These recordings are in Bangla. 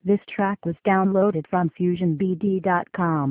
This track was downloaded from FusionBD.com.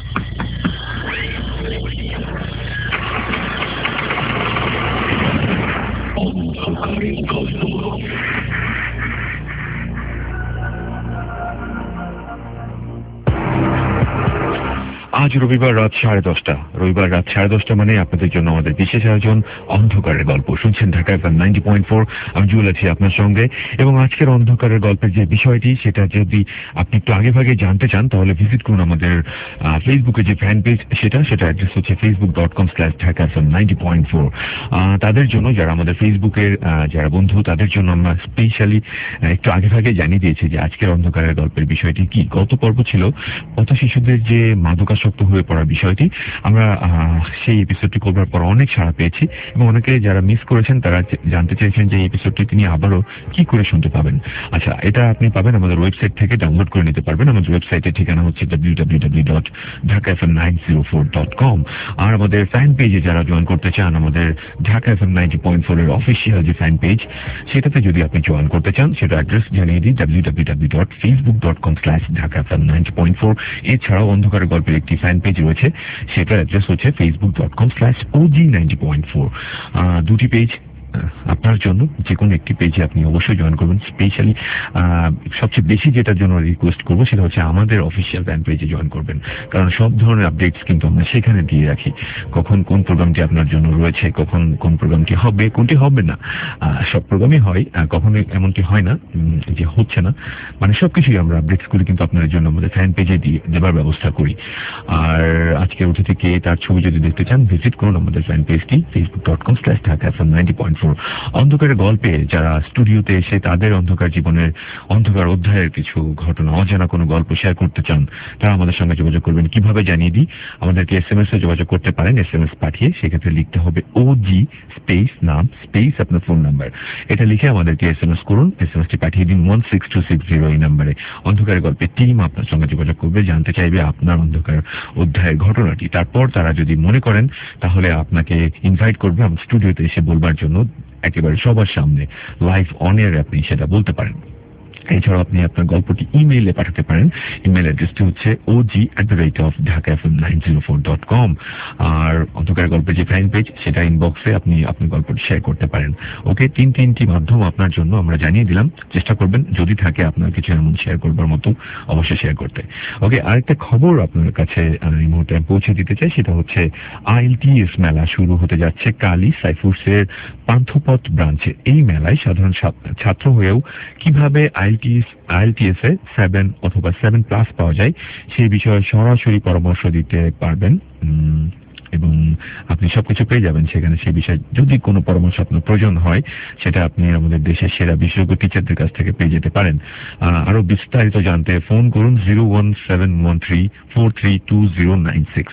আজ রবিবার রাত 10:30। রবিবার রাত 10:30 মানে আপনাদের জন্য আমাদের বিশেষ আয়োজন অন্ধকারের গল্প। শুনছেন ঢাকা FM 90.4। আমি জুয়েল আছি আপনার সঙ্গে, এবং আজকের অন্ধকারের গল্পের যে বিষয়টি সেটা যদি আপনি একটু আগে ভাগে জানতে চান তাহলে ভিজিট করুন আমাদের ফেসবুকে যে ফ্যান পেজ সেটা অ্যাড্রেস হচ্ছে facebook.com/dhakafm90.4। তাদের জন্য যারা আমাদের ফেসবুকের যারা বন্ধু তাদের জন্য আমরা স্পেশালি একটু আগে ভাগে জানিয়ে দিয়েছি যে আজকের অন্ধকারের গল্পের বিষয়টি কি। গত পর্ব ছিল পথ শিশুদের যে মাদকাসক্ত হয়ে পড়ার বিষয়টি। আমরা সেই এপিসোডটি করবার পর অনেক সাড়া পেয়েছি, এবং অনেকে যারা মিস করেছেন তারা জানতে চাইছেন যে এই এপিসোডটি তিনি আবারও কি করে শুনতে পাবেন। আচ্ছা, এটা আপনি পাবেন আমাদের ওয়েবসাইট থেকে, ডাউনলোড করে নিতে পারবেন। আমাদের ওয়েবসাইটের ঠিকানা হচ্ছে www.dhakafm904.com। আর আমাদের ফ্যান পেজে যারা জয়েন করতে চান, আমাদের ঢাকা FM 90.4 এর অফিসিয়াল যে ফ্যান পেজ সেটাতে যদি আপনি জয়েন করতে চান সেটা অ্যাড্রেস জানিয়ে দিই www.facebook.com/dhakafm90.4। এছাড়াও অন্ধকারের গল্পের একটি ফ্যান পেজ রয়েছে, সেটার অ্যাড্রেস হচ্ছে facebook.com/og90.4। দুটি পেজ আপনার জন্য, যে কোনো একটি পেজে আপনি অবশ্যই জয়েন করবেন। স্পেশালি সবচেয়ে বেশি যেটার জন্য রিকোয়েস্ট করবো সেটা হচ্ছে আমাদের অফিসিয়াল ফ্যান পেজে জয়েন করবেন, কারণ সব ধরনের আপডেটস কিন্তু আমরা সেখানে দিয়ে রাখি। কখন কোন প্রোগ্রামটি আপনার জন্য রয়েছে, কখন কোন প্রোগ্রামটি হবে, কোনটি হবে না। সব প্রোগ্রামই হয়, কখনো এমনটি হয় না যে হচ্ছে না, মানে সবকিছুই আমরা আপডেটসগুলি কিন্তু আপনাদের জন্য আমাদের ফ্যান পেজে দিয়ে দেবার ব্যবস্থা করি। আর আজকের অতিথি কে তার ছবি যদি দেখতে চান ভিজিট করুন আমাদের ফ্যান পেজটি facebook.com/dhakafm90.4। অন্ধকারের গল্পে যারা স্টুডিওতে এসে তাদের অন্ধকার জীবনের অন্ধকার অধ্যায়ের কিছু ঘটনা, অজানা কোনো গল্প শেয়ার করতে চান, তারা আমাদের সঙ্গে যোগাযোগ করবেন। কিভাবে জানিয়ে দিই, আমাদেরকে SMS এ যোগাযোগ করতে পারেন। SMS পাঠিয়ে সেক্ষেত্রে লিখতে হবে OG স্পেস নাম স্পেস আপনার ফোন নাম্বার। এটা লিখে আমাদেরকে SMS করুন। SMSটি পাঠিয়ে দিন 16260 এই নাম্বারে। অন্ধকারের গল্পের টিম আপনার সঙ্গে যোগাযোগ করবে, জানতে চাইবে আপনার অন্ধকার অধ্যায়ের ঘটনাটি। তারপর তারা যদি মনে করেন তাহলে আপনাকে ইনভাইট করবে আমার স্টুডিওতে এসে বলবার জন্য, একেবারে সবার সামনে লাইভ অন এয়ার আপনি সেটা বলতে পারেন। এছাড়াও আপনি আপনার গল্পটি ইমেইলে পাঠাতে পারেন। ইমেল অ্যাড্রেসটি হচ্ছে og@dhakafm904.com। আর অন্ধকার গল্পের যে ফ্যান পেজ সেটা ইনবক্সে আপনি আপনার গল্পটি শেয়ার করতে পারেন। ওকে, তিনটি মাধ্যম আপনার জন্য আমরা জানিয়ে দিলাম। চেষ্টা করবেন যদি থাকে আপনার কিছু এমন শেয়ার করবার মতো অবশ্যই শেয়ার করতে। ওকে, আরেকটা খবর আপনার কাছে এই মুহূর্তে পৌঁছে দিতে চাই, সেটা হচ্ছে IELTS মেলা শুরু হতে যাচ্ছে কালই সাইফুডসের পান্থপথ ব্রাঞ্চে। এই মেলায় সাধারণ ছাত্র হয়েও কিভাবে IELTS এ 7 অথবা 7+ পাওয়া যায় সেই বিষয়ে সরাসরি পরামর্শ দিতে পারবেন, এবং আপনি সবকিছু পেয়ে যাবেন সেখানে। সেই বিষয়ে যদি কোনো পরামর্শ আপনার প্রয়োজন হয় সেটা আপনি আমাদের দেশের সেরা বিশেষজ্ঞ টিচারদের কাছ থেকে পেয়ে যেতে পারেন। আরো বিস্তারিত জানতে ফোন করুন 01713432096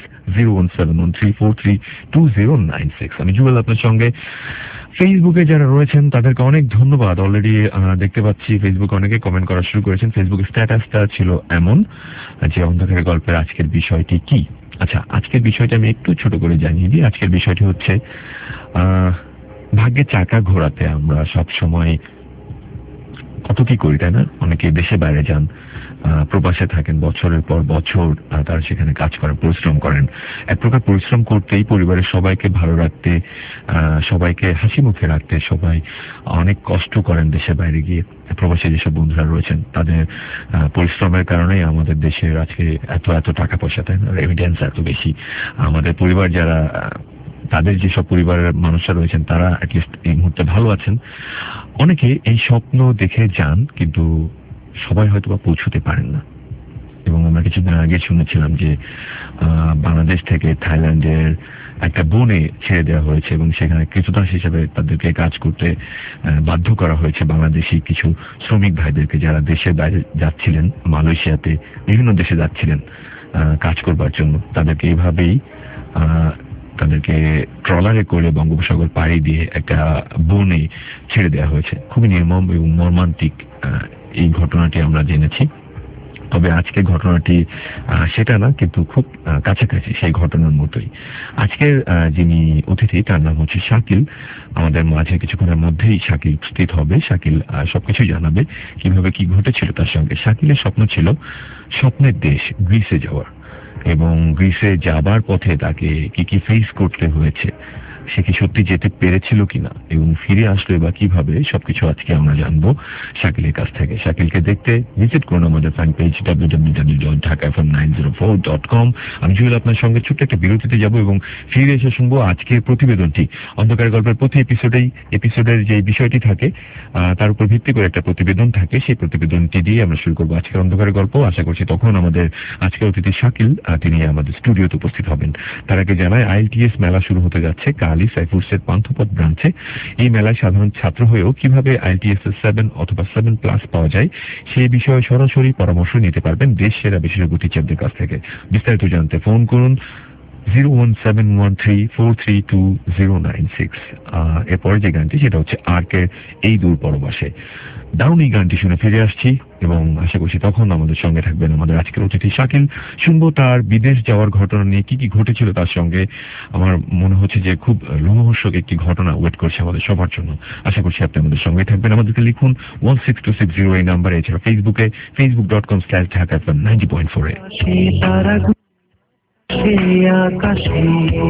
01713432096। আমি জুয়েল আপনার সঙ্গে। ফেসবুকে যারা রয়েছেন তাদেরকে অনেক ধন্যবাদ। অলরেডি দেখতে পাচ্ছি ফেসবুকে অনেকে কমেন্ট করা শুরু করেছেন। ফেসবুকের স্ট্যাটাসটা ছিল এমন যে অন্ধকারের গল্পের আজকের বিষয়টি কি। আচ্ছা, আজকের বিষয়টা আমি একটু ছোট করে জানিয়ে দিই। আজকের বিষয়টি হচ্ছে ভাগ্যের চাকা ঘোরাতে আমরা সব সময় কত কি করি, তাই না? অনেকে দেশে বাইরে যান, প্রবাসে থাকেন বছরের পর বছর, তারা সেখানে কাজ করেন, পরিশ্রম করেন। এক প্রকার পরিশ্রম করতেই পরিবারের সবাইকে ভালো রাখতে, সবাইকে হাসি মুখে রাখতে সবাই অনেক কষ্ট করেন দেশে বাইরে গিয়ে। প্রবাসী যেসব বন্ধুরা রয়েছেন তাদের পরিশ্রমের কারণেই আমাদের দেশের আজকে এত টাকা পয়সা, তাই না? রেমিটেন্স এত বেশি। আমাদের পরিবার যারা, তাদের যেসব পরিবারের মানুষরা রয়েছেন তারা অ্যাটলিস্ট এই মুহূর্তে ভালো আছেন। অনেকে এই স্বপ্ন দেখে যান কিন্তু সবাই হয়তো বা পৌঁছতে পারেন না। এবং আমরা কিছুদিন আগে শুনেছিলাম যে বাংলাদেশ থেকে থাইল্যান্ডের একটা বনে ছেড়ে দেওয়া হয়েছে, এবং সেখানে কৃতদাস হিসেবে তাদেরকে কাজ করতে বাধ্য করা হয়েছে বাংলাদেশি কিছু শ্রমিক ভাইদেরকে, যারা দেশের বাইরে যাচ্ছিলেন, মালয়েশিয়াতে বিভিন্ন দেশে যাচ্ছিলেন কাজ করবার জন্য। তাদেরকে এইভাবেই তাদেরকে ট্রলারে করে বঙ্গোপসাগর পাড়ি দিয়ে একটা বনে ছেড়ে দেওয়া হয়েছে। খুবই নির্মম এবং মর্মান্তিক এই ঘটনাটি আমরা জেনেছি। তবে আজকে ঘটনাটি সেটা না, কিন্তু খুব কাছাকাছি সেই ঘটনার মতোই। আজকের যিনি অতিথি তার নাম হচ্ছে শাকিল। আমাদের মাঝে কিছুক্ষণের মধ্যেই শাকিল উপস্থিত হবে। শাকিল সবকিছু জানাবে কিভাবে কি ঘটেছিল তার সঙ্গে। শাকিলের স্বপ্ন ছিল স্বপ্নের দেশ গ্রিসে যাওয়ার, এবং গ্রিসে যাবার পথে তাকে কি কি ফেস করতে হয়েছে, সে কি সত্যি যেতে পেরেছিল কিনা এবং ফিরে আসলো বা কিভাবে, সবকিছু আজকে আমরা জানবো শাকিলের কাছ থেকে। শাকিলকে দেখতে ভিজিট করুন আমাদের ফ্যান পেজ www.dhakafm904.com। আমি জুয়েল আপনার সঙ্গে ছোট্ট একটা বিরতিতে যাব এবং ফিরে এসে শুনবো আজকের প্রতিবেদনটি। অন্ধকার গল্পের প্রতি এপিসোডের যে বিষয়টি থাকে তার উপর ভিত্তি করে একটা প্রতিবেদন থাকে, সেই প্রতিবেদনটি দিয়ে আমরা শুরু করবো আজকের অন্ধকারের গল্প। আশা করছি তখন আমাদের আজকের অতিথি শাকিল তিনি আমাদের স্টুডিওতে উপস্থিত হবেন। তার আগে জানায় IELTS মেলা শুরু হতে যাচ্ছে কালই সাইফুডসের পান্থপথ ব্রাঞ্চে। এই মেলায় সাধারণ ছাত্র হয়েও কিভাবে IELTS 7 অথবা 7+ পাওয়া যায় সেই বিষয়ে সরাসরি পরামর্শ নিতে পারবেন দেশ সেরা বিশেষজ্ঞ টিচারদের কাছ থেকে। বিস্তারিত জানতে ফোন করুন 01713432096। এরপরে যে গানটি সেটা হচ্ছে আর্কের এই দূর পরবাসে। দারুণ এই গানটি শুনে ফিরে আসছি এবং আশা করছি তখন আমাদের সঙ্গে থাকবেন আমাদের আজকের অতিথি শাকিল। শুনবো তার বিদেশ যাওয়ার ঘটনা নিয়ে কি কি ঘটেছিল তার সঙ্গে। আমার মনে হচ্ছে যে খুব লোমহর্ষক একটি ঘটনা ওয়েট করছে আমাদের সবার জন্য। আশা করছি আপনি আমাদের সঙ্গে থাকবেন। আমাদেরকে লিখুন 16260 এই নাম্বারে, এছাড়া ফেসবুকে facebook.com/dhaka90.4 এ। আকাশে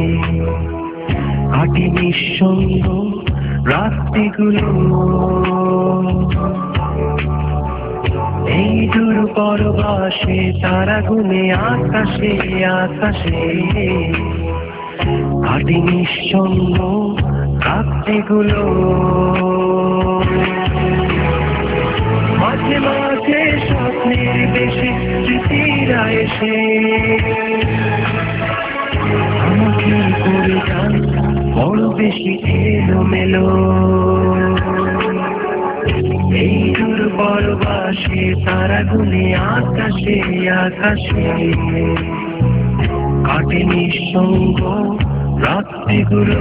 কাটি নিঃসঙ্গ রাত্রিগুলো, এই দূর পরবাসে তারা গুনে আকাশে আকাশে কাটি নিঃসঙ্গ রাত্রিগুলো। মাঝে মাঝে স্বপ্নের বেশি স্মৃতিরা এসে আমাকে করে যান বড় বেশি এলোমেলো। এই দূর পরবাসে তারা গুনে আকাশে আকাশে কাটে নিঃসঙ্গ রাত্রিগুলো।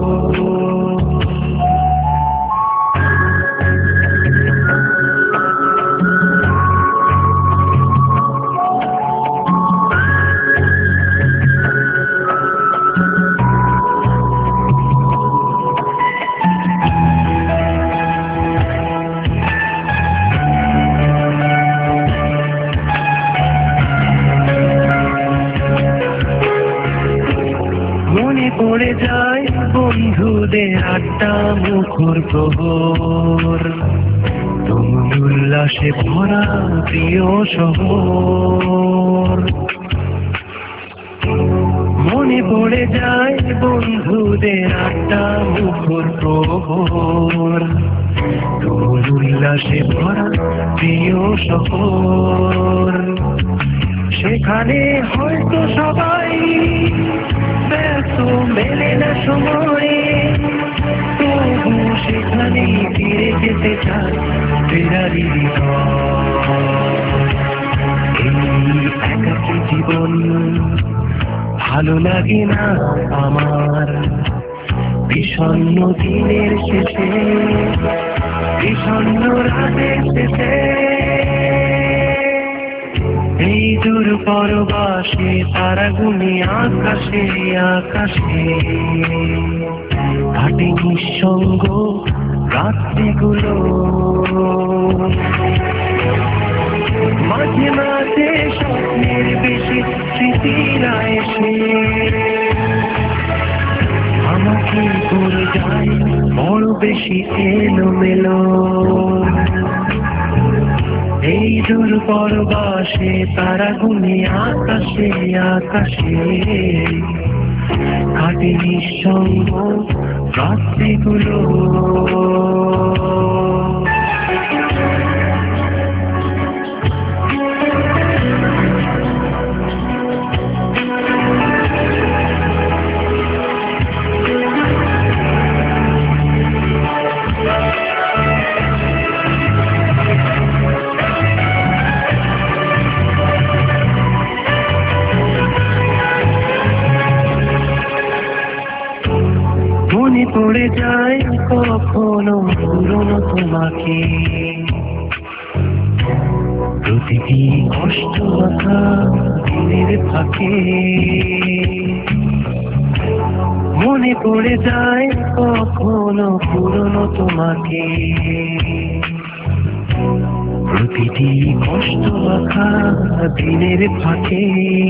পড়ে যায় বন্ধুদের আড্ডা মুখর প্রহর, তুমুল উল্লাসে ভরা প্রিয় শহর। মনে পড়ে যায় বন্ধুদের আড্ডা মুখর প্রহর, তুমুল উল্লাসে ভরা প্রিয় শহর। সেখানে হয়তো সবাই ব্যস্ত, মেলে না সময়ে, তবু সেখানে ফিরে যেতে চায় ফেরারি এই একাকী জীবন ভালো লাগে না আমার। বিষণ্ণ দিনের শেষে, বিষণ্ণ রাতের শেষে, এই দূর পরবাসে তারা গুনে আকাশে আকাশে কাটে নিঃসঙ্গ রাত্রিগুলো। মাঝে মাঝে স্বপ্নের বেশি স্মৃতিরা এসে আমাকে করে যায় বড় বেশি এলোমেলো। এই দূর পরবাসে তারা গুনে আকাশে আকাশে কাটে নিঃসঙ্গ রাত্রিগুলো। মনে পড়ে যায় কখনো পুরনো তোমাকে, প্রতিটি কষ্ট আঁকা দিনের ফাঁকে মনে পড়ে যায় কখনো পুরনো তোমাকে। প্রতিটি কষ্ট আঁকা দিনের ফাঁকে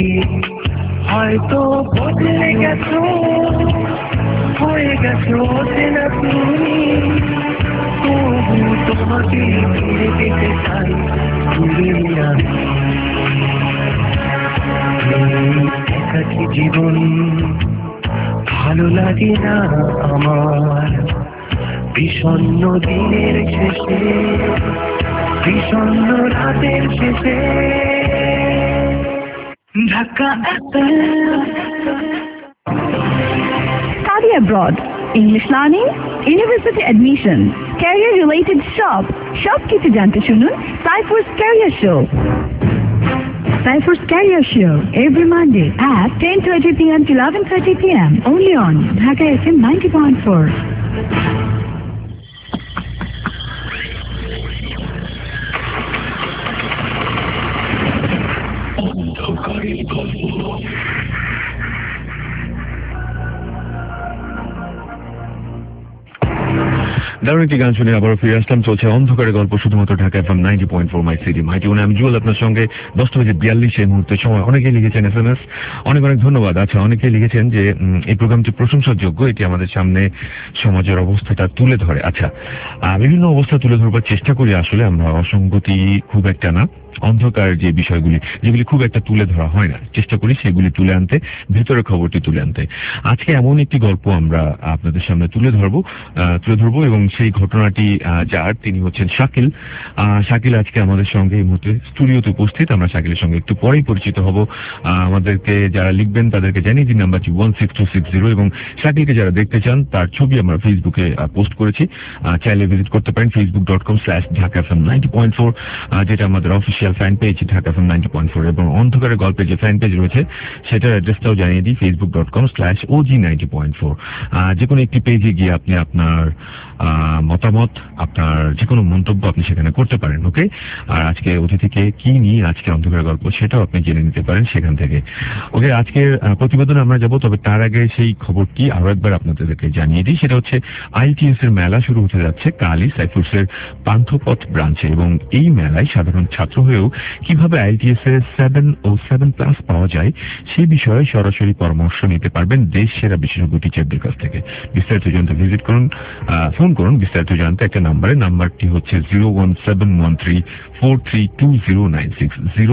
হয়তো বদলে গেছো, হয়ে গেছো চেনা তুমি, তবু তোমাকে ফিরে পেতে চাই ঘুরে আমি। একাকী জীবন ভালো লাগে না আমার, বিষণ্ণ দিনের শেষে, বিষণ্ণ রাতের শেষে। Dhaka Study abroad, English learning, university admission, career related সব কিছু জানতে শুনুন Cypher's Career Show. Cypher's Career Show every Monday at 10:30 p.m. to 11:30 p.m. only on Dhaka FM 90.4. দারুণ একটি গান শুনে আবারও ফিরে আসলাম। চলছে অন্ধকারের গল্প শুধুমাত্র Dhaka FM 90.4 my city my টিউনে। আমি জুয়েল আপনার সঙ্গে 10:42 এই মুহূর্তে সময়। অনেকেই লিখেছেন SMS, অনেক অনেক ধন্যবাদ। আচ্ছা, অনেকেই লিখেছেন যে এই প্রোগ্রামটি প্রশংসার যোগ্য, এটি আমাদের সামনে সমাজের অবস্থাটা তুলে ধরে। আচ্ছা, বিভিন্ন অবস্থা তুলে ধরবার চেষ্টা করি। আসলে আমরা অসঙ্গতি খুব একটা না, অন্ধকার যে বিষয়গুলি যেগুলি খুব একটা তুলে ধরা হয় না, চেষ্টা করি সেগুলি তুলে আনতে, ভেতরের খবরটি তুলে আনতে। আজকে এমন একটি গল্প আমরা আপনাদের সামনে তুলে ধরবো এবং সেই ঘটনাটি যার, তিনি হচ্ছেন শাকিল। শাকিল আজকে আমাদের সঙ্গে এই মুহূর্তে স্টুডিওতে উপস্থিত। আমরা শাকিলের সঙ্গে একটু পরেই পরিচিত হব। আমাদেরকে যারা লিখবেন তাদেরকে জানিয়ে দিন নাম্বারটি 16260 এবং শাকিলকে যারা দেখতে চান তার ছবি আমরা ফেসবুকে পোস্ট করেছি, চাইলে ভিজিট করতে পারেন facebook.com/dhakafm90.4, যেটা আমাদের official fan page Dhaka FM 90.4 এবং অন্ধকারের গল্পের যে ফ্যান পেজ রয়েছে সেটার অ্যাড্রেসটাও জানিয়ে দিই facebook.com/og90.4। যে কোনো একটি পেজে গিয়ে আপনি আপনার মতামত, আপনার যে কোনো মন্তব্য আপনি সেখানে করতে পারেন। ওকে, আর আজকে অতিথিকে কি নিয়ে আজকে অন্ধকারের গল্প সেটাও আপনি জেনে নিতে পারেন সেখান থেকে। ওকে, আজকের প্রতিবেদনে আমরা যাব, তবে তার আগে সেই খবরটি আরো একবার আপনাদেরকে জানিয়ে দিই। সেটা হচ্ছে IELTS এর মেলা শুরু হতে যাচ্ছে কালই সাইফুরসের পান্থপথ ব্রাঞ্চে এবং এই মেলায় সাধারণ ছাত্র হয়েও কিভাবে IELTS এর 7 ও 7+ পাওয়া যায় সেই বিষয়ে সরাসরি পরামর্শ নিতে পারবেন দেশ সেরা বিশেষজ্ঞ টিচারদের কাছ থেকে। বিস্তারিত জানতে ভিজিট করুন, ফোন করুন বিস্তারিত জানতে একটা নাম্বারটি হচ্ছে 01713432096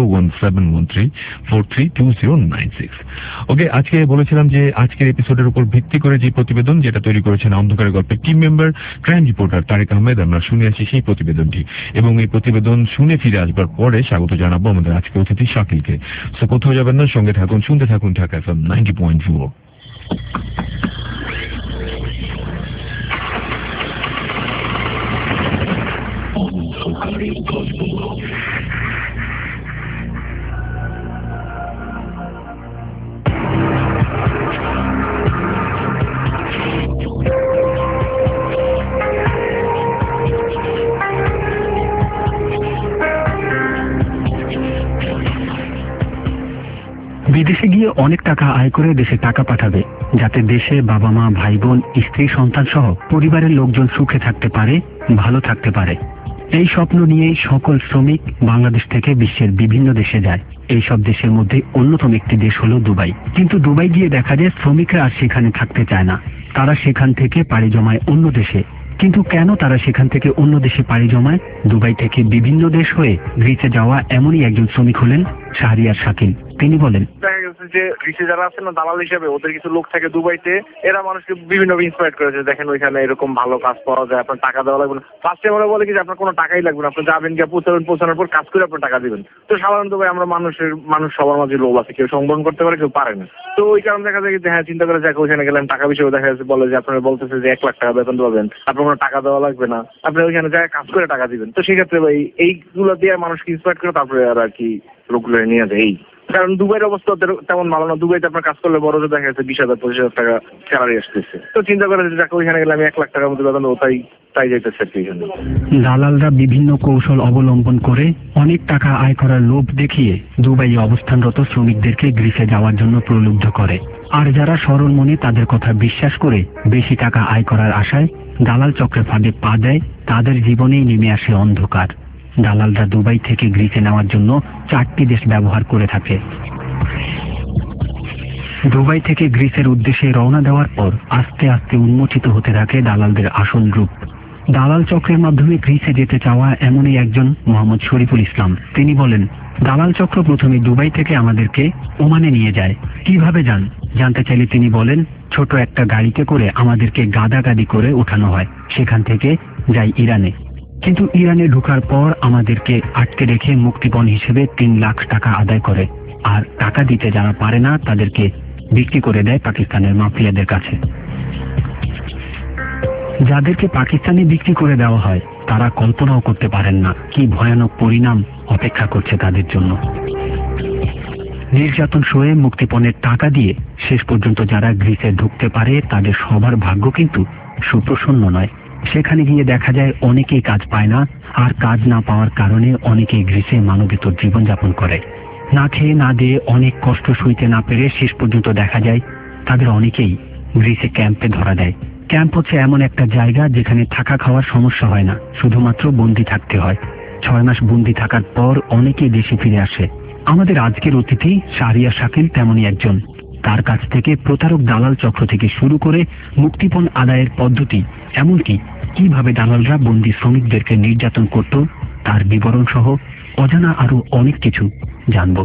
01713432096। ওকে, আজকে বলেছিলাম যে আজকের এপিসোডের উপর ভিত্তি করে যে প্রতিবেদন যেটা তৈরি করেছেন অন্ধকারের গল্পের team member crime reporter Tarek Ahmed, আমরা শুনে আসি সেই প্রতিবেদনটি এবং এই প্রতিবেদন শুনে ফিরে আসবার পরে স্বাগত জানাবো আমাদের আজকে অতিথি শাকিলকে। সো কোথাও যাবেন না, সঙ্গে থাকুন, শুনতে থাকুন ঢাকা FM 90.4। বিদেশে গিয়ে অনেক টাকা আয় করে দেশে টাকা পাঠাবে, যাতে দেশে বাবা মা, ভাই বোন, স্ত্রী, সন্তান সহ পরিবারের লোকজন সুখে থাকতে পারে, ভালো থাকতে পারে। এই স্বপ্ন নিয়েই সকল শ্রমিক বাংলাদেশ থেকে বিশ্বের বিভিন্ন দেশে যায়। এই সব দেশের মধ্যে অন্যতম একটি দেশ হলো দুবাই। কিন্তু দুবাই গিয়ে দেখা যায় শ্রমিকরা আর সেখানে থাকতে চায় না, তারা সেখান থেকে পাড়ি জমায় অন্য দেশে। কিন্তু কেন তারা সেখান থেকে অন্য দেশে পাড়ি জমায়? দুবাই থেকে বিভিন্ন দেশ হয়ে গ্রিসে যাওয়া এমনই একজন শ্রমিক হলেন শাহরিয়ার শাকিল। তিনি বলেন, দেখা গেছে যে গ্রিসে যারা আছেন না দালাল হিসেবে, ওদের কিছু লোক থাকে দুবাইতে, এরা মানুষকে বিভিন্ন ইন্সপায়ার করেছে। দেখেন ওইখানে এরকম ভালো কাজ পাওয়া যায়, আপনার টাকা দেওয়া লাগবে না। ফার্স্টে আমরা বলে কি যে আপনার কোনো টাকাই লাগবে না, আপনি যাবেন গিয়ে পৌঁছানোর পর কাজ করে আপনার টাকা দিবেন। তো সাধারণত ভাই আমরা মানুষ সবার মাঝে লোভ আছে, কেউ সংবরণ করতে পারে, কেউ পারে না। তো ওই কারণে দেখা যায় যে হ্যাঁ চিন্তা করে যাক ওইখানে গেলেন, টাকা বিষয়ে দেখা যাচ্ছে বলে যে আপনারা বলতেছে যে 1 লাখ টাকা বেতন পাবেন, আপনার কোনো টাকা দেওয়া লাগবে না, আপনি ওইখানে যায় কাজ করে টাকা দিবেন। তো সেক্ষেত্রে ভাই এইগুলো দিয়ে মানুষকে ইন্সপায়ার করে তারপরে আর কি লোকগুলো নিয়ে যায়। এই কারণ দুবাইয়ের অবস্থা তেমন ভালো না। দুবাইতে আপনার কাজ করলে বড় দেখা যাচ্ছে 20,000-25,000 টাকা স্যালারি আসতেছে। তো চিন্তা করে যে ওইখানে গেলে আমি 1 লাখ টাকার মধ্যে বেতন দেবো, তাই যাইতেছে আর কি। দালালরা বিভিন্ন কৌশল অবলম্বন করে অনেক টাকা আয় করার লোভ দেখিয়ে দুবাইয়ে অবস্থানরত শ্রমিকদেরকে গ্রিসে যাওয়ার জন্য প্রলুব্ধ করে। আর যারা সরল মনে তাদের কথা বিশ্বাস করে বেশি টাকা আয় করার আশায় দালাল চক্রের ফাঁদে পা দেয়, তাদের জীবনেই নেমে আসে অন্ধকার। দালালরা দুবাই থেকে গ্রিসে নেওয়ার জন্য 4টি দেশ ব্যবহার করে থাকে। দুবাই থেকে গ্রিসের উদ্দেশ্যে রওনা দেওয়ার পর আস্তে আস্তে উন্মোচিত হতে থাকে দালালদের আসল রূপ। দালাল চক্রের মাধ্যমে গ্রিসে যেতে চাওয়া এমনই একজন মোহাম্মদ শরীফুল ইসলাম। তিনি বলেন, দালাল চক্র প্রথমে দুবাই থেকে আমাদেরকে ওমানে নিয়ে যায়। কিভাবে যান জানতে চাইলে তিনি বলেন, ছোট একটা গাড়িতে করে আমাদেরকে গাদাগাদি করে ওঠানো হয়, সেখান থেকে যাই ইরানে। কিন্তু ইরানে ঢোকার পর আমাদেরকে আটকে রেখে মুক্তিপণ হিসেবে 3 লাখ টাকা আদায় করে, আর টাকা দিতে যারা পারে না তাদেরকে বিক্রি করে দেয় পাকিস্তানের মাফিয়াদের কাছে। যাদেরকে পাকিস্তানে বিক্রি করে দেওয়া হয় তারা কল্পনাও করতে পারেন না কি ভয়ানক পরিণাম অপেক্ষা করছে তাদের জন্য। নির্যাতন সয়ে মুক্তিপণের টাকা দিয়ে শেষ পর্যন্ত যারা গ্রিসে ঢুকতে পারে তাদের সবার ভাগ্য কিন্তু সুপ্রসন্ন নয়। সেখানে গিয়ে দেখা যায় অনেকেই কাজ পায় না, আর কাজ না পাওয়ার কারণে অনেকেই গ্রিসে মানবেতর জীবনযাপন করে। না খেয়ে না দিয়ে অনেক কষ্ট সইতে না পেরে শেষ পর্যন্ত দেখা যায় তাদের অনেকেই গ্রিসে ক্যাম্পে ধরা দেয়। ক্যাম্প হচ্ছে এমন একটা জায়গা যেখানে থাকা খাওয়ার সমস্যা হয় না, শুধুমাত্র বন্দি থাকতে হয়। 6 মাস বন্দি থাকার পর অনেকেই দেশে ফিরে আসে। আমাদের আজকের অতিথি শাহরিয়ার শাকিল তেমনই একজন। তার কাছ থেকে প্রতারক দালাল চক্র থেকে শুরু করে মুক্তিপণ আদায়ের পদ্ধতি, এমনকি কিভাবে দালালরা বন্দি শ্রমিকদেরকে নির্যাতন করত তার বিবরণ সহ অজানা আরো অনেক কিছু জানব।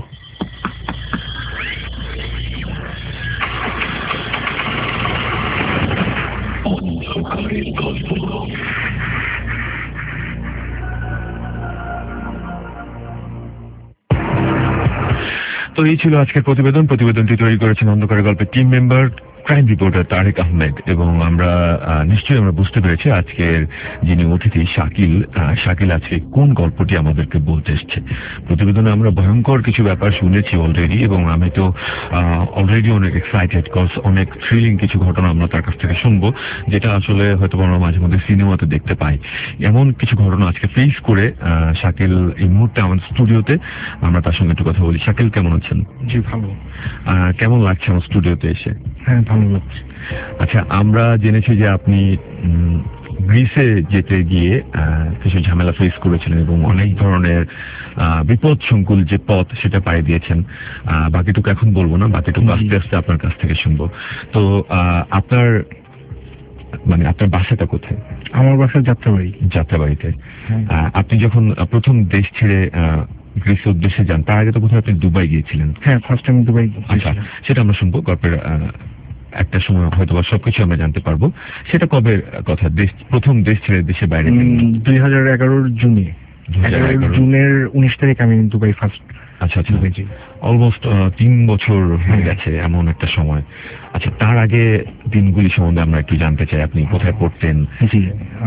তো এই ছিল আজকের প্রতিবেদনটি তৈরি করেছেন অন্ধকারের গল্পের team member crime reporter Tarek Ahmed. এবং আমরা নিশ্চয়ই বুঝতে পেরেছি আজকের যিনি অতিথি শাকিল আজকে কোন গল্পটি আমাদেরকে বলতে এসছে। প্রতিবেদনে আমরা ভয়ঙ্কর কিছু ব্যাপার শুনেছি অলরেডি, এবং আমি তো অলরেডি অনেক এক্সাইটেড, কজ অনেক থ্রিলিং কিছু ঘটনা আমরা তার কাছ থেকে শুনবো, যেটা আসলে হয়তো আমরা মাঝে মধ্যে সিনেমাতে দেখতে পাই। এমন কিছু ঘটনা আজকে ফেস করে শাকিল এই মুহূর্তে আমাদের স্টুডিওতে, আমরা তার সঙ্গে একটু কথা বলি। শাকিল, কেমন আছেন? জি ভালো। কেমন লাগছে আমার স্টুডিওতে এসে? হ্যাঁ ভালো লাগছে। আচ্ছা, আমরা জেনেছি যে আপনি গ্রিসে যেতে গিয়ে কিছু ঝামেলা ফেস করেছিলেন এবং অনেক ধরনের বিপদ সংকুল যে পথ সেটা পাড়ি দিয়েছেন। বাকিটুকু এখন বলবো না, বাকিটুকু আস্তে আস্তে আপনার কাছ থেকে শুনবো। তো আপনার বাসাটা কোথায়? আমার বাসা যাত্রাবাড়িতে। আপনি যখন প্রথম দেশ ছেড়ে গ্রিসের উদ্দেশ্যে যান, তার আগে তো কোথায় আপনি দুবাই গিয়েছিলেন? হ্যাঁ, ফার্স্ট টাইম দুবাই। আচ্ছা, সেটা আমরা শুনবো গল্পের একটা সময়, হয়তো সবকিছু আমরা জানতে পারবো। সেটা কবে কথা, প্রথম দেশ ছেড়ে দেশে বাইরে? 2011 জুনে। জুনের 19 তারিখ আমি দুবাই ফার্স্ট। আচ্ছা, অলমোস্ট 3 বছর হয়ে গেছে এমন একটা সময়। আচ্ছা, তার আগে দিনগুলি সম্বন্ধে আমরা একটু জানতে চাই। আপনি কোথায় পড়তেন? জি,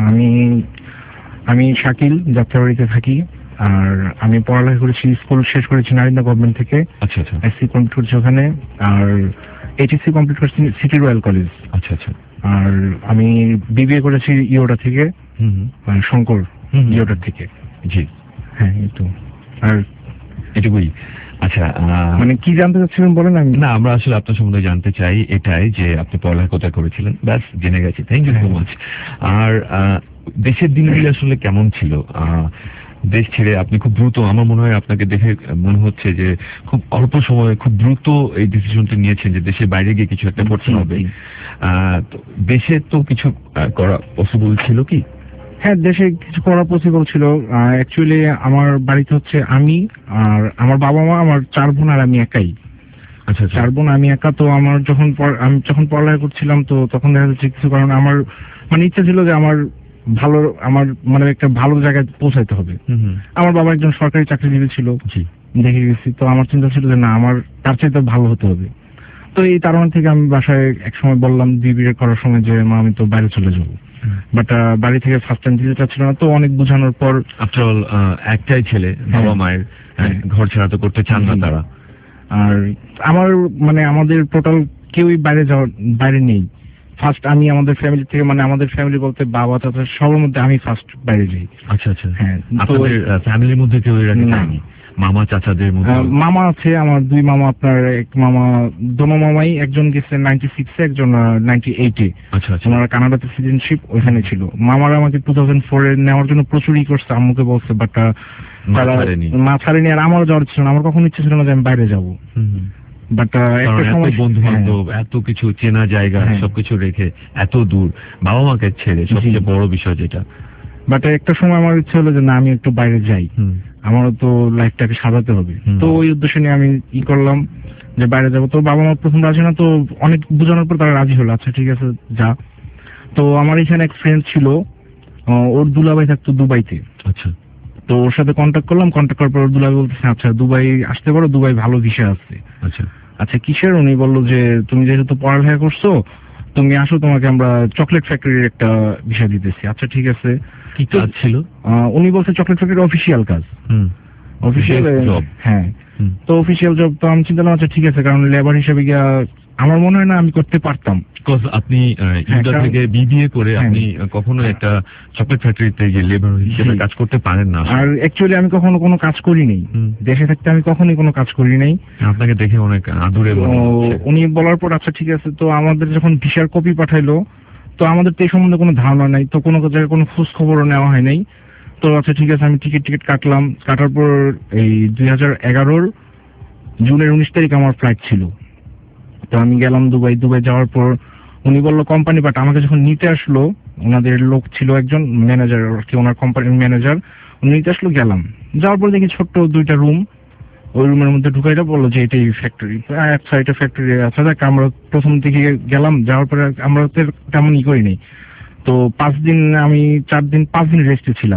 আমি শাকিল, যাত্রাবাড়িতে থাকি। আর আমি পড়ালেখা করেছি, স্কুল শেষ করেছি নারিন্দা গভর্নমেন্ট থেকে। আচ্ছা, এসসি কমপ্লিট করছি ওখানে, আর এইচএসসি কমপ্লিট করছি সিটি রয়্যাল কলেজ। আচ্ছা। আর আমি বিবিএ করেছি ইয়োটা থেকে, শঙ্কর ইয়োটার থেকে। জি, হ্যাঁ, একটু আর এটুকুই। আচ্ছা, কি জানতে চাচ্ছিলেন বলেন? না, আমরা আসলে আপনার সম্বন্ধে জানতে চাই এটাই যে আপনি পড়ালেখা কোথায় করেছিলেন, ব্যাস জেনে গেছি। Thank you so much. আর দেশের দিনগুলি আসলে কেমন ছিল? দেশ ছেড়ে আপনি খুব দ্রুত, আমার মনে হয় আপনাকে দেখে মনে হচ্ছে যে খুব অল্প সময়ে খুব দ্রুত এই ডিসিশনটা নিয়েছেন যে দেশের বাইরে গিয়ে কিছু একটা করতে হবে। দেশে তো কিছু করা পসিবল ছিল কি? হ্যাঁ, দেশে কিছু করা পসিবল ছিল। অ্যাকচুয়ালি আমার বাড়িতে হচ্ছে আমি আর আমার বাবা মা, আমার 4 বোন আর আমি একাই। আচ্ছা, 4 বোন আমি একা। তো আমার আমি যখন পড়ালেখা করছিলাম, তো তখন দেখা যাচ্ছে কিছু কারণে আমার ইচ্ছা ছিল যে আমার একটা ভালো জায়গায় পৌঁছাইতে হবে। আমার বাবা একজন সরকারি চাকরিজীবী ছিল, দেখে গেছি। তো আমার চিন্তা ছিল যে না, আমার তার চাইতে ভালো হতে হবে। তো এই কারণ থেকে আমি বাসায় একসময় বললাম বিবিএ করার সময় যে মা, আমি তো বাইরে চলে যাবো। বাট বাড়ি থেকে ফার্স্ট টাইম দিতে চাচ্ছিল না। তো অনেক বোঝানোর পর, আফটার অল একটাই ছেলে, বাবা মায়ের ঘর ছাড়া তো করতে চান না তারা। আর আমার মানে আমাদের টোটাল কেউই বাইরে নেই। ফার্স্ট আমি আমাদের ফ্যামিলি থেকে, মানে আমাদের ফ্যামিলি বলতে বাবা চাচা সবার মধ্যে আমি ফার্স্ট বাইরে যাই। আচ্ছা আচ্ছা। হ্যাঁ, আপনাদের ফ্যামিলির মধ্যে কেউ এর আগে যায়নি? মামা চাচাদের মধ্যে? মামা আছে আমার, 2 মামা। আপনার এক মামা, দোনো মামাই, একজন গেছে 96-এ, একজন 98-এ। আচ্ছা আচ্ছা। ওনারা কানাডাতে সিটিজেনশিপ ওইখানে ছিল। মামারা আমাকে 2004-এ নেওয়ার জন্য প্রচুরই করছে, আম্মুকে বলছে, বাট মা ছাড়েনি। আর আমারও যাওয়ার ছিল না, আমার কখনো ইচ্ছে ছিল না যে আমি বাইরে যাবো। বাট একটা সময় বন্ধু বান্ধব, এত কিছু চেনা জায়গা, সবকিছু রেখে এত দূর বাবা মাকে ছেড়ে, সবচেয়ে বড় বিষয় যেটা। বাট একটা সময় আমার ইচ্ছে হলো যে না, আমি একটু বাইরে যাই, আমারও তো লাইফটাকে সাজাতে হবে। তো ওই উদ্দেশ্য নিয়ে আমি করলাম যে বাইরে যাবো। তো বাবা মা প্রথম রাজি না, তো অনেক বোঝানোর পর তারা রাজি হলো, আচ্ছা ঠিক আছে যা। তো আমার এখানে এক ফ্রেন্ড ছিল, ওর দুলাভাই থাকতো দুবাইতে। আচ্ছা। তো ওর সাথে কন্ট্যাক্ট করলাম, কন্ট্যাক্ট করার পর ওর দুলাভাই বলতেছে আচ্ছা দুবাই আসতে পারো, দুবাই ভালো ভিসা আছে। আচ্ছা আচ্ছা কিসের? উনি বললো যে তুমি যেহেতু পড়ালেখা করছো, তুমি আসো, তোমাকে আমরা চকলেট ফ্যাক্টরির একটা ভিসা দিতেছি। আচ্ছা ঠিক আছে। কি কাজ ছিল? উনি বলছে চকলেট ফ্যাক্টরির অফিসিয়াল কাজ। Official job. হ্যাঁ। তো অফিসিয়াল জব, তো আমি চিন্তা করলাম আচ্ছা ঠিক আছে, কারণ লেবার হিসেবে গিয়া আমার মনে হয় না আমি করতে পারতাম। আপনি ইউডা থেকে বিবিএ করে আপনি কখনো একটা চকলেট ফ্যাক্টরিতে গিয়ে লেবার হিসেবে কাজ করতে পারেন না। আর অ্যাকচুয়ালি আমি কখনো কোনো কাজ করি নাই, দেশে থাকতে আমি কখনোই কোনো কাজ করি নাই। আপনাকে দেখে অনেক আদুরে মনে হচ্ছে। উনি বলার পর আচ্ছা ঠিক আছে, তো আমাদের যখন ভিসার কপি পাঠাইলো, তো আমাদের তো এই সম্বন্ধে কোনো ধারণা নাই, তো কোনো জায়গায় কোনো খোঁজ খবরও নেওয়া হয় নাই। তো আচ্ছা ঠিক আছে, আমি টিকিট কাটলাম। কাটার পর এই 2011 জুনের 19 তারিখ আমার ফ্লাইট ছিল। তো আমি গেলাম দুবাই। যাওয়ার পর উনি বললো কোম্পানি, বাট আমাকে যখন নিতে আসলো, ওনাদের লোক ছিল একজন ম্যানেজার, ওনার কোম্পানির ম্যানেজার, উনি নিতে আসলো। গেলাম, যাওয়ার পর দেখি ছোট্ট 2টা রুম, ওই রুমের মধ্যে ঢুকাইটা বললো যে এটাই ফ্যাক্টরি। আচ্ছা এটা ফ্যাক্টরি, আচ্ছা দেখ। আমরা প্রথম থেকে গেলাম, যাওয়ার পরে আমরা তেমন ই করিনি। তো 5 দিন আমি 5 দিন রেস্টে ছিলাম।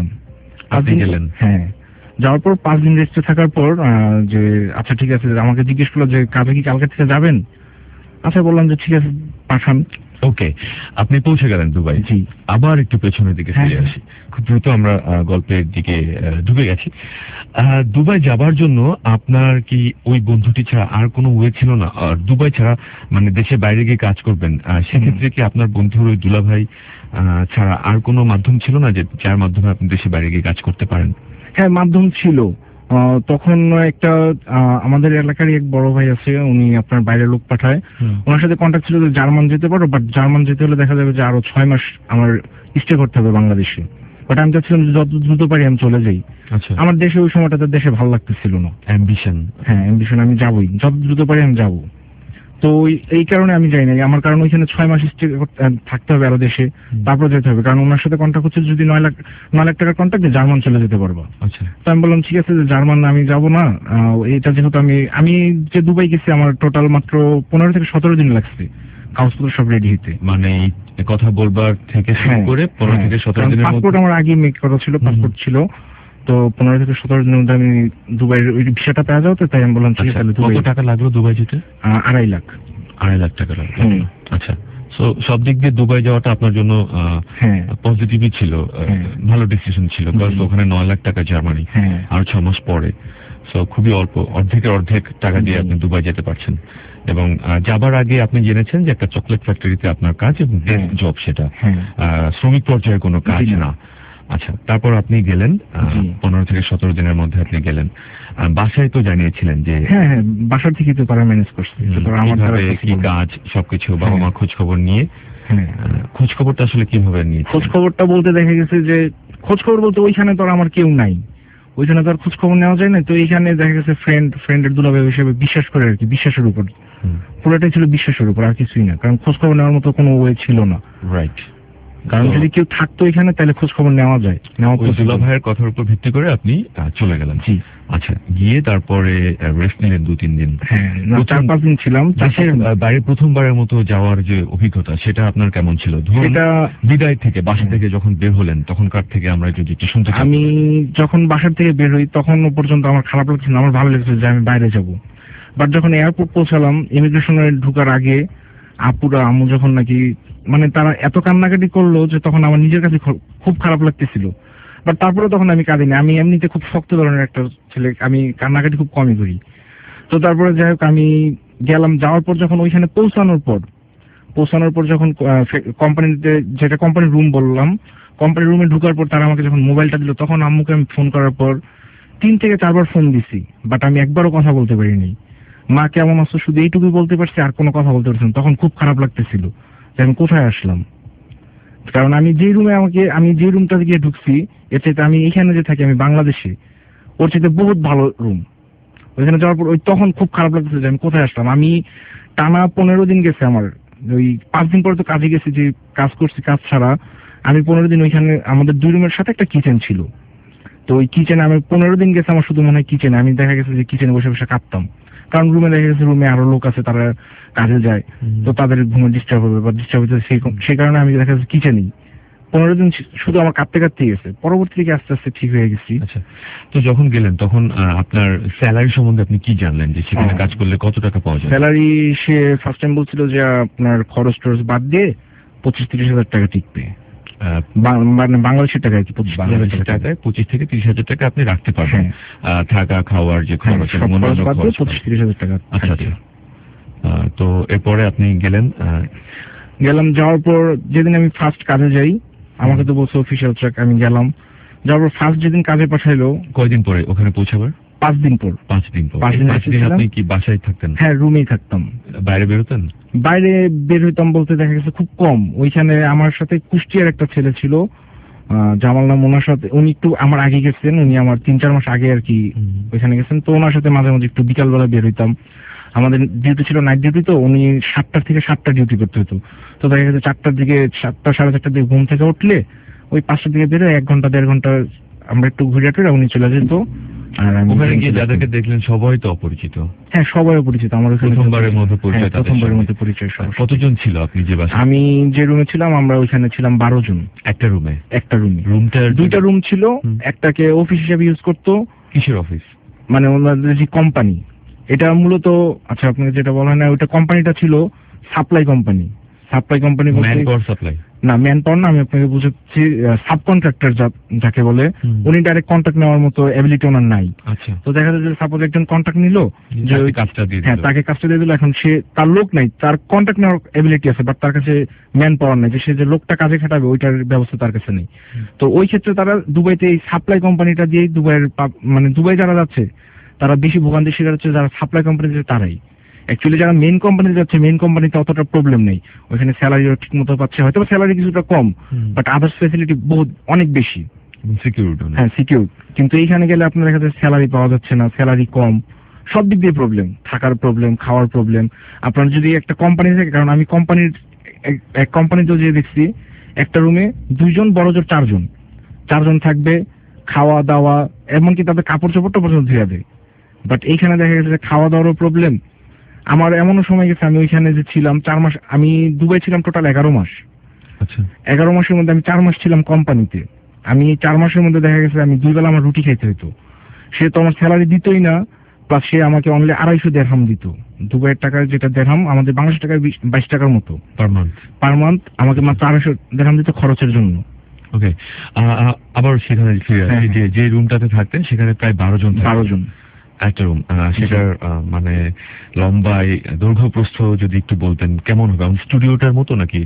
হ্যাঁ, যাওয়ার পর 5 দিন রেস্টে থাকার পর যে আচ্ছা ঠিক আছে, আমাকে জিজ্ঞেস করলো যে কাজে কি কালকে থেকে যাবেন? আচ্ছা বললাম যে ঠিক আছে পাঠান। ওকে, আপনি পৌঁছে গেলেন দুবাই। জি। আবার একটু পেছনের দিকে ফিরে আসি, খুব দ্রুত আমরা গল্পের দিকে ঢুকে গেছি। দুবাই যাবার জন্য আপনার কি ওই বন্ধুটি ছাড়া আর কোনো ওয়ে ছিল না? আর দুবাই ছাড়া মানে দেশের বাইরে গিয়ে কাজ করবেন, সেক্ষেত্রে কি আপনার বন্ধুর ওই দুলাভাই ছাড়া আর কোনো মাধ্যম ছিল না যে যার মাধ্যমে আপনি দেশের বাইরে গিয়ে কাজ করতে পারেন? হ্যাঁ, মাধ্যম ছিল। তখন একটা আমাদের এলাকারই এক বড় ভাই আছে, উনি আপনার বাইরে লোক পাঠায়, ওনার সাথে কন্ট্যাক্ট ছিল যে জার্মান যেতে পারো, বাট জার্মান যেতে হলে দেখা যাবে যে আরো 6 মাস আমার স্টে করতে হবে বাংলাদেশে। বাট আমি চাচ্ছিলাম যে যত দ্রুত পারি আমি চলে যাই। আমার দেশে ওই সময়টাতে দেশে ভালো লাগতেছিল না। অ্যাম্বিশন। হ্যাঁ, অ্যাম্বিশন, আমি যাবোই, যত দ্রুত পারি আমি যাবো। তো এই কারণে আমি যাই নাই। আমার কারণ ওইখানে 6 মাস স্টে থাকতে হবে আরো দেশে, তারপর যেতে হবে। কারণ ওনার সাথে কন্ট্যাক্ট হচ্ছে যদি 9 লাখ টাকার কন্ট্যাক্টে জার্মান চলে যেতে পারবো। তো আমি বললাম ঠিক আছে, জার্মান আমি যাবো না। এটা যেহেতু আমি যে দুবাই গেছি, আমার টোটাল মাত্র 15 থেকে 17 দিন লাগছে কাগজপত্র সব রেডি হইতে। মানে কথা বলবার থেকে শুরু করে 15 থেকে 17 দিনের মধ্যে। পাসপোর্ট আমার আগে মেক করা ছিল, পাসপোর্ট ছিল। তো 15 থেকে 17 দিনের মধ্যে আমি দুবাইয়ের ওই ভিসাটা পেয়ে যাবো। তাই আমি বললাম ঠিক আছে। কত টাকা লাগলো দুবাই যেতে? 2.5 লাখ। 2.5 লাখ টাকা লাগলো। আচ্ছা, সো সব দিক দিয়ে দুবাই যাওয়াটা আপনার জন্য পজিটিভই ছিল, ভালো ডিসিশন ছিল। কারণ ওখানে 9 লাখ টাকা জার্মানি, আর 6 মাস পরে। সো খুবই অল্প, অর্ধেক টাকা দিয়ে আপনি দুবাই যেতে পারছেন। এবং যাবার আগে আপনি জেনেছেন যে একটা চকলেট ফ্যাক্টরিতে আপনার কাজ, এবং জব, সেটা শ্রমিক পর্যায়ে কোনো কাজ না। আচ্ছা, তারপর আপনি গেলেন, 15 থেকে 17 দিনের মধ্যে আপনি গেলেন। বাসায় তো জানিয়েছিলেন যে হ্যাঁ, বাসার থেকে তো তারা ম্যানেজ করছে কি কাজ, সবকিছু বাবা মা খোঁজ খবর নিয়ে। খোঁজ খবরটা আসলে কিভাবে নিয়ে? খোঁজ খবরটা বলতে দেখা গেছে যে খোঁজ খবর বলতে ওইখানে তো আমার কেউ নাই, ওইখানে তো আর খোঁজ খবর নেওয়া যায় না। তো এইখানে দেখা গেছে ফ্রেন্ডের দুলাভাই হিসেবে বিশ্বাস করে আর কি, বিশ্বাসের উপর পুরোটাই ছিল, বিশ্বাসের উপর, আর কিছুই না। কারণ খোঁজ খবর নেওয়ার মতো কোনো ওয়ে ছিল না। রাইট। কারণ যদি কেউ থাকতো এখানে তাহলে খোঁজ খবর নেওয়া যায়। দুলাভাইয়ের কথার উপর ভিত্তি করে আপনি চলে গেলেন। জি। আচ্ছা, গিয়ে তারপরে রেস্ট নিলেন 2-3 দিন? হ্যাঁ, 4-5 দিন ছিলাম। বাইরে প্রথমবারের মতো যাওয়ার যে অভিজ্ঞতা, সেটা আপনার কেমন ছিল? সেটা বিদায় থেকে, বাসা থেকে যখন বের হলেন তখনকার থেকে আমরা যদি একটু শুনতে চাই। আমি যখন বাসার থেকে বের হই তখন পর্যন্ত আমার খারাপ লাগছিল, আমার ভালো লাগছিল যে আমি বাইরে যাব। বাট যখন এয়ারপোর্ট পৌঁছালাম, ইমিগ্রেশনে ঢোকার আগে আপুরা আম্মু যখন নাকি মানে তারা এত কান্নাকাটি করলো যে তখন আমার নিজের কাছে খুব খারাপ লাগতেছিল। বাট তারপরে তখন আমি কাঁদিনি। আমি এমনিতে খুব শক্ত ধরনের একটা ছেলে, আমি কান্নাকাটি খুব কমই করি। তো তারপরে যাই হোক আমি গেলাম, যাওয়ার পর যখন ওইখানে পৌঁছানোর পর যখন কোম্পানিতে, যেটা কোম্পানির রুম বললাম, কোম্পানির রুমে ঢোকার পর তারা আমাকে যখন মোবাইলটা দিল, তখন আম্মুকে আমি ফোন করার পর 3 থেকে 4 বার ফোন দিছি, বাট আমি একবারও কথা বলতে পারিনি। মা কেমন আছো শুধু এইটুকুই বলতে পারছি, আর কোনো কথা বলতে পারছি না। তখন খুব খারাপ লাগতেছিল যে আমি কোথায় আসলাম, কারণ আমি যে রুমটাতে গিয়ে ঢুকছি এর চাইতে আমি এখানে যে থাকি, আমি বাংলাদেশে, ওর চাইতে বহুত ভালো রুম। ওইখানে যাওয়ার পর তখন খুব খারাপ লাগতেছে যে আমি কোথায় আসলাম। আমি টানা 15 দিন গেছে আমার, ওই 5 দিন পরে তো কাজে গেছি, যে কাজ করছি, কাজ ছাড়া আমি 15 দিন ওইখানে, আমাদের 2 রুমের সাথে একটা কিচেন ছিল, তো ওই কিচেনে আমি 15 দিন গেছে আমার শুধু মনে হয় কিচেনে। আমি দেখা গেছে যে কিচেনে বসে বসে কাঁদতাম, কারণ রুমে দেখা গেছে রুমে আরো লোক আছে, তারা কাজে যায়, তো তাদের ঘুমে ডিস্টার্ব হবে বা ডিস্টার্ব হতে, সেই কারণে আমি দেখা যাচ্ছে কিচেনেই 15 দিন শুধু আমার কাঁদতে গেছে। পরবর্তী থেকে আস্তে আস্তে ঠিক হয়ে গেছি। আচ্ছা, তো যখন গেলেন তখন আপনার স্যালারি সম্বন্ধে আপনি কি জানলেন, যে সেখানে কাজ করলে কত টাকা পাওয়া যায়? স্যালারি সে ফার্স্ট টাইম বলছিল যে আপনার খরচ টরচ বাদ দিয়ে 25-30 হাজার টাকা টিকবে, মানে বাংলাদেশের টাকায় কি, বাংলাদেশের টাকায় 25 থেকে 30 হাজার টাকা আপনি রাখতে পারবেন, থাকা খাওয়ার যে খরচ, 25-30 হাজার টাকা। আচ্ছা আচ্ছা। তো এরপরে আপনি গেলাম, যাওয়ার পর যেদিন আমি ফার্স্ট কাজে যাই, আমাকে তো বলছে অফিসিয়াল ট্রাক, আমি গেলাম, যাওয়ার পর ফার্স্ট যেদিন কাজে পাঠাইলো, কয়দিন পরে ওখানে পৌঁছাবার? 5 দিন পর। 5 দিন পর। 5 দিন আপনি কি বাসায় থাকতেন? হ্যাঁ, রুমেই থাকতাম। বাইরে বেরোতেন? বাইরে বের হইতাম বলতে দেখা গেছে খুব কম। ওইখানে আমার সাথে কুষ্টিয়ার একটা ছেলে ছিল, জামাল নাম, ওনার সাথে, উনি একটু আমার আগে গেছেন, উনি আমার 3-4 মাস আগে আর কি ওইখানে গেছেন, তো ওনার সাথে মাঝে মাঝে একটু বিকালবেলা বের হইতাম। আমাদের ডিউটি ছিল নাইট ডিউটি, তো উনি 7টা থেকে 7টা ডিউটি করতে হতো, তো দেখা গেছে 4টার দিকে, 7টা সাড়ে 4টার দিকে ঘুম থেকে উঠলে ওই 5টার দিকে বেরোয় 1 ঘন্টা 1.5 ঘন্টা আমরা একটু ঘুরে টুরে উনি চলে যেত। আর ওখানে গিয়ে যাদেরকে দেখলেন সবাই তো অপরিচিত? হ্যাঁ, সবাই অপরিচিত। আমার প্রথমবারের মধ্যে পরিচয়? প্রথমবারের মধ্যে পরিচয়। কতজন ছিল আপনি যে বাসায়? আমি যে রুমে ছিলাম, আমরা ওইখানে ছিলাম 12 জন। একটা রুমে? রুমটার 2টা রুম ছিল, একটাকে অফিস হিসেবে ইউজ করতো। কিসের অফিস? মানে ওনাদের যে কোম্পানি, এটা মূলত, আচ্ছা আপনাকে যেটা বলা হয় না, ওইটা কোম্পানিটা ছিল supply company. Manpower supply না, ম্যান পাওয়ার না, আমি আপনাকে বুঝাচ্ছি, সাবকন্ট্রাক্টর যাকে বলে, উনি ডাইরেক্ট কন্ট্রাক্ট নেওয়ার মতো এবিলিটি ওনার নাই। আচ্ছা, তো দেখা যায় যে সাপোজ একজন কন্ট্রাক্ট নিল, যে কাজটা দিয়ে, হ্যাঁ, তাকে কাজটা দিয়ে দিল, এখন সে, তার লোক নাই, তার কন্ট্রাক্ট নেওয়ার এবিলিটি আছে, বাট তার কাছে ম্যান পাওয়ার নাই, যে সে যে লোকটা কাজে খাটাবে ওইটার ব্যবস্থা তার কাছে নেই। তো ওই ক্ষেত্রে তারা দুবাইতে এই সাপ্লাই কোম্পানিটা দিয়ে, মানে দুবাই যারা যাচ্ছে তারা বেশি ভোগান্তি শিকার হচ্ছে, যারা সাপ্লাই কোম্পানি দিচ্ছে তারাই। অ্যাকচুয়ালি যারা মেইন কোম্পানি যাচ্ছে, মেইন কোম্পানিতে অতটা প্রবলেম নেই, ওইখানে স্যালারিও ঠিক মতো পাচ্ছে, হয়তো স্যালারি কিছুটা কম, বাট আদার্স ফ্যাসিলিটি অনেক বেশি, হ্যাঁ সিকিউর। কিন্তু এইখানে গেলে আপনার দেখা যাচ্ছে স্যালারি পাওয়া যাচ্ছে না, স্যালারি কম, সব দিক দিয়ে প্রবলেম, থাকার প্রবলেম, খাওয়ার প্রবলেম। আপনার যদি একটা কোম্পানি থাকে, কারণ আমি এক কোম্পানিতেও যে দেখছি, একটা রুমে 2 জন, বড় জোর 4 জন থাকবে, খাওয়া দাওয়া, এমনকি তাদের কাপড় চোপড়টা পর্যন্ত ধুয়ে দেয়। বাট এইখানে দেখা গেছে যে খাওয়া দাওয়ারও প্রবলেম। আমার এমনও সময় গেছে, আমি ওইখানে যে ছিলাম 4 মাস, আমি দুবাই ছিলাম টোটাল 11 মাস। আচ্ছা, 11 মাসের মধ্যে আমি 4 মাস ছিলাম কোম্পানিতে। আমি 4 মাসের মধ্যে দেখা গেছে আমি 2 বেলা আমার রুটি খাইতে হতো। সে তো আমার স্যালারি দিতই না, প্লাস সে আমাকে অনলি 250 দিরহাম দিত। দুবাইয়ের টাকায় যেটা দিরহাম, আমাদের বাংলাদেশ টাকায় 22 টাকার মতো পার মান্থ আমাকে মাত্র 250 দিরহাম দিত খরচের জন্য। ওকে, আবার সেখানে ফিরে আসি, যে রুমটাতে থাকতেন সেখানে প্রায় 12 জন একটা রুম। সেটার মানে লম্বায়, দৈর্ঘ্য, প্রস্থ যদি একটু বলতেন কেমন হবে? স্টুডিওটার মতো নাকি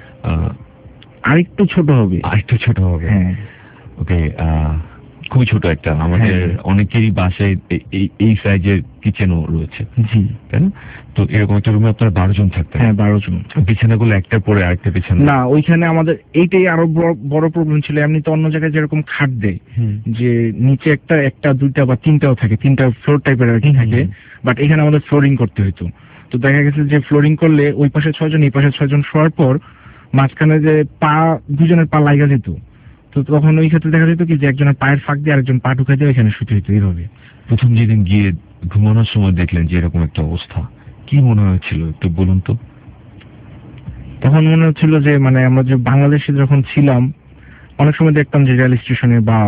আরেকটু ছোট হবে? হ্যাঁ। ওকে, খুবই ছোট একটা, আমাদের অনেকেরই বাসায় এই সাইজের কিচেনও রয়েছে, জি, তাই না? তো এরকম একটা রুমে আপনারা 12 জন থাকতেন? হ্যাঁ, 12 জন। বিছানাগুলো একটার পরে আরেকটা বিছানা? না, ওইখানে আমাদের এইটাই আরো বড় প্রবলেম ছিল। এমনি তো অন্য জায়গায় যেরকম খাট দেয়, যে নিচে একটা 2টা বা 3টাও থাকে, 3টা ফ্লোর টাইপের আর কি থাকে, বাট এখানে আমাদের ফ্লোরিং করতে হইতো। তো দেখা গেছে যে ফ্লোরিং করলে ওই পাশে 6 জন, এই পাশে 6 জন শোয়ার পর মাঝখানে যে দুজনের পা লাগা যেত, তো তখন ওই ক্ষেত্রে দেখা যেত কি যে একজনের পায়ের ফাঁক দিয়ে আরেকজন পা ঢুকাই দিয়ে ওইখানে শুতে হইতো। এইভাবে প্রথম যেদিন গিয়ে ঘুমানোর সময় দেখলেন যে এরকম একটা অবস্থা, কি মনে হয়েছিল একটু বলুন তো? তখন মনে হচ্ছিল যে, মানে আমরা যে বাংলাদেশে যখন ছিলাম, অনেক সময় দেখতাম যে রেল স্টেশনে বা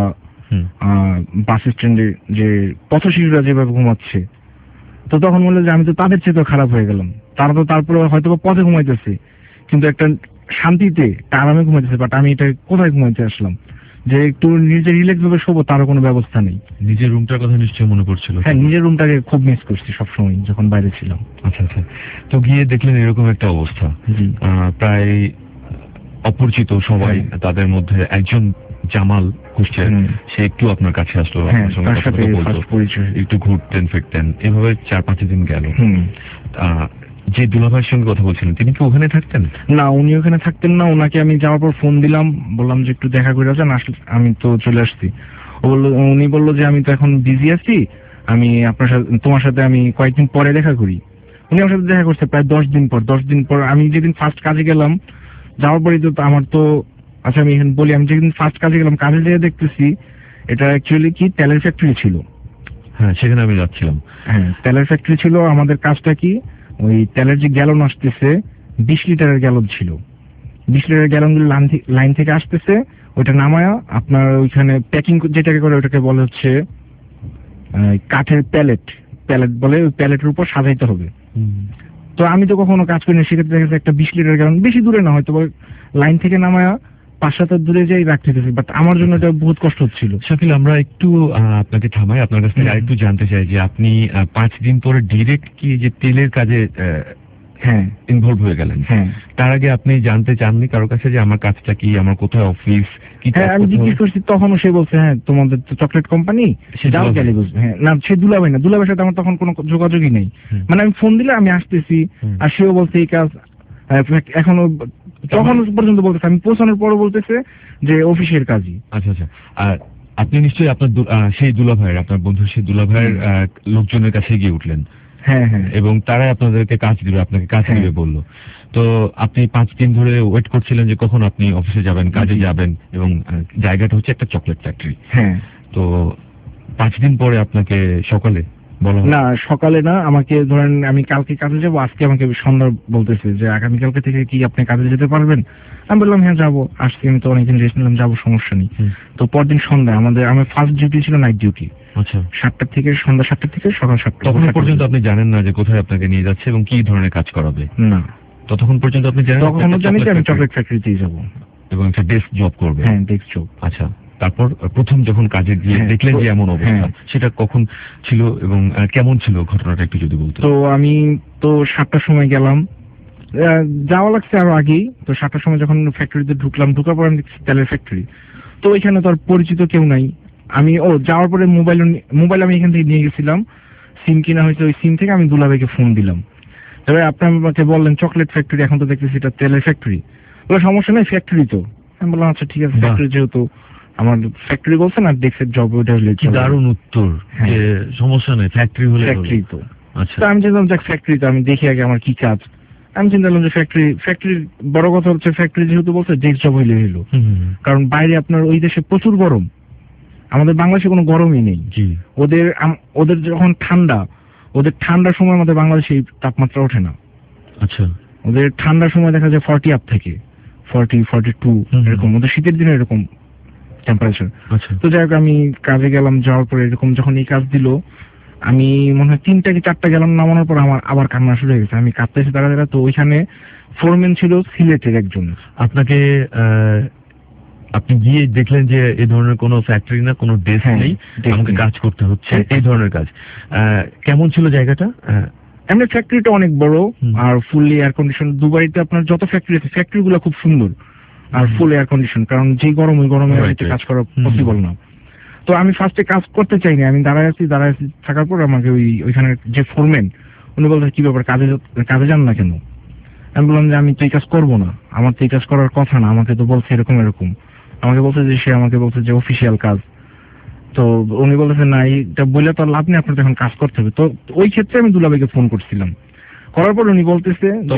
বাস স্ট্যান্ডে যে পথশিশুরা যেভাবে ঘুমাচ্ছে, তো তখন মনে হলো যে আমি তো তাদের চেয়ে তো খারাপ হয়ে গেলাম। তারা তো তারপরে হয়তো পথে ঘুমাইতেছে, কিন্তু একটা শান্তিতে আরামে ঘুমাইতেছে, বাট আমি এটা কোথায় ঘুমাইতে আসলাম? যে একটু নিজে রিল্যাক্স ভাবে শোবো তারও কোনো ব্যবস্থা নেই। নিজের রুমটার কথা নিশ্চয়ই মনে পড়ছিল? হ্যাঁ, নিজের রুমটাকে খুব মিস করছি সবসময় যখন বাইরে ছিলাম। আচ্ছা আচ্ছা। তো গিয়ে দেখলেন এরকম একটা অবস্থা, প্রায় অপরিচিত সবাই, তাদের মধ্যে একজন জামাল খুঁজছে, সে একটু আপনার কাছে আসলো, আপনার সঙ্গে কথা বলতো, একটু ঘুরতেন ফিরতেন, এভাবে 4-5 দিন গেল। যে দুলাভাইয়ের সঙ্গে কথা বলছিলেন তিনি কি ওখানে থাকতেন? না, উনি ওখানে থাকতেন না। ওনাকে আমি যাওয়ার পর ফোন দিলাম, বললাম যে একটু দেখা করে যান, আসলে আমি তো চলে আসছি। উনি বললো যে আমি তো এখন বিজি আছি, আমি আপনার সাথে তোমার সাথে আমি কয়েকদিন পরে দেখা করি। উনি আমার সাথে দেখা করছে প্রায় 10 দিন পর। 10 দিন পর আমি যেদিন ফার্স্ট কাজে গেলাম, যাওয়ার পরে তো আমার তো, আচ্ছা আমি এখানে বলি, আমি যেদিন ফার্স্ট কাজে গেলাম, কাজে যেয়ে দেখতেছি এটা অ্যাকচুয়ালি কি তেলের ফ্যাক্টরি ছিল। হ্যাঁ, সেখানে আমি যাচ্ছিলাম। হ্যাঁ, তেলের ফ্যাক্টরি ছিল। আমাদের কাজটা কি, ওই তেলের যে গ্যালন আসতেছে 20 লিটারের গ্যালন ছিল, 20 লিটারের গ্যালন গুলো লাইন থেকে আসতেছে, ওইটা নামায়া আপনার ওইখানে প্যাকিং যেটাকে করে ওটাকে বলে হচ্ছে কাঠের প্যালেট বলে, ওই প্যালেটের উপর সাজাইতে হবে। তো আমি তো কখনো কাজ করিনি, সেক্ষেত্রে দেখা যাচ্ছে একটা 20 লিটার গ্যালন, বেশি দূরে না হয়তো লাইন থেকে নামায়া 5-7 দূরে যাই রাখতে দিতেছি, বাট আমার জন্য এটা বহুত কষ্ট হচ্ছিল। শাকিল, আমরা একটু আপনাকে থামাই, আপনার কাছ থেকে আরেকটু জানতে চাই যে আপনি 5 দিন পরে ডিরেক্ট কি যে তেলের কাজে ইনভলভ হয়ে গেলেন? হ্যাঁ, তার আগে আপনি জানতে চাননি কারোর কাছে যে আমার কাজটা কি, আমার কোথায় অফিস কি? হ্যাঁ, আমি জিজ্ঞেস করছি, তখনও সে বলছে হ্যাঁ তোমাদের তো চকলেট কোম্পানি, যাও গেলে বুঝবে। হ্যাঁ, না সে দুলাভাই না, দুলাভাইয়ের সাথে আমার তখন কোনো যোগাযোগই নেই। মানে আমি ফোন দিলে আমি আসতেছি, আর সেও বলছে এই কাজ এখনো, তখন পর্যন্ত বলতেছে, আমি পৌঁছানোর পরও বলতেছে যে অফিসের কাজই। আচ্ছা আচ্ছা। আর আপনি নিশ্চয়ই আপনার সেই দুলাভাইয়ের, আপনার বন্ধু সেই দুলাভাইয়ের লোকজনের কাছে গিয়ে উঠলেন? হ্যাঁ হ্যাঁ। এবং তারাই আপনাদেরকে কাজ দিবে, আপনাকে কাজ দিবে বললো। তো আপনি 5 দিন ধরে ওয়েট করছিলেন যে কখন আপনি অফিসে যাবেন, কাজে যাবেন, এবং জায়গাটা হচ্ছে একটা চকলেট ফ্যাক্টরি। হ্যাঁ। তো 5 দিন পরে আপনাকে সকালে বলা? না, সকালে না, আমাকে ধরেন আমি কালকে কাজে যাবো, আজকে আমাকে সন্ধ্যা বলতেছে যে আগামীকালকে থেকে কি আপনি কাজে যেতে পারবেন? আমি বললাম হ্যাঁ যাবো, আজকে আমি তো অনেকদিন রেস্ট নিলাম, যাবো, সমস্যা নেই। তো পরদিন সন্ধ্যায় আমার ফার্স্ট ডিউটি ছিল নাইট ডিউটি। আচ্ছা। 7টা থেকে সন্ধ্যা 7টা থেকে সকাল 7টা। তখন পর্যন্ত আপনি জানেন না যে কোথায় আপনাকে নিয়ে যাচ্ছে এবং কি ধরনের কাজ করাবে? না, ততক্ষণ পর্যন্ত আপনি জানেন? তখনও জানি যে আমি চকলেট ফ্যাক্টরিতেই যাবো এবং একটা ডেস্ক জব করবে। হ্যাঁ, ডেস্ক জব। আচ্ছা, তারপর প্রথম যখন কাজে গিয়ে দেখলেন যে এমন অবস্থা, সেটা কখন ছিল এবং কেমন ছিল ঘটনাটা একটু যদি বলতেন? তো আমি তো 7টার সময় গেলাম, যাওয়া লাগছে আরো আগেই। তো 7টার সময় যখন ফ্যাক্টরিতে ঢুকলাম, ঢুকার পর আমি দেখছি তেলের ফ্যাক্টরি। তো ওইখানে তো আর পরিচিত কেউ নাই। আমি যাওয়ার পরে মোবাইল আমি এখান থেকে নিয়ে গেছিলাম, সিম কিনা হয়েছে, ওই সিম থেকে আমি দুলাভাইকে ফোন দিলাম। তবে আপনি আমাকে বললেন চকলেট ফ্যাক্টরি, এখন তো দেখতেছি এটা তেলের ফ্যাক্টরি। বলে সমস্যা নেই, ফ্যাক্টরি তো। আমি বললাম আচ্ছা ঠিক আছে, ফ্যাক্টরি যেহেতু আমার ফ্যাক্টরি বলছেন আর ডেস্কের জব, ওটা হলে কি দারুণ উত্তর, যে সমস্যা নেই, ফ্যাক্টরি হলে ফ্যাক্টরি তো। আচ্ছা, আমি চিন্তাম যাক ফ্যাক্টরি তো, আমি দেখি আগে আমার কি কাজ। আমি চিন্তা করলাম যে ফ্যাক্টরি বড় কথা হচ্ছে ফ্যাক্টরি যেহেতু বলছে ডেস্ক জব হইলে হইলো, কারণ বাইরে আপনার ওই দেশে প্রচুর গরম, আমাদের বাংলাদেশে কোনো গরমই নেই। ওদের যখন ঠান্ডা, ওদের ঠান্ডার সময় আমাদের বাংলাদেশে এই তাপমাত্রা ওঠে না। আচ্ছা, ওদের ঠান্ডার সময় দেখা যায় 40 আপ থেকে 40-42 এরকম, ওদের শীতের দিনে এরকম টেম্পারেচার। তো যাই হোক, আমি কাজে গেলাম, যাওয়ার পরে এরকম যখন এই কাজ দিল, আমি মনে হয় 3টা কি 4টা গেলাম, নামানোর পর আমার আবার কান্না শুরু হয়ে গেছে। আমি কাঁদতেছি দাঁড়া। তো ওইখানে ফোরম্যান ছিল সিলেটের একজন। আপনাকে আপনি গিয়ে দেখলেন যে এই ধরনের কোনো ফ্যাক্টরি না, কোনো ডেস্ক নেই, আমাকে কাজ করতে হচ্ছে এই ধরনের কাজ। কেমন ছিল জায়গাটা? এমনি ফ্যাক্টরিটা অনেক বড় আর ফুললি এয়ার কন্ডিশন। দুবাইতে আপনার যত ফ্যাক্টরি আছে, ফ্যাক্টরি গুলো খুব সুন্দর আর ফুল এয়ার কন্ডিশন, কারণ যে গরম, ওই গরমে কাজ করা পসিবল না। তো আমি ফার্স্টে কাজ করতে চাইনি, আমি দাঁড়ায় আছি থাকার পর আমাকে ওইখানে যে ফোরম্যান, উনি বলতে কি ব্যাপার, কাজে যান না কেন? আমি বললাম যে আমি তো এই কাজ করবো না, আমার তো এই কাজ করার কথা না, আমাকে তো বলছে এরকম। আমাকে বলছে যে সে আমাকে বলছে যে অফিসিয়াল কাজ। তো উনি বলেছেন না, এইটা বলে তো লাভ নেই, আপনার তো এখন কাজ করতে হবে। তো ওই ক্ষেত্রে আমি দুলাভাইকে ফোন করছিলাম, করার পর উনি বলতেছে তো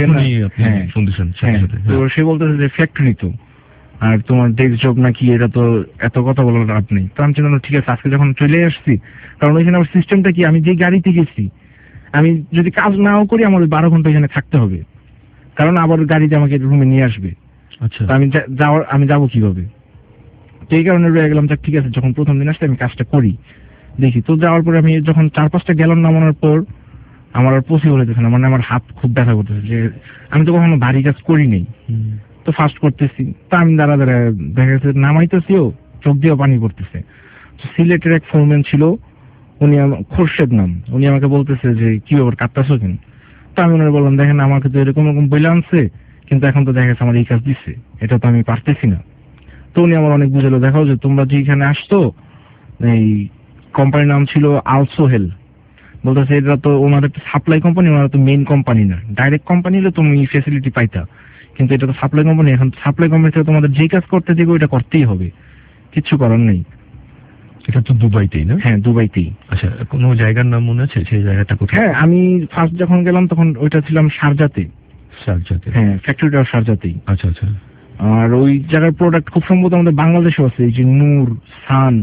সে বলতেছে যে ফ্যাক্টরি তো, আর তোমার ডেস্ক জব নাকি, এটা তো এত কথা বলার লাভ নেই। তো আমি চিন্তা ঠিক আছে, আজকে যখন চলে আসছি, কারণ ওইখানে আমার সিস্টেমটা কি, আমি যে গাড়িতে গেছি, আমি যদি কাজ নাও করি আমার 12 ঘন্টা এখানে থাকতে হবে, কারণ আবার গাড়িতে আমাকে রুমে নিয়ে আসবে। আচ্ছা, আমি যাবো কিভাবে? তো এই কারণে রয়ে গেলাম, ঠিক আছে যখন প্রথম দিন আসতে আমি কাজটা করি দেখি। তো যাওয়ার পরে আমি যখন 4-5টা গ্যালন নামানোর পর আমার আর পসিবল হইতেছে না, মানে আমার হাত খুব ব্যথা করতেছে, যে আমি তো কখনো ভারী কাজ করি নেই, তো ফার্স্ট করতেছি। তো আমি দাঁড়া দেখা গেছে নামাইতেছিও, চোখ দিয়ে পানি পড়তেছে। তো সিলেটের এক ফোরম্যান ছিল, উনি খোরশেদ নাম, উনি আমাকে বলতেছে যে কি ব্যাপার কাঁদতেছো কেন? তো আমি ওনার বললাম দেখেন আমাকে তো এরকম বলে আনছে, কিন্তু এখন তো দেখা গেছে আমার এই কাজ দিচ্ছে, এটা তো আমি পারতেছি না। তো উনি আমার অনেক বুঝালো, দেখাও যে তোমরা যে এখানে আসতো, এই কোম্পানির নাম ছিল আল সোহেল, বলতেছে এটা তো ওনাদের সাপ্লাই কোম্পানি, ওনারা তো মেইন কোম্পানি না, ডাইরেক্ট কোম্পানি হলে তুমি ফেসিলিটি পাইতা, কিন্তু এটা তো সাপ্লাই কোম্পানি, এখন সাপ্লাই কোম্পানি থেকে তোমাদের যে কাজ করতে দিবে ওইটা করতেই হবে, কিচ্ছু করার নেই। এটা তো দুবাইতেই না? হ্যাঁ দুবাইতেই। আচ্ছা, কোনো জায়গার নাম মনে আছে সেই জায়গাটা কোথায়? হ্যাঁ আমি ফার্স্ট যখন গেলাম তখন ওইটা ছিলাম শারজাতে। শারজাতে? হ্যাঁ ফ্যাক্টরিটাও শারজাতেই। আচ্ছা আচ্ছা। আর ওই জায়গার প্রোডাক্ট খুব সম্ভবত আমাদের বাংলাদেশেও আছে, এই যে নূর, সান,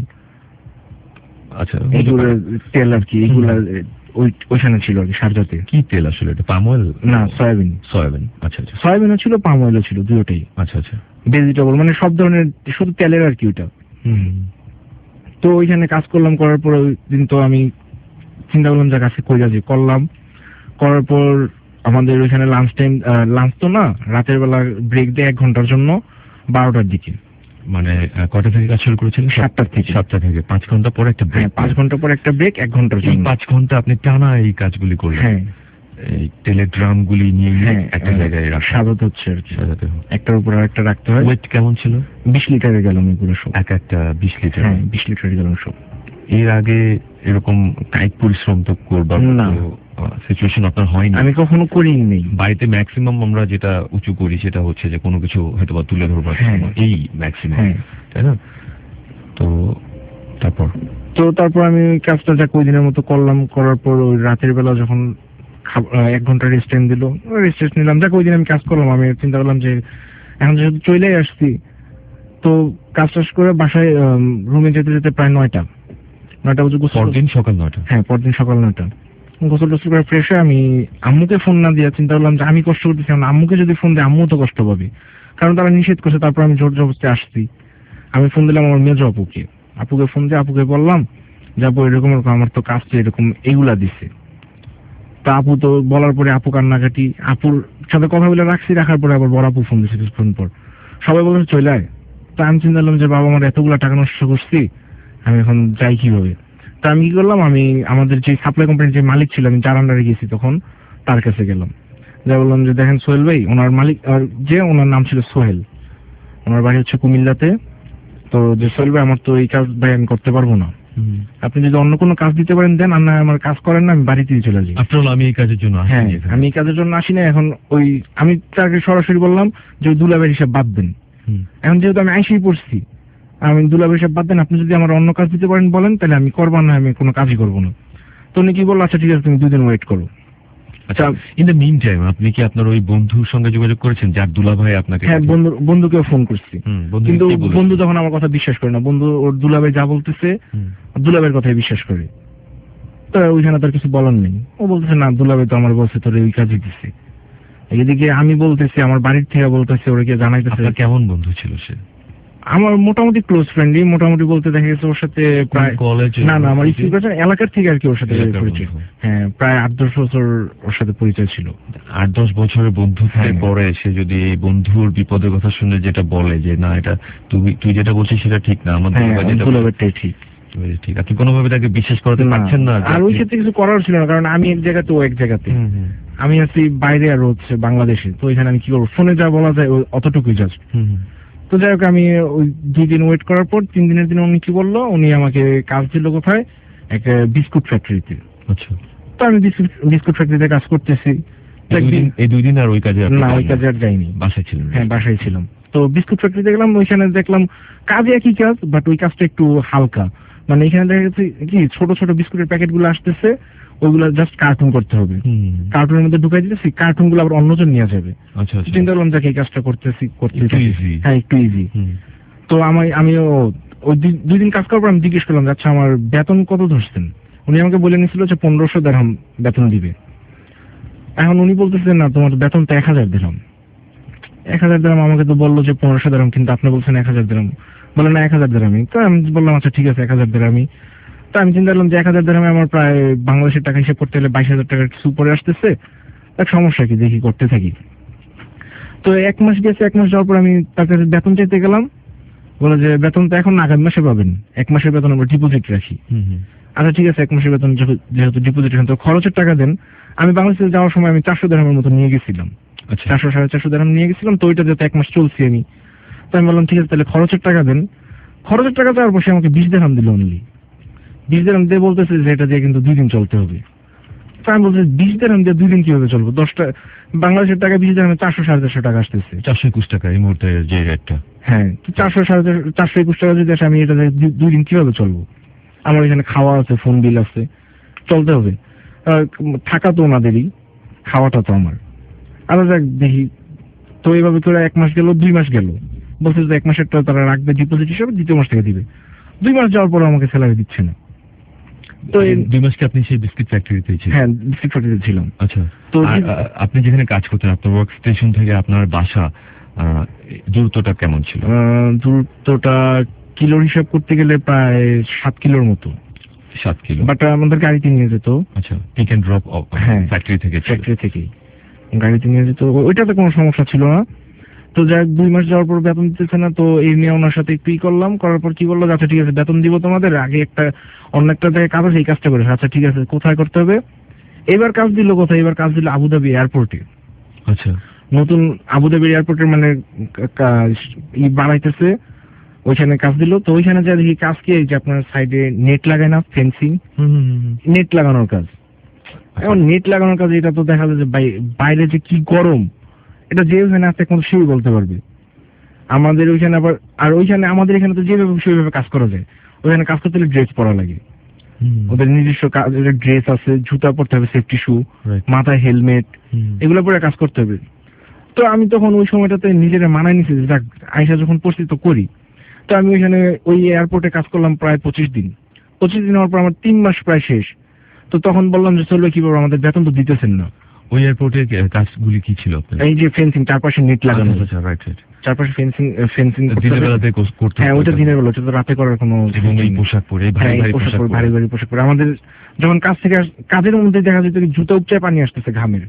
আচ্ছা এইগুলো তেল আর কি, এইগুলা ওইখানে ছিল আর কি শারজাতে। কি তেল আসলে এটা? Palm oil? না সয়াবিন। সয়াবিন, আচ্ছা আচ্ছা। সয়াবিনও ছিল, পাম অয়েলও ছিল, দুটোই। আচ্ছা আচ্ছা। ভেজিটেবল মানে সব ধরনের, শুধু তেলের আর কি ওইটা। তো ওইখানে কাজ করলাম, করার পর ওই দিন তো আমি চিন্তা করলাম যে কাছে কই যাচ্ছি, করলাম, করার পর আমাদের ওইখানে লাঞ্চ টাইম, লাঞ্চ তো না, রাতের বেলা ব্রেক দেয় 1 ঘন্টার জন্য 12টার দিকে। মানে কটা থেকে কাজ শুরু করেছিলেন? 7টা থেকে। 7টা থেকে 5 ঘন্টা পর একটা ব্রেক। 5 ঘন্টা পর একটা ব্রেক, 1 ঘন্টার জন্য। 5 ঘন্টা আপনি টানা এই কাজগুলি করলেন? হ্যাঁ। এই তেলের ড্রাম গুলি নিয়ে একটা জায়গায় সাজাতে হচ্ছে আর কি, সাজাতে হয়, একটার উপর আরেকটা রাখতে হয়। ওয়েট কেমন ছিল? 20 লিটারে গেলাম এগুলো সব। একটা 20 লিটার? হ্যাঁ 20 লিটারে গেলাম সব। এর আগে এরকম কায়িক পরিশ্রম তো করবার সিচুয়েশন আপনার হয়নি? আমি কখনো করিনি। বাড়িতে ম্যাক্সিমাম আমরা যেটা উঁচু করি সেটা হচ্ছে যে কোনো কিছু হয়তো বা তুলে ধরবার জন্য, এই ম্যাক্সিমাম, তাই না? তো তারপর আমি ওই কাজটা যা কয়েকদিনের মতো করলাম, করার পর ওই রাতের বেলা যখন 1 ঘন্টা রেস্ট টাইম দিল, রেস্ট নিলাম, যা কয়েকদিন আমি কাজ করলাম। আমি চিন্তা করলাম যে এখন যেহেতু চলেই আসছি, তো কাজ টাজ করে বাসায় রুমে যেতে যেতে প্রায় 9টা বাজে। পরদিন সকাল 9টা? হ্যাঁ পরদিন সকাল 9টা। গোসল টোসল করে ফ্রেশ হয়ে আমি আম্মুকে ফোন না দিয়ে চিন্তা করলাম যে আমি কষ্ট করতেছি, আম্মুকে যদি ফোন দিই আম্মু তো কষ্ট পাবে, কারণ তারা নিষেধ করছে। তারপর আমি জোর জবরদস্তি আসছি। আমি ফোন দিলাম আমার মেজো আপুকে ফোন দিয়ে আপুকে বললাম যাবো এরকম আমার তো কাজ এরকম এইগুলা দিচ্ছে। তা আপু তো বলার পরে আপু কান্নাকাটি, আপুর সাথে কথা বলে রাখছি, রাখার পরে আবার বড় আপু ফোন দিচ্ছে কিছুক্ষণ পর, সবাই বলছে চলে আয়। তা আমি চিন্তা করলাম যে বাবা আমার এতগুলা টাকা নষ্ট করছি, আমি এখন যাই কিভাবে? তা আমি কি করলাম, আমি আমাদের যে সাপ্লাই কোম্পানির যে মালিক ছিল, আমি যার আন্ডারে গেছি তখন, তার কাছে গেলাম, যা বললাম যে দেখেন সোহেল ভাই, ওনার মালিক যে ওনার নাম ছিল সোহেল, ওনার বাড়ি হচ্ছে কুমিল্লাতে, তো যে সোহেল ভাই আমার তো এই কাজ ভাই আমি করতে পারবো না, আপনি যদি অন্য কোনো কাজ দিতে পারেন দেন, আর না আমার কাজ করেন না, আমি বাড়িতেই চলে যাই। আফটার অল আমি এই কাজের জন্য আসি। হ্যাঁ আমি এই কাজের জন্য আসি না। এখন ওই আমি তাকে সরাসরি বললাম যে ওই দুলাবের হিসাব বাদ দেন। এখন যেহেতু আমি আইসেই পড়ছি, আমি দুলাবের হিসাব বাদ দেন, আপনি যদি আমার অন্য কাজ দিতে পারেন বলেন, তাহলে আমি করবো না, আমি কোনো কাজই করবো না। তো উনি কি বললো, আচ্ছা ঠিক আছে তুমি 2 দিন ওয়েট করো। আচ্ছা, ইন দ্য মিন টাইম আপনি কি আপনার ওই বন্ধুর সঙ্গে যোগাযোগ করেছেন যার দুলাভাই আপনাকে? হ্যাঁ বন্ধুকেও ফোন করছি, কিন্তু বন্ধু তখন আমার কথা বিশ্বাস করে না। বন্ধু ওর দুলাভাই যা বলতেছে দুলাভাইয়ের কথাই বিশ্বাস করে, তো ওইখানে তার কিছু বলার নেই। ও বলতেছে না দুলাভাই তো আমার বলছে তোর ওই কাজই দিচ্ছে। এদিকে আমি বলতেছি, আমার বাড়ির থেকে বলতেছে, ওরা কে জানাইতেছে। কেমন বন্ধু ছিল সে? আমার মোটামুটি ক্লোজ ফ্রেন্ডই, মোটামুটি বলতে দেখা গেছে ওর সাথে প্রায় না আমার এলাকার থেকে আর কি ওর সাথে পরিচয়। হ্যাঁ প্রায় 8-10 বছর ওর সাথে পরিচয় ছিল। 8-10 বছরের বন্ধুত্বের পরে সে যদি এই বন্ধুর বিপদের কথা শুনে যেটা বলে যে না এটা তুই যেটা বলছিস সেটা ঠিক না, আমাদের দুলাবেরটাই ঠিক, ঠিক, আপনি কোনোভাবে তাকে বিশ্বাস করাতে পারছেন না। আর ওই ক্ষেত্রে কিছু করার ছিল না, কারণ আমি এক জায়গাতে ও এক জায়গাতে, আমি আছি বাইরে আর হচ্ছে বাংলাদেশে, তো এখানে আমি কি করবো, ফোনে যা বলা যায় অতটুকুই জাস্ট। তো যাই হোক আমি ওই 2 দিন ওয়েট করার পর 3 দিনের দিন উনি কি বললো, উনি আমাকে কাজ দিল কোথায়, একটা বিস্কুট ফ্যাক্টরিতে। আচ্ছা। তো আমি বিস্কুট ফ্যাক্টরিতে কাজ করতেছি। এই 2 দিন আর ওই কাজে না, ওই কাজে আর যাইনি, বাসায় ছিলেন? হ্যাঁ বাসায় ছিলাম। তো বিস্কুট ফ্যাক্টরিতে গেলাম, ওইখানে দেখলাম কাজে একই কাজ, বাট ওই কাজটা একটু হালকা। মানে এখানে দেখা যাচ্ছে কি ছোট ছোট বিস্কুটের প্যাকেট গুলো আসতেছে, ওইগুলো জাস্ট কার্টুন করতে হবে, কার্টুনের মধ্যে ঢুকাই দিতেছি, কার্টুন গুলো আবার অন্যজন নিয়ে যাবে। চিন্তা করলাম যাকে এই কাজটা করতে হ্যাঁ একটু ইজি। তো আমিও ওই 2 দিন কাজ করার পর আমি জিজ্ঞেস করলাম, আচ্ছা আমার বেতন কত ধরছেন? উনি আমাকে বলে নিয়েছিল যে 1500 দিরহাম বেতন দিবে। এখন উনি বলতেছেন না তোমার বেতন তো 1000 দিরহাম। 1000 দিরহাম আমাকে তো বললো যে 1500 দিরহাম, কিন্তু আপনি বলছেন 1000 দিরহাম। বলে না 1000 দিরহামই। তো আমি বললাম আচ্ছা ঠিক আছে 1000 দিরহামই। তো আমি চিন্তা করলাম যে 1000 দিরহামে আমার প্রায় বাংলাদেশের টাকা হিসেব করতে গেলে 22,000 টাকার কিছু উপরে আসতেছে, এক সমস্যা কি, দেখি করতে থাকি। তো 1 মাস গেছে, 1 মাস যাওয়ার পর আমি তার কাছে বেতন চাইতে গেলাম, বলে যে বেতন তো এখন আগামী মাসে পাবেন, 1 মাসের বেতন আমরা ডিপোজিট রাখি। আচ্ছা ঠিক আছে, 1 মাসের বেতন যেহেতু ডিপোজিট রাখেন তো খরচের টাকা দেন। আমি বাংলাদেশে যাওয়ার সময় আমি 400 দিরহামের মতো নিয়ে গেছিলাম, 400-450 দিরহাম নিয়ে গেছিলাম। তো ওইটা যেহেতু 1 মাস চলছি আমি, তো আমি বললাম ঠিক আছে তাহলে খরচের টাকা দেন। খরচের টাকা দেওয়ার পর সে আমাকে 20 দিরহাম দিল অনলি। 20 দিরহাম দিয়ে বলতেছে যে এটা দিয়ে কিন্তু 2 দিন চলতে হবে। তো আমি বলছি 20 দিরহাম দিয়ে 2 দিন কিভাবে চলবো? 10টা বাংলাদেশের টাকা 20 দিরহামে 400-450 টাকা আসতেছে। 421 টাকা এই মুহূর্তে যে রেটটা। হ্যাঁ, তো 421 টাকা যদি আসে আমি এটা 2 দিন কিভাবে চলবো? আমার এখানে খাওয়া আছে, ফোন বিল আছে, চলতে হবে। থাকা তো ওনাদেরই, খাওয়াটা তো আমার। আরো যাক দেখি। তো এইভাবে করে 1 মাস গেল, 2 মাস গেল। বলছে যে 1 মাসেরটা তারা রাখবে ডিপোজিট হিসেবে, 2য় মাস থেকে দিবে। 2 মাস যাওয়ার পর আমাকে স্যালারি দিচ্ছে না। তো এই 2 মাস কি আপনি সেই বিস্কিট ফ্যাক্টরিতে ছিলেন? হ্যাঁ, বিস্কিট ফ্যাক্টরিতে ছিলাম। আচ্ছা, তো আপনি যেখানে কাজ করতেন আপনার ওয়ার্ক স্টেশন থেকে আপনার বাসা দূরত্বটা কেমন ছিল? দূরত্বটা কিলোর হিসাব করতে গেলে প্রায় 7 কিলোর মতো। 7 কিলো। বাট আমাদের গাড়িতে নিয়ে যেত। আচ্ছা, পিক এন্ড ড্রপ ফ্যাক্টরি থেকে? ফ্যাক্টরি থেকেই গাড়িতে নিয়ে যেত, ওইটাতে কোনো সমস্যা ছিল না। তো যাই 2 মাস যাওয়ার পর বেতন দিতেছে না, তো এই নিয়ে ওনার সাথে একটু করলাম, করার পর কি বললো, আচ্ছা ঠিক আছে বেতন দিব তোমাদের, আগে অন্য একটা জায়গায় কাজ আছে এই কাজটা করে। আচ্ছা ঠিক আছে, কোথায় করতে হবে? এবার কাজ দিল কোথায়? এবার কাজ দিল আবুধাবি এয়ারপোর্টে। আচ্ছা, নতুন আবুধাবি এয়ারপোর্টের মানে বানাইতেছে, ওইখানে কাজ দিল। তো ওইখানে যা দেখি কাজ কি, যে আপনার সাইডে নেট লাগায় না, ফেন্সিং, নেট লাগানোর কাজ। এখন নেট লাগানোর কাজ, এটা তো দেখা যায় যে বাইরে যে কি গরম, এটা যে ওইখানে আছে এখন সেই বলতে পারবে। আমাদের ওইখানে আবার, আর ওইখানে আমাদের এখানে তো যেভাবে সেইভাবে কাজ করা যায়, ওইখানে কাজ করতে হলে ড্রেস পরা লাগে। ওদের নিজস্ব ড্রেস আছে, জুতা পরতে হবে, সেফটি শু, মাথায় হেলমেট, এগুলো পরে কাজ করতে হবে। তো আমি তখন ওই সময়টাতে নিজেরা মানায় নিছি যে যাক আইসা যখন পড়ছি তো করি। তো আমি ওইখানে ওই এয়ারপোর্টে কাজ করলাম প্রায় 25 দিন। 25 দিন হওয়ার পর আমার 3 মাস প্রায় শেষ। তো তখন বললাম যে চলবে কিভাবে, আমাদের বেতন তো দিতেছেন না। ওই এয়ারপোর্টের কাজগুলি কি ছিল? এই যে ফেন্সিং, চারপাশে নেট লাগানো, চারপাশে ফেন্সিং দিনের বেলাতে করতে। হ্যাঁ, ওইটা দিনের বেলা, ওটা তো রাতে করার কোনো। এবং এই পোশাক পরে, ভারী ভারী পোশাক পরে আমাদের যখন কাজ থেকে কাজের মধ্যে দেখা যেত জুতো উপচায় পানি আসতেছে ঘামের,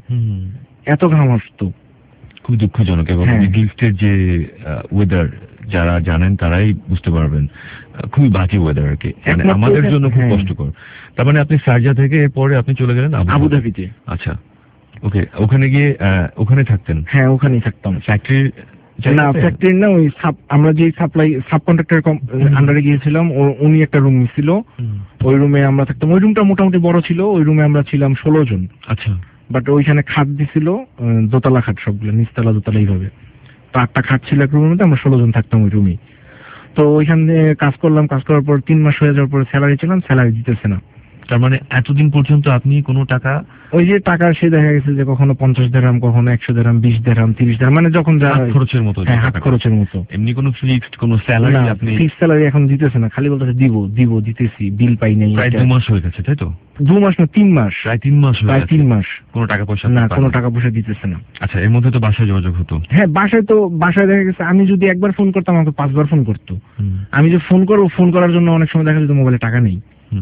এত ঘাম আসতো। খুব দুঃখজনক। এবং গিফটের যে ওয়েদার যারা জানেন তারাই বুঝতে পারবেন, খুবই বাজে ওয়েদার আর কি, মানে আমাদের জন্য খুব কষ্টকর। তার মানে আপনি শারজা থেকে পরে আপনি চলে গেলেন আবুধাবিতে। আচ্ছা, ওকে, ওখানে গিয়ে ওখানে থাকতেন? হ্যাঁ, ওখানেই থাকতাম। ফ্যাক্টরির না, ফ্যাক্টরি না, ওই আমরা যে সাব কন্ট্রাক্টর আন্ডারে গিয়েছিলাম, উনি একটা রুম ছিল, ওই রুমে আমরা থাকতাম। ওই রুমটা মোটামুটি বড় ছিল, ওই রুমে আমরা ছিলাম 16 জন। আচ্ছা, বাট ওইখানে খাট দিছিল, দোতলা খাট, সবগুলো নিচতলা দোতলা এইভাবে। তো 8টা খাট ছিল এক রুমের মধ্যে, আমরা 16 জন থাকতাম ওই রুমে। তো ওইখানে কাজ করলাম, কাজ করার পর 3 মাস হয়ে যাওয়ার পরে স্যালারি ছিলাম, স্যালারি দিতেছে না। তার মানে এতদিন পর্যন্ত আপনি কোনো টাকা, ওই যে টাকা সে দেখা গেছে যে কখনো 50 দিরহাম, কখনো 100 দিরহাম, 20 দিরহাম, 30 দিরহাম, মানে যখন যা খরচের মতো। হ্যাঁ, হাত খরচের মতো। এমনি কোনো ফিক্সড কোনো স্যালারি আপনি? ফিক্সড স্যালারি এখন দিতেছে না, খালি বলতেছে দিব দিতেছি, বিল পাই নাই। প্রায় 2 মাস হয়ে গেছে, তাই তো? 2 মাস না, 3 মাস। প্রায় 3 মাস হয়ে গেছে। 3 মাস কোনো টাকা পয়সা না, কোনো টাকা পয়সা দিতেছে না। আচ্ছা, এর মধ্যে তো বাসায় যোগাযোগ হতো? হ্যাঁ, বাসায় দেখা গেছে আমি যদি একবার ফোন করতাম আমাকে 5 বার ফোন করতো। আমি যে ফোন করবো, ফোন করার জন্য অনেক সময় দেখা যেত মোবাইলে টাকা নেই।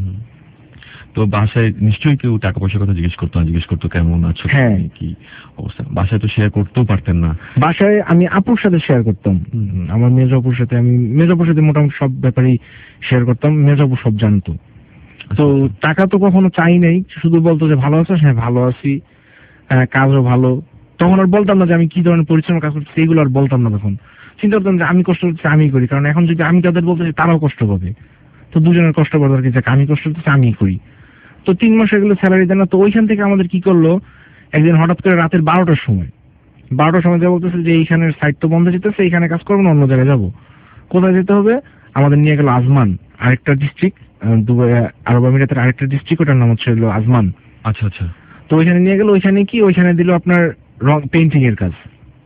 তো বাসায় নিশ্চয়ই কেউ টাকা পয়সার কথা জিজ্ঞেস করতো কেমন আছো, কি অবস্থা? বাসায় তো শেয়ার করতেও পারতেন না। বাসায় আমি আপুর সাথে শেয়ার করতাম, আমার মেজপুর সাথে মোটামুটি সব ব্যাপারেই শেয়ার করতাম, মেজপুর সব জানতো। তো টাকা তো কখনো চাই নাই, শুধু বলতো যে ভালো আছো? হ্যাঁ ভালো আছি, কাজও ভালো। তখন আর বলতাম না যে আমি কি ধরনের পরিশ্রমের কাজ করছি, এইগুলো আর বলতাম না। তখন চিন্তা করতাম যে আমি কষ্ট করছি আমি করি, কারণ এখন যদি আমি তাদের বলতে তারাও কষ্ট পাবে, তো দুজনের কষ্ট পাবে আর কি, যে আমি কষ্ট করতেছি আমি করি। তো 3 মাস এগুলো স্যালারি দেয় না। তো ওইখান থেকে আমাদের কি করলো, একদিন হঠাৎ করে রাতের 12টার সময় যা বলতেছে যে এইখানের সাইট তো বন্ধ যেতেছে, এইখানে কাজ করবো না, অন্য জায়গায় যাবো। কোথায় যেতে হবে? আমাদের নিয়ে গেল আজমান, আরেকটা ডিস্ট্রিক্ট, দুবাই আরব আমিরাতের আরেকটা ডিস্ট্রিক্ট, ওটার নাম হচ্ছে আজমান। আচ্ছা আচ্ছা। তো ওইখানে নিয়ে গেল, ওইখানে দিল আপনার পেইন্টিং এর কাজ,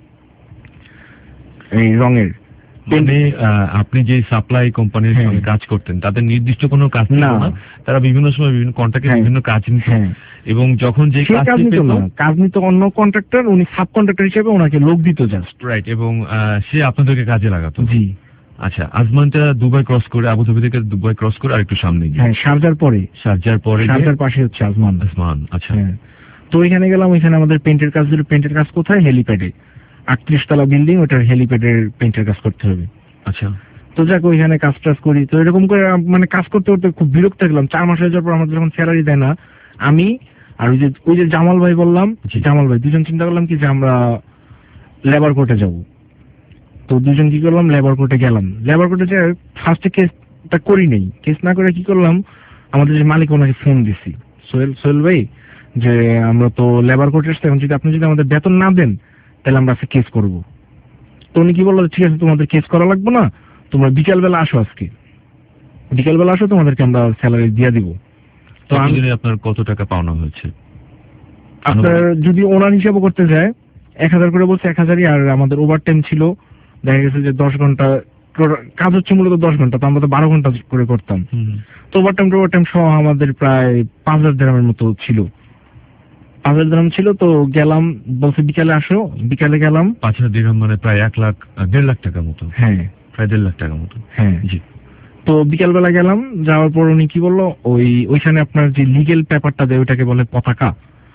এই রঙের। মানে আপনি যে সাপ্লাই কোম্পানির সঙ্গে কাজ করতেন তাদের নির্দিষ্ট কোনো কাজ ছিল না, তারা বিভিন্ন সময় বিভিন্ন কন্ট্রাক্টে বিভিন্ন কাজ নিত, এবং যখন যে কাজ নিত অন্য কন্ট্রাক্টর, উনি সাব কন্ট্রাক্টর হিসেবে ওনাকে লোক দিত জাস্ট, রাইট, এবং সে আপনাদেরকে কাজে লাগাতো। জি। আচ্ছা, আজমানটা দুবাই ক্রস করে, আবুধাবি থেকে দুবাই ক্রস করে আরেকটু সামনে গিয়ে, হ্যাঁ, শারজার পাশে হচ্ছে আজমান। আচ্ছা। তো ওইখানে গেলাম, ওইখানে আমাদের পেইন্টের কাজ দিল। পেইন্টের কাজ কোথায়? হেলিপ্যাডে, 38 তলা বিল্ডিং, ওটার হেলিপ্যাডের পেইন্টের কাজ করতে হবে। আচ্ছা। তো যাক ওইখানে কাজ টাজ করি। তো এরকম করে মানে কাজ করতে করতে খুব বিরক্ত হলাম। 4 মাস হয়ে যাওয়ার পর আমাদের যখন স্যালারি দেয় না, আমি আর ওই যে জামাল ভাই বললাম, জামাল ভাই দুজন চিন্তা করলাম কি যে আমরা লেবার কোর্টে যাব। তো দুজন কি করলাম, লেবার কোর্টে গেলাম। লেবার কোর্টে যে ফার্স্টে কেসটা করি নেই, কেস না করে কি করলাম, আমাদের যে মালিক ওনাকে ফোন দিছি, সোহেল ভাই যে আমরা তো লেবার কোর্টে এসছি, এখন যদি আপনি যদি আমাদের বেতন না দেন তাহলে আমরা আজকে কেস করব। তো উনি কি বললো, ঠিক আছে তোমাদের কেস করা লাগবে না, তোমরা বিকালবেলা আসো, আজকে বিকালবেলা আসো, তোমাদেরকে আমরা স্যালারি দিয়ে দিব। তো আপনার কত টাকা পাওনা হয়েছে? আপনার যদি ওনার হিসাব করতে যায় 1000 করে বলছে, 1000ই। আর আমাদের ওভারটাইম ছিল, দেখা গেছে যে 10 ঘন্টা কাজ হচ্ছে, মূলত 10 ঘন্টা, তো আমরা তো 12 ঘন্টা করে করতাম। তো ওভারটাইম সহ আমাদের প্রায় 5000 দিরহামের মতো ছিল। 5000 দিরহাম ছিল। তো গেলাম, বলছে বিকালে আসো, বিকালে গেলাম। 5000 দিরহাম মানে প্রায় 1.5 লাখ টাকা মতো। হ্যাঁ, প্রায় 1.5 লাখ টাকা মতো। হ্যাঁ জি। তো বিকালবেলা গেলাম, যাওয়ার পর উনি কি বললো, ওইখানে আপনার যে লিগেল পেপারটা দেয় ওইটাকে বলে পতাকা।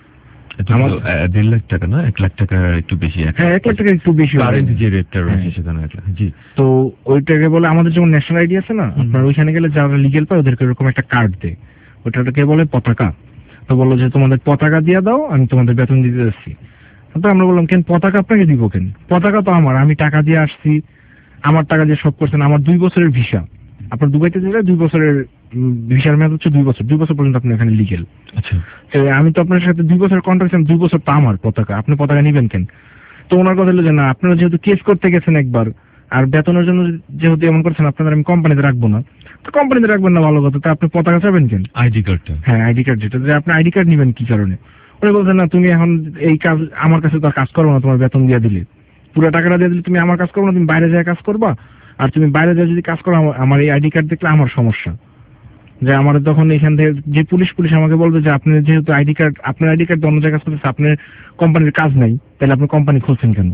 1.5 লাখ টাকা না, 1 লাখ টাকা একটু বেশি। হ্যাঁ, 1 লাখ টাকা একটু বেশি, কারেন্ট যে রেটটা রয়েছে সেখানে 1 লাখ। জি। তো ওইটাকে বলে, আমাদের যেমন ন্যাশনাল আইডি আছে না, আপনার ওইখানে গেলে যারা লিগেল পায় ওদেরকে এরকম একটা কার্ড দেয়, ওইটাকে বলে পতাকা। তো বললো যে তোমাদের পতাকা দিয়ে দাও, আমি তোমাদের বেতন দিতে যাচ্ছি। তো আমরা বললাম, কেন পতাকা আপনাকে দিব কেন? পতাকা তো আমার, আমি টাকা দিয়ে আসছি, আমার টাকা দিয়ে সব করছেন, আমার 2 বছরের ভিসা। আপনার দুবাইতে দিলে 2 বছরের ভিসার মেয়াদ হচ্ছে 2 বছর, 2 বছর পর্যন্ত আপনি এখানে লিগেল। আচ্ছা, আমি তো আপনার সাথে 2 বছর কন্ট্রাক্ট, 2 বছর তো আমার পতাকা, আপনি পতাকা নিবেন কেন? তো ওনার কথা হলো যে না, আপনারা যেহেতু কেস করতে গেছেন একবার, আর বেতনের জন্য যেহেতু এমন করছেন, আপনাদের আমি কোম্পানিতে রাখবো না। তো কোম্পানিতে রাখবেন না, ভালো কথা, তো আপনি পতাকা চাবেন কেন? আইডি কার্ডটা। হ্যাঁ, আইডি কার্ড, যেটা যে আপনি আইডি কার্ড নিবেন কি কারণে? উনি বলছেন না, তুমি এখন এই কাজ আমার কাছে তো আর কাজ করবো না, তোমার বেতন দিয়ে দিলে, পুরো টাকাটা দিয়ে দিলে তুমি আমার কাজ করবো না, তুমি বাইরে যায় কাজ করবা। আর তুমি বাইরে যায় যদি কাজ করো, আমার এই আইডি কার্ড দেখলে আমার সমস্যা। যে আমার তখন এখান থেকে যে পুলিশ আমাকে বলবে যে আপনি যেহেতু আইডি কার্ড, আপনার আইডি কার্ড অন্য জায়গায় কাজ করতেছে, আপনার কোম্পানির কাজ নাই, তাহলে আপনি কোম্পানি খুলছেন কেন?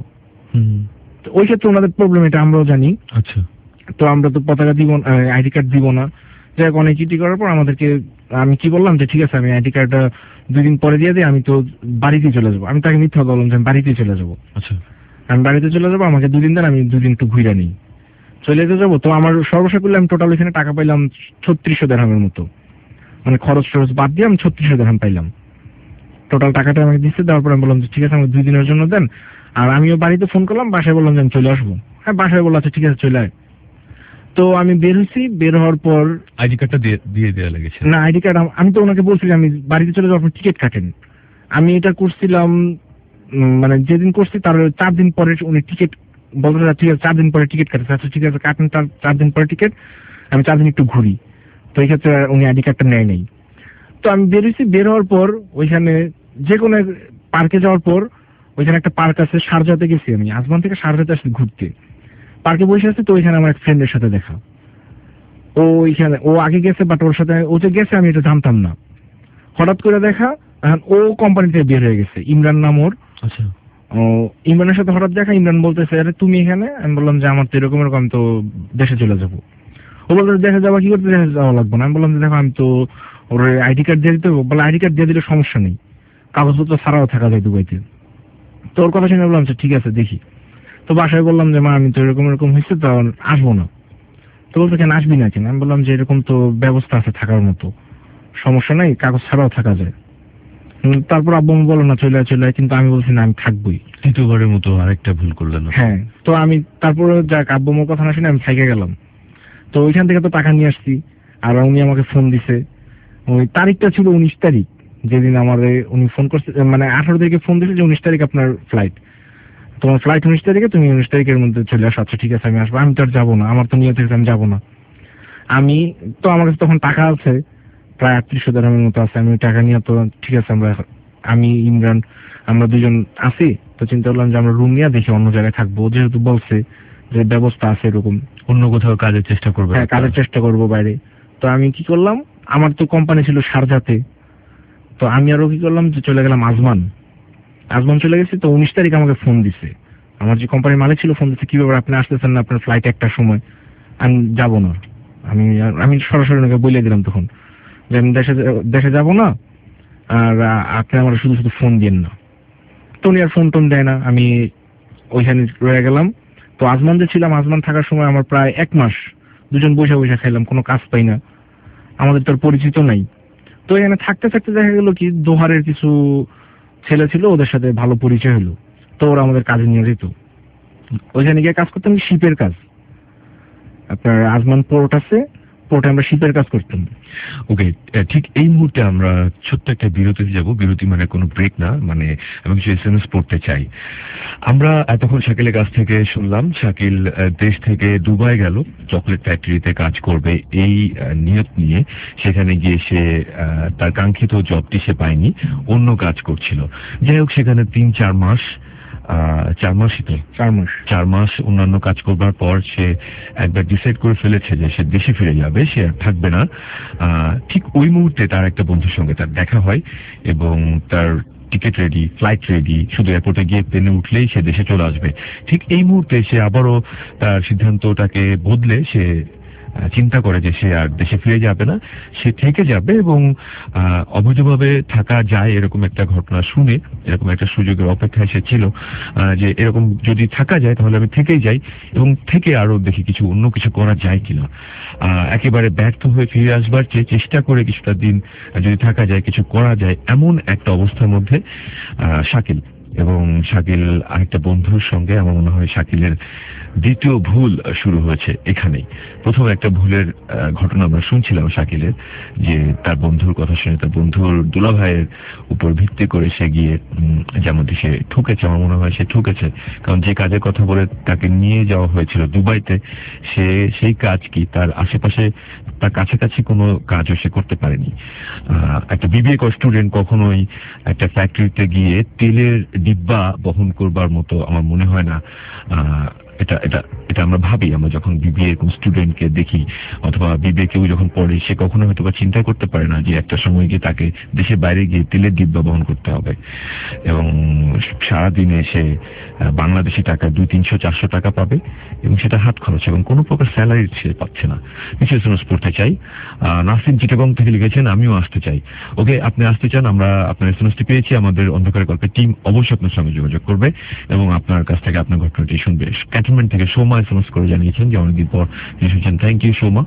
তো ওই ক্ষেত্রে ওনাদের প্রবলেম এটা আমরাও জানি। আচ্ছা। তো আমরা তো পতাকা দিব, আইডি কার্ড দিব না। যাই হোক, অনেক চিঠি করার পর আমাদেরকে, আমি কি বললাম যে ঠিক আছে, আমি আইডি কার্ডটা 2 দিন পরে দিয়ে দিই, আমি তো বাড়িতে চলে যাবো। আমি তাকে মিথ্যা বললাম যে আমি বাড়িতে চলে যাবো। আচ্ছা, আমি বাড়িতে চলে যাবো, আমাকে 2 দিন দেন, আমি 2 দিন একটু ঘুরে নিই, চলে যেতে যাবো। তো আমার সর্বশেষ করলে আমি টোটাল এখানে টাকা পাইলাম 3600 দিরহামের মতো, মানে খরচ বাদ দিয়ে আমি 3600 দিরহাম পাইলাম। টোটাল টাকাটা আমাকে দিচ্ছে। দেওয়ার পর আমি বললাম যে ঠিক আছে, আমাকে 2 দিনের জন্য দেন। আর আমিও বাড়িতে ফোন করলাম, বাসায় বললাম যে আমি চলে আসবো। হ্যাঁ, বাসায় বললো আচ্ছা ঠিক আছে চলে আয়। তো আমি বের হয়েছি, বের হওয়ার পর আইডি কার্ডটা দিয়ে দেওয়া লেগেছে না, আইডি কার্ড আমি তো ওনাকে বলছি আমি বাড়িতে চলে যাবো, আপনি টিকিট কাটেন। আমি এটা করছিলাম, মানে যেদিন করছি তার 4 দিন পরে উনি টিকিট বলতে, ঠিক আছে 4 দিন পরে টিকিট কাটে। আচ্ছা ঠিক আছে কাটেন, তার 4 দিন পরে টিকিট, আমি 4 দিন একটু ঘুরি। তো এই ক্ষেত্রে উনি আইডি কার্ডটা নেয় নেই। তো আমি বেরোইছি, বের হওয়ার পর ওইখানে যে কোনো পার্কে যাওয়ার পর, ওইখানে একটা পার্ক আছে, শারজাতে গেছি আমি, আজমান থেকে শারজাতে আসছি ঘুরতে। পার্কে বসে আছি, তো ওইখানে আমার এক ফ্রেন্ডের সাথে দেখা। ও আগে গেছে, বাট ওর সাথে ও যে গেছে আমি এটা জানতাম না। হঠাৎ করে দেখা, ও কোম্পানি থেকে বের হয়ে গেছে, ইমরান নাম ওর। আচ্ছা। ইমরানের সাথে হঠাৎ দেখা, ইমরান বলতেছে আরে তুমি এখানে? আমি বললাম যে আমার তো এরকম এরকম, আমি তো দেশে চলে যাবো। ও বলতে দেশে যাওয়া কি করতে, দেশে যাওয়া লাগবে না। আমি বললাম যে দেখো, আমি তো ওর আইডি কার্ড দিয়ে দিতে, বলে আইডি কার্ড দিয়ে দিলে সমস্যা নেই, কাগজপত্র ছাড়াও থাকা যায় দুবাইতে। তো ওর কথা শুনে বললাম যে ঠিক আছে দেখি। তো বাসায় বললাম যে মা আমি তো এরকম এরকম হয়েছে, তো আসবো না। তো বলতে কেন আসবি না কেন? আমি বললাম যে এরকম তো ব্যবস্থা আছে থাকার মতো, সমস্যা নাই, কাগজ ছাড়াও থাকা যায়। তারপর আব্বু বলো না চলে চলে, কিন্তু আমি বলছি না আমি থাকবোই। দ্বিতীয়বারের মতো আরেকটা ভুল করলেন। হ্যাঁ, তো আমি তারপরে যাক আব্বু মোর কথা না শুনে আমি থেকে গেলাম। তো ওইখান থেকে তো টাকা নিয়ে আসছি। আর উনি আমাকে ফোন দিছে, ওই তারিখটা ছিল 19 তারিখ, যেদিন আমাদের উনি ফোন করছে, মানে 18 তারিখে ফোন দিয়েছে যে 19 তারিখ আপনার ফ্লাইট, তোমার ফ্লাইট 19 তারিখে, তুমি 19 তারিখের মধ্যে চলে আসো। আচ্ছা ঠিক আছে আমি আসবো। আমি তো আর যাবো না, আমার তো নিয়ত হয়েছে আমি যাবো না। আমি তো আমার কাছে তখন টাকা আছে প্রায় 3800 দিরহামের মতো আছে। আমি টাকা নিয়ে তো ঠিক আছে, আমি ইমরান আমরা 2জন আছি। তো চিন্তা করলাম যে আমরা রুম নিয়ে দেখি অন্য জায়গায় থাকবো, যেহেতু বলছে যে ব্যবস্থা আছে এরকম, অন্য কোথাও কাজের চেষ্টা করবো। হ্যাঁ, কাজের চেষ্টা করবো বাইরে। তো আমি কি করলাম, আমার তো কোম্পানি ছিল শারজাতে, তো আমি আরো কি করলাম যে চলে গেলাম আজমান চলে গেছি। তো 19 তারিখ আমাকে ফোন দিছে, আমার যে কোম্পানির মালিক ছিল ফোন দিচ্ছে, কি ব্যাপার আপনি আসতেছেন না, আপনার ফ্লাইট 1টার সময়। আমি যাবো না। আমি সরাসরি ওনাকে বলে দিলাম তখন যে আমি দেশে যাবো না, আর আপনি আমার শুধু ফোন দিন না। তো উনি আর ফোন টোন দেয় না। আমি ওইখানে রয়ে গেলাম। তো আজমানদের ছিলাম, আজমান থাকার সময় আমার প্রায় 1 মাস দুজন বসে বসে খাইলাম, কোনো কাজ পাই না, আমাদের তোর পরিচিত নাই। তো এখানে থাকতে থাকতে দেখা গেল কি দোহারের কিছু ছেলে ছিল, ওদের সাথে ভালো পরিচয় হলো, তো ওরা আমাদের কাজে নিয়ে যেত। ওইখানে গিয়ে কাজ করতাম শিপের কাজ, আপনার আজমান পোর্ট আছে, পোর্টে আমরা শিপের কাজ করতাম। ওকে, ঠিক এই মুহূর্তে আমরা ছোট্ট একটা বিরতিতে যাব। বিরতি মানে কোনো ব্রেক না, মানে আমি কিছু SMS পড়তে চাই। আমরা এতক্ষণ শাকিলের কাছ থেকে শুনলাম শাকিল দেশ থেকে দুবাই গেল চকলেট ফ্যাক্টরিতে কাজ করবে এই নিয়ত নিয়ে। সেখানে গিয়ে সে তার কাঙ্ক্ষিত জবটি সে পায়নি, অন্য কাজ করছিল। যাই হোক, সেখানে 3-4 মাস 4 মাস অন্যান্য কাজ করবার পর সে একবার ডিসাইড করে ফেলেছে যে সে দেশে ফিরে যাবে, সে আর থাকবে না। ঠিক ওই মুহূর্তে তার একটা বন্ধুর সঙ্গে তার দেখা হয় এবং তার টিকিট রেডি, ফ্লাইট রেডি, শুধু এয়ারপোর্টে গিয়ে প্লেনে উঠলেই সে দেশে চলে আসবে। ঠিক এই মুহূর্তে সে আবারও তার সিদ্ধান্তটাকে বদলে সে চিন্তা করে যে সে আর দেশে ফিরে যাবে না, সে থেকে যাবে এবং অবৈধভাবে থাকা যায় এরকম একটা ঘটনা শুনে এরকম একটা সুযোগের অপেক্ষায় সে ছিল যে এরকম যদি থাকা যায় তাহলে আমি থেকেই যাই এবং থেকে আরো দেখি কিছু অন্য কিছু করা যায় কিনা। একেবারে ব্যর্থ হয়ে ফিরে আসবার চেয়ে চেষ্টা করে কিছুটা দিন যদি থাকা যায়, কিছু করা যায়, এমন একটা অবস্থার মধ্যে শাকিল এবং শাকিল আরেকটা বন্ধুর সঙ্গে আমার মনে হয় শাকিলের দ্বিতীয় ভুল শুরু হয়েছে এখানেই। প্রথম একটা ভুলের ঘটনা আমরা শুনছিলাম শাকিলের, যে তার বন্ধুর কথা শুনে তার বন্ধুর দুলাভাইয়ের উপর ভিত্তি করে সে গিয়ে যেমন সে ঠকেছে। আমার মনে হয় সে ঠকেছে, কারণ যে কাজের কথা বলে তাকে নিয়ে যাওয়া হয়েছিল দুবাইতে, সে সেই কাজ কি তার আশেপাশে তার কাছাকাছি কোনো কাজও সে করতে পারেনি। একটা বিবেক স্টুডেন্ট কখনোই একটা ফ্যাক্টরিতে গিয়ে তেলের ডিব্বা বহন করবার মতো আমার মনে হয় না। এটা এটা এটা আমরা ভাবি, আমরা যখন বিবিএ কোন স্টুডেন্টকে দেখি অথবা বিবিএ কেউ যখন পড়ে, সে কখনো হয়তো বা চিন্তা করতে পারে না যে একটা সময় গিয়ে তাকে দেশের বাইরে গিয়ে তেলের ডিব্বা বহন করতে হবে এবং সারাদিনে সে বাংলাদেশি টাকা 200-300-400 টাকা পাবে এবং সেটা হাত খরচ এবং কোনো প্রকার স্যালারি সে পাচ্ছে না। কিছু এসএমএস পড়তে চাই। নাসিম চিটাগং থেকে লিখেছেন, আমিও আসতে চাই। ওকে, আপনি আসতে চান, আমরা আপনার এসএমএসটি পেয়েছি। আমাদের অন্ধকারের গল্পের টিম অবশ্যই আপনার সঙ্গে যোগাযোগ করবে এবং আপনার কাছ থেকে আপনার ঘটনাটি শুনবে। ক্যান্টনমেন্ট থেকে সোমা এসএমএস করে জানিয়েছেন যে অনেকদিন পর শুনছেন। Thank you Soma.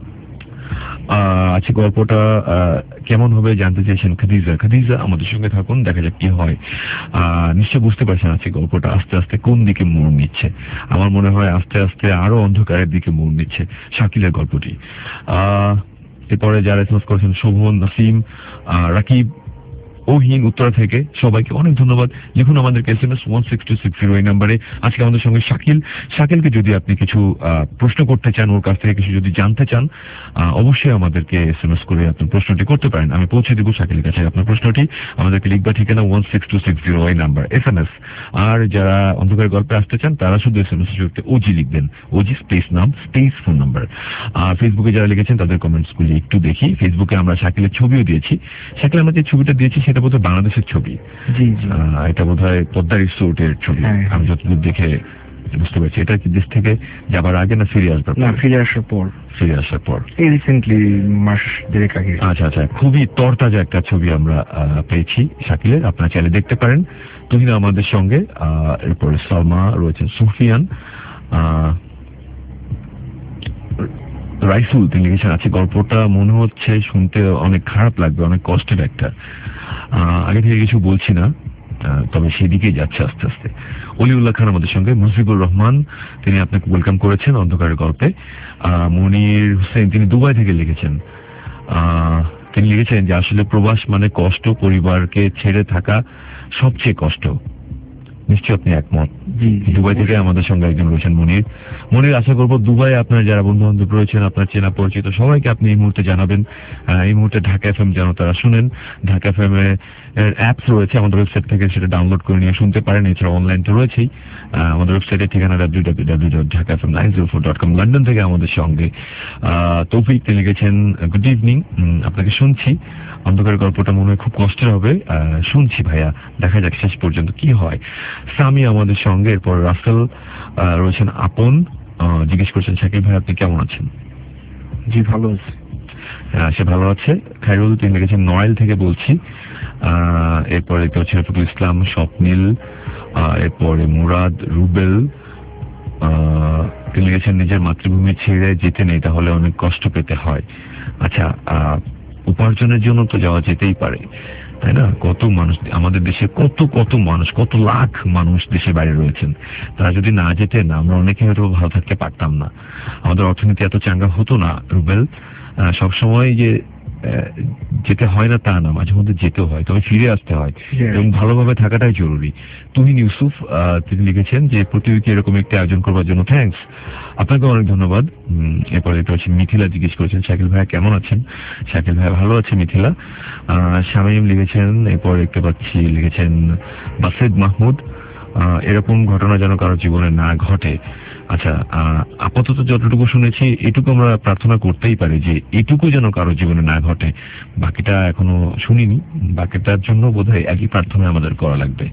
আজকে গল্পটা কেমন হবে জানতে চেয়েছেন খাদিজা আমাদের সঙ্গে থাকুন, দেখা যাক কি হয়। নিশ্চয় বুঝতে পারছেন আজকে গল্পটা আস্তে আস্তে কোন দিকে মোড় নিচ্ছে। আমার মনে হয় আস্তে আস্তে আরো অন্ধকারের দিকে মোড় নিচ্ছে শাকিলের গল্পটি। এরপরে যারা এসএমএস করেছেন শোভন, নাসিম, রাকিব, ওহিন উত্তরা থেকে, সবাইকে অনেক ধন্যবাদ। লিখুন আমাদেরকে এসএমএস 16260 এই নাম্বারে। আজকে আমাদের সঙ্গে শাকিলকে যদি আপনি কিছু প্রশ্ন করতে চান, ওর কাছ থেকে কিছু যদি জানতে চান, অবশ্যই আমাদেরকে এসএমএস করে আপনার প্রশ্নটি করতে পারেন। আমি পৌঁছে দেবো শাকিলের কাছে আপনার প্রশ্নটি। আমাদেরকে লিখবা ঠিকানা 16260 এই নাম্বার এসএমএস। আর যারা অন্ধকারের গল্পে আসতে চান তারা শুধু এসএমএস জুড়তে ওজি লিখবেন, ওজি স্পেস নাম স্পেস ফোন নাম্বার। ফেসবুকে যারা লিখেছেন তাদের কমেন্টস গুলি একটু দেখি। ফেসবুকে আমরা শাকিলের ছবিও দিয়েছি। শাকিল আমরা যে ছবিটা দিয়েছি সেটা বোধহয় বাংলাদেশের ছবি। এটা বোধহয় পদ্মা রিসোর্টের ছবি, আমি যতদূর দেখে বুঝতে পারছি। এটা কি দেশ থেকে যাবার আগে না ফিরে আসবার? না, ফিরে আসার পর এই রিসেন্টলি মাস দেড়েক আগে। আচ্ছা, খুবই তরতাজা একটা ছবি আমরা পেয়েছি শাকিলের, আপনারা চাইলে দেখতে পারেন। তুহিনা আমাদের সঙ্গে, এরপরে সালমা রয়েছেন, সুফিয়ান, রাইফুল তিনি লিখেছেন, আছে গল্পটা মনে হচ্ছে শুনতে অনেক খারাপ লাগবে, অনেক কষ্টের একটা। আগে থেকে কিছু বলছি না, তবে সেদিকেই যাচ্ছে আস্তে আস্তে। অলিউল্লাহ খান আমাদের সঙ্গে, মুজিবুর রহমান তিনি আপনাকে ওয়েলকাম করেছেন অন্ধকারের গল্পে। মনির হোসেন তিনি দুবাই থেকে লিখেছেন, তিনি লিখেছেন যে আসলে প্রবাস মানে কষ্ট, পরিবারকে ছেড়ে থাকা সবচেয়ে কষ্ট। নিশ্চয় আপনি একমত। দুবাই থেকে আমাদের সঙ্গে একজন রয়েছেন মনির। আশা করবো দুবাই আপনার যারা বন্ধু বান্ধব রয়েছেন, আপনার চেনা পরিচিত সবাইকে আপনি এই মুহূর্তে জানাবেন। এই মুহূর্তে ঢাকা এফএম যেন তারা শুনেন। ঢাকা এফএম এর অ্যাপস রয়েছে, আমাদের ওয়েবসাইট থেকে সেটা ডাউনলোড করে নিয়ে শুনতে পারেন। এছাড়া অনলাইন তো রয়েছেই, আমাদের ওয়েবসাইটের ঠিকানা www.dhakafm904.com। লন্ডন থেকে আমাদের সঙ্গে তৌফিক তিনি লিখেছেন, গুড ইভিনিং, আপনাকে শুনছি। অন্ধকারের গল্পটা মনে হয় খুব কষ্টের হবে, শুনছি ভাইয়া, দেখা যাক শেষ পর্যন্ত কি হয়। সামি আমাদের সঙ্গে, এরপর রাসেল রয়েছেন, আপন জিজ্ঞেস করছেন শাকিল ভাই আপনি কেমন আছেন? জি ভালো আছি। সে ভালো আছে। খায়রুল তিনি লিখেছেন, নড়াইল থেকে বলছি। এরপরে কেউ ছিল ফখরুল ইসলাম, স্বপ্নীল, এরপরে মুরাদ, রুবেল, তিনি লিখেছেন নিজের মাতৃভূমি ছেড়ে যেতে নেই, তাহলে অনেক কষ্ট পেতে হয়। আচ্ছা, উপার্জনের জন্য তো যাওয়া যেতেই পারে, তাই না? কত মানুষ আমাদের দেশে, কত মানুষ, কত লাখ মানুষ দেশে বাইরে রয়েছেন। তারা যদি না যেতেন আমরা অনেকে হয়তো ভালো থাকতে পারতাম না, আমাদের অর্থনীতি এত চাঙ্গা হতো না। রুবেল, সবসময় যে যেতে হয় না তা না, মাঝে মধ্যে যেতে হয়, তবে ফিরে আসতে হয় এবং ভালোভাবে থাকাটাই জরুরি। তুহিন ইউসুফ তিনি লিখেছেন যে প্রতি উইকে এরকম একটি আয়োজন করবার জন্য থ্যাঙ্কস, আপনাকে অনেক ধন্যবাদ। এরপরে দেখতে পাচ্ছি মিথিলা জিজ্ঞেস করেছেন শাকিল ভাইয়া কেমন আছেন। শাকিল ভাইয়া ভালো আছে মিথিলা। শামীম লিখেছেন, এরপর দেখতে পাচ্ছি লিখেছেন বাসেদ মাহমুদ, এরকম ঘটনা যেন কারো জীবনে না ঘটে। আচ্ছা, আপাতত যতটুকু শুনেছি এটুকু আমরা প্রার্থনা করতেই পারি যে এটুকু যেন কারো জীবনে না ঘটে। বাকিটা এখনো শুনিনি, বাকিটার জন্য বোধহয় একই প্রার্থনা আমাদের করা লাগবে।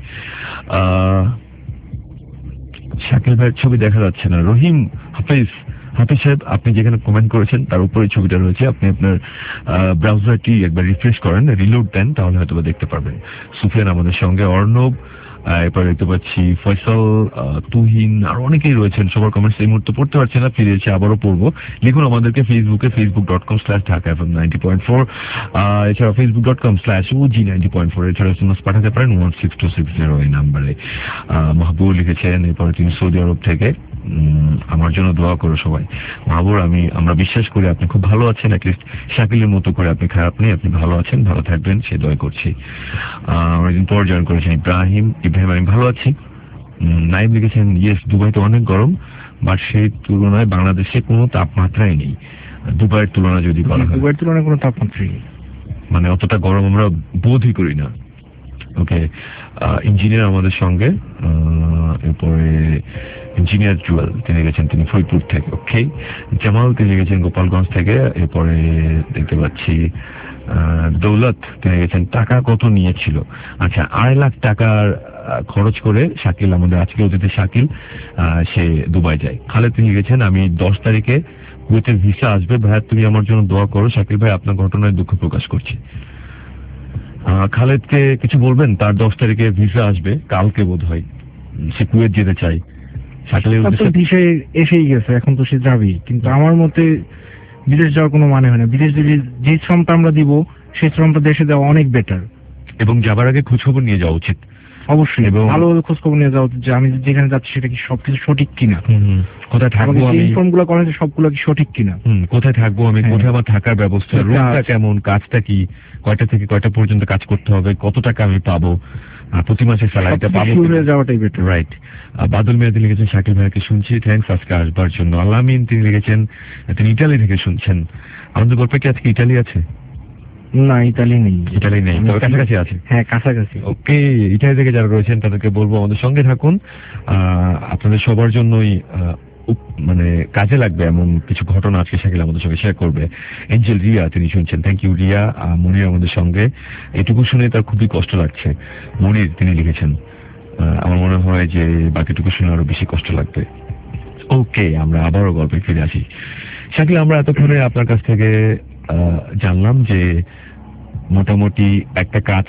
শাকিল ভাইয়ের ছবি দেখা যাচ্ছে না। রহিম হাফিজ সাহেব, আপনি যেখানে কমেন্ট করেছেন তার উপরে ছবিটা রয়েছে, আপনি আপনার ব্রাউজারটি একবার রিফ্রেশ করেন, রিলোড দেন, তাহলে হয়তো দেখতে পারবেন। সুফিয়ান আমাদের সঙ্গে, অর্ণব, এরপর দেখতে পাচ্ছি ফয়সাল, তুহিন, আর অনেকেই রয়েছেন। সবার কমেন্টস এই মুহূর্তে পড়তে পারছে না, ফিরে এসে আবারও পড়বো। লিখুন আমাদেরকে ফেসবুকে, facebook.com/dhaka-fm90.4, এছাড়া facebook.com/og90.4, এছাড়া SMS পাঠাতে পারেন 16260 এই নাম্বারে। মাহবুব লিখেছেন, এরপরে তিনি সৌদি আরব থেকে, আমার জন্য দোয়া করো সবাই। মাহবুব, আমরা বিশ্বাস করি আপনি খুব ভালো আছেন, অ্যাটলিস্ট শাকিলের মতো করে আপনি খারাপ নেই, আপনি ভালো আছেন, ভালো থাকবেন সে দোয়া করছি। অনেকদিন পর জয়েন করেছেন ইব্রাহিম, আমি ভালো আছি। নাইম লিখেছেন, ইয়েস, দুবাইতে অনেক গরম, বাট সেই তুলনায় বাংলাদেশে কোনো তাপমাত্রাই নেই। দুবাইয়ের তুলনা যদি বলা হয়, দুবাইয়ের তুলনায় কোনো তাপমাত্রাই নেই, মানে অতটা গরম আমরা বোধই করি না। ওকে, ইঞ্জিনিয়ার আমাদের সঙ্গে, এরপরে ইঞ্জিনিয়ার জুয়েল তিনি গেছেন, তিনি ফরিদপুর থেকে। ওকে, জামাল তিনি গেছেন গোপালগঞ্জ থেকে। এরপরে দেখতে পাচ্ছি দৌলত তিনি গেছেন, টাকা কত নিয়েছিল? আচ্ছা, 2.5 লাখ টাকার খরচ করে শাকিল, আমাদের আজকে অতিথি শাকিল, সে দুবাই যায়। খালেদ তিনি গেছেন, আমি 10 তারিখে কুয়েতের ভিসা আসবে, ভাইয়া তুমি আমার জন্য দোয়া করো। শাকিল ভাই, আপনার ঘটনায় দুঃখ প্রকাশ করছি। খালেদকে কিছু বলবেন? তার 10 তারিখে ভিসা আসবে, কালকে বোধ হয়, সে কুয়েত যেতে চাই। ভিসা এসেই গেছে, এখন তো সে যাবেই, কিন্তু আমার মতে বিদেশ যাওয়ার কোনো মানে হয় না। বিদেশ যে শ্রমটা আমরা দিব সেই শ্রমটা দেশে দেওয়া অনেক বেটার, এবং যাবার আগে খোঁজখবর নিয়ে যাওয়া উচিত। অবশ্যই ভালোভাবে খোঁজখবর নিয়ে যাওয়া উচিত যে আমি যেখানে যাচ্ছি সেটা কি সবকিছু সঠিক কিনা, কোথায় থাকবো আমি, ইনফর্মগুলো করা হয়েছে সবগুলো কি সঠিক কিনা, কোথায় থাকবো আমি, কোথায় আমার থাকার ব্যবস্থা, রুমটা কেমন, কাজটা কি, কয়টা থেকে কয়টা পর্যন্ত কাজ করতে হবে, কত টাকা আমি পাবো, প্রতি মাসে স্যালারিটা পাবো, যাওয়াটাই বেটার। রাইট। বাদল মিয়া তিনি লিখেছেন, শাকিল ভাইকে শুনছি, থ্যাংকস আজকে আসবার জন্য। আলামিন তিনি লিখেছেন, তিনি ইটালি থেকে শুনছেন। আমাদের গল্পে কি আজকে ইটালি আছে? না, ইতালি নেই, তবে কাছাকাছি আছে। হ্যাঁ, কাছাকাছি। ওকে, ইটালি থেকে যারা রয়েছেন তাদেরকে বলবো আমাদের সঙ্গে থাকুন, আপনাদের সবার জন্যই মানে কাজে লাগবে এমন কিছু ঘটনা আজকে শাকিল আমাদের সঙ্গে শেয়ার করবে। এঞ্জেল রিয়া তিনি শুনছেন, থ্যাংক ইউ রিয়া। মনির আমাদের সঙ্গে, এটুকু শুনে তার খুবই কষ্ট লাগছে। মনির তিনি লিখেছেন, আমার মনে হয় যে বাকিটুকু শুনে আরো বেশি কষ্ট লাগবে। ওকে, আমরা আবারও গল্পে ফিরে আসি। শাকিল, আমরা এতক্ষণে আপনার কাছ থেকে জানলাম যে মোটামুটি একটা কাজ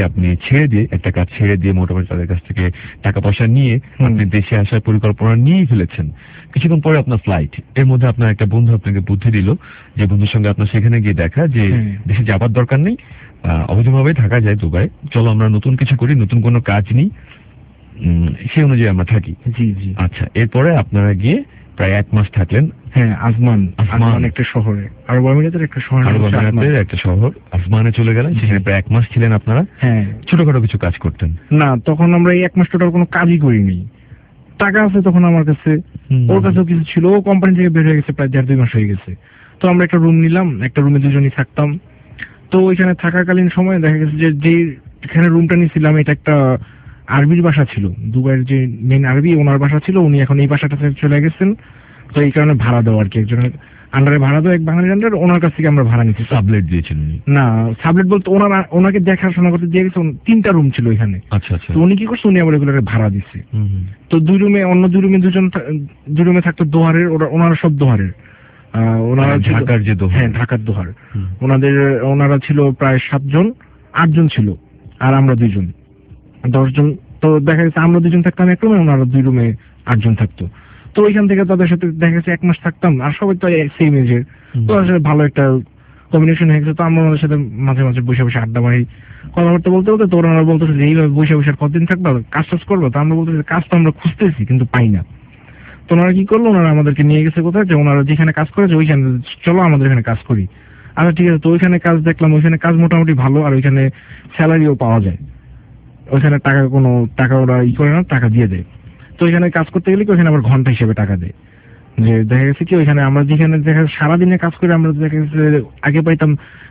ছেড়ে দিয়ে মোটামুটি তাদের কাছ থেকে টাকা পয়সা নিয়ে আপনি দেশে আসার পরিকল্পনা নিয়ে ফেলেছেন। কিছুক্ষণ পরে আপনার ফ্লাইট, এর মধ্যে আপনার একটা বন্ধু আপনাকে বুদ্ধি দিল, যে বন্ধুর সঙ্গে আপনার সেখানে গিয়ে দেখা যে দেশে যাবার দরকার নেই, অবৈধভাবে থাকা যায় দুবাই, চলো আমরা নতুন কিছু করি, নতুন কোনো কাজ নিই, সেই অনুযায়ী আমরা থাকি। জি জি। আচ্ছা, এরপরে আপনারা গিয়ে প্রায় 1 মাস থাকলেন। হ্যাঁ, আজমান একটা শহরে, আরব আমিরাতের একটা শহর আজমানে চলে গেলেন, সেখানে প্রায় 1 মাস ছিলেন আপনারা। হ্যাঁ, ছোটখাটো কিছু কাজ করতেন না, তখন আমরা এই 1 মাস টোটাল কোনো কাজই করিনি। টাকা আছে তখন আমার কাছে, ওর কাছেও কিছু ছিল, ও কোম্পানি থেকে বের হয়ে গেছে, প্রায় 1.5-2 মাস হয়ে গেছে। তো আমরা একটা রুম নিলাম, একটা রুমে দুজনই থাকতাম। তো ওইখানে থাকাকালীন সময় দেখা গেছে যে এখানে রুমটা নিয়েছিলাম, এটা একটা আরবির বাসা ছিল, দুবাইয়ের যে মেন আরবি ওনার বাসা ছিল, উনি এখন এই বাসাটাতে চলে গেছেন। তো এই কারণে ভাড়া দেওয়া আর কি, একজনের আন্ডারে ভাড়া দেওয়া, এক বাঙালির আন্ডারে, ওনার কাছ থেকে আমরা ভাড়া নিচ্ছি। সাবলেট দিয়েছেন? না, সাবলেট বলতে ওনাকে দেখাশোনা করতে দিয়ে গেছে, 3টা রুম ছিল এখানে। আচ্ছা আচ্ছা। তো উনি কি করছে, উনি আবার এগুলোকে ভাড়া দিচ্ছে। তো 2 রুমে, অন্য 2 রুমে 2 রুমে থাকতো দোহারের, ওনারা সব দোহারের, ওনারা ঢাকার যে দোহার। হ্যাঁ, ঢাকার দোহার। ওনারা ছিল প্রায় 7 জন, 8 জন ছিল, আর আমরা 2 জন, 10 জন। তো দেখা গেছে আমরা 2 জন থাকতাম এক রুমে, ওনারা 2 রুমে 8 জন থাকতো। তো ওইখান থেকে তাদের সাথে দেখা গেছে 1 মাস থাকতাম, আর সবাই তো সেম এজের, তো তাদের সাথে ভালো একটা কম্বিনেশন হয়ে গেছে। তো আমরা ওদের সাথে মাঝে মাঝে বসে বসে আড্ডা মারি, কথাবার্তা বলতে বলতে তো ওরা বলতেছে যে এইভাবে বসে বসে আর কতদিন থাকবো, কাজ টাজ করবো। তো আমরা বলতেছি কাজ তো আমরা খুঁজতেছি কিন্তু পাই না। তো ওনারা কি করলো, ওনারা আমাদেরকে নিয়ে গেছে কোথায়, যে ওনারা যেখানে কাজ করেছে ওইখানে চলো আমাদের এখানে কাজ করি। আচ্ছা ঠিক আছে। তো ওইখানে কাজ দেখলাম, ওইখানে কাজ মোটামুটি ভালো, আর ওইখানে স্যালারিও পাওয়া যায়, ওইখানে কোনো টাকা ওরা করে না, টাকা দিয়ে দেয়। তো ওইখানে কাজ করতে গেলে কি ওইখানে আবার ঘন্টা হিসেবে টাকা দেয়। যে দেখা গেছে কি ওইখানে আমরা যেখানে দেখা সারাদিনে কাজ করে আমরা দেখা গেছে আগে পাইতাম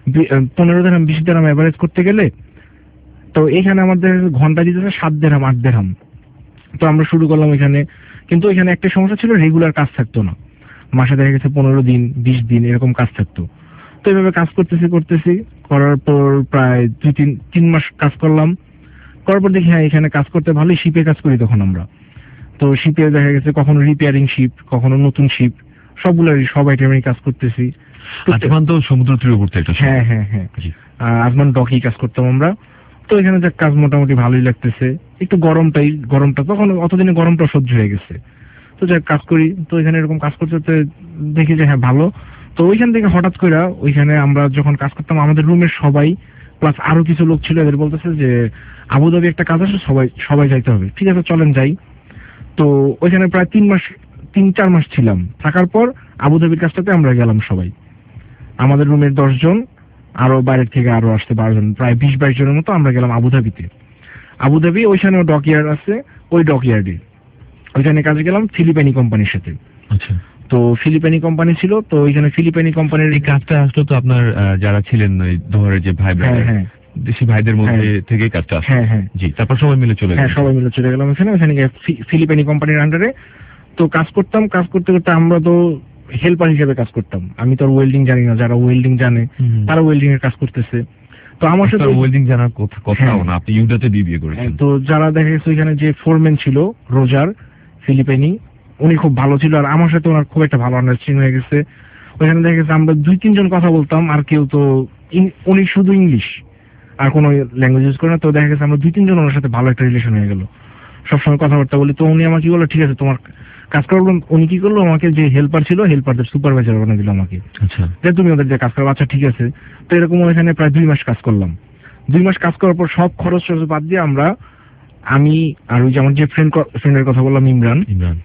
15 দিরহাম 20 দিরহাম এভারেজ করতে গেলে, তো এখানে আমাদের ঘন্টা দিতেছে 7 দিরহাম 8 দিরহাম। তো আমরা শুরু করলাম এখানে, কিন্তু এখানে একটা সমস্যা ছিল, রেগুলার কাজ থাকতো না, মাসে দেখা গেছে 15 দিন 20 দিন এরকম কাজ থাকতো। তো এইভাবে কাজ করতেছি করার পর প্রায় 2-3 মাস কাজ করলাম, করার পর দেখি হ্যাঁ এখানে কাজ করতে ভালোই, শিপে কাজ করি তখন আমরা। তো শিপে দেখা গেছে কখনো রিপেয়ারিং শিপ, কখনো নতুন শিপ, সবগুলোরই সব আইটেমেরই কাজ করতেছি। আজমান তো সমুদ্র তীরবর্তী একটা, হ্যাঁ হ্যাঁ হ্যাঁ, আজমান ডকেই কাজ করতাম আমরা। তো এখানে যে কাজ মোটামুটি ভালোই লাগতেছে, একটু গরমটা তখন অতদিনে গরমটা সহ্য হয়ে গেছে। তো যাক কাজ করি, তো এখানে এরকম কাজ করতে দেখি যে হ্যাঁ ভালো। তো ওইখান থেকে হঠাৎ করে ওইখানে আমরা যখন কাজ করতাম, আমাদের রুমের সবাই প্লাস আরো কিছু লোক ছিল, এদের বলতেছে যে আবুধাবি একটা কাজ আছে, সবাই যাইতে হবে। ঠিক আছে চলেন যাই। তো ওইখানে প্রায় 3-4 মাস ছিলাম, থাকার পর আবুধাবির কাজটাতে আমরা গেলাম সবাই, আমাদের রুমের 10 জন, আরো বাইরের থেকে আরো আসতে 12 জন, প্রায় 20-22 জনের মতো আমরা গেলাম আবুধাবিতে। আবুধাবি ওইখানে ডকইয়ার্ড আছে, ওই ডকইয়ার্ডে ওইখানে কাজে গেলাম ফিলিপাইনি কোম্পানির সাথে। আচ্ছা। তো ফিলিপাইনি কোম্পানি ছিল, তো ওইখানে ফিলিপাইনি কোম্পানির এই কাজটা আসলো তো আপনার যারা ছিলেন ওই ধরে যে ভাই হ্যাঁ দেশি ভাইদের মধ্যে থেকে কাজটা আসলো। হ্যাঁ জি, তারপর সবাই মিলে চলে গেলাম। সবাই মিলে চলে গেলাম ওখানে গিয়ে ফিলিপাইনি কোম্পানির আন্ডারে তো কাজ করতাম। কাজ করতে করতে আমরা তো হেল্পার হিসেবে কাজ করতাম, আমি তো ওয়েল্ডিং জানি না, যারা ওয়েল্ডিং জানে তারা ওয়েল্ডিং এর কাজ করতেছে। তো আমার সাথে ওয়েল্ডিং জানার কথাও না, আপনি ইউডাতে বিবিএ করেছেন। তো যারা দেখা গেছে ওইখানে যে ফোরম্যান ছিল রোজার ফিলিপাইনি, উনি খুব ভালো ছিল, আর আমার সাথে ওনার খুব একটা ভালো আন্ডারস্ট্যান্ডিং হয়ে গেছে। ওইখানে দেখা গেছে আমরা 2-3 জন কথা বলতাম, আর কেউ তো উনি শুধু ইংলিশ আর কোনো ল্যাঙ্গুয়েজ ইউজ করে না। তো দেখা গেছে আমরা 2-3 জন ওনার সাথে ভালো একটা রিলেশন হয়ে গেল, সবসময় কথাবার্তা বলি। তো উনি আমাকে কি বললো, ঠিক আছে তোমার কাজ করবো। উনি কি করলো, আমাকে যে হেল্পার ছিল হেল্পারদের সুপারভাইজার বানিয়ে দিল আমাকে। আচ্ছা, যে তুমি ওদের যে কাজ করো। আচ্ছা ঠিক আছে। তো এরকম ওইখানে প্রায় 2 মাস কাজ করলাম। 2 মাস কাজ করার পর সব খরচ বাদ দিয়ে আমি আর ওই যে আমার যে ফ্রেন্ডের কথা বললাম ইমরান,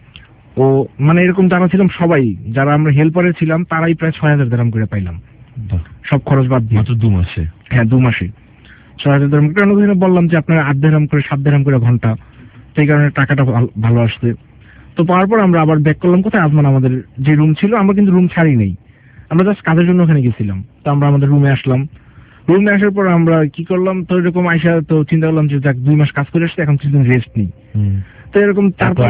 ও মানে এরকম যারা ছিলাম সবাই, যারা আমরা হেল্পারে ছিলাম তারাই প্রায় 6000 দিরহাম করে পাইলাম, সব খরচ বাদ দিয়ে। মাত্র 2 মাসে? হ্যাঁ 2 মাসে 6000 দিরহাম। কারণ ওখানে বললাম যে আপনার 8 দিরহাম করে 7 দিরহাম করে ঘন্টা, সেই কারণে টাকাটা ভালো আসছে। তো পাওয়ার পর আমরা আবার ব্যাক করলাম কোথায়, আজমান আমাদের যে রুম ছিল। আমরা কিন্তু রুম ছাড়ি নেই, আমরা জাস্ট কাজের জন্য ওখানে গেছিলাম। তো আমরা আমাদের রুমে আসলাম। রুমে আসার পর আমরা কি করলাম, তো এরকম আইসা তো চিন্তা করলাম যে যাক 2 মাস কাজ করে আসছে, এখন কিছুদিন রেস্ট নিই। তো এরকম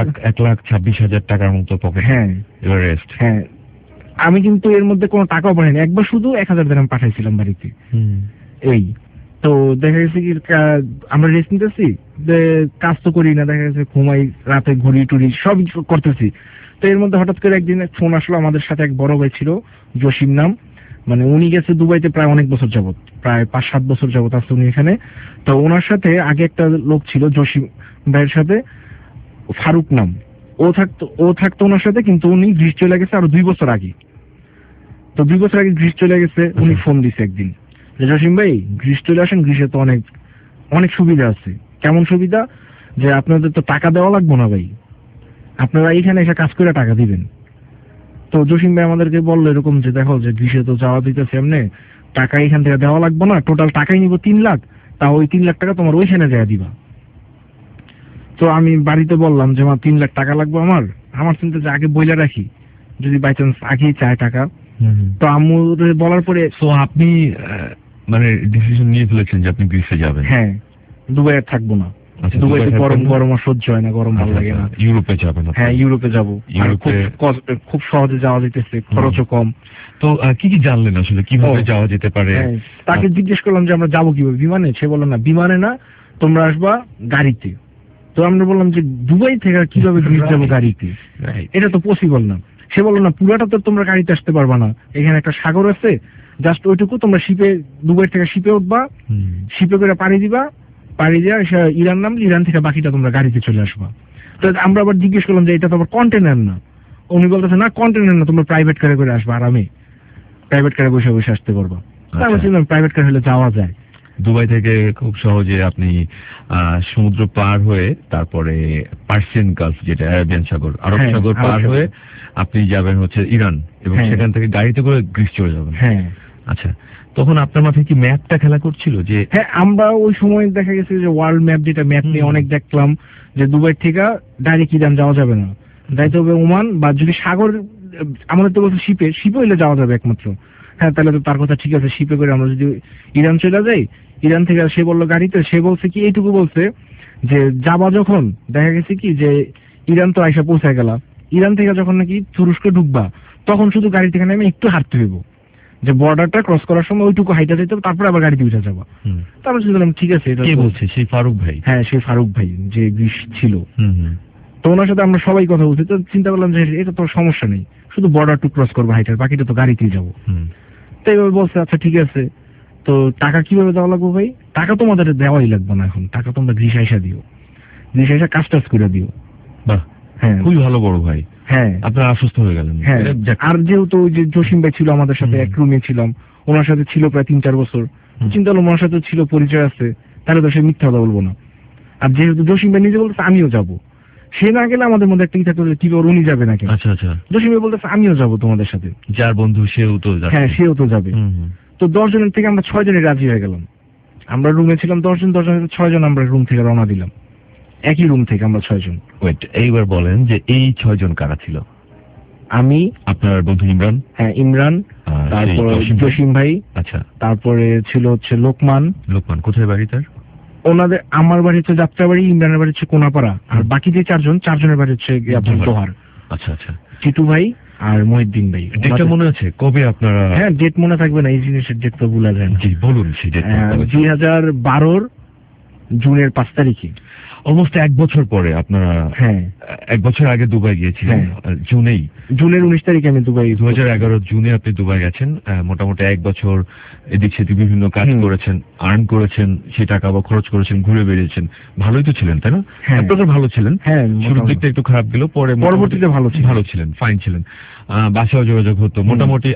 1,26,000 টাকার মতো পকেট। হ্যাঁ এবার রেস্ট। হ্যাঁ, আমি কিন্তু এর মধ্যে কোনো টাকাও পাইনি, একবার শুধু 1000 দিরহাম পাঠাইছিলাম বাড়িতে। এই তো দেখা গেছে কি আমরা রেস্ট নিতেছি, কাজ তো করি না, দেখা গেছে ঘুমাই, রাতে ঘুরি টুরি সব করতেছি। তো এর মধ্যে হঠাৎ করে একদিন ফোন আসলো, আমাদের সাথে এক বড় ভাই ছিল জসিম নাম, মানে উনি গেছে দুবাইতে প্রায় অনেক বছর যাবত, প্রায় 5-7 বছর যাবত আসছে উনি এখানে। তো ওনার সাথে আগে একটা লোক ছিল জসিম ভাইয়ের সাথে, ফারুক নাম, ও থাকতো ওনার সাথে, কিন্তু উনি গ্রিস চলে গেছে আরো 2 বছর আগে। তো 2 বছর আগে গ্রিস চলে গেছে। উনি ফোন দিছে একদিন যে জসিম ভাই গ্রিস চলে আসেন, গ্রিসে তো অনেক সুবিধা আছে। কেমন সুবিধা, যে আপনাদের তো টাকা দেওয়া লাগবে না ভাই, আপনারা এইখানে এসে কাজ করে টাকা দিবেন। তো জসিম ভাই আমাদেরকে বললো এরকম যে দেখো যে গ্রিসে তো যাওয়া দিতেছে এমনি, টাকা এখান থেকে দেওয়া লাগবে না, টোটাল টাকাই নিব 3 লাখ, তা ওই 3 লাখ টাকা তোমার ওইখানে দেয়া দিবা। তো আমি বাড়িতে বললাম যে 3 লাখ টাকা লাগবে আমার চিন্তা যে আগে বইলে রাখি, যদি বাই চান্স আগেই চায় টাকা। তো আম্মু বলার পরে তো আপনি মানে ডিসিশন নিয়ে ফেলেছেন যে আপনি গ্রিসে যাবেন? হ্যাঁ, দুবাই আর থাকবো না। দুবাইতে গরম আর সহ্য হয় না, গরম ভালো লাগে না। ইউরোপে যাবেন? হ্যাঁ ইউরোপে যাবো, খুব সহজে যাওয়া যেতেছে, খরচও কম। তো কি জানলেন আসলে কিভাবে যাওয়া যেতে পারে? তাকে জিজ্ঞেস করলাম যে আমরা যাবো কিভাবে, বিমানে? সে বললো না, বিমানে না, তোমরা আসবা গাড়িতে। তো আমরা বললাম যে দুবাই থেকে কিভাবে গ্রিস যাবো গাড়িতে, এটা তো পসিবল না। সে বললো না, পুরাটা তো তোমরা গাড়িতে আসতে পারবা না, এখানে একটা সাগর আছে, জাস্ট ওইটুকু তোমরা দুবাই থেকে শিপে উঠবা, শিপে করে পাড়ি দিবা, পাড়ি দিয়ে ইরান নামলে ইরান থেকে বাকিটা তোমরা গাড়িতে চলে আসবা। তো আমরা আবার জিজ্ঞেস করলাম যে এটা তো আবার কন্টেনার না, উনি বলতেছে না কন্টেনার না, তোমরা প্রাইভেট কারে করে আসবে আরামে, প্রাইভেট কারে বসে বসে আসতে পারবা। আমি বলছিলাম প্রাইভেট কার হলে যাওয়া যায়। দুবাই থেকে খুব সহজে আপনি সমুদ্র পার হয়ে তারপরে পার্সিয়ান গালফ, যেটা আরবিয়ান সাগর, আরব সাগর পার হয়ে আপনি যাবেন হচ্ছে ইরান, এবং সেখান থেকে গাড়িতে করে গ্রিস চলে যাবেন। হ্যাঁ আচ্ছা, তখন আপনার মাথায় কি ম্যাপটা খেলা করছিল? যে হ্যাঁ, আমরা ওই সময় দেখা গেছে যে ওয়ার্ল্ড ম্যাপ, যেটা ম্যাপ নিয়ে অনেক দেখলাম যে দুবাই থেকে ডাইরেক্ট ইরান যাওয়া যাবে না, যাইতে হবে ওমান, বা যদি সাগর, আমাদের তো বলছে শিপে হইলে যাওয়া যাবে একমাত্র। হ্যাঁ, তাহলে তো তার কথা ঠিক আছে, শিপে করে আমরা যদি ইরান চলে যাই, ইরান থেকে সে বললো গাড়িতে, সে বলছে কি এইটুকু বলছে যে যাবা যখন দেখা গেছে কি যে ইরান তো আইসা পৌঁছে গেলা, ইরান থেকে যখন নাকি তুরস্ক ঢুকবা তখন শুধু গাড়ি থেকে নেমে একটু হাঁটতে হইব, যে বর্ডারটা ক্রস করার সময় ওইটুকু হাইটা যেতে হবে, তারপরে আবার গাড়িতে উঠে যাবা। তারপর শুনলাম ঠিক আছে। এটা কে বলছে? সেই ফারুক ভাই? হ্যাঁ, সেই ফারুক ভাই যে গ্রিস ছিল। তো ওনার সাথে আমরা সবাই কথা বলছি, তো চিন্তা করলাম যে এটা তো সমস্যা নেই, শুধু বর্ডার টু ক্রস করবো হাইটার, বাকিটা তো গাড়িতেই যাবো। তো এইভাবে বলছে আচ্ছা ঠিক আছে, তো টাকা কিভাবে দেওয়া লাগবে ভাই? টাকা তোমাদের দেওয়াই লাগবে না এখন, টাকা তোমরা গ্রিস আইসা দিও, গ্রিস আইসা কাজ টাজ করে দিও। বাহ, হ্যাঁ খুবই ভালো বড় ভাই। হ্যাঁ, আপনারা আশ্বস্ত হয়ে গেলেন। হ্যাঁ, আর যেহেতু ওই যে জসিম ভাই ছিল আমাদের সাথে, এক রুমে ছিলাম, ওনার সাথে ছিল প্রায় 3-4 বছর, চিন্তা করলাম ওনার সাথে ছিল, পরিচয় আছে, তাহলে তো সে মিথ্যা কথা বলবো না। আর যেহেতু জসিম ভাই নিজে বলতেছে আমিও যাবো, সে না গেলে আমাদের মধ্যে একটা ইচ্ছা করবে কি উনি যাবে নাকি। আচ্ছা আচ্ছা, জসিম ভাই বলতেছে আমিও যাবো তোমাদের সাথে, যার বন্ধু সেও তো যাবে। হ্যাঁ, সেও তো যাবে। তো 10 জনের থেকে আমরা 6 জনে রাজি হয়ে গেলাম। আমরা রুমে ছিলাম 10 জন, 10 জনের 6 জন আমরা রুম থেকে রওনা দিলাম, একই রুম থেকে আমরা 6 জন। ওয়েট, এইবার বলেন যে এই 6 জন কারা ছিল? আমি, আপনার বন্ধু ইমরান। হ্যাঁ ইমরান, তারপরে জসিম ভাই, আচ্ছা, তারপরে ছিল হচ্ছে লোকমান। লোকমান কোথায় বাড়ি তার? ওনাদের, আমার বাড়ি হচ্ছে যাত্রাবাড়ি, ইমরানের বাড়ি হচ্ছে কোনাপাড়া, আর বাকি যে 4 জন, 4 জনের বাড়ি হচ্ছে দোহার। আচ্ছা আচ্ছা, টিটু ভাই আর মহিউদ্দিন ভাই। ডেটটা মনে আছে কবে আপনারা? হ্যাঁ, ডেট মনে থাকবে না, এই জিনিসের ডেট তো ভুলা যায় না। জি বলুন সেই ডেট। 2012 জুনের 5 তারিখে। অলমোস্ট 1 বছর পরে আপনারা। হ্যাঁ, 1 বছর আগে দুবাই গিয়েছিলেন। জুনের 19 তারিখে আমি দুবাই, 2011 জুনে আপনি দুবাই গেছেন। মোটামুটি 1 বছর এদিক সেদিক বিভিন্ন কাজ করেছেন, আর্ন করেছেন, সেই টাকা আবার খরচ করেছেন, ঘুরে বেরিয়েছেন। ভালোই তো ছিলেন তাই না? আপনারা ভালো ছিলেন। হ্যাঁ, শুরুর দিকটা একটু খারাপ গেল, পরবর্তীতে ভালো ছিলেন, ফাইন ছিলেন। বাসায় যোগাযোগ হতো মোটামুটি।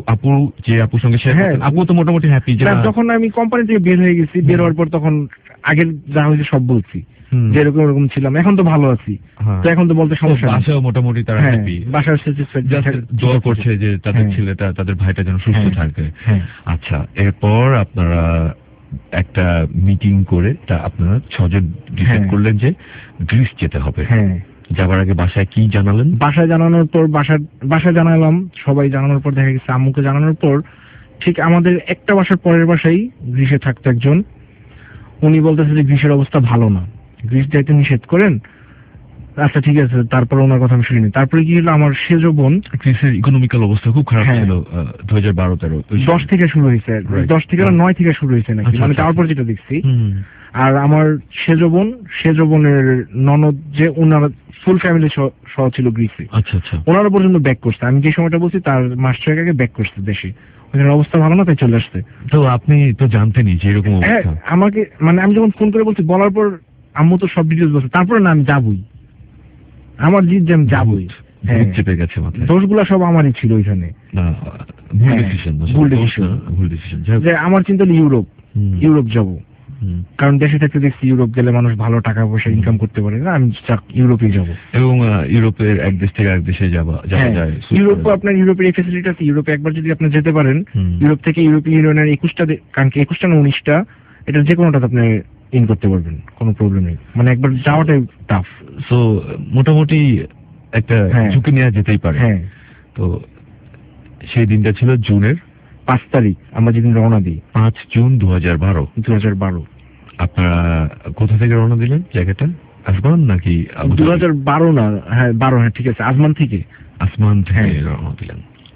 যে আপুর সঙ্গে আপু তো মোটামুটি হ্যাপি। যখন আমি কোম্পানি থেকে বের হয়ে গেছি, বের হওয়ার পর তখন আগের যা হয়েছে সব বলছি, যেরকম এরকম ছিলাম, এখন তো ভালো আছি। তো এখন তো বলতে সমস্যা নেই। বাসাও মোটামুটি তারা হ্যাপি, বাসার দোয়া করছে যে তাদের ছেলেটা, তাদের ভাইটা যেন সুস্থ থাকে। আচ্ছা, এরপর আপনারা একটা মিটিং করে আপনারা 6 জন ডিসাইড করলেন যে গ্রিস যেতে হবে। যাবার আগে বাসায় কি জানালেন? বাসায় জানানোর পর, বাসায় জানালাম, সবাই জানানোর পর দেখা গেছে আম্মুকে জানানোর পর, ঠিক আমাদের একটা বাসার পরের বাসায় গ্রিসে থাকতো একজন, উনি বলতেছে যে গ্রিসের অবস্থা ভালো না, গ্রিস যাইতে নিষেধ করেন। আচ্ছা ঠিক আছে, তারপর ওনার কথা আমি শুনিনি। তারপরে কি হলো, আমার সেজ বোন, গ্রিসের ইকোনমিক্যাল অবস্থা খুব খারাপ ছিল 2012-13 10 থেকে শুরু হয়েছে, 10 থেকে 9 থেকে শুরু হয়েছে নাকি, মানে তারপর পর যেটা দেখছি। আর আমার সেজ বোনের ননদ, যে ওনারা ফুল ফ্যামিলি সহ ছিল গ্রিসে। আচ্ছা আচ্ছা, ওনারা পর্যন্ত ব্যাক করছে। আমি যে সময়টা বলছি তার মাস 6 আগে ব্যাক করছে দেশে, ওখানে অবস্থা ভালো না, তাই চলে আসছে। তো আপনি তো জানতেনই যে এরকম অবস্থা। আমাকে, মানে আমি যখন ফোন করে বলছি, বলার পর আম্মু তো সব ডিটেলস বলছে, তারপরে না আমি যাবই, আমার জিদ যে আমি যাবই। চেপে গেছে মাথায়, দোষগুলো সব আমারই ছিল ওইখানে। ভুল ডিসিশন। যে আমার চিন্তা হলো ইউরোপ যাবো, কারণ দেশে থাকতে দেখছি ইউরোপ গেলে মানুষ ভালো টাকা পয়সা ইনকাম করতে পারে না, আমি ইউরোপে যাবো। এবং ইউরোপের এক দেশ থেকে আরেক দেশে যাওয়া যায়। ইউরোপে আপনার ইউরোপের এই ফ্যাসিলিটি আছে, ইউরোপে একবার যদি আপনি যেতে পারেন, ইউরোপ থেকে ইউরোপীয় ইউনিয়নের 21টা, কারণ কি 21টা না 19টা, এটা যে কোনোটাতে আপনি ইন করতে পারবেন, কোনো প্রবলেম নেই, মানে একবার যাওয়াটাই টাফ। সো মোটামুটি একটা ঝুঁকি নেওয়া যেতেই পারে। তো সেই দিনটা ছিল জুনের 5 তারিখ, আমরা যেদিন রওনা দিই, 5 জুন 2012। আপনারা কোথা থেকে রওনা দিলেন? জায়গাটা আসমান নাকি? 2012 না, হ্যাঁ 12, হ্যাঁ ঠিক আছে, আসমান থেকে রওনা দিলেন।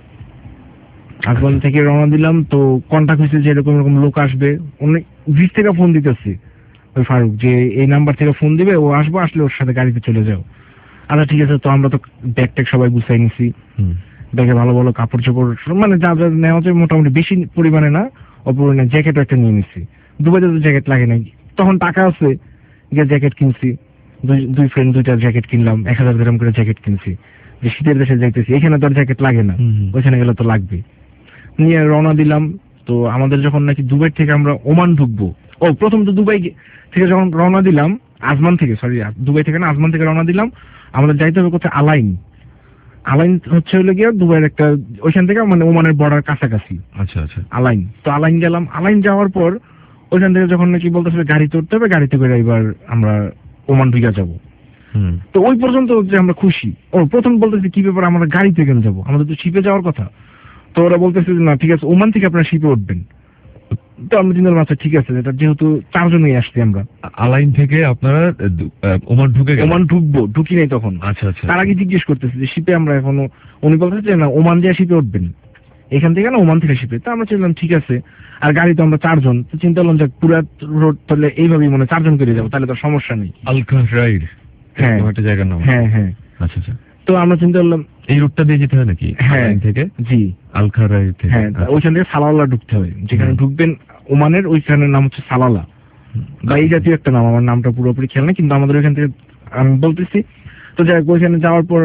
আসমান থেকে রওনা দিলাম। তো কন্টাক্ট হয়েছে যে এরকম এরকম লোক আসবে, অনেক গ্রিস থেকে ফোন দিতেছি ওই ফারুক, যে এই নাম্বার থেকে ফোন দিবে, ও আসবো, আসলে ওর সাথে গাড়িতে চলে যাও। আচ্ছা ঠিক আছে। তো আমরা তো ব্যাগ ট্যাগ সবাই গুছাই নিছি, ব্যাগে ভালো ভালো কাপড় চোপড়, মানে যা যা নেওয়া যায় মোটামুটি, বেশি পরিমাণে না, অপরিমাণে জ্যাকেটও একটা নিয়ে নিচ্ছি। দুবাইতে তো জ্যাকেট লাগে নাই, তখন টাকা আছে, গিয়ে জ্যাকেট কিনছি। দুই ফ্রেন্ড দুইটা জ্যাকেট কিনলাম, 1000 দিরহাম করে জ্যাকেট কিনছি, যে শীতের দেশে যাইতেছি, এখানে তো আর জ্যাকেট লাগে না, ওইখানে গেলে তো লাগবে। নিয়ে রওনা দিলাম। তো আমাদের যখন নাকি দুবাই থেকে আমরা ওমান ঢুকবো, প্রথম তো দুবাই থেকে যখন রওনা দিলাম, আজমান থেকে, সরি দুবাই থেকে না, আজমান থেকে রওনা দিলাম, আমাদের যাইতে হবে কোথায়, আলাইন। আলাইন হচ্ছে হলো গিয়ে দুবাইয়ের একটা, ওইখান থেকে মানে ওমানের বর্ডার কাছাকাছি। আচ্ছা আচ্ছা। আলাইন, তো আলাইন গেলাম। আলাইন যাওয়ার পর ওইখান থেকে যখন নাকি বলতেছিল গাড়িতে উঠতে হবে, গাড়িতে করে এবার আমরা ওমান ঢুকে যাবো। তো ওই পর্যন্ত যে আমরা খুশি। প্রথম বলতেছি কি ব্যাপার, আমরা গাড়িতে কেন যাবো, আমাদের তো শিপে যাওয়ার কথা। তো ওরা বলতেছে না ঠিক আছে, ওমান থেকে আপনারা শিপে উঠবেন। তো আমরা চিন্তা করলাম আচ্ছা ঠিক আছে, এটা যেহেতু 4 জনই আসছি আমরা। আলাইন থেকে আপনারা ওমান ঢুকে গেলেন? ওমান ঢুকবো, ঢুকি নাই তখন। আচ্ছা আচ্ছা। তার আগে জিজ্ঞেস করতেছে যে শিপে আমরা এখনো, উনি বলতেছে না ওমান দিয়ে শিপে উঠবেন, এখান থেকে না ওমান থেকে শিপে। তো আমরা চিন্তাম ঠিক আছে, আর গাড়ি তো আমরা 4 জন, তো চিন্তা করলাম যে পুরা রোড তাহলে এইভাবেই মনে 4 জন করে যাবো, তাহলে তো সমস্যা নেই। আলকা রাইড, হ্যাঁ একটা জায়গার নাম। হ্যাঁ হ্যাঁ আচ্ছা আচ্ছা। তো আমরা চিন্তা করলাম এই রুটটা দিয়ে যেতে হয় নাকি? হ্যাঁ থেকে, জি আলকা রাইড থেকে। হ্যাঁ, ওইখান থেকে সালালা ঢুকতে হয়, যেখানে ঢুকবেন ওমানের ওইখানের নাম হচ্ছে সালালা বা এই জাতীয় একটা নাম, আমার নামটা পুরোপুরি খেয়াল নেই, কিন্তু আমাদের ওইখান থেকে আমি বলতেছি। তো যাই হোক, ওইখানে যাওয়ার পর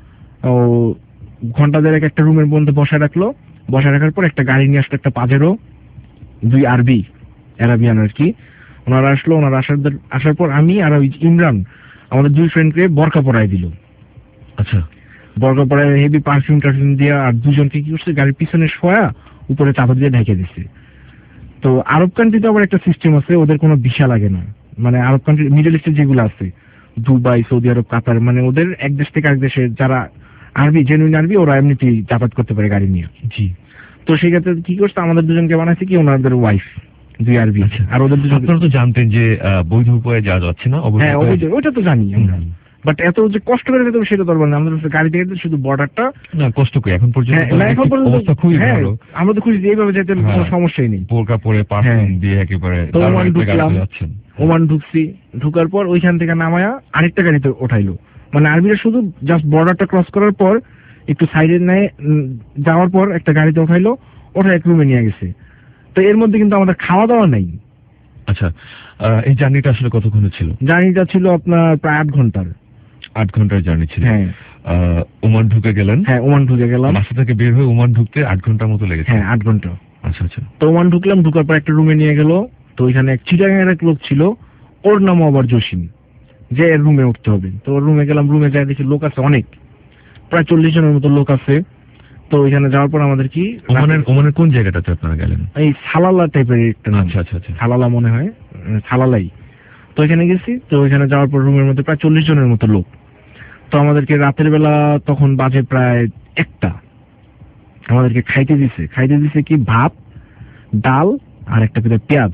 ঘন্টা দেড়েক একটা রুমের মধ্যে বসায় রাখলো। বসায় রাখার পর একটা গাড়ি নিয়ে আসলো, একটা পাজেরো, 2 আরবিয়ান আর কি। ওনারা আসলো, ওনারা আসার পর আমি আর ওই ইমরান আমাদের 2 ফ্রেন্ডকে বরকা পরাই দিল। আচ্ছা। বরকা পরাই হেভি পারফিউম দিয়ে, আর 2 জনকে কি করছে গাড়ির পিছনে শোয়া উপরে চাদর দিয়ে ঢেকে দিচ্ছে। তো আরব কান্ট্রিতে আবার একটা সিস্টেম আছে, ওদের কোনো ভিসা লাগে না। মানে আরব কান্ট্রি, মিডল ইস্টে যেগুলো আছে, দুবাই, সৌদি আরব, কাতার, মানে ওদের এক দেশ থেকে আরেক দেশে যারা আরবি, জেনুইন আরবি, ওরা এমনিতেই যাতায়াত করতে পারে গাড়ি নিয়ে। জি। তো সেই ক্ষেত্রে কি করছে, আমাদের 2 জনকে বানাইছে কি ওনাদের ওয়াইফ, 2 আরবি। আর ওদের 2 জন, আপনারা তো জানতেন যে বৈধ উপায়ে যাওয়া যাচ্ছে না? হ্যাঁ ওইটা তো জানি আমরা, বাট এত যে কষ্ট করে যেতে সেটা তো বলবো না। আমাদের কাছে গাড়ি থেকে শুধু বর্ডারটা না, কষ্ট করে এখন পর্যন্ত অবস্থা খুবই ভালো। আমরা তো খুশি যে এইভাবে যেতে কোনো সমস্যাই নেই। বোরকা পরে পারফিউম দিয়ে একেবারে যাচ্ছেন। ওমান ঢুকছি, ঢুকার পর ওইখান থেকে নামায়া আরেকটা গাড়িতে ওঠাইলো। মানে আরবিরা শুধু জাস্ট বর্ডারটা ক্রস করার পর একটু সাইডে নেয়, যাওয়ার পর একটা গাড়িতে ওঠাইলো, ওঠা এক রুমে নিয়ে গেছে। তো এর মধ্যে কিন্তু আমাদের খাওয়া দাওয়া নাই। আচ্ছা, এই জার্নিটা আসলে কতক্ষণের ছিল? জার্নিটা ছিল আপনার প্রায় 8 ঘন্টার। 8 ঘন্টার জার্নি ছিল। হ্যাঁ। ওমান ঢুকে গেলেন? হ্যাঁ, ওমান ঢুকে গেলাম। বাসা থেকে বের হয়ে ওমান ঢুকতে 8 ঘন্টার মতো লেগেছে? হ্যাঁ, 8 ঘন্টা। আচ্ছা আচ্ছা। তো ওমান ঢুকলাম, ঢুকার পর একটা রুমে নিয়ে গেল। তো ওইখানে এক চিটাগাংয়ের এক লোক ছিল, ওর নামও আবার জসিম, যে রুমে উঠতে হবে। তো রুমে গেলাম, রুমে যাই দেখি লোক আছে অনেক, প্রায় 40 জনের মতো লোক আছে। তো ওইখানে যাওয়ার পর আমাদের কি, ওমানের কোন জায়গাটাতে আপনারা গেলেন? এই সালালা টাইপের একটা নাম। আচ্ছা আচ্ছা আচ্ছা। সালালা মনে হয়, সালালাই। তো ওইখানে গেছি। তো ওইখানে যাওয়ার পর রুমের মধ্যে প্রায় 40 জনের মতো লোক। তো আমাদেরকে রাতের বেলা তখন বাজে প্রায় 1টা, আমাদেরকে খাইতে দিছে কি ভাত, ডাল আর একটা করে পেঁয়াজ।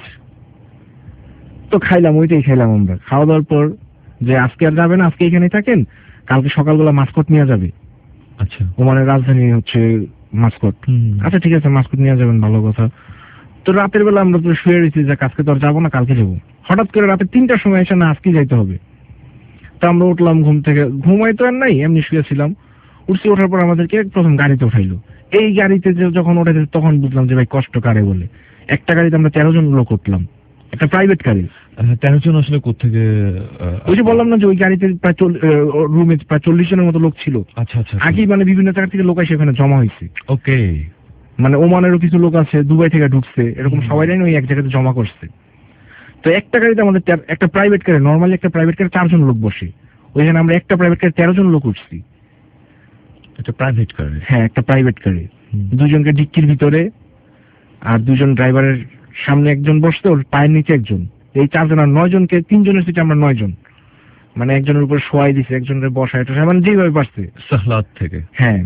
তো খাইলাম, ওইটাই খাইলাম আমরা। খাওয়া দাওয়ার পর যে আজকে আর যাবেন, আজকে এখানেই থাকেন, কালকে সকালবেলা মাসকট নিয়ে যাবে। আচ্ছা। ওমানের রাজধানী হচ্ছে মাসকট। আচ্ছা ঠিক আছে, মাসকট নিয়ে যাবেন, ভালো কথা। তো রাতের বেলা আমরা তো শুয়ে রয়েছি যে আজকে তো আর যাবো না, কালকে যাবো। হঠাৎ করে রাতে 3টার সময় এসে না আজকে যাইতে হবে। তো আমরা উঠলাম ঘুম থেকে, ঘুমাই তো আর নাই, এমনি শুয়েছিলাম। উঠছি, ওঠার পর আমাদেরকে প্রথম গাড়িতে উঠাইলো। এই গাড়িতে যখন উঠাইছে তখন বুঝলাম যে ভাই কষ্ট কারে বলে। একটা গাড়িতে আমরা 13 জন লোক উঠলাম, একটা প্রাইভেট গাড়ি। 13 জন আসলে কোথেকে? ওই যে বললাম না যে ওই গাড়িতে প্রায় রুমে প্রায় 40 জনের মতো লোক ছিল। আচ্ছা আচ্ছা। আগেই মানে বিভিন্ন জায়গা থেকে লোক এসে ওখানে জমা হয়েছে। ওকে। মানে ওমানেরও কিছু লোক আছে, দুবাই থেকে ঢুকছে, এরকম সবাই জানি ওই এক জায়গাতে জমা করছে। তো একটা গাড়িতে আমাদের একটা প্রাইভেট গাড়ি, নর্মালি একটা প্রাইভেট গাড়ি 4 জন লোক বসে, ওইখানে আমরা একটা প্রাইভেট গাড়ি 13 জন লোক উঠছি। একটা প্রাইভেট গাড়ি? হ্যাঁ, একটা প্রাইভেট গাড়ি। 2 জনকে ডিক্কির ভিতরে, আর 2 জন ড্রাইভারের সামনে একজন বসতে, ওর পায়ের নিচে একজন। এই 4 জন, আর 9 জনকে, 3 জনের সিটে আমরা 9 জন, মানে একজনের উপর শোয়াই দিছে, একজনের বসায়, মানে যেভাবে পারছে সাহলাত থেকে। হ্যাঁ।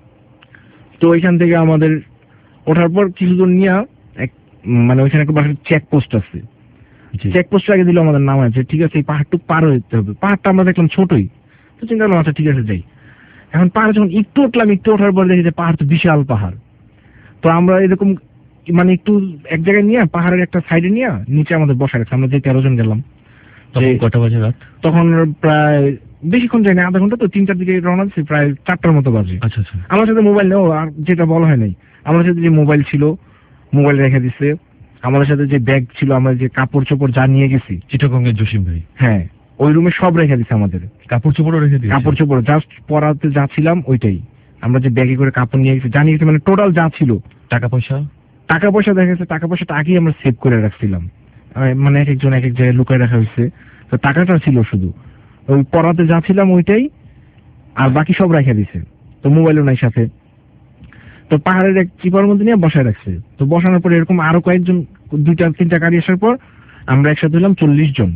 তো ওইখান থেকে আমাদের ওঠার পর কিছু দূর নিয়ে মানে ওইখানে একটা বাসার চেকপোস্ট আছে, চেকপোস্ট আগে দিল আমাদের নাম আছে। ঠিক আছে, এই পাহাড়টুক পার হইতে হবে। পাহাড়টা আমরা দেখলাম ছোটই, তো চিন্তা করলাম আচ্ছা ঠিক আছে যাই। এখন পাহাড়ে যখন একটু উঠলাম, একটু ওঠার পর দেখি যে পাহাড় তো বিশাল পাহাড়। তো আমরা এরকম মানে একটু এক জায়গায় নিয়ে, পাহাড়ের একটা সাইডে নিয়ে নিচে আমাদের বসা গেছে। আমরা যে 13 জন গেলাম। কটা বাজে রাত? তখন প্রায় বেশিক্ষণ যায়নি, আধা ঘন্টা। তো 3-4 দিকে রওনা দিচ্ছি, প্রায় 4টার মতো বাজে। আচ্ছা আচ্ছা। আমার সাথে মোবাইল নেই, আর যেটা বলা হয় নাই, আমার সাথে যে মোবাইল ছিল, মোবাইল রেখে দিচ্ছে। আমাদের সাথে যে ব্যাগ ছিল, আমরা যে কাপড় চোপড় যা নিয়ে গেছি। চিটাগংয়ের জসিম ভাই? হ্যাঁ, ওই রুমে সব রেখে দিছে আমাদের, কাপড় চোপড়ও রেখে দিয়েছে? কাপড় চোপড় জাস্ট পরাতে যা ছিলাম ওইটাই, আমরা যে ব্যাগে করে কাপড় নিয়ে গেছি জানিয়ে গেছি, মানে টোটাল যা ছিল। টাকা পয়সা? টাকা পয়সা দেখা গেছে, টাকা পয়সাটা আগেই আমরা সেভ করে রাখছিলাম, মানে এক একজন এক এক জায়গায় লুকায় রাখা হয়েছে। তো টাকাটা ছিল শুধু, ওই পরাতে যা ছিলাম ওইটাই, আর বাকি সব রেখে দিছে। তো মোবাইলও নাই সাথে। তো পাহাড়ের এক চিপার মধ্যে নিয়ে বসায় রাখছে। তো বসানোর পর এরকম আরো কয়েকজন 2-3টা গাড়ি আসার পর আমরা একসাথে হলাম 40 জন,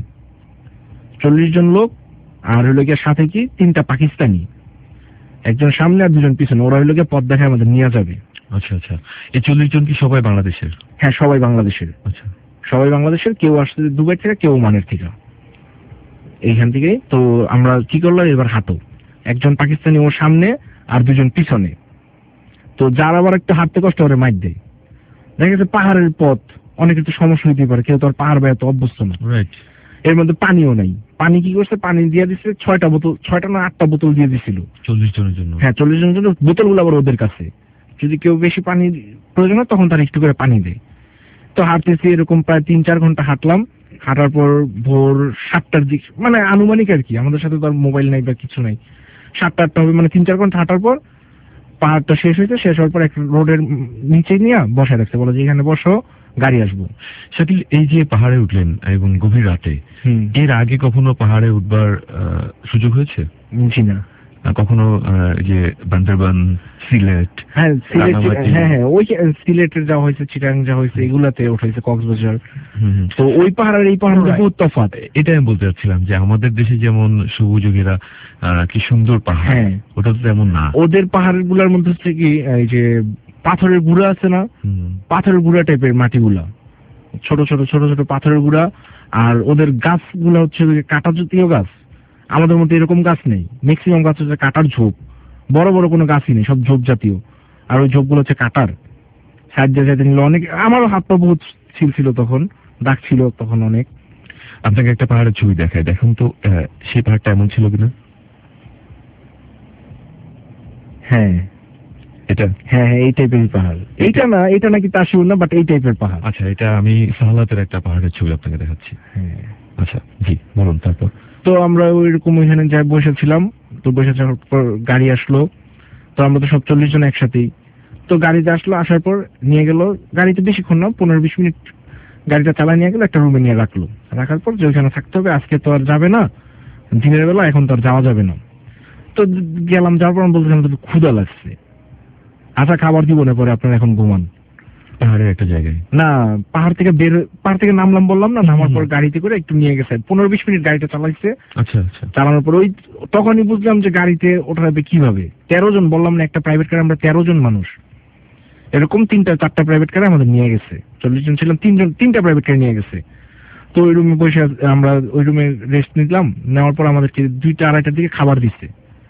40 জন লোক। আর হইলো গিয়ে সাথে কি 3টা পাকিস্তানি, একজন সামনে আর 2জন পিছনে, ওরা হইলো গিয়ে পথ দেখায় আমাদের নিয়ে যাবে। আচ্ছা আচ্ছা, এই 40 জন কি সবাই বাংলাদেশের? হ্যাঁ, সবাই বাংলাদেশের। আচ্ছা, সবাই বাংলাদেশের, কেউ আসছে দুবাই থেকে, কেউ ওমানের থেকে, এইখান থেকেই। তো আমরা কি করলাম, এবার হাঁটো, একজন পাকিস্তানি ওর সামনে আর 2জন পিছনে। তো যার আবার একটু হাঁটতে কষ্ট করে মাইর দেয়। দেখা গেছে পাহাড়ের পথ, অনেক একটু সমস্যা হইতে পারে, কেউ তো আর পাহাড় বেড়াতে অভ্যস্ত না। রাইট। এর মধ্যে পানিও নাই। পানি কি করছে, পানি দিয়ে দিচ্ছে 6টা বোতল, 6টা না 8টা বোতল দিয়ে দিছিল 40 জনের জন্য। হ্যাঁ, 40 জনের জন্য। বোতলগুলো আবার ওদের কাছে, যদি কেউ বেশি পানি প্রয়োজন হয় তখন তারা একটু করে পানি দেয়। তো হাঁটতেছি এরকম প্রায় 3-4 ঘন্টা হাঁটলাম। হাঁটার পর ভোর 7টার দিক, মানে আনুমানিক আর কি, আমাদের সাথে তো আর মোবাইল নাই বা কিছু নাই, 7টা-8টা হবে, মানে 3-4 ঘন্টা হাঁটার পর পাহাড়টা শেষ হয়েছে। শেষ হওয়ার পর এক রোডের নিচে নিয়ে বসায় রাখছে, বলে যে এখানে বসো, গাড়ি আসবো। শাকিল, এই যে পাহাড়ে উঠলেন এবং গভীর রাতে, এর আগে কখনো পাহাড়ে উঠবার সুযোগ হয়েছে? জি না। কখনো যে বান্দরবান, সিলেট? হ্যাঁ, সিলেট, হ্যাঁ হ্যাঁ, ওই সিলেটের যা হয়েছে, চিটাং যা হয়েছে, এগুলাতে উঠেছে, কক্সবাজার। তো ওই পাহাড়ের এই পাহাড় বহুত তফাৎ। এটা আমি বলতে চাচ্ছিলাম যে আমাদের দেশে যেমন সবুজ ঘেরা কি সুন্দর পাহাড়, ওটা তো তেমন না। ওদের পাহাড় গুলার মধ্যে হচ্ছে কি, এই যে পাথরের গুঁড়া আছে না, পাথরের গুঁড়া টাইপের মাটিগুলা, ছোট ছোট ছোট ছোট পাথরের গুঁড়া। আর ওদের গাছগুলা হচ্ছে কাটা জাতীয় গাছ, আমাদের মধ্যে এরকম গাছ নেই। ম্যাক্সিমাম গাছ হচ্ছে কাটার ঝোপ, বড় বড় কোনো গাছই নেই, সব ঝোপ জাতীয়। আর ওই ঝোপগুলো হচ্ছে কাটার। সাহায্য চাইতে নিল অনেক, আমারও হাত পা বহুত ছিল তখন, দাগ ছিল তখন অনেক। আপনাকে একটা পাহাড়ের ছবি দেখায়, দেখুন তো সেই পাহাড়টা এমন ছিল কিনা। হ্যাঁ, এটা, হ্যাঁ এই টাইপের পাহাড়। এইটা না, এটা নাকি তাশিউর না, বাট এই টাইপের পাহাড়। আচ্ছা, এটা আমি সাহালাতের একটা পাহাড়ের ছবি আপনাকে দেখাচ্ছি। হ্যাঁ, আচ্ছা জি বলুন। তারপর তো আমরা ওইরকম ওইখানে যাই বসেছিলাম। তো বসে যাওয়ার পর গাড়ি আসলো। তো আমরা তো সব 40 জন একসাথেই। তো গাড়িতে আসলো, আসার পর নিয়ে গেল, গাড়িতে বেশিক্ষণ না, 15-20 মিনিট গাড়িটা চালায় নিয়ে গেল, একটা রুমে নিয়ে রাখলো। রাখার পর যে ওইখানে থাকতে হবে, আজকে তো আর যাবে না, দিনের বেলা এখন তো আর যাওয়া যাবে না। তো গেলাম, যাওয়ার পর বলছিলাম তো ক্ষুধা লাগছে, আচ্ছা খাবার দিব না, পরে আপনারা এখন ঘুমান। পাহাড়ের একটা জায়গায় না, পাহাড় থেকে নামলাম, বললাম না, নামার পর গাড়িতে করে একটু নিয়ে গেছে, 15-20 মিনিট গাড়িটা চালাইছে। আচ্ছা আচ্ছা। চালানোর পর ওই তখনই বুঝলাম যে গাড়িতে ওঠা যাবে কিভাবে। 13 জন, বললাম না একটা প্রাইভেট কার, আমরা 13 জন মানুষ, এরকম 3-4টা প্রাইভেট কারে আমাদের নিয়ে গেছে। 40 জন ছিলাম, 3টা প্রাইভেট কারে নিয়ে গেছে। তো ওই রুমে বসে আমরা ওই রুমে রেস্ট নিলাম। নেওয়ার পর আমাদেরকে 2টা-2:30টার দিকে খাবার দিচ্ছে।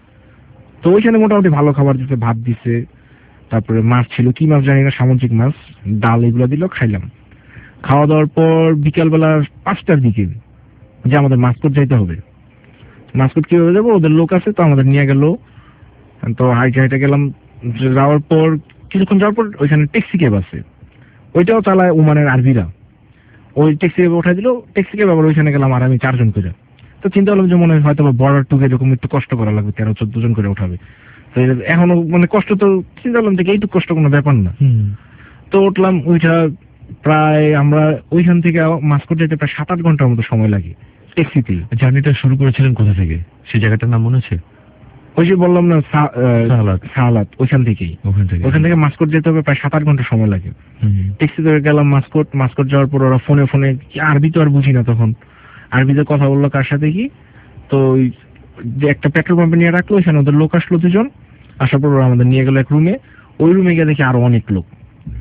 তো ওইখানে মোটামুটি ভালো খাবার দিচ্ছে, ভাত দিচ্ছে, তারপরে মাছ ছিল, কি মাছ জানি না, সামুদ্রিক মাছ, ডাল, এগুলো দিল, খাইলাম। খাওয়া দাওয়ার পর বিকালবেলা 5টার দিকে যে আমাদের মাস্কট যাইতে হবে। মাস্কট কিভাবে যাবো, ওদের লোক আছে, তো আমাদের নিয়ে গেল। তো হাইটে গেলাম। যাওয়ার পর কিছুক্ষণ যাওয়ার পর ওইখানে ট্যাক্সি ক্যাব আছে, ওইটাও চালায় ওমানের আরবিরা। ওই ট্যাক্সি ক্যাবে উঠাই দিল। ট্যাক্সি ক্যাব আবার ওইখানে গেলাম আর আমি 4 জন করে। তো চিন্তা করলাম যে মনে হয় হয়তো বর্ডার টুকে এরকম একটু কষ্ট করা লাগবে, 13-14 জন করে উঠাবে। তো এখনো মানে কষ্ট, তো চিন্তা করলাম যে এইটুকু কষ্ট কোনো ব্যাপার না। তো উঠলাম, ওইটা প্রায় আমরা ওইখান থেকে মাস্কট যেতে প্রায় 7-8 ঘন্টার মতো সময় লাগে ট্যাক্সিতে। জার্নিটা শুরু করেছিলেন কোথা থেকে, সেই জায়গাটার নাম মনে আছে? ওই যে বললাম না, সাহালাত, ওইখান থেকে মাস্কট যেতে হবে, প্রায় 7-8 ঘন্টা সময় লাগে। ট্যাক্সি ধরে গেলাম মাস্কট যাওয়ার পর ওরা ফোনে আরবি তো আর বুঝি না তখন, আরবিতে কথা বললো কার সাথে কি। তো যে একটা পেট্রোল পাম্পে নিয়ে রাখলো, ওইখানে ওদের লোক আসলো 2 জন। আসার পর ওরা আমাদের নিয়ে গেল এক রুমে। ওই রুমে গিয়ে দেখি আরো অনেক লোক,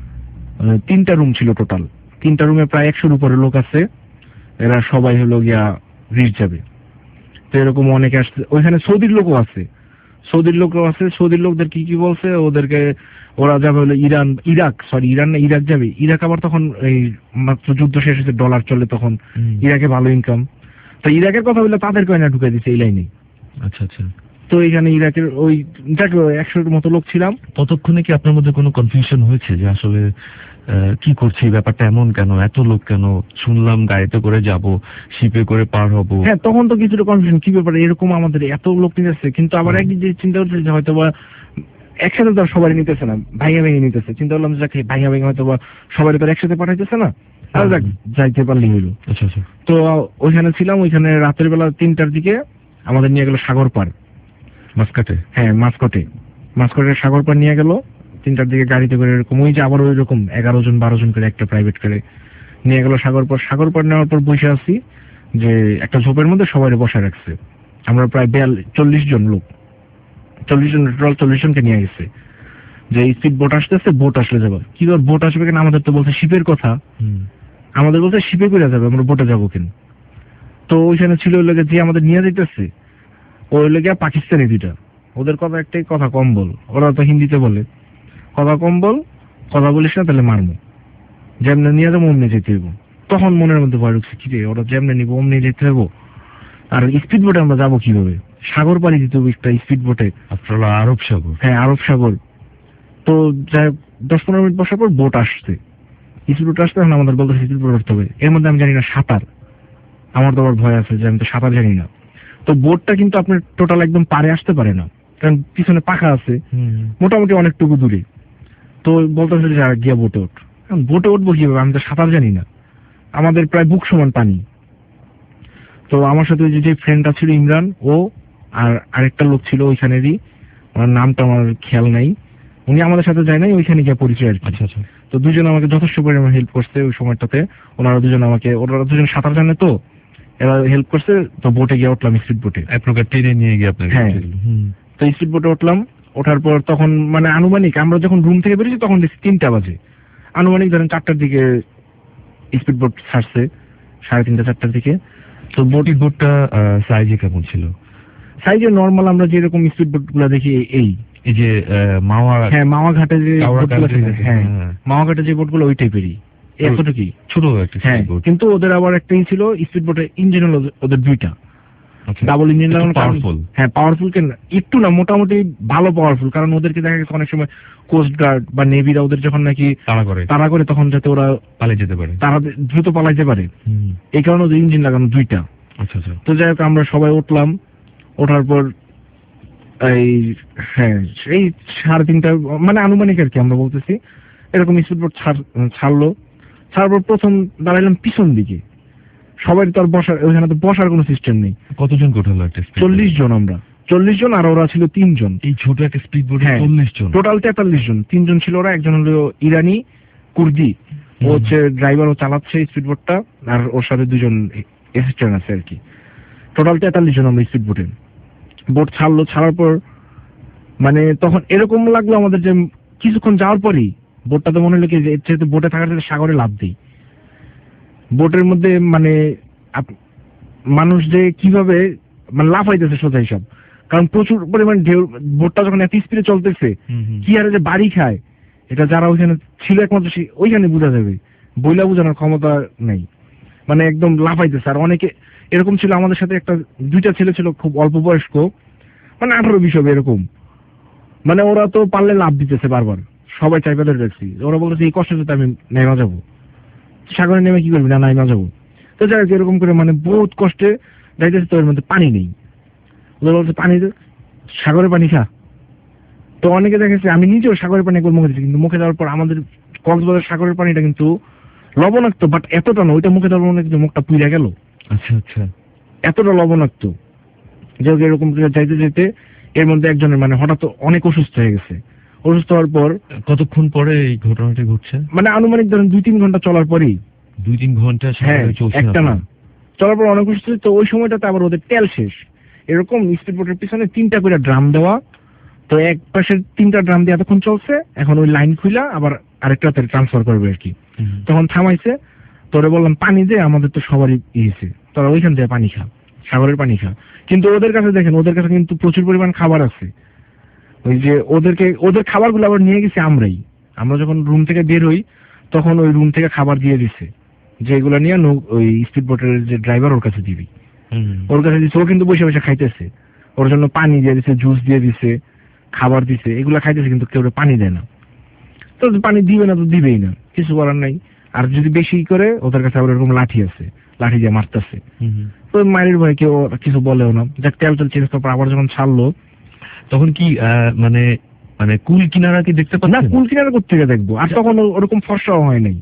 3টা রুম ছিল টোটাল। 3টা রুমে প্রায় 100-র উপরে লোক আছে। এরা সবাই হলো গিয়া রিচ যাবে। তো এরকম অনেকে আসছে। ওইখানে সৌদির লোকও আছে। সৌদির লোকদের কি বলছে, ওদেরকে ওরা যাবে হলো ইরান না ইরাক যাবে। ইরাক আবার তখন এই মাত্র যুদ্ধ শেষ হয়েছে, ডলার চলে তখন, ইরাকে ভালো ইনকাম। তো ইরাকের কথা বললে তাদের কয়না ঢুকে দিচ্ছে এই লাইনে। আচ্ছা আচ্ছা। তো এখানে ইরাকের ওই যাকে 100-এর মতো লোক ছিলাম। ততক্ষণে কি আপনার মধ্যে কোনো কনফিউশন হয়েছে যে আসলে কি করছি, ব্যাপারটা এমন কেন, এত লোক কেন, শুনলাম গাড়িতে করে যাব, শিপে করে পার হব? হ্যাঁ, তখন তো কিছুটা কনফিউশন, কি ব্যাপারে এরকম আমাদের এত লোক নিয়ে যাচ্ছে, কিন্তু আবার একদিন যে চিন্তা করছে যে হয়তো বা একসাথে তো সবাই নিতেছে না, ভাইয়া ভেঙে নিতেছে। চিন্তা করলাম যে যাকে ভাইয়া ভেঙে হয়তো বা সবাই তো একসাথে পাঠাইতেছে না, আর যাক যাইতে পারলেই হইলো। আচ্ছা আচ্ছা। তো ওইখানে ছিলাম, ওইখানে রাতের বেলা 3টার দিকে আমাদের নিয়ে গেল সাগর পার, মাসকাটে। হ্যাঁ মাসকটের সাগর পার নিয়ে গেল 3টার দিকে গাড়িতে করে, এরকম ওই যে আবার ওই রকম 11 জন 12 জন করে একটা প্রাইভেট করে নিয়ে গেল সাগর পার নেওয়ার পর বসে আছি যে একটা ঝোপের মধ্যে সবাই বসা রাখছে। আমরা প্রায় 40 জন লোক, 40 জন টোটাল 40 জনকে নিয়ে গেছে যে স্পিড বোট আসতেছে, বোট আসলে যাবো। কি ধর বোট আসবে কেন, আমাদের তো বলছে শিপের কথা, আমাদের বলছে শিপে করে যাবে, আমরা বোটে যাবো কেন। তো ওইখানে ছিল ওই লোকে যে আমাদের নিয়ে যেতেছে, ওই লোকে পাকিস্তানি দুইটা, ওদের কথা একটাই, কথা কম বল, ওরা তো হিন্দিতে বলে, কথা কম বল, কথা বলিস না তাহলে মারবো, যেমনি নিয়ে যাবো অমনি যেতে হইব। তখন মনের মধ্যে ভয় ঢুকছে, কি রে ওরা যেমনি নিবো অমনি যেতে হইব, আর স্পিড বোটে আমরা যাবো কিভাবে, সাগর পাড়ি দিতে হবে একটা স্পিড বোটে, আপনারা আরব সাগর। হ্যাঁ আরব সাগর। তো যাই 10-15 মিনিট বসার পর বোট আসছে, স্পিড বোট আসতে, এখন আমাদের বলতে স্পিড বোট করতে হবে। এর মধ্যে আমি জানি না সাঁতার, আমার তো আবার ভয় আছে যে আমি তো সাঁতার জানি না। তো বোটটা কিন্তু আপনার টোটাল একদম পারে আসতে পারে না, কারণ পিছনে পাখা আছে মোটামুটি অনেকটুকু দূরে। তো বলতেছে যে গিয়া বোটে উঠ, বোটে উঠবো কিভাবে, আমি তো সাঁতার জানি না, আমাদের প্রায় বুক সমান পানি। তো আমার সাথে যে ফ্রেন্ডটা ছিল ইমরান, ও আর আরেকটা লোক ছিল ওইখানেরই, ওনার নামটা আমার খেয়াল নাই, উনি আমাদের সাথে যায় নাই, ওইখানে গিয়ে পরিচয় আর কি। আচ্ছা আচ্ছা। তো দুজন আমাকে যথেষ্ট পরিমাণে হেল্প করছে ওই সময়টাতে, ওনারা দুজন সাঁতার জানে, তো এরা হেল্প করছে। তো বোটে গিয়ে উঠলাম, স্পিড বোটে, এক প্রকার টেনে নিয়ে গিয়ে আপনাকে। হ্যাঁ। তো স্পিড বোটে উঠলাম, ওঠার পর তখন মানে আনুমানিক আমরা যখন রুম থেকে বেরিয়েছি তখন 3টা বাজে, আনুমানিক ধরেন 4টার দিকে স্পিড বোট ছাড়ছে, 3:30 4টার দিকে। তো বোটটা সাইজে কেমন ছিল? সাইজে নর্মাল আমরা যেরকম স্পিড বোট গুলা দেখি, এই যে মাওয়া, হ্যাঁ মাওয়া ঘাটে যে বোটগুলো থাকে, হ্যাঁ মাওয়া ঘাটে যে বোটগুলো ওই টাইপেরই, এতটুকুই ছোট একটা। হ্যাঁ, কিন্তু ওদের আবার একটাই ছিল স্পিড বোটের ইঞ্জিন হলো ওদের 2টা, ডাবল ইঞ্জিন লাগানো, পাওয়ারফুল। হ্যাঁ পাওয়ারফুল, কেন একটু না মোটামুটি ভালো পাওয়ারফুল, কারণ ওদেরকে দেখা গেছে অনেক সময় কোস্ট গার্ড বা নেভিরা ওদের যখন নাকি তাড়া করে তখন যাতে ওরা পালিয়ে যেতে পারে, তারা দ্রুত পালাইতে পারে, এই কারণে ওদের ইঞ্জিন লাগানো 2টা। আচ্ছা আচ্ছা। তো যাই হোক আমরা সবাই উঠলাম, ওঠার পর এই হ্যাঁ এই 3:30 মানে আনুমানিক আর কি আমরা বলতেছি, এরকম স্পিড বোট ছাড়লো। ছাড়ার পর প্রথম দাঁড়াইলাম পিছন দিকে, সবাই তো আর বসার, ওইখানে তো বসার কোনো সিস্টেম নেই। কতজন কোঠালো একটা? 40 জন, আমরা 40 জন, আর ওরা ছিল 3 জন। এই ছোট একটা স্পিড বোটে 40 জন, টোটাল 43 জন। 3 জন ছিল ওরা, একজন হলো ইরানি কুর্দি, ও হচ্ছে ড্রাইভার, ও চালাচ্ছে স্পিড বোটটা, আর ওর সাথে 2 জন অ্যাসিস্ট্যান্ট আছে আর কি। টোটাল 43 জন আমরা স্পিড বোটে। বোট ছাড়লো, ছাড়ার পর মানে তখন এরকম লাগলো আমাদের যে কিছুক্ষণ যাওয়ার পরই বোটটাতে মনে হলো কি যে বোটে থাকার সাথে সাগরে লাফ দিই। বোটের মধ্যে মানে মানুষ যে কিভাবে মানে লাফাইতেছে সোজা হিসাব, কারণ প্রচুর পরিমাণ ঢেউ, বোটটা যখন এত স্পিডে চলতেছে, কি আরে যে বাড়ি খায়, এটা যারা ওইখানে ছিল একমাত্র ওইখানে বোঝা যাবে, বইলা বোঝানোর ক্ষমতা নেই, মানে একদম লাফাইতেছে। আর অনেকে এরকম ছিল, আমাদের সাথে 2টা ছেলে ছিল খুব অল্প বয়স্ক, মানে 18-20 হবে এরকম, মানে ওরা তো পারলে লাভ দিতেছে বারবার, সবাই চাইপা ধরে রাখছি, ওরা বলতেছে এই কষ্ট যদি আমি নেমা যাবো, সাগরে নেমে কি করবি, না নাইমা যাবো। তো যাই হোক এরকম করে মানে বহুত কষ্টে যাইতেছে, তো এর মধ্যে পানি নেই, ওরা বলছে পানি সাগরের পানি খা। তো অনেকে দেখেছে, আমি নিজেও সাগরের পানি একবার মুখে দিচ্ছি, কিন্তু মুখে দেওয়ার পর আমাদের কক্সবাজার সাগরের পানিটা কিন্তু লবণাক্ত, বাট এতটা না, ওইটা মুখে দেওয়ার মনে কিন্তু মুখটা পুড়ে গেল। আচ্ছা আচ্ছা। এতটা লবণাক্ত যে এরকম যাইতে যেতে এর মধ্যে একজনের মানে হঠাৎ অনেক অসুস্থ হয়ে গেছে। অসুস্থ হওয়ার পর কতক্ষণ পরে এই ঘটনাটি ঘটছে? মানে আনুমানিক ধরেন 2-3 ঘন্টা চলার পরই। 2-3 ঘন্টা? হ্যাঁ, একটা না, চলার পর অনেক অসুস্থ। তো ওই সময়টাতে আবার ওদের তেল শেষ, এরকম স্পিড বোটের পিছনে 3টা করে ড্রাম দেওয়া, তো এক পাশের 3টা ড্রাম দিয়ে এতক্ষণ চলছে, এখন ওই লাইন খুলা আবার আরেকটাতে ট্রান্সফার করবে আর কি। তখন থামাইছে, তোরে বললাম পানি দে, আমাদের তো সবারই ইয়েছে, তোরা ওইখান থেকে পানি খা, সাগরের পানি খা। কিন্তু ওদের কাছে দেখেন, ওদের কাছে কিন্তু প্রচুর পরিমাণ খাবার আছে, ওই যে ওদের খাবারগুলো আবার নিয়ে গেছি আমরাই। আমরা যখন রুম থেকে বের হই তখন ওই রুম থেকে খাবার দিয়ে দিছে, যে এগুলো নিয়ে ওই স্পিড বোটের যে ড্রাইভার ওর কাছে দিবি, ওর কাছে দিচ্ছে, ও কিন্তু বসে বসে খাইতেছে। ওর জন্য পানি দিয়ে দিছে, জুস দিয়ে দিছে, খাবার দিছে, এগুলো খাইতেছে, কিন্তু কেউ পানি দেয় না। তো পানি দিবে না তো দিবেই না, কিছু করার নাই। আর যদি বেশি করে ওদের কাছে আবার এরকম লাঠি আছে, লাঠি দিয়ে মারতেছে। তো মায়ের ভয়ে কেউ কিছু বলেও না। যাক, তেল চেঞ্জ করার পর আবার যখন ছাড়লো তখন কি মানে মানে কুল কিনারা কি দেখতে না, পাচ্ছেন? কুল কিনারা কোত্থেকে দেখবো? আর তখন ওরকম ফর্সাও হয় নাই,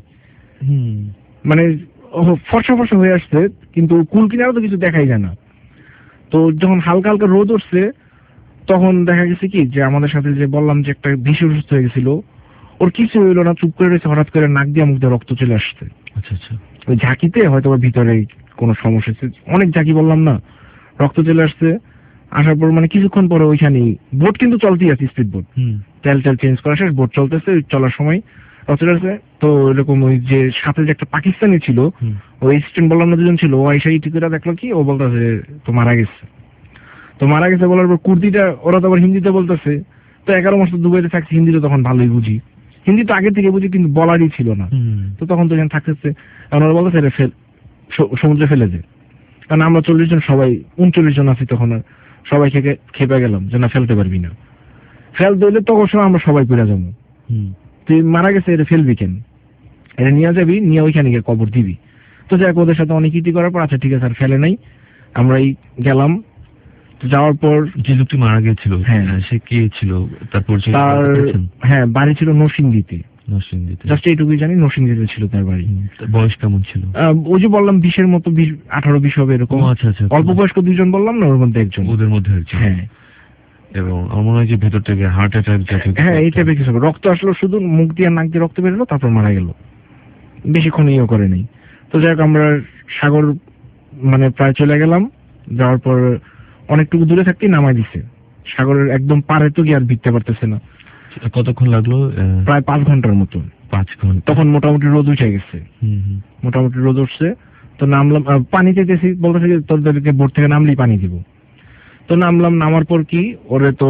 মানে ফর্সা ফর্সা হয়ে আসছে, কিন্তু কুল কিনারা তো কিছু দেখাই যায় না। তো যখন হালকা হালকা রোদ উঠছে তখন দেখা গেছে কি যে আমাদের সাথে যে বললাম যে একটা বেশি অসুস্থ হয়ে গেছিল, ওর কিছু হইলো না, চুপ করে রয়েছে, হঠাৎ করে নাক দিয়ে মুখ দিয়ে রক্ত চলে আসছে। আচ্ছা আচ্ছা। ওই ঝাঁকিতে হয়তো ওর ভিতরে কোনো সমস্যা হচ্ছে, অনেক ঝাঁকি বললাম না, রক্ত চলে আসছে। আসার পর মানে কিছুক্ষণ পরে ওইখানেই বোট কিন্তু চলতেই আছে, স্পিড বোট, তেল চেঞ্জ করা শেষ, বোট চলতেছে, চলার সময় রক্ত চলে আসছে। তো এরকম ওই যে সাথে যে একটা পাকিস্তানি ছিল, ওই স্টুডেন্ট বললাম না দুজন ছিল, ও আইসা টিকিটা দেখলো কি, ও বলতেছে তো মারা গেছে। তো মারা গেছে বলার পর কুর্দিটা ওরা তো আবার হিন্দিতে বলতেছে। তো 11 মাস তো দুবাইতে থাকছি, হিন্দিটা তখন ভালোই বুঝি, হিন্দি তো আগে থেকে বুঝি, কিন্তু বলারই ছিল না। তো তখন তো এখানে থাকতেছে, ওরা বলতেছে সমুদ্রে ফেলে দে। কারণ আমরা 40 জন, সবাই 39 জন আছি তখন, সবাই খেপে গেলাম যে না, ফেলতে পারবি না, ফেলতে হইলে তখন সময় আমরা সবাই পড়ে যাবো। তুই মারা গেছে, এটা ফেলবি কেন, এটা নিয়ে যাবি, নিয়ে ওইখানে গিয়ে কবর দিবি। তো যাক, ওদের সাথে অনেক ইতি করার পর আচ্ছা ঠিক আছে, আর ফেলে নাই, আমরাই গেলাম। তো যাওয়ার পর যে লোকটি মারা গেছিল, হ্যাঁ, সে কে ছিল? তারপর হ্যাঁ, বাড়ি ছিল নরসিংদীতে। জাস্ট এইটুকুই জানি, নরসিংদীতে ছিল তার বাড়ি। বয়স কেমন ছিল? ওই যে বললাম 20-এর মতো, 18-20 হবে এরকম। আচ্ছা আচ্ছা। অল্প বয়স্ক দুজন বললাম না, ওর মধ্যে একজন, ওদের মধ্যে একজন। হ্যাঁ, এবং আমার মনে হয় যে ভেতর থেকে হার্ট অ্যাটাক জাতীয়, হ্যাঁ এই টাইপের কিছু, রক্ত আসলো, শুধু মুখ দিয়ে নাক দিয়ে রক্ত বেরোলো, তারপর মারা গেল, বেশিক্ষণ ইয়ে করে নেই। তো যাক, আমরা সাগর মানে প্রায় চলে গেলাম। যাওয়ার পর অনেকটুকু দূরে থাকতেই নামাই দিছে, সাগরের একদম পারে তো গিয়ে আর ভিড়তে পারতেছে না। কতক্ষণ লাগলো? প্রায় 5 ঘন্টার মতো। 5 ঘন্টা। তখন মোটামুটি রোদ উঠে গেছে, মোটামুটি রোদ উঠছে। তো নামলাম, পানিতে গেছি, বলতেছে তোদেরকে বোট থেকে নামলেই পানি দিব। তো নামলাম, নামার পর কি ওরে তো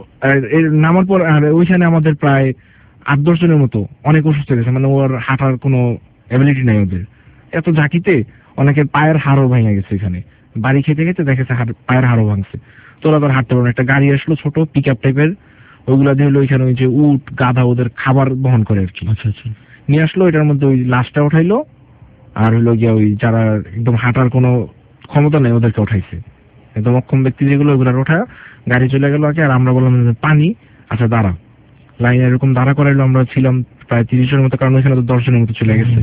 নামার পর ওইখানে আমাদের প্রায় 8-10 জনের মতো অনেক অসুস্থ হয়ে গেছে, মানে ওর হাঁটার কোনো অ্যাবিলিটি নাই ওদের, এত ঝাঁকিতে অনেকের পায়ের হাড়ও ভেঙে গেছে। এখানে বাড়ি খেতে খেতে দেখেছে পায়ের হাড়ও ভাঙছে। তোরা তো হাঁটতে পারবে না। একটা গাড়ি আসলো ছোট পিক আপ টাইপের, ওইগুলা দিয়ে ওইখানে ওই যে উট গাধা ওদের খাবার বহন করে আর কি, আচ্ছা আচ্ছা, নিয়ে আসলো। এটার মধ্যে ওই লাশটা উঠাইলো, আর হইলো গিয়া ওই যারা একদম হাঁটার কোনো ক্ষমতা নেই ওদেরকে উঠাইছে, একদম অক্ষম ব্যক্তি যেগুলো, ওইগুলার ওঠা গাড়ি চলে গেল আগে। আর আমরা বললাম পানি, আচ্ছা দাঁড়া, লাইনে এরকম দাঁড়া করাইলো। আমরা ছিলাম প্রায় 30 জনের মতো, কারণ ওইখানে তো 10 জনের মতো চলে গেছে,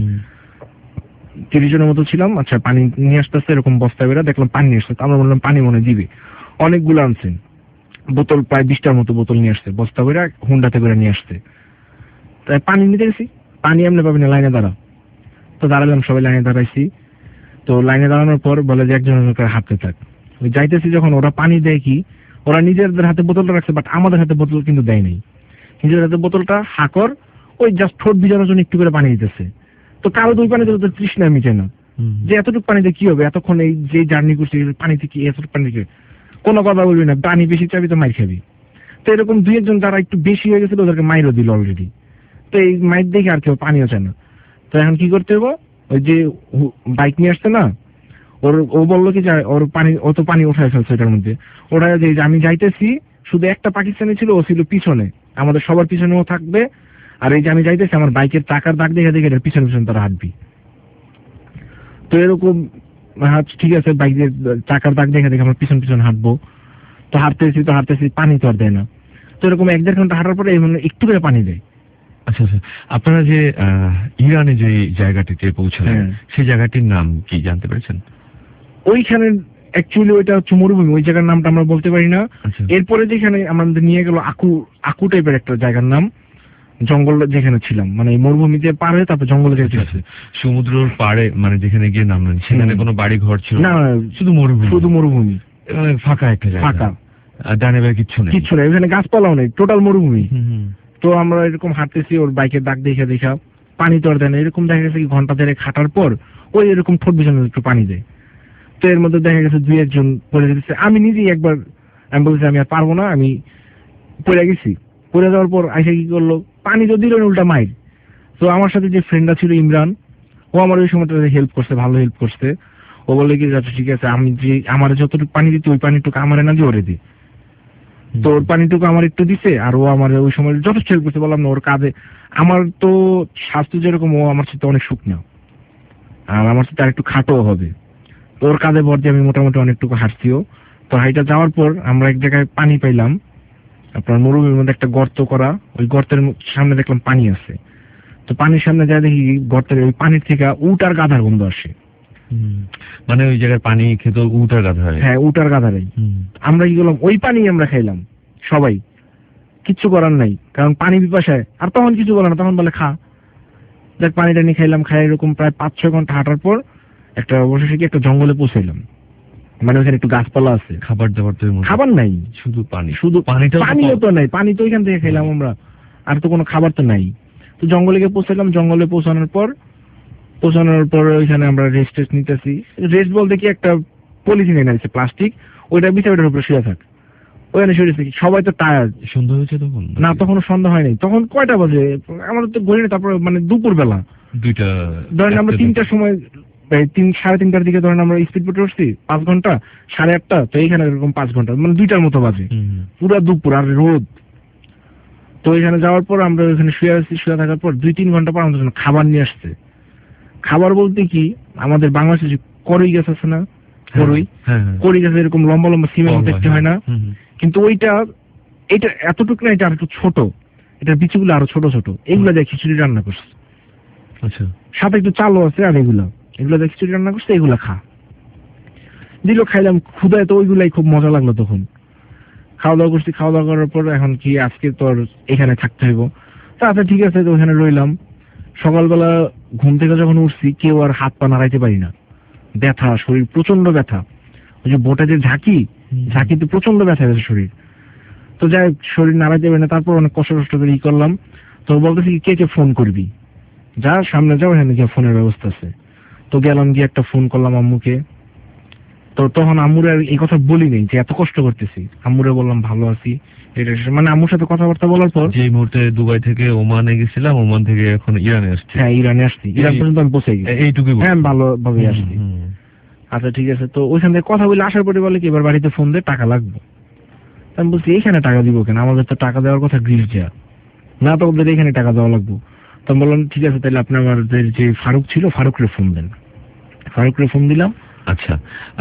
30 জনের মতো ছিলাম। আচ্ছা পানি নিয়ে আসতেছে, এরকম বস্তা বেরা দেখলাম পানি নিয়ে আসছে। আমরা বললাম পানি মনে দিবে, অনেকগুলো আনছেন বোতল, প্রায় 20টার মতো বোতল নিয়ে আসছে, বস্তা বেরা হুন্ডাতে করে নিয়ে আসছে। তাই পানি নিতে গেছি, পানি এমনি পাবি না, লাইনে দাঁড়া। তো দাঁড়ালাম, সবাই লাইনে দাঁড়াইছি। তো লাইনে দাঁড়ানোর পর বলে যে একজনের করে হাঁটতে থাক। ওই যাইতেছি যখন, ওরা পানি দেয় কি, ওরা নিজেদের হাতে বোতলটা রাখছে, বাট আমাদের হাতে বোতল কিন্তু দেয় নাই। নিজের হাতে বোতলটা হাকর, ওই জাস্ট ঠোঁট ভিজানোর জন্য একটু করে পানি দিতেছে। তো কারো দুই পানি দিলে তো তৃষ্ণা মিটে না, যে এতটুকু পানিতে কি হবে, এতক্ষণ এই যে জার্নি করছি পানিতে কি, এতটুকু পানিতে কোনো কথা বলবি না, পানি বেশি চাবি তো মাইর খাবি। তো এরকম 2-1 যারা একটু বেশি হয়ে গেছিল, ওদেরকে মাইরও দিল অলরেডি। তো এই মাইর দেখে আর কেউ পানিও চায় না। তো এখন কি করতে হবে, ওই যে বাইক নিয়ে আসছে না, ও বললো কি ওর পানি, ও তো পানি উঠায় ফেলছে এটার মধ্যে। ওরা যে আমি যাইতেছি, শুধু একটা পাকিস্তানি ছিল, ও ছিল পিছনে, আমাদের সবার পিছনেও থাকবে। আর এই যে আমি যাইতেছি, আমার বাইকের চাকার দাগ দেখে দেখে এটার পিছনে পিছনে তারা হাঁটবি। তো এরকম ঠিক আছে, বাইকের চাকার দাগ দেখে দেখে আমার পিছন পিছন হাঁটবো। তো হাঁটতেছি, পানি তো আর দেয় না। তো এরকম 1-1.5 ঘন্টা হাঁটার পরে একটু করে পানি দেয়। আচ্ছা আচ্ছা, আপনারা যে ইরানে যে জায়গাটিতে পৌঁছালেন, সেই জায়গাটির নাম কি জানতে পেরেছেন? ওইখানে অ্যাকচুয়ালি ওইটা হচ্ছে মরুভূমি, ওই জায়গার নামটা আমরা বলতে পারি না। এরপরে যেখানে আমাদের নিয়ে গেল আকু টাইপের একটা জায়গার নাম, জঙ্গল যেখানে ছিলাম, মানে মরুভূমিতে পার হয়ে তারপর জঙ্গলে যেতে আছে। সমুদ্রের পাড়ে, মানে যেখানে গিয়ে নামলেন সেখানে কোনো বাড়ি ঘর ছিল না, শুধু মরুভূমি, ফাঁকা একটা জায়গা, ফাঁকা, ডানে বামে কিচ্ছু নেই, ওখানে গাছপালাও নেই, টোটাল মরুভূমি। তো আমরা এরকম হাঁটতেছি, ওর বাইকের দাগ দেখা পানি তো আর দেয় না। এরকম দেখা গেছে কি ঘন্টা 1.5 হাঁটার পর ওই এরকম ঠোঁট বিছানো একটু পানি দেয়। তো এর মধ্যে দেখা গেছে 2-1 পড়ে যেতেছে। আমি নিজেই একবার আমি বলছি আমি আর পারবো না, আমি পড়ে গেছি। পড়ে যাওয়ার পর আইসা কি করলো, পানি তো দিল না, উল্টা মাইর। তো আমার সাথে যে ফ্রেন্ডটা ছিল ইমরান, ও আমার ওই সময়টা হেল্প করছে, ভালো হেল্প করছে। ও ও বলে কি আচ্ছা ঠিক আছে, আমি যে আমার যতটুকু পানি দিতে ওই পানিটুকু আমারে না দিয়ে ওরে দি। তো ওর পানিটুকু আমার একটু দিছে, আর ও আমার ওই সময় যথেষ্ট হেল্প করছে। বললাম না, ওর কাজে আমার তো স্বাস্থ্য যেরকম, ও আমার সাথে অনেক শুকনো, আর আমার সাথে আর একটু খাটোও হবে। তো ওর কাজে ভর দিয়ে আমি মোটামুটি অনেকটুকু হাঁটছিও। তো হাইটা যাওয়ার পর আমরা এক জায়গায় পানি পাইলাম, আপনার মরুভূমির মধ্যে একটা গর্ত করা, ওই গর্তের সামনে দেখলাম পানি আছে। তো পানির সামনে যা দেখি গর্তের ওই পানির থেকে উট আর গাধার গন্ধ আসে। মানে ওই জায়গায় পানি খেতে উট আর গাধা হয়? হ্যাঁ, উট আর গাধারাই। আমরা কি করলাম, ওই পানি আমরা খাইলাম সবাই, কিচ্ছু করার নাই, কারণ পানি পিপাসায়। আর তখন কিছু বলে না, তখন বলে খা। দেখ পানিটা নিয়ে খাইলাম, খাই এরকম প্রায় 5-6 ঘন্টা হাঁটার পর একটা অবশেষে কি একটা জঙ্গলে পৌঁছাইলাম। মানে ওখানে একটু গাছপালা আছে। খাবার দাবার তো খাবার নাই, শুধু পানি। শুধু পানিও তো নাই, পানি তো এখান থেকে খেলাম আমরা, আর তো কোনো খাবার তো নাই। তো জঙ্গলে গিয়ে পৌঁছালাম। জঙ্গলে পৌঁছানোর পর ওইখানে আমরা রেস্ট নিতেছি। রেস্ট বলতে কি একটা পলিথিন এনে দিচ্ছে প্লাস্টিক, ওইটা বিছানার ওইটার উপরে শুয়ে থাক। ওখানে শুয়েছি, সবাই তো টায়ার্ড। সন্ধ্যা হয়েছে তখন? না, তখনও সন্ধ্যা হয়নি। তখন কয়টা বাজে আমাদের তো ঘড়ি নেই। তারপরে মানে দুপুর বেলা, ধরেন আমরা 3টার সময়, 3-3:30টার দিকে ধরেন আমরা স্পিড বোটে উঠছি, 5 ঘন্টা, 8:30, তো এইখানে এরকম 5 ঘন্টা, মানে 2টার মতো বাজে, পুরা দুপুর আর রোদ। তো এখানে যাওয়ার পর আমরা ওখানে শুয়ে আছি। শুয়ে থাকার পর 2-3 ঘন্টা পর আমাদের জন্য খাবার নিয়ে আসছে। খাবার বলতে কি, আমাদের বাংলাদেশে যে করই গাছ আছে না, করই গাছ এরকম লম্বা লম্বা সিমের মতো দেখতে হয় না, কিন্তু এটা এতটুকু না, এটা আর একটু ছোট, এটার বিচিগুলো আরো ছোট ছোট। এগুলো দিয়ে খিচুড়ি রান্না করছে। আচ্ছা, সাথে একটু চালও আছে। আর এগুলো দিয়ে খিচুড়ি রান্না করছে, এগুলো খা দিল, খাইলাম। ক্ষুদায় তো ওইগুলাই খুব মজা লাগলো। তখন খাওয়া দাওয়া করছি। খাওয়া দাওয়া করার পর এখন কি আজকে তোর এখানে থাকতে হইব। তা আচ্ছা ঠিক আছে, তো ওখানে রইলাম। সকালবেলা ঘুম থেকে যখন উঠছি, কেউ আর হাত পা নাড়াইতে পারি না, ব্যথা, শরীর প্রচন্ড ব্যথা। ওই যে বোটে যে ঝাঁকিতে প্রচন্ড ব্যথা গেছে শরীর। তো যাই, শরীর নাড়াইতে পারি না। তারপর অনেক কষ্ট করে ই করলাম। তো বলতেছি কে কে ফোন করবি, যা সামনে যাও, এখানে গিয়ে ফোনের ব্যবস্থা আছে। তো গেলাম, গিয়ে একটা ফোন করলাম আম্মুকে। তো তখন আম্মুরে এই কথা বলি নেই যে এত কষ্ট করতেছি। আম্মুরে বললাম ভালো আছি, এটা মানে আম্মুর সাথে কথাবার্তা বলার পর, যে মুহূর্তে দুবাই থেকে ওমানে গেছিলাম, ওমান থেকে এখন ইরানে আসছি। হ্যাঁ, ইরানে আসছি। ইরান পর্যন্ত আমি পৌঁছে গেছি, এইটুকুই। হ্যাঁ, ভালোভাবে আসছি। আচ্ছা ঠিক আছে। তো ওইখান থেকে কথা বলে আসার পরে বলে কি, এবার বাড়িতে ফোন দিয়ে টাকা লাগবে। আমি বলছি এখানে টাকা দিব কেন, আমাদের তো টাকা দেওয়ার কথা গ্রিস দেওয়া না, তো ওদের এখানে টাকা দেওয়া লাগবে। তো আমি বললাম ঠিক আছে, তাহলে আপনি আমাদের যে ফারুক ছিল, ফারুকরে ফোন দেন। ফারুকরে ফোন দিলাম। আচ্ছা,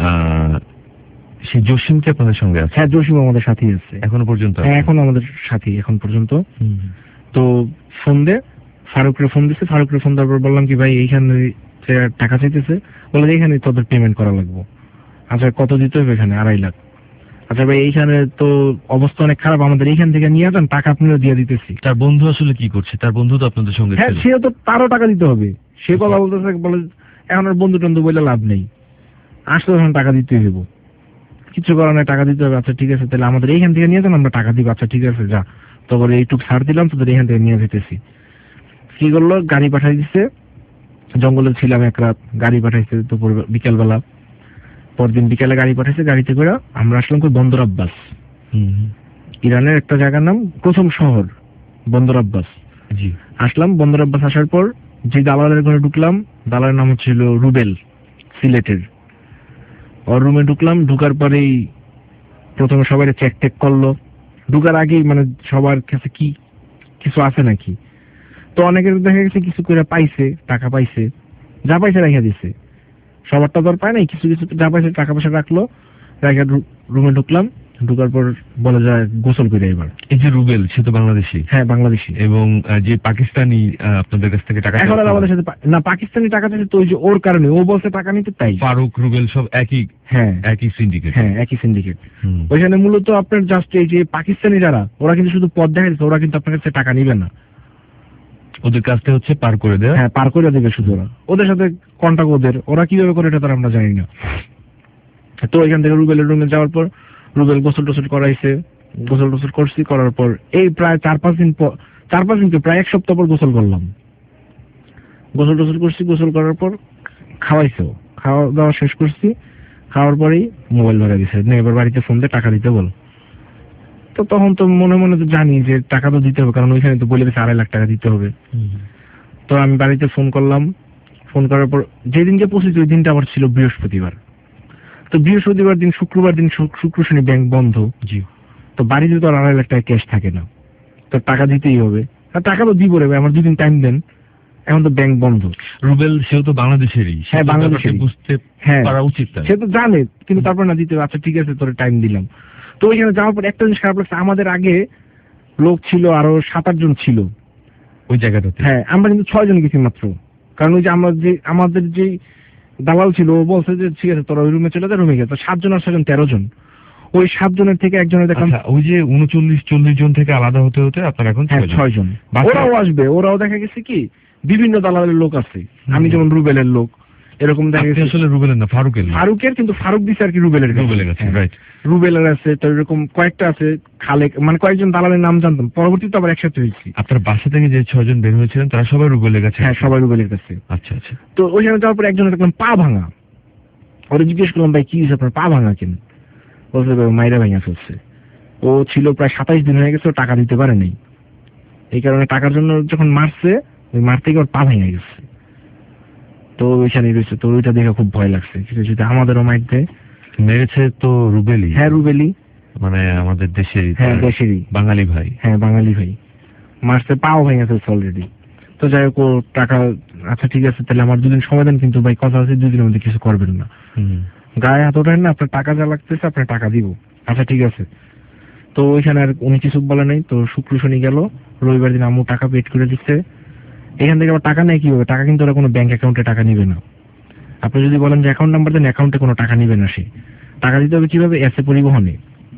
সেই জসিম কি আপনাদের সঙ্গে আছে? হ্যাঁ, জসিম আমাদের সাথেই আছে এখনো পর্যন্ত। হ্যাঁ, এখন আমাদের সাথী এখন পর্যন্ত। তো ফোন দে, ফারুকরে ফোন দিচ্ছে। ফারুকরে ফোন দেওয়ার পর বললাম কি ভাই, এইখানে টাকা চাইতেছে, বলে এইখানে তোদের পেমেন্ট করা লাগবে। আচ্ছা কত দিতে হবে? এখানে 2.5 লাখ। আচ্ছা ভাই, এইখানে তো অবস্থা অনেক খারাপ, আমাদের এইখান থেকে নিয়ে যান, টাকা আপনারা দিয়ে দিতেছি। তার বন্ধু আসলে কি করছে? তার বন্ধু তো আপনাদের সঙ্গে ছিল। হ্যাঁ, সেও তো, তারও টাকা দিতে হবে। সে কথা বলতেছে, বলে এখন আর বন্ধু টন্ধু বলে লাভ নেই, আসলে তখন টাকা দিতে হইব, কিছু করার নাই, টাকা দিতে হবে। আচ্ছা ঠিক আছে, তাহলে আমাদের এইখান থেকে নিয়ে যান, আমরা টাকা দিব। আচ্ছা ঠিক আছে, যা, তারপরে এইটুক ছাড় দিলাম, তোদের এইখান থেকে নিয়ে যেতেছি। কি করলো, গাড়ি পাঠাই দিচ্ছে। জঙ্গলে ছিলাম এক রাত, গাড়ি পাঠাইছে দুপুর বিকেলবেলা। পরদিন বিকেলে গাড়ি পাঠাইছে, গাড়িতে করে আমরা আসলাম বন্দর আব্বাস। ইরানের একটা জায়গার নাম, প্রথম শহর বন্দর আব্বাস। জি, আসলাম বন্দর আব্বাস। আসার পর যে দালালের ঘরে ঢুকলাম, দালালের নাম হচ্ছিল রুবেল, সিলেটের। ওর রুমে ঢুকলাম। ঢুকার পরেই প্রথমে সবাই চেক টেক করলো। ঢুকার আগেই মানে সবার কাছে কি কিছু আছে নাকি। তো অনেকের দেখা গেছে কিছু করে পাইছে, টাকা পাইছে, যা পাইছে রেখে দিছে। সবারটা তো আর পায় নাই, কিছু কিছু যা পাইছে টাকা পয়সা রাখলো, রেখে রুমে ঢুকলাম। ঢুকার পর বলে যায় গোসল করে এবার। এই যে রুবেল, সে তো বাংলাদেশি? হ্যাঁ, বাংলাদেশি। এবং যে পাকিস্তানি আপনাদের কাছ থেকে টাকা, এখন আর আমাদের সাথে না, পাকিস্তানি টাকা চাইছে, তো ওই যে ওর কারণে ও বলছে টাকা নিতে, তাই ফারুক রুবেল সব একই? হ্যাঁ, একই সিন্ডিকেট। হ্যাঁ, একই সিন্ডিকেট। ওইখানে মূলত আপনার জাস্ট এই যে পাকিস্তানি যারা, ওরা কিন্তু শুধু পদ দেখাচ্ছে, ওরা কিন্তু আপনার কাছে টাকা নিবে না। ওদের কাজটা হচ্ছে পার করে দেওয়া। হ্যাঁ, পার করে দেবে শুধু। ওদের সাথে কন্টাক্ট ওরা কিভাবে করে এটা তার আমরা জানি না। তো এখান থেকে রুবেলের রুমে যাওয়ার পর রুবেল গোসল টোসল করাইছে। গোসল টোসল করছি, করার পর এই প্রায় 4-5 দিন প্রায় 1 সপ্তাহ পর গোসল করলাম। গোসল টোসল করছি, গোসল করার পর খাওয়াইছে। খাওয়া দাওয়া শেষ করছি। খাওয়ার পরেই মোবাইল ধরে দিছে, এবার বাড়িতে ফোন দিয়ে টাকা দিতে বল। তো তখন তো মনে মনে তো জানি যে টাকা তো দিতে হবে, কারণ ওইখানে তো বলে দিচ্ছে 2.5 লাখ টাকা দিতে হবে। তো আমি বাড়িতে ফোন করলাম। ফোন করার পর যেদিনকে পৌঁছেছি ওই দিনটা আবার ছিল বৃহস্পতিবার। তো বৃহস্পতিবার দিন, শুক্রবার দিন শুক্র শনি ব্যাংক বন্ধ। জি। তো বাড়িতে তো আর 2.5 লাখ টাকা ক্যাশ থাকে না, তো টাকা দিতেই হবে। আর টাকা তো দিব রে ভাই, আমার 2 দিন টাইম দেন, এখন তো ব্যাংক বন্ধ। রুবেল সেও তো বাংলাদেশেরই, হ্যাঁ বাংলাদেশেরই, বুঝতে পারা উচিত, সে তো জানে, কিন্তু তারপর না দিতে, আচ্ছা ঠিক আছে তোর টাইম দিলাম। তো ওইখানে যাওয়ার পর একটা জিনিস খারাপ লাগছে, আমাদের আগে লোক ছিল আরো 7-8 জন ছিল ওই জায়গাটাতে। হ্যাঁ, আমরা কিন্তু 6 জন গেছি মাত্র। কারণ ওই যে আমাদের যে দালাল ছিল ও বলছে যে ঠিক আছে তোরা ওই রুমে চলে যা, রুমে গেছে 7 জন আর 6 জন 13 জন। ওই 7 জনের থেকে একজনের দেখলাম ওই যে 39-40 জন থেকে আলাদা হতে হতে আপনার এখন 6 জন। ওরাও আসবে, ওরাও দেখা গেছে কি বিভিন্ন দালালের লোক আছে, আমি যেমন রুবেলের লোক, এরকম দেখা গেছে। আসলে রুবেলের না, ফারুকের, কিন্তু ফারুক দিছে আর কি রুবেলের কাছে, রাইট। রুবেলের আছে, তো এরকম কয়েকটা আছে, খালেক, মানে কয়েকজন দালালের নাম জানতাম, পরবর্তীতে আবার একসাথে হয়েছি। আপনার বাসা থেকে যে 6 জন বের হয়েছিলেন তারা সবাই রুবেলের কাছে? হ্যাঁ, সবাই রুবেলের কাছে। আচ্ছা আচ্ছা। তো ওইখানে যাওয়ার পর একজনের দেখলাম পা ভাঙা। ওরা জিজ্ঞেস করলাম ভাই কি হয়েছে আপনার, পা ভাঙা কেন? বলছে মাইরা ভাঙা ফেলছে। ও ছিল প্রায় 27 দিন হয়ে গেছে, ও টাকা দিতে পারে নাই, এই কারণে টাকার জন্য যখন মারছে, ওই মারতে গিয়ে ওর পা ভেঙে গেছে। তো ওইখানে রয়েছে, তো ওইটা দেখে খুব ভয় লাগছে, যদি আমাদেরও মারতে। মেরেছে তো রুবেলি? হ্যাঁ রুবেলি, মানে আমাদের দেশেরই? হ্যাঁ দেশেরই, বাঙালি ভাই। হ্যাঁ বাঙালি ভাই, মারছে, পাও ভেঙে গেছে অলরেডি। তো যাই হোক, ও টাকা, আচ্ছা ঠিক আছে তাহলে আমার 2 দিন সময় দেন, কিন্তু ভাই কথা হচ্ছে 2 দিনের মধ্যে কিছু করবেন না, গায়ে হাত ওঠেন না, আপনার টাকা যা লাগতেছে আপনার টাকা দিব। আচ্ছা ঠিক আছে। তো ওইখানে আর উনি কিছু বলে নাই। তো শুক্র শনি গেল, রবিবার দিন আম্মু টাকা পেড করে দিচ্ছে। এখান থেকে আবার টাকা নেয় কিভাবে? টাকা কিন্তু ওরা কোনো ব্যাংক অ্যাকাউন্টে টাকা নিবে না। আপনি যদি বলেন যে অ্যাকাউন্ট নাম্বার দেন, অ্যাকাউন্টে কোনো টাকা নিবে না। সে টাকা দিতে হবে কিভাবে? এসে পরিবহনে।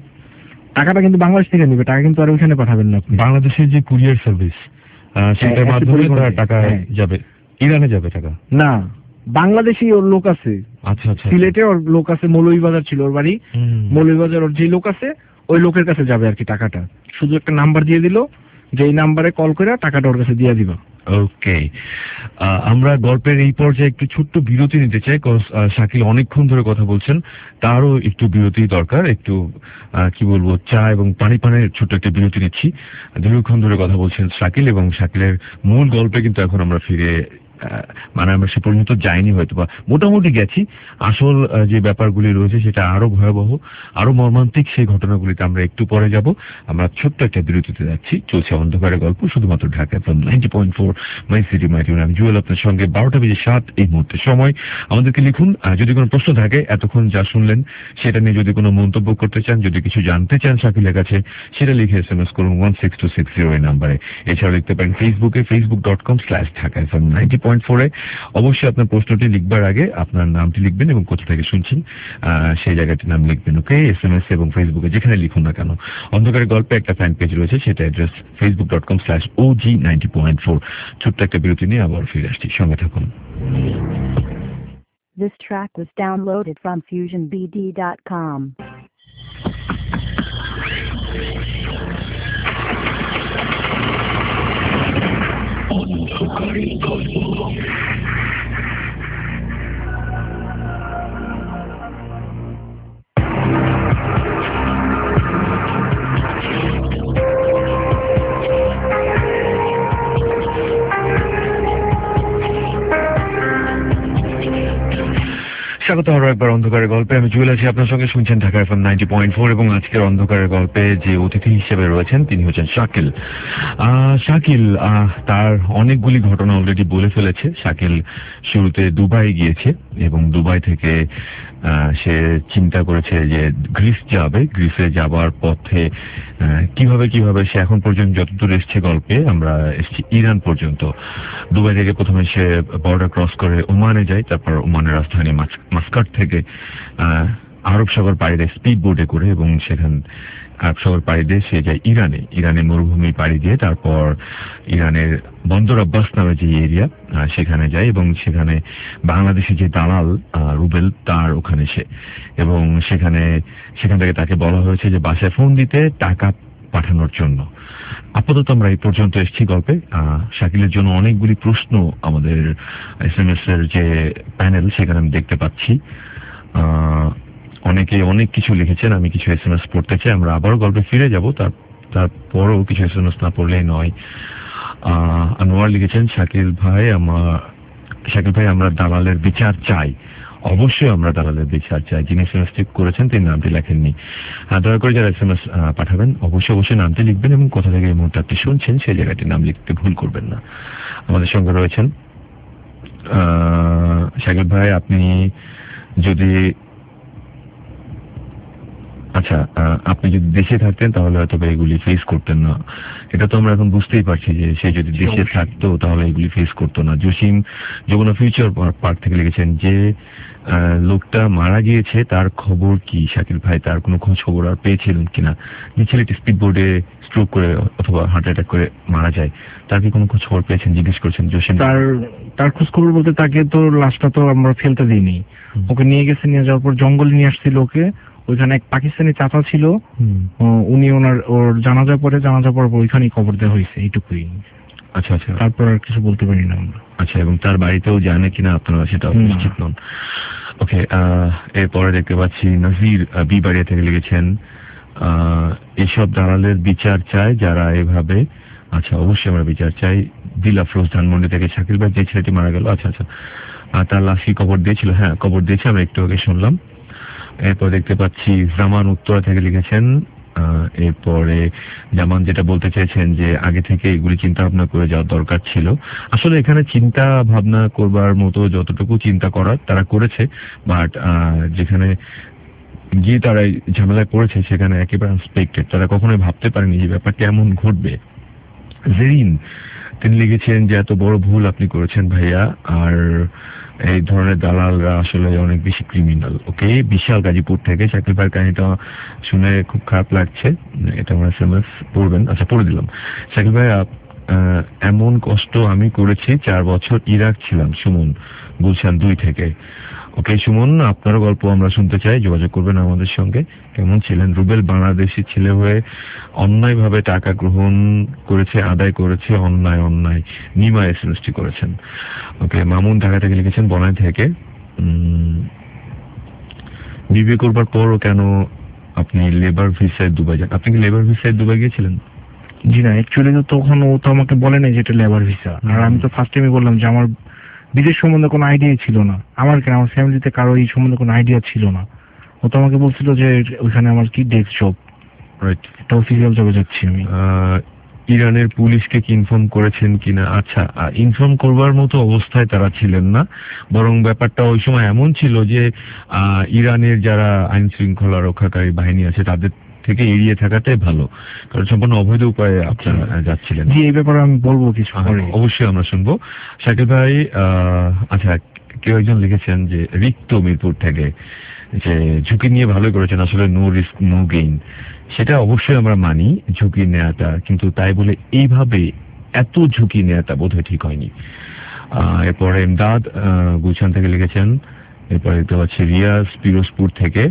টাকাটা কিন্তু বাংলাদেশ থেকে নিবে, টাকা কিন্তু আর ওইখানে পাঠাবেন না আপনি। বাংলাদেশের যে কুরিয়ার সার্ভিস, সেটার মাধ্যমে টাকা যাবে, ইরানে যাবে টাকা? না, বাংলাদেশি ওর লোক আছে। আচ্ছা আচ্ছা। সিলেটে ওর লোক আছে, মৌলভীবাজার ছিল ওর বাড়ি, মৌলভীবাজার ওর যে লোক আছে ওই লোকের কাছে যাবে আর কি টাকাটা। শুধু একটা নাম্বার দিয়ে দিল, যে এই নাম্বারে কল করে টাকাটা ওর কাছে দিয়ে দিবা। ওকে, আমরা গল্পের এই পর্যায়ে একটু ছোট্ট বিরতি নিতে চাই, শাকিল অনেকক্ষণ ধরে কথা বলছেন, তারও একটু বিরতি দরকার। একটু কি বলবো, চা এবং পানির ছোট্ট একটা বিরতি নিচ্ছি। দীর্ঘক্ষণ ধরে কথা বলছেন শাকিল, এবং শাকিলের মূল গল্পে কিন্তু এখন আমরা ফিরে, মানে আমরা সে পর্যন্ত যাইনি, হয়তো বা মোটামুটি গেছি। আসল যে ব্যাপারগুলি রয়েছে সেটা আরো ভয়াবহ, আরো মর্মান্তিক, সেই ঘটনাগুলিতে আমরা একটু পরে যাব। আমরা ছোট্ট একটা বিরতিতে যাচ্ছি। চলছে অন্ধকারের গল্প, শুধুমাত্র Dhaka FM 90.4 my city my tune. আমি জুয়েল আপনার সঙ্গে 12:07 এই মুহূর্তে সময়। আমাদেরকে লিখুন যদি কোনো প্রশ্ন থাকে, এতক্ষণ যা শুনলেন সেটা নিয়ে যদি কোনো মন্তব্য করতে চান, যদি কিছু জানতে চান শাকিলের কাছে, সেটা লিখে SMS করুন 16260 এই নাম্বারে। এছাড়াও লিখতে পারেন ফেসবুকে, facebook.com/ঢাকা FM 90.4। অবশ্যই আপনার প্রশ্নটি লিখবার আগে আপনার নামটি লিখবেন এবং কোথা থেকে শুনছেন সেই জায়গাটির নাম লিখবেন। ওকে, SMS এবং ফেসবুকে যেখানে লিখুন না কেন। অন্ধকারের গল্পে একটা ফ্যান পেজ রয়েছে, সেটা অ্যাড্রেস facebook.com/OG90.4। ছোট্ট একটা বিরতি নিয়ে আবার ফিরে আসছি, সঙ্গে থাকুন। This track was downloaded from FusionBD.com. স্বাগত আরো একবার অন্ধকারের গল্পে। আমি জুয়েল আছি আপনার সঙ্গে, শুনছেন ঢাকা FM 90.4। এবং আজকের অন্ধকারের গল্পে যে অতিথি হিসেবে রয়েছেন তিনি হচ্ছেন শাকিল। শাকিল তার অনেকগুলি ঘটনা অলরেডি বলে ফেলেছে। শাকিল শুরুতে দুবাই গিয়েছে এবং দুবাই থেকে সে চিন্তা করেছে যে গ্রিস যাবে। গ্রিসে যাবার পথে কিভাবে সে এখন পর্যন্ত যতদূর এসছে গল্পে, আমরা এসছি ইরান পর্যন্ত। দুবাই থেকে প্রথমে সে বর্ডার ক্রস করে ওমানে যায়, তারপর ওমানের রাজধানী মাস্কাট থেকে আরব সাগর পাড়ি দেয় স্পিড বোটে করে, এবং সেখান আরব সাগর পাড়ি দিয়ে সে যায় ইরানে মরুভূমি পাড়ি দিয়ে, তারপর ইরানের বন্দর আব্বাস নামে যে এরিয়া সেখানে যায়, এবং সেখানে বাংলাদেশে যে দালাল রুবেল তার ওখানে সে, এবং সেখান থেকে তাকে বলা হয়েছে যে বাসায় ফোন দিতে টাকা পাঠানোর জন্য। আপাতত আমরা এই পর্যন্ত এসেছি গল্পে। শাকিলের জন্য অনেকগুলি প্রশ্ন আমাদের SMS এর যে প্যানেল সেখানে আমি দেখতে পাচ্ছি। অনেকে অনেক কিছু লিখেছেন, আমি কিছু SMS পড়তে চাই। আমরা আবারও গল্পে ফিরে যাব, তারপরও কিছু SMS না পড়লেই নয়। আনোয়ার লিখেছেন, শাকিল ভাই আমার শাকিল ভাই আমরা দালালের বিচার চাই, অবশ্যই আমরা দালালের বিচার চাই। যিনি এসএমএস করেছেন তিনি নামটি লেখেননি। দয়া করে যারা এসএমএস পাঠাবেন অবশ্যই নামটি লিখবেন এবং কোথা থেকে এই মুহূর্তে আপনি শুনছেন সেই জায়গাটির নাম লিখতে ভুল করবেন না। আমাদের সঙ্গে রয়েছেন শাকিল ভাই, আপনি যদি আপনি যদি দেশে থাকতেন তাহলে হয়তো এগুলি ফেস করতেন না। এটা তো আমরা এখন বুঝতেই পারছি যে সে যদি দেশে থাকতো তাহলে এগুলি ফেস করতো না। জসিম যমুনা ফিউচার পার্ক থেকে লিখেছেন যে লোকটা মারা গিয়েছে তার খবর কি শাকিল ভাই, তার কোনো খোঁজ খবর আর পেয়েছিলেন কিনা? যে ছেলেটি স্পিড বোর্ডে স্ট্রোক করে অথবা হার্ট অ্যাটাক করে মারা যায় তার কি কোনো খোঁজ খবর পেয়েছেন জিজ্ঞেস করছেন জসিম। তার খোঁজ খবর বলতে তাকে তো লাশটা তো আমরা ফেলতে দিইনি, ওকে নিয়ে গেছে, নিয়ে যাওয়ার পর জঙ্গলে নিয়ে আসছিল ওকে। ওইখানে এক পাকিস্তানি চাচা ছিল, উনি ওর জানাজা পর ওইখানেই কবর দেওয়া হয়েছে, এইটুকুই। আচ্ছা আচ্ছা, তারপর আর কিছু বলতে পারি না আমরা। আচ্ছা, এবং তার বাড়িতেও জানে কিনা আপনারা সেটা নিশ্চিত নন। ওকে, এরপরে দেখতে পাচ্ছি নাজির বিবাড়িয়া থেকে লিখেছেন এসব দালালের বিচার চাই যারা এভাবে। আচ্ছা, অবশ্যই আমরা বিচার চাই। দিল আফরোজ ধানমন্ডি থেকে শাকিল ভাই যে ছেলেটি মারা গেল, আচ্ছা আচ্ছা, তার লাশই কবর দিয়েছিল? হ্যাঁ, কবর দিয়েছে, আমরা একটু আগে শুনলাম। এরপর দেখতে পাচ্ছি জামান উত্তরা থেকে লিখেছেন, এরপরে জামান যেটা বলতে চাইছেন যে আগে থেকে এগুলি চিন্তা ভাবনা করে যাওয়ার দরকার ছিল। আসলে এখানে চিন্তা ভাবনা করবার মতো যতটুকু চিন্তা করার তারা করেছে, বাট যেখানে গিয়ে তারা ঝামেলায় পড়েছে সেখানে একেবারে আনএক্সপেক্টেড, তারা কখনোই ভাবতে পারেনি যে ব্যাপারটা এমন ঘটবে। জেরিন তিনি লিখেছেন যে এত বড় ভুল আপনি করেছেন ভাইয়া, আর এই ধরনের দালালরা আসলে অনেক বেশি ক্রিমিনাল। ওকে, বিশাল গাজীপুর থেকে শাকিল ভাইয়ের কাহিনীটা শুনে খুব খারাপ লাগছে, এটা আমরা এসএমএস পড়বেন। আচ্ছা, পড়ে দিলাম। শাকিল ভাই এমন কষ্ট আমি করেছি, 4 বছর ইরাক ছিলাম। সুমন গুলশান 2 থেকে। ওকে সুমন, আপনার গল্প আমরা শুনতে চাই, যোগাযোগ করবেন আমাদের সঙ্গে। কেমন ছিলেন? রুবেল বাংলাদেশি ছেলে হয়ে অন্যায়ভাবে টাকা গ্রহণ করেছে, আদায় করেছে, অন্যায় নিমা এসএমএসটি করেছেন। ওকে, মামুন ঢাকা থেকে লিখেছেন বনাই থেকে, বিয়ে করবার পরও কেন আপনি লেবার ভিসায় দুবাই যান? আপনি কি লেবার ভিসায় দুবাই গিয়েছিলেন? জি না, অ্যাকচুয়ালি তো তখন ও তো আমাকে বলে নাই যে এটা লেবার ভিসা, আর আমি তো ফার্স্ট টাইমে বললাম যে আমার বিদেশ সম্বন্ধে কোনো আইডিয়াই ছিল না, আমার ফ্যামিলিতে কারো এই সম্বন্ধে কোনো আইডিয়া ছিল না। ও তো আমাকে বলছিল যে ওইখানে আমার কি ডেস্ক জব, রাইট, এটা অফিসিয়াল জবে যাচ্ছি আমি। ইরানের পুলিশকে কি ইনফর্ম করেছেন কিনা? আচ্ছা, ইনফর্ম করবার মতো অবস্থায় তারা ছিলেন না, বরং ব্যাপারটা ওই সময় এমন ছিল যে ইরানের যারা আইন শৃঙ্খলা রক্ষাকারী বাহিনী আছে তাদের থেকে এড়িয়ে থাকাটাই ভালো, কারণ সম্পূর্ণ অবৈধ উপায়ে আপনারা যাচ্ছিলেন। জি, এই ব্যাপারে আমি বলবো কিছু পরে, অবশ্যই আমরা শুনবো। শাকিল ভাই, আচ্ছা, কেউ একজন লিখেছেন যে রিক্ত মিরপুর থেকে, যে ঝুঁকি নিয়ে ভালো করেছেন, আসলে নো রিস্ক নো গেইন, সেটা অবশ্যই আমরা মানি ঝুঁকি নেওয়াটা, কিন্তু তাই বলে এইভাবে এত ঝুঁকি নেওয়াটা বোধহয় ঠিক হয়নি। এরপরে এমদাদ গুলশান থেকে লিখেছেন, এরপরে দেখতে পাচ্ছি রিয়াজ পিরোজপুর থেকে।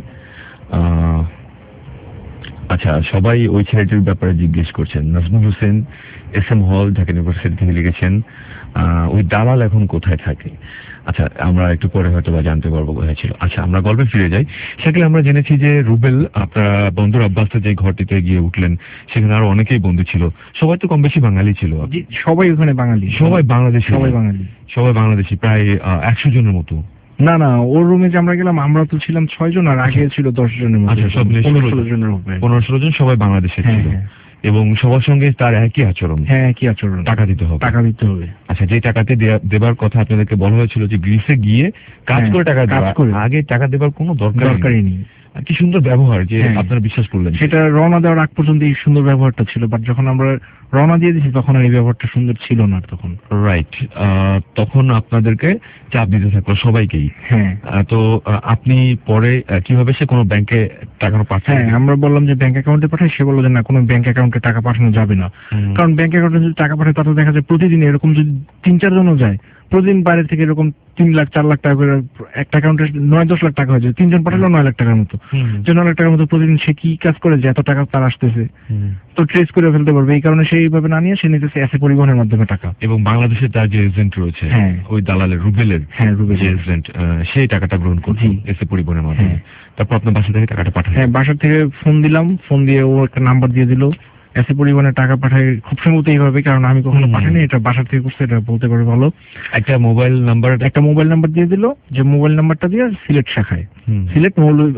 আচ্ছা, সবাই ওই ছেলেটির ব্যাপারে জিজ্ঞেস করছেন। নাজমুল হোসেন এসএম হল ঢাকা ইউনিভার্সিটি থেকে লিখেছেন ওই দালাল এখন কোথায় থাকে? আচ্ছা, আমরা একটু পরে হয়তো বা জানতে পারবো কোথায় ছিল। আচ্ছা, আমরা গল্পে ফিরে যাই। সেখানে আমরা জেনেছি যে রুবেল আপনারা বন্ধুর আব্বাসে যে ঘরটিতে গিয়ে উঠলেন সেখানে আরো অনেকেই বন্ধু ছিল, সবাই তো কম বেশি বাঙালি ছিল। সবাই ওখানে বাঙালি, সবাই বাংলাদেশি, সবাই বাংলাদেশি, প্রায় 100 জনের মতো। না না, ওর রুমে যে আমরা গেলাম আমরা তো ছিলাম 6 জন, আর আগে ছিল 10 জনের মতো। আচ্ছা, সব 15-16 জনের উপরে, 15-16 জন সবাই বাংলাদেশে ছিল, এবং সবার সঙ্গে তার একই আচরণ। হ্যাঁ, একই আচরণ, টাকা দিতে হবে। আচ্ছা, যে টাকাতে দেবার কথা আপনাদেরকে বলা হয়েছিল যে গ্রিসে গিয়ে কাজ করে টাকা দেওয়া, আগে টাকা দেবার কোনো দরকারই নেই। কি সুন্দর ব্যবহার যে আপনারা বিশ্বাস করলেন। সেটা রওনা দেওয়ার আগ পর্যন্ত এই সুন্দর ব্যবহারটা ছিল, বাট যখন আমরা রওনা দিয়ে দিয়েছি তখন আর এই ব্যবহারটা সুন্দর ছিল না তখন। রাইট, তখন আপনাদেরকে চাপ দিতে থাকলো সবাইকেই। হ্যাঁ, তো আপনি পরে কিভাবে সে কোনো ব্যাংকে টাকা পাঠায়? হ্যাঁ, আমরা বললাম যে ব্যাংক অ্যাকাউন্টে পাঠাই, সে বললো যে না, কোনো ব্যাংক অ্যাকাউন্টে টাকা পাঠানো যাবে না, কারণ ব্যাংক অ্যাকাউন্টে যদি টাকা পাঠায় তাতে দেখা যায় প্রতিদিন এরকম যদি 3-4 জনও যায়, প্রতিদিন বাইরে থেকে এরকম 3 লাখ 4 লাখ টাকা করে একটা অ্যাকাউন্টে 9-10 লাখ টাকা হয়ে যায়, 3 জন পাঠালেও 9 লাখ টাকার মতো। যে 9 লাখ টাকার মতো প্রতিদিন সে কি কাজ করে যে এত টাকা তার আসতেছে, তো ট্রেস করে ফেলতে পারবে, এই কারণে সেইভাবে না নিয়ে সে নিতেছে এসে পরিবহনের মাধ্যমে টাকা। এবং বাংলাদেশে তার যে এজেন্ট রয়েছে, ওই দালালের রুবেলের এজেন্ট, সেই টাকাটা গ্রহণ করছে এসে পরিবহনের মাধ্যমে। তারপর আপনার বাসা থেকে টাকাটা পাঠায়? হ্যাঁ, বাসা থেকে ফোন দিলাম, ফোন দিয়ে ও একটা নাম্বার দিয়ে দিল, এসে পরিমাণে টাকা পাঠাই, খুব সম্ভবত এইভাবে, কারণ আমি কখনো পাঠাইনি, এটা বাসার থেকে করছে, এটা বলতে পারবে ভালো। একটা মোবাইল নাম্বার দিয়ে দিল, যে মোবাইল নাম্বারটা দিয়ে সিলেট শাখায়, সিলেট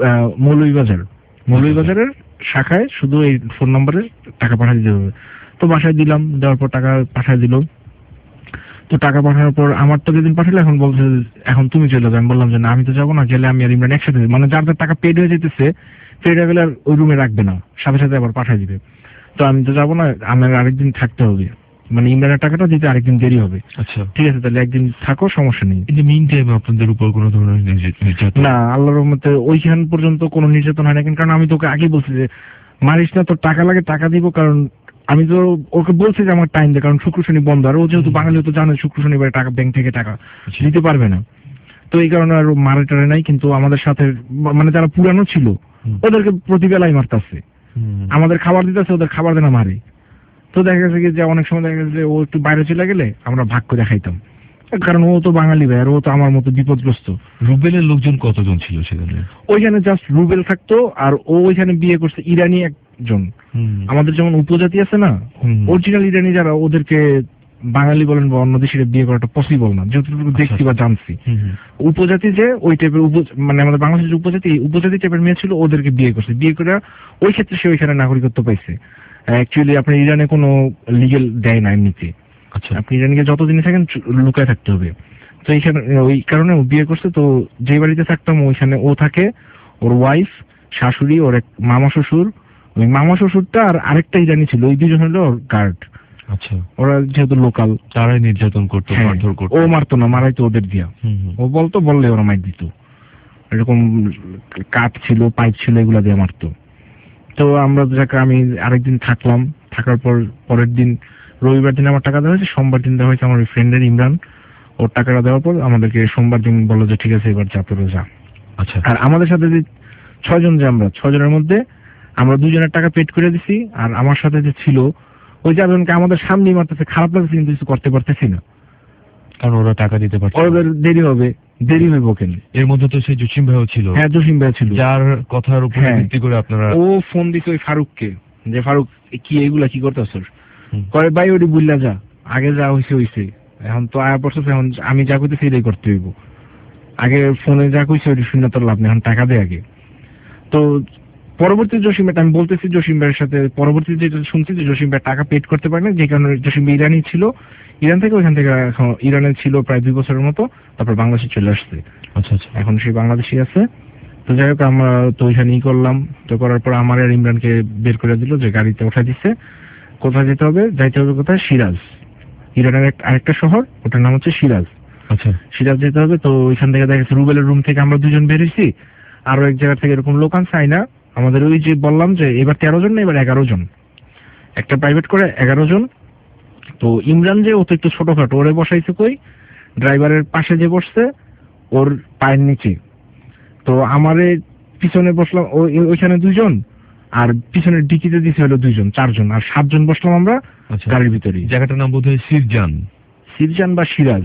মৌলভীবাজারের শাখায় শুধু এই ফোন নাম্বারে টাকা পাঠিয়ে দিতে হবে। তো বাসায় দিলাম, দেওয়ার পর টাকা পাঠিয়ে দিল। তো টাকা পাঠানোর পর আমার তো যেদিন পাঠালো, এখন বলছে এখন তুমি চলে যাও। আমি বললাম যে না, আমি তো যাবো না, গেলে আমি আর ইমরান একসাথে, মানে যার যার টাকা পেড হয়ে যেতেছে, পেড হয়ে গেলে আর ওই রুমে রাখবে না, সাথে সাথে আবার পাঠিয়ে দিবে। তো আমি তো যাবো না, আমার আরেকদিন থাকতে হবে, মানে ইমরানের টাকাটা দিতে আরেকদিন দেরি হবে। আচ্ছা ঠিক আছে, তাহলে একদিন থাকো, সমস্যা নেই। কিন্তু মিন টাইমে আপনাদের উপর কোনো ধরনের নির্যাতন? না, আল্লাহর রহমতে ওইখান পর্যন্ত কোনো নির্যাতন হয় না, কারণ আমি তোকে আগেই বলছি যে মারিস না, তোর টাকা লাগে টাকা দিব, কারণ আমি তো ওকে বলছি যে আমার টাইম দে, কারণ শুক্র শনি বন্ধ, আর ও যেহেতু বাঙালি, তো জানে শুক্র শনিবার টাকা ব্যাংক থেকে টাকা দিতে পারবে না, তো এই কারণে আর মারে টারে নাই। কিন্তু আমাদের সাথে মানে যারা পুরানো ছিল ওদেরকে প্রতিবেলায় মারতেছে, আমাদের খাবার দিতেছে, ওদের খাবার দেনা মারে। তো দেখা গেছে যে অনেক সময় দেখা গেছে যে ও একটু বাইরে চলে গেলে আমরা ভাগ করে খাইতাম, কারণ ও তো বাঙালি ভাই, আর ও তো আমার মতো বিপদগ্রস্ত। রুবেলের লোকজন কতজন ছিল সেখানে? ওইখানে জাস্ট রুবেল থাকতো, আর ও ওইখানে বিয়ে করছে ইরানি একজন। আমাদের যেমন উপজাতি আছে না, অরিজিনাল ইরানি যারা, ওদেরকে বাঙালি বলেন বা অন্য দেশের বিয়ে করাটা পসিবল না, যতটুকু দেখছি বা জানছি। উপজাতি যে ওই টাইপের, মানে আমাদের বাংলাদেশের উপজাতি টাইপের মেয়ে ছিল, ওদেরকে বিয়ে করছে। বিয়ে করে ওই ক্ষেত্রে সে ওইখানে নাগরিকত্ব পাইছে। অ্যাকচুয়ালি আপনার ইরানে কোনো লিগেল দেয় না এমনিতে। আচ্ছা, আপনি ইরানে যতদিনই থাকেন লুকায় থাকতে হবে। তো এইখানে ওই কারণে ও বিয়ে করছে। তো যে বাড়িতে থাকতাম ওইখানে ও থাকে, ওর ওয়াইফ, শাশুড়ি, ওর এক মামা শ্বশুর, ওই মামা শ্বশুরটা আর আরেকটা ইরানি ছিল, ওই দুজন হলো ওর গার্ড। আচ্ছা, ওরা যেহেতু লোকাল, তারাই নির্যাতন করতো, মারধর করতো। ও মারতো না, মারাইতো ওদের দিয়া। ও বললে ওরা মাইর দিত, এরকম কাঠ ছিল, পাইপ ছিল, এগুলা দিয়ে মারতো। তো আমরা যাকে আমি আরেকদিন থাকলাম, থাকার পর পরের দিন রবিবার দিন আমার টাকা দেওয়া হয়েছে, সোমবার দিন দেওয়া হয়েছে আমার ফ্রেন্ডের ইমরান, ওর টাকাটা দেওয়ার পর আমাদেরকে সোমবার দিন বললো যে ঠিক আছে এবার যা তোরা যা। আচ্ছা, আর আমাদের সাথে যে 6 জন, যে আমরা 6 জনের মধ্যে আমরা 2 জনের টাকা পেড করে দিছি, আর আমার সাথে যে ছিল ওই 4 জনকে আমাদের সামনেই মারতেছে, খারাপ লাগছে কিন্তু কিছু করতে পারতেছি না, কারণ ওরা টাকা দিতে পারছে। ওদের দেরি হইব কেন? এর মধ্যে তো সেই জসিম ভাইও ছিল। হ্যাঁ, জসিম ভাই ছিল, যার কথার উপর ভিত্তি করে আপনারা। ও ফোন দিছে ওই ফারুককে, যে ফারুক কি এইগুলা কি করতেছ, করে ভাই ওটি বুঝলা যা, আগে যা হইছে, এখন তো আয়া পড়ছে, এখন আমি যা করতেছি এটাই করতে হইব, আগে ফোনে যা কইছে ওটি শুনে তোর লাভ নেই, এখন টাকা দে আগে। তো পরবর্তী জসিম ভাই, আমি বলতেছি জসিম ভাইয়ের সাথে পরবর্তী যেটা শুনছি যে জসিম ভাই টাকা পেড করতে পারে না, যে কারণে জসিম ভাই ইরানি ছিল, ইরান থেকে ওইখান থেকে এখন ইরানে ছিল প্রায় 2 বছরের মতো, তারপর বাংলাদেশে চলে আসছে। আচ্ছা আচ্ছা, এখন সে বাংলাদেশি আছে। তো যাই হোক, আমরা তো ওইখানে করলাম। তো করার পর আমার আর ইমরানকে বের করে দিল, যে গাড়িতে উঠা দিচ্ছে, কোথায় যেতে হবে, যাইতে হবে কোথায়, সিরাজ, ইরানের আরেকটা শহর, ওটার নাম হচ্ছে সিরাজ। আচ্ছা, সিরাজ যেতে হবে। তো ওইখান থেকে দেখা যাচ্ছে রুবেলের রুম থেকে আমরা 2 জন বেরিয়েছি, আরো এক জায়গা থেকে এরকম লোক আনছে না, আমাদের ওই যে বললাম যে এবার 13 জন না, এবার 11 জন, একটা প্রাইভেট করে 11 জন। তো ইমরান যে ও তো একটু ছোটখাটো, ওরে বসাইছে কই, ড্রাইভারের পাশে যে বসছে ওর পায়ের নিচে। তো আমারে পিছনে বসলাম, ওইখানে 2 জন, আর পিছনের ডিকিতে দিছে হলো 2 জন, 4 জন, আর 7 জন বসলাম আমরা গাড়ির ভিতরে। জায়গাটার নাম বোধহয় সিরজান বা সিরাজ।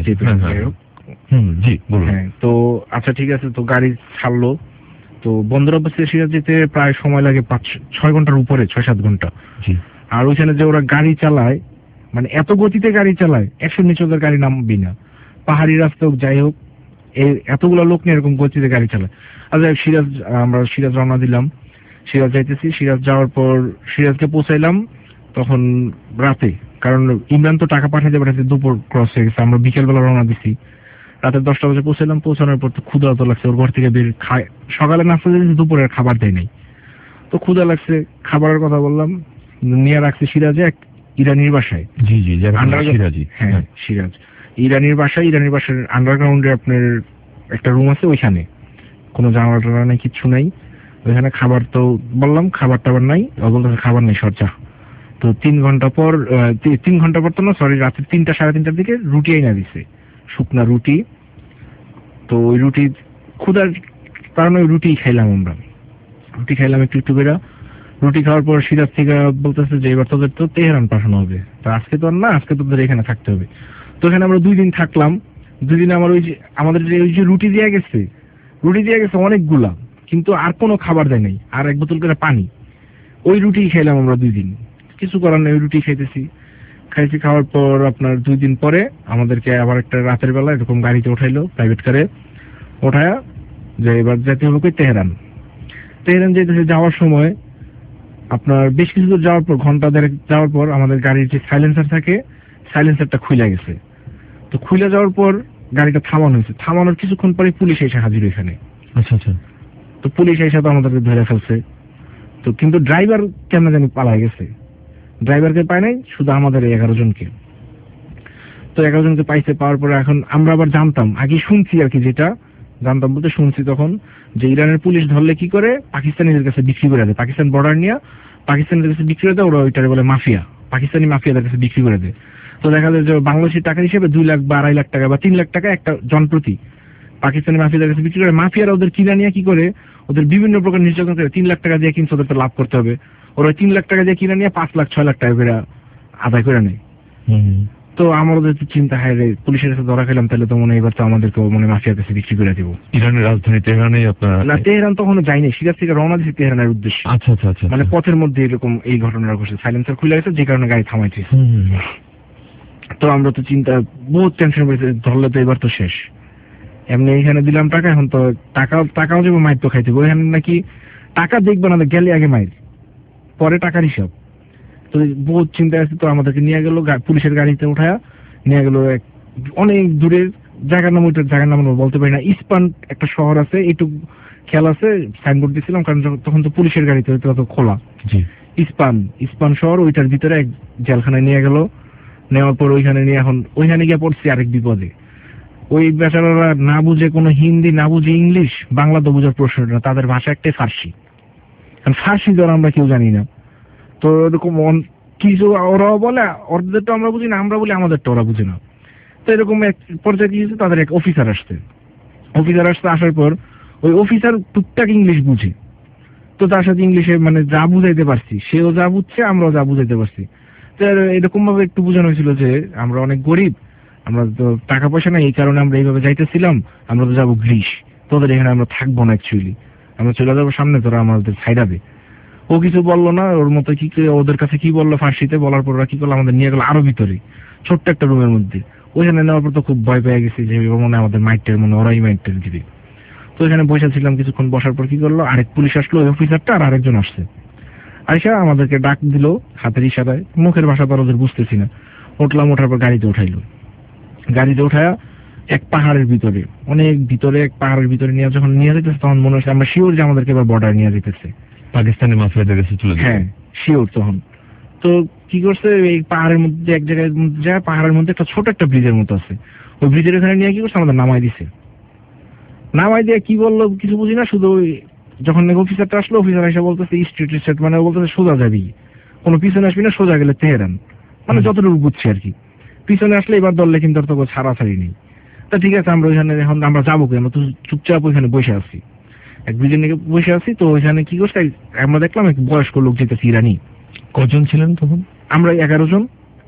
জি বলুন। হ্যাঁ, তো আচ্ছা ঠিক আছে। তো গাড়ি ছাড়লো। তো বন্দর অবস্থায় সিরাজ যেতে প্রায় সময় লাগে 5-6 ঘন্টার উপরে, 6-7 ঘন্টা। আর ওইখানে যে ওরা গাড়ি চালায়, মানে এত গতিতে গাড়ি চালায়, 100 নিচে ওদের গাড়ি নামবি না, পাহাড়ি রাস্তা হোক যাই হোক, এতগুলো লোক নিয়ে এরকম গতিতে গাড়ি চালায়। আচ্ছা, আমরা সিরাজ রওনা দিলাম, সিরাজ যাইতেছি। সিরাজ যাওয়ার পর সিরাজকে পৌঁছাইলাম তখন রাতে, কারণ ইমরান তো টাকা পাঠাতে দুপুর ক্রস হয়ে গেছে। আমরা বিকেলবেলা রওনা দিছি, রাতে 10টা বাজে পৌঁছাইলাম। পৌঁছানোর পর তো ক্ষুধা তো লাগছে, ওর ঘর থেকে বের সকালে নাস্তা দিয়েছি, দুপুরের খাবার দেয় নাই। তো ক্ষুধা লাগছে, খাবারের কথা বললাম, নিয়ে রাখছি সিরাজে এক ইরানির বাসায়। জি জি, সিরাজি। হ্যাঁ, সিরাজ ইরানির বাসায়, ইরানির বাসার আন্ডারগ্রাউন্ডে আপনার একটা রুম আছে, ওইখানে কোনো জানালা টানা নেই, কিচ্ছু নাই। ওইখানে খাবার তো বললাম খাবার টাবার নাই, বলতেছে খাবার নেই সরচা। তো 3 ঘন্টা পর তো না, সরি, রাত্রি 3টা 3:30টার দিকে রুটি আইনা দিছে, শুকনা রুটি। তো ওই রুটি ক্ষুধার কারণে ওই রুটি খাইলাম আমরা, রুটি খাইলাম একটু করে। রুটি খাওয়ার পর সিরাজ থেকে বলতেছে যে এবার তোদের তো তেহরান পাঠানো হবে, তো আজকে তো আর না, আজকে তোদের এখানে থাকতে হবে। তো এখানে আমরা 2 দিন থাকলাম। 2 দিনে আমার আমাদের যে রুটি দিয়ে গেছে অনেকগুলা, কিন্তু আর কোনো খাবার দেয় নাই, আর 1 বোতল করে পানি। ওই রুটি খেলাম আমরা 2 দিন। কিছু করার নেই, রুটি খাইছি। খাওয়ার পর আপনার 2 দিন পরে আমাদেরকে আবার একটা রাতের বেলা এরকম গাড়িতে উঠাইলো, প্রাইভেট কারে ওঠায়া, যে এবার যেতে হলো তেহরান যেতেছে। যাওয়ার সময় আপনার বেশ কিছু দূর যাওয়ার পর, ঘন্টা 1.5 যাওয়ার পর আমাদের গাড়ির যে সাইলেন্সার থাকে, সাইলেন্সারটা খুলে গেছে। তো খুলে যাওয়ার পর গাড়িটা থামানো হয়েছে। থামানোর কিছুক্ষণ পরে পুলিশ এসে হাজির এখানে। আচ্ছা আচ্ছা। তো পুলিশ এসে তো আমাদেরকে ধরে ফেলছে। তো কিন্তু ড্রাইভার কেন জানি পালাই গেছে, ড্রাইভারকে পায় নাই, শুধু আমাদের 11 জনকে। তো 11 জনকে পাইছে। পাওয়ার পরে এখন আমরা আবার জানতাম, আগে শুনছি আর কি, যেটা জানতাম বলতে শুনছি তখন, যে ইরানের পুলিশ ধরলে কি করে পাকিস্তানিদের কাছে বিক্রি করে দেয়, পাকিস্তান বর্ডার নিয়ে পাকিস্তানিদের কাছে বিক্রি করে দেয়, ওরা ওইটারে বলে মাফিয়া, পাকিস্তানি মাফিয়াদের কাছে বিক্রি করে দেয়। তো দেখা যায় যে বাংলাদেশি টাকা হিসেবে 2 লাখ বা 2.5 লাখ টাকা বা 3 লাখ টাকা একটা জন প্রতি পাকিস্তানি মাফিয়াদের কাছে বিক্রি করে। মাফিয়ারা ওদের কিনা নিয়ে কি করে, ওদের বিভিন্ন প্রকার নির্যাতন করে। 3 লাখ টাকা দিয়ে কিনছে, ওদের তো লাভ করতে হবে, ওরা 3 লাখ টাকা দিয়ে কিনা নিয়ে 5 লাখ 6 লাখ টাকা করে আদায় করে নেয়। তো আমাদের তো চিন্তা, হয় রে পুলিশের কাছে ধরা খেলাম, তাহলে তো মনে হয় এবার তো আমাদেরকে মনে মাফিয়ার কাছে বিক্রি করে দিব। ইরানের রাজধানী তেহরানে আপনার? না, তেহরান তখনও যায়নি, সিরাজ থেকে রওনা দিয়েছে তেহরানের উদ্দেশ্যে। আচ্ছা আচ্ছা আচ্ছা। মানে পথের মধ্যে এরকম এই ঘটনাটা ঘটছে, সাইলেন্সার খুলে গেছে, যে কারণে গাড়ি থামাইছে। তো আমরা তো চিন্তা, বহুত টেনশন পেয়েছে, ধরলে তো এবার তো শেষ। এমনি এখানে দিলাম টাকা, এখন তো টাকাও যাবো, মাইর তো খাইতে। ওইখানে নাকি টাকা দেখবে না, গেলে আগে মাইর, পরে টাকার হিসাব। তো বহুত চিন্তা আছে। তো আমাদেরকে নিয়ে গেল পুলিশের গাড়িতে উঠায়া নিয়ে গেল অনেক দূরের জায়গার নাম, ওইটার জায়গার নাম বলতে পারি না, ইস্পান একটা শহর আছে, এইটুকু খেয়াল আছে, সাইনবোর্ড দিয়েছিলাম, কারণ তখন তো পুলিশের গাড়িতে তো খোলা। ইস্পান শহর, ওইটার ভিতরে এক জেলখানায় নিয়ে গেল। নেওয়ার পর ওইখানে নিয়ে এখন ওইখানে গিয়ে পড়ছি আরেক বিপদে। ওই বেচারারা না বুঝে কোনো হিন্দি, না বুঝে ইংলিশ, বাংলা তো বুঝার প্রশ্ন না, তাদের ভাষা একটাই ফার্সি। কারণ ফার্সি ধর আমরা কেউ জানি না। তো এরকম কিছু ওরাও বলে, ওদেরটা আমরা বুঝি না, আমরা বলি আমাদেরটা ওরা বুঝে না। তো এরকম এক পর্যায়ে কি হয়েছে, তাদের এক অফিসার আসার পর ওই অফিসার টুকটাক ইংলিশ বুঝে। তো তার সাথে ইংলিশে মানে যা বুঝাইতে পারছি, সেও যা বুঝছে, আমরাও যা বুঝাইতে পারছি। তো এরকম ভাবে একটু বোঝানো হয়েছিল যে আমরা অনেক গরিব, আমরা তো টাকা পয়সা নাই, এই কারণে আমরা এইভাবে যাইতেছিলাম, আমরা তো যাবো গ্রিস, তোদের এখানে আমরা থাকবো না, অ্যাকচুয়ালি আমরা চলে যাবো সামনে, তোরা আমাদের ছাইড়াবে। ও কিছু বললো না, ওর মতো কি ওদের কাছে কি বললো ফার্সিতে, বলার পর ওরা কি করলো, আমাদের নিয়ে গেলো আরো ভিতরে ছোট্ট একটা রুমের মধ্যে। ওইখানে নেওয়ার পর তো খুব ভয় পেয়ে গেছি, যে মনে আমাদের মাইটের, মনে ওরাই মাইটের দিবে। তো এখানে বসেছিলাম, কিছুক্ষণ বসার পর কি করলো, আরেক পুলিশ আসলো, ওই অফিসারটা আর আরেকজন আসছে, আইসা আমাদেরকে ডাক দিল হাতের ইশারায়, মুখের ভাষা তো ওদের বুঝতেছি না। উঠলাম, ওঠার পর গাড়িতে উঠাইলো। গাড়িতে উঠায়া এক পাহাড়ের ভিতরে, অনেক ভিতরে, এক পাহাড়ের ভিতরে নিয়ে যখন নিয়ে যেতেছে, তখন মনে হচ্ছে আমরা শিওর যে আমাদেরকে এবার বর্ডার নিয়ে যেতেছে, পাকিস্তানি মাফিয়াদের কাছে চলে যায়। হ্যাঁ শিওর তখন। তো কি করছে, এই পাহাড়ের মধ্যে এক জায়গায় যায়, পাহাড়ের মধ্যে একটা ছোট একটা ব্রিজের মতো আছে, ওই ব্রিজের ওখানে নিয়ে কি করছে, আমাদের নামাই দিছে। নামাই দিয়ে কি বললো কিছু বুঝি না, শুধু যখন অফিসারটা আসলো, অফিসার এসে বলতেছে স্ট্রিট, মানে বলতেছে সোজা যাবি, কোনো পিছনে আসবি না, সোজা গেলে তেহরান, মানে যতটুকু বুঝছি আর কি। পিছনে আসলে এবার ধরলে কিন্তু আর তো ছাড়াছাড়ি নেই। তা ঠিক আছে, আমরা ওইখানে এখন আমরা যাবো কি, আমরা তো চুপচাপ ওইখানে বসে আছি, এক ব্রিজের নিয়ে বসে আছি। তো ওইখানে কি করছে, আমরা দেখলাম এক বয়স্ক লোক যেতেছে, ইরানি। কজন ছিলেন তখন? আমরা 11 জন।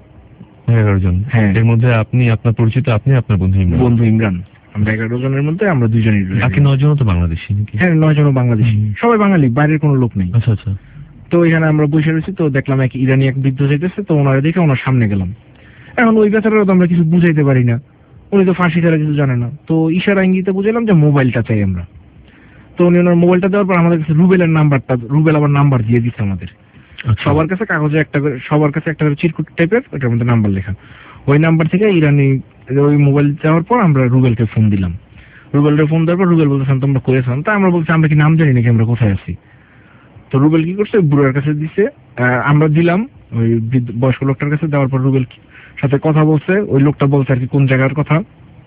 11 জন। হ্যাঁ। এর মধ্যে আপনি, আপনার পরিচিত, আপনি আপনার বন্ধু ইমরান। আমরা 11 জনের মধ্যে আমরা 2 জনই। বাকি 9 জন তো বাংলাদেশি নাকি? হ্যাঁ 9 জন বাংলাদেশি, সবাই বাঙালি, বাইরের কোনো লোক নেই। আচ্ছা আচ্ছা। তো এখানে আমরা বসে রয়েছি, তো দেখলাম এক ইরানি এক বৃদ্ধ যেতেছে, তো ওনারা দেখে ওনার সামনে গেলাম। এখন ওই বেচারারা তো আমরা কিছু বুঝাইতে পারি না, উনি তো ফার্সি ছাড়া কিছু জানে না। তো ইশারা ইঙ্গিতে বুঝলাম যে মোবাইলটা চাই আমরা। তো উনি ওনার মোবাইলটা দেওয়ার পর আমাদের কাছে রুবেলের নাম্বারটা, রুবেল আবার নাম্বার দিয়ে দিচ্ছে আমাদের সবার কাছে, কাগজে একটা করে, সবার কাছে একটা করে চিরকুট টাইপের, ওটার মধ্যে নাম্বার লেখা। ওই নাম্বার থেকে ইরানি ওই মোবাইল দেওয়ার পর আমরা রুবেলকে ফোন দিলাম। রুবেলকে ফোন দেওয়ার পর রুবেল বলতেছেন তোমরা করেছেন, তা আমরা বলছি আমরা কি নাম জানি নাকি, আমরা কোথায় আছি। তো রুবেল কি করছে, বুড়ার কাছে দিচ্ছে, আমরা দিলাম ওই বয়স্ক লোকটার কাছে। দেওয়ার পর রুবেল সাথে কথা বলছে, ওই লোকটা বলছে আর কি কোন জায়গার কথা।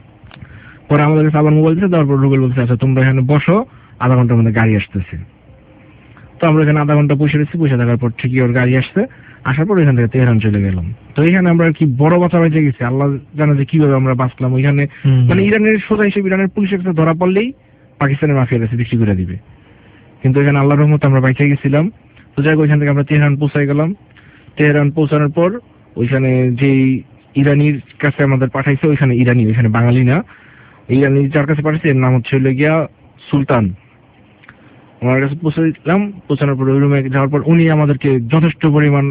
পরে আমাদের কাছে আবার মোবাইল দিচ্ছে, দেওয়ার পর রুবেল বলছে আচ্ছা তোমরা এখানে বসো, আধা ঘন্টার মধ্যে গাড়ি আসতেছে। তো আমরা এখানে আধা ঘন্টা বসে রয়েছি, বসে থাকার পর ঠিকই ওর গাড়ি আসছে, আসার পর এখান থেকে তেহরান চলে গেলাম। তো এখানে আমরা কি বড় বাঁচা বেঁচে গেছি, আল্লাহ জানে যে কিভাবে আমরা বাঁচলাম ওইখানে। মানে ইরানের সোজা হিসেবে ইরানের পুলিশের কাছে ধরা পড়লেই পাকিস্তানের মাফিয়ার কাছে বিক্রি করে দিবে, কিন্তু এখানে আল্লাহর রহমতে আমরা বাইচে গেছিলাম। তো যাই হোক, ওইখান থেকে আমরা তেহরান পৌঁছাই গেলাম। তেহরান পৌঁছানোর পর ওইখানে যে ইরানির কাছে আমাদের পাঠাইছে, ওইখানে ইরানি, ওইখানে বাঙালি না, ইরানি যার কাছে পাঠাইছে এর নাম হচ্ছে গিয়া সুলতান। ওনার কাছে পৌঁছে দিলাম। পৌঁছানোর পর ওই রুমে যাওয়ার পর উনি আমাদেরকে যথেষ্ট পরিমাণ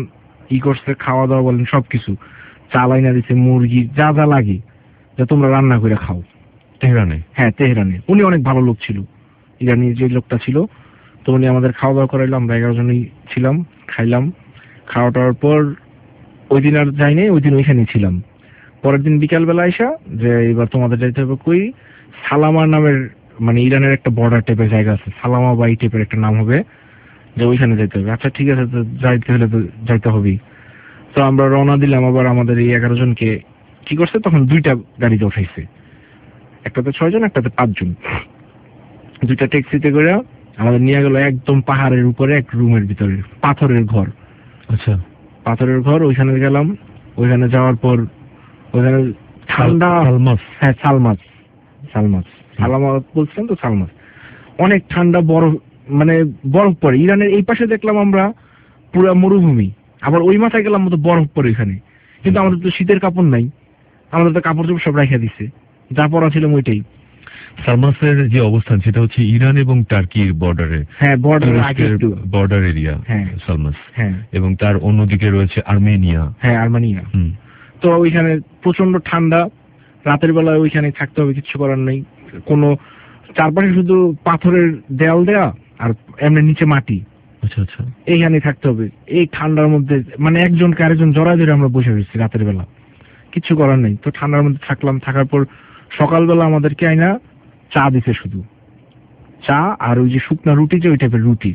ই করছে, খাওয়া দাওয়া বলেন সবকিছু, চাল আইনা দিছে, মুরগি যা যা লাগে যে তোমরা রান্না করে খাও। তেহরানে? হ্যাঁ তেহরানে। উনি অনেক ভালো লোক ছিল, ইরানি যে লোকটা ছিল। তো উনি আমাদের খাওয়া দাওয়া করাইলো, আমরা 11 জনই ছিলাম, খাইলাম। খাওয়া দাওয়ার পর ওই দিন আর যাইনি, ওই দিন ওইখানেই ছিলাম। পরের দিন বিকালবেলা আইসা যে এবার তোমাদের যাইতে হবে কই, সালামা নামের মানে ইরানের একটা বর্ডার টাইপের জায়গা আছে, সালামা বা এই টাইপের একটা নাম হবে, যে ওইখানে যাইতে হবে। আচ্ছা ঠিক আছে, তো যাইতে হলে তো যাইতে হবেই। তো আমরা রওনা দিলাম। আবার আমাদের এই 11 জনকে কি করছে, তখন 2টা গাড়িতে উঠাইছে, একটাতে 6 জন, একটাতে 5 জন। 2টা ট্যাক্সিতে করে আমাদের নিয়ে গেল একদম পাহাড়ের উপরে এক রুমের ভিতরে, পাথরের ঘর। আচ্ছা, পাথরের ঘর। ওইখানে গেলাম। ওইখানে যাওয়ার পর ওইখানে ঠান্ডা। হ্যাঁ সালমাস, সালামাত বলছেন তো, সালমাস। অনেক ঠান্ডা, বরফ মানে বরফ পড়ে। ইরানের এই পাশে দেখলাম আমরা পুরো মরুভূমি, আবার ওই মাথায় গেলাম মতো বরফ পড়ে এখানে। কিন্তু আমাদের তো শীতের কাপড় নাই, আমাদের তো কাপড় চোপড় সব রাখা দিছে, যা পরা ছিল ওইটাই। সালমাসের যে অবস্থান সেটা হচ্ছে ইরান এবং টার্কির বর্ডারে। হ্যাঁ বর্ডার এরিয়া সালমাস। হ্যাঁ, এবং তার অন্যদিকে রয়েছে আর্মেনিয়া। হ্যাঁ আর্মেনিয়া। তো ওইখানে প্রচন্ড ঠান্ডা, রাতের বেলা ওইখানে থাকতে হবে, কিছু করার নেই। কোনো চারপাশে শুধু পাথরের দেয়াল দেয়া আর এমনি নিচে মাটি। আচ্ছা আচ্ছা, এইখানে থাকতে হবে এই ঠান্ডার মধ্যে, মানে একজনকে আরেকজন জড়ায় ধরে আমরা বসে রয়েছি রাতের বেলা, কিছু করার নেই। তো ঠান্ডার মধ্যে থাকলাম। থাকার পর সকালবেলা আমাদেরকে আইনা চা দিছে, শুধু চা আর ওই যে শুকনা রুটি, যে ওই টাইপের রুটি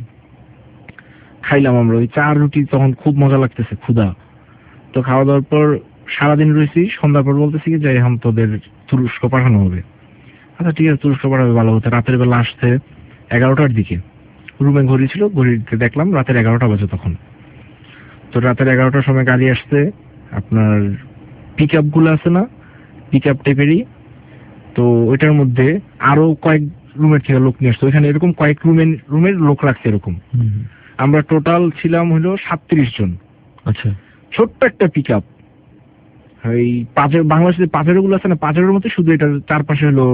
খাইলাম আমরা। ওই চা রুটি তখন খুব মজা লাগতেছে, ক্ষুধা। তো খাওয়া দাওয়ার পর সারাদিন রয়েছি। সন্ধ্যার পর বলতেছি কি যে এখন তোদের তুরস্ক পাঠানো হবে। আচ্ছা ঠিক আছে, তুরস্ক পাঠাবে, ভালো হতো। রাতের বেলা আসছে 11টার দিকে, রুমে ঘড়ি ছিল, ঘড়িতে দেখলাম রাতের 11টা বাজে তখন। তো রাতের 11টার সময় গাড়ি আসছে, আপনার পিক আপ গুলো আছে না, পিক আপ টাইপেরই। তো ওইটার মধ্যে আরো কয়েক রুমের থেকে লোক নিয়ে আসতো। ওইখানে এরকম কয়েক রুমের লোক রাখছে এরকম। আমরা টোটাল ছিলাম হলো 37 জন। আচ্ছা, ছোট্ট একটা পিক আপ, এই বাংলাদেশের পাঁচেরো গুলো আছে না, পাঁচেরোর মধ্যে শুধু এটার চারপাশে হলো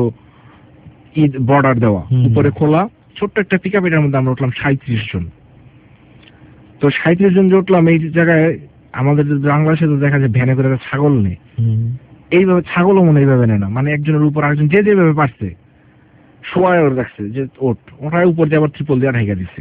বর্ডার দেওয়া, উপরে খোলা, ছোট্ট একটা পিক আপ। এটার মধ্যে আমরা উঠলাম 37 জন। তো 37 জন যে উঠলাম, এই জায়গায় আমাদের বাংলাদেশে তো দেখা যায় ভ্যানে করে ছাগল নেই, এইভাবে ছাগলও মনে এইভাবে নেয় না, মানে একজনের উপর আরেকজন যে যেভাবে পারছে শোয়ায় ওর রাখছে, যে ওটার উপর দিয়ে আবার ত্রিপল দিয়ে ঢাকা দিচ্ছে।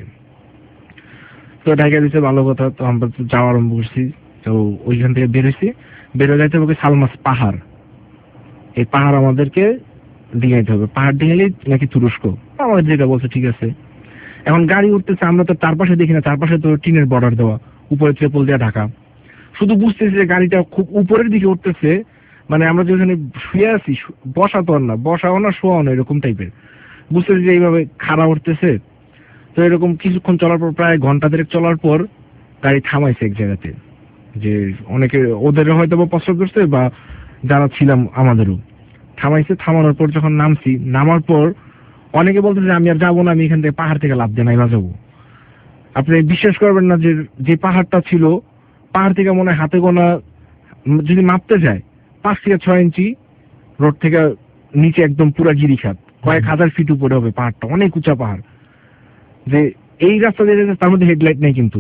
তো ঢাকা দিচ্ছে, ভালো কথা। তো আমরা তো যাওয়া আরম্ভ করছি। তো ওইখান থেকে বেরোছি, বেরো যাইতে হবে সালমাস পাহাড়। এই পাহাড় আমাদেরকে ডিঙাইতে হবে, পাহাড় ডিঙাইলেই নাকি তুরস্ক, আমাদের যেটা বলছে ঠিক আছে। এখন গাড়ি উঠতেছে, আমরা তো তার পাশে দেখি না, তার পাশে তো টিনের বর্ডার দেওয়া, উপরে ত্রিপল দিয়ে ঢাকা। শুধু বুঝতেছি যে গাড়িটা খুব উপরের দিকে উঠতেছে, মানে আমরা যেখানে শুয়ে আছি, বসা তো না, বসাও না, শোয়াও না, এরকম টাইপের। বুঝতেছি যে এইভাবে খাড়া উঠতেছে। তো এরকম কিছুক্ষণ চলার পর, প্রায় ঘন্টা দেড়েক চলার পর গাড়ি থামাইছে এক জায়গাতে, যে অনেকে ওদের হয়তো পছন্দ করছে বা যারা ছিলাম আমাদেরও থামাইছে। থামানোর পর যখন নামছি, নামার পর অনেকে বলতেছে আমি আর যাবো না, আমি এখান থেকে পাহাড় থেকে লাফ দিয়ে নাইমা যাবো। আপনি বিশ্বাস করবেন না, যে পাহাড়টা ছিল, পাহাড় থেকে মনে হয় হাতে গোনা, যদি মাপতে যায় 5 থেকে 6 ইঞ্চি রোড থেকে নিচে একদম পুরা গিরিখাত, কয়েক হাজার ফিট উপরে হবে পাহাড়টা, অনেক উঁচা পাহাড়। যে এই রাস্তা দিয়ে তার মধ্যে হেডলাইট নেই কিন্তু,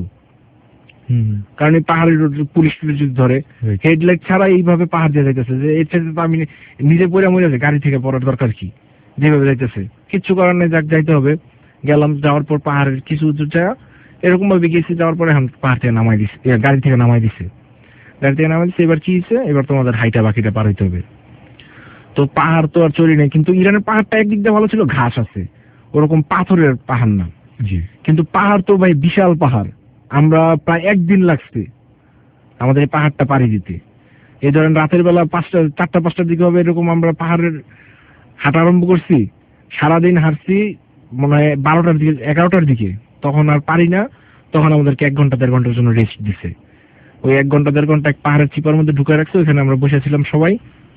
কারণ এই পাহাড়ের পুলিশ যদি ধরে, হেডলাইট ছাড়া এইভাবে পাহাড় দিয়ে যাইতেছে, যে এর সাথে তো আমি নিজে পড়ে মরে যাচ্ছে, গাড়ি থেকে পড়ার দরকার কি, যেভাবে যাইতেছে কিচ্ছু করার নেই, যাক যাইতে হবে। গেলাম, যাওয়ার পর পাহাড়ের কিছু উঁচু জায়গা এরকম ভাবে গেছি, যাওয়ার পরে এখন পাহাড় থেকে নামাই দিচ্ছে, গাড়ি থেকে নামাই দিচ্ছে। এবার কি হয়েছে, এবার তোমাদের হাইটা বাকিটা পার হইতে হবে। তো পাহাড় তো আর চড়ি নেই, কিন্তু ইরানের পাহাড়টা একদিক দিয়ে ভালো ছিল, ঘাস আছে, ওরকম পাথরের পাহাড় না। কিন্তু পাহাড় তো ভাই বিশাল পাহাড়। আমরা প্রায় 1 দিন লাগছে আমাদের এই পাহাড়টা পাড়ি দিতে। এই ধরেন রাতের বেলা 4টা-5টার দিকে হবে এরকম আমরা পাহাড়ের হাঁটা আরম্ভ করছি, সারাদিন হাঁটছি মনে হয় 12টার দিকে 11টার দিকে, তখন আর পারি না। তখন আমাদেরকে 1 ঘন্টা 1.5 ঘন্টার জন্য রেস্ট দিছে। ওই 1 ঘন্টা 1.5 ঘন্টা এক পাহাড়ের চিপার মধ্যে ঢুকে রাখছে, ওইখানে আমরা বসেছিলাম সবাই,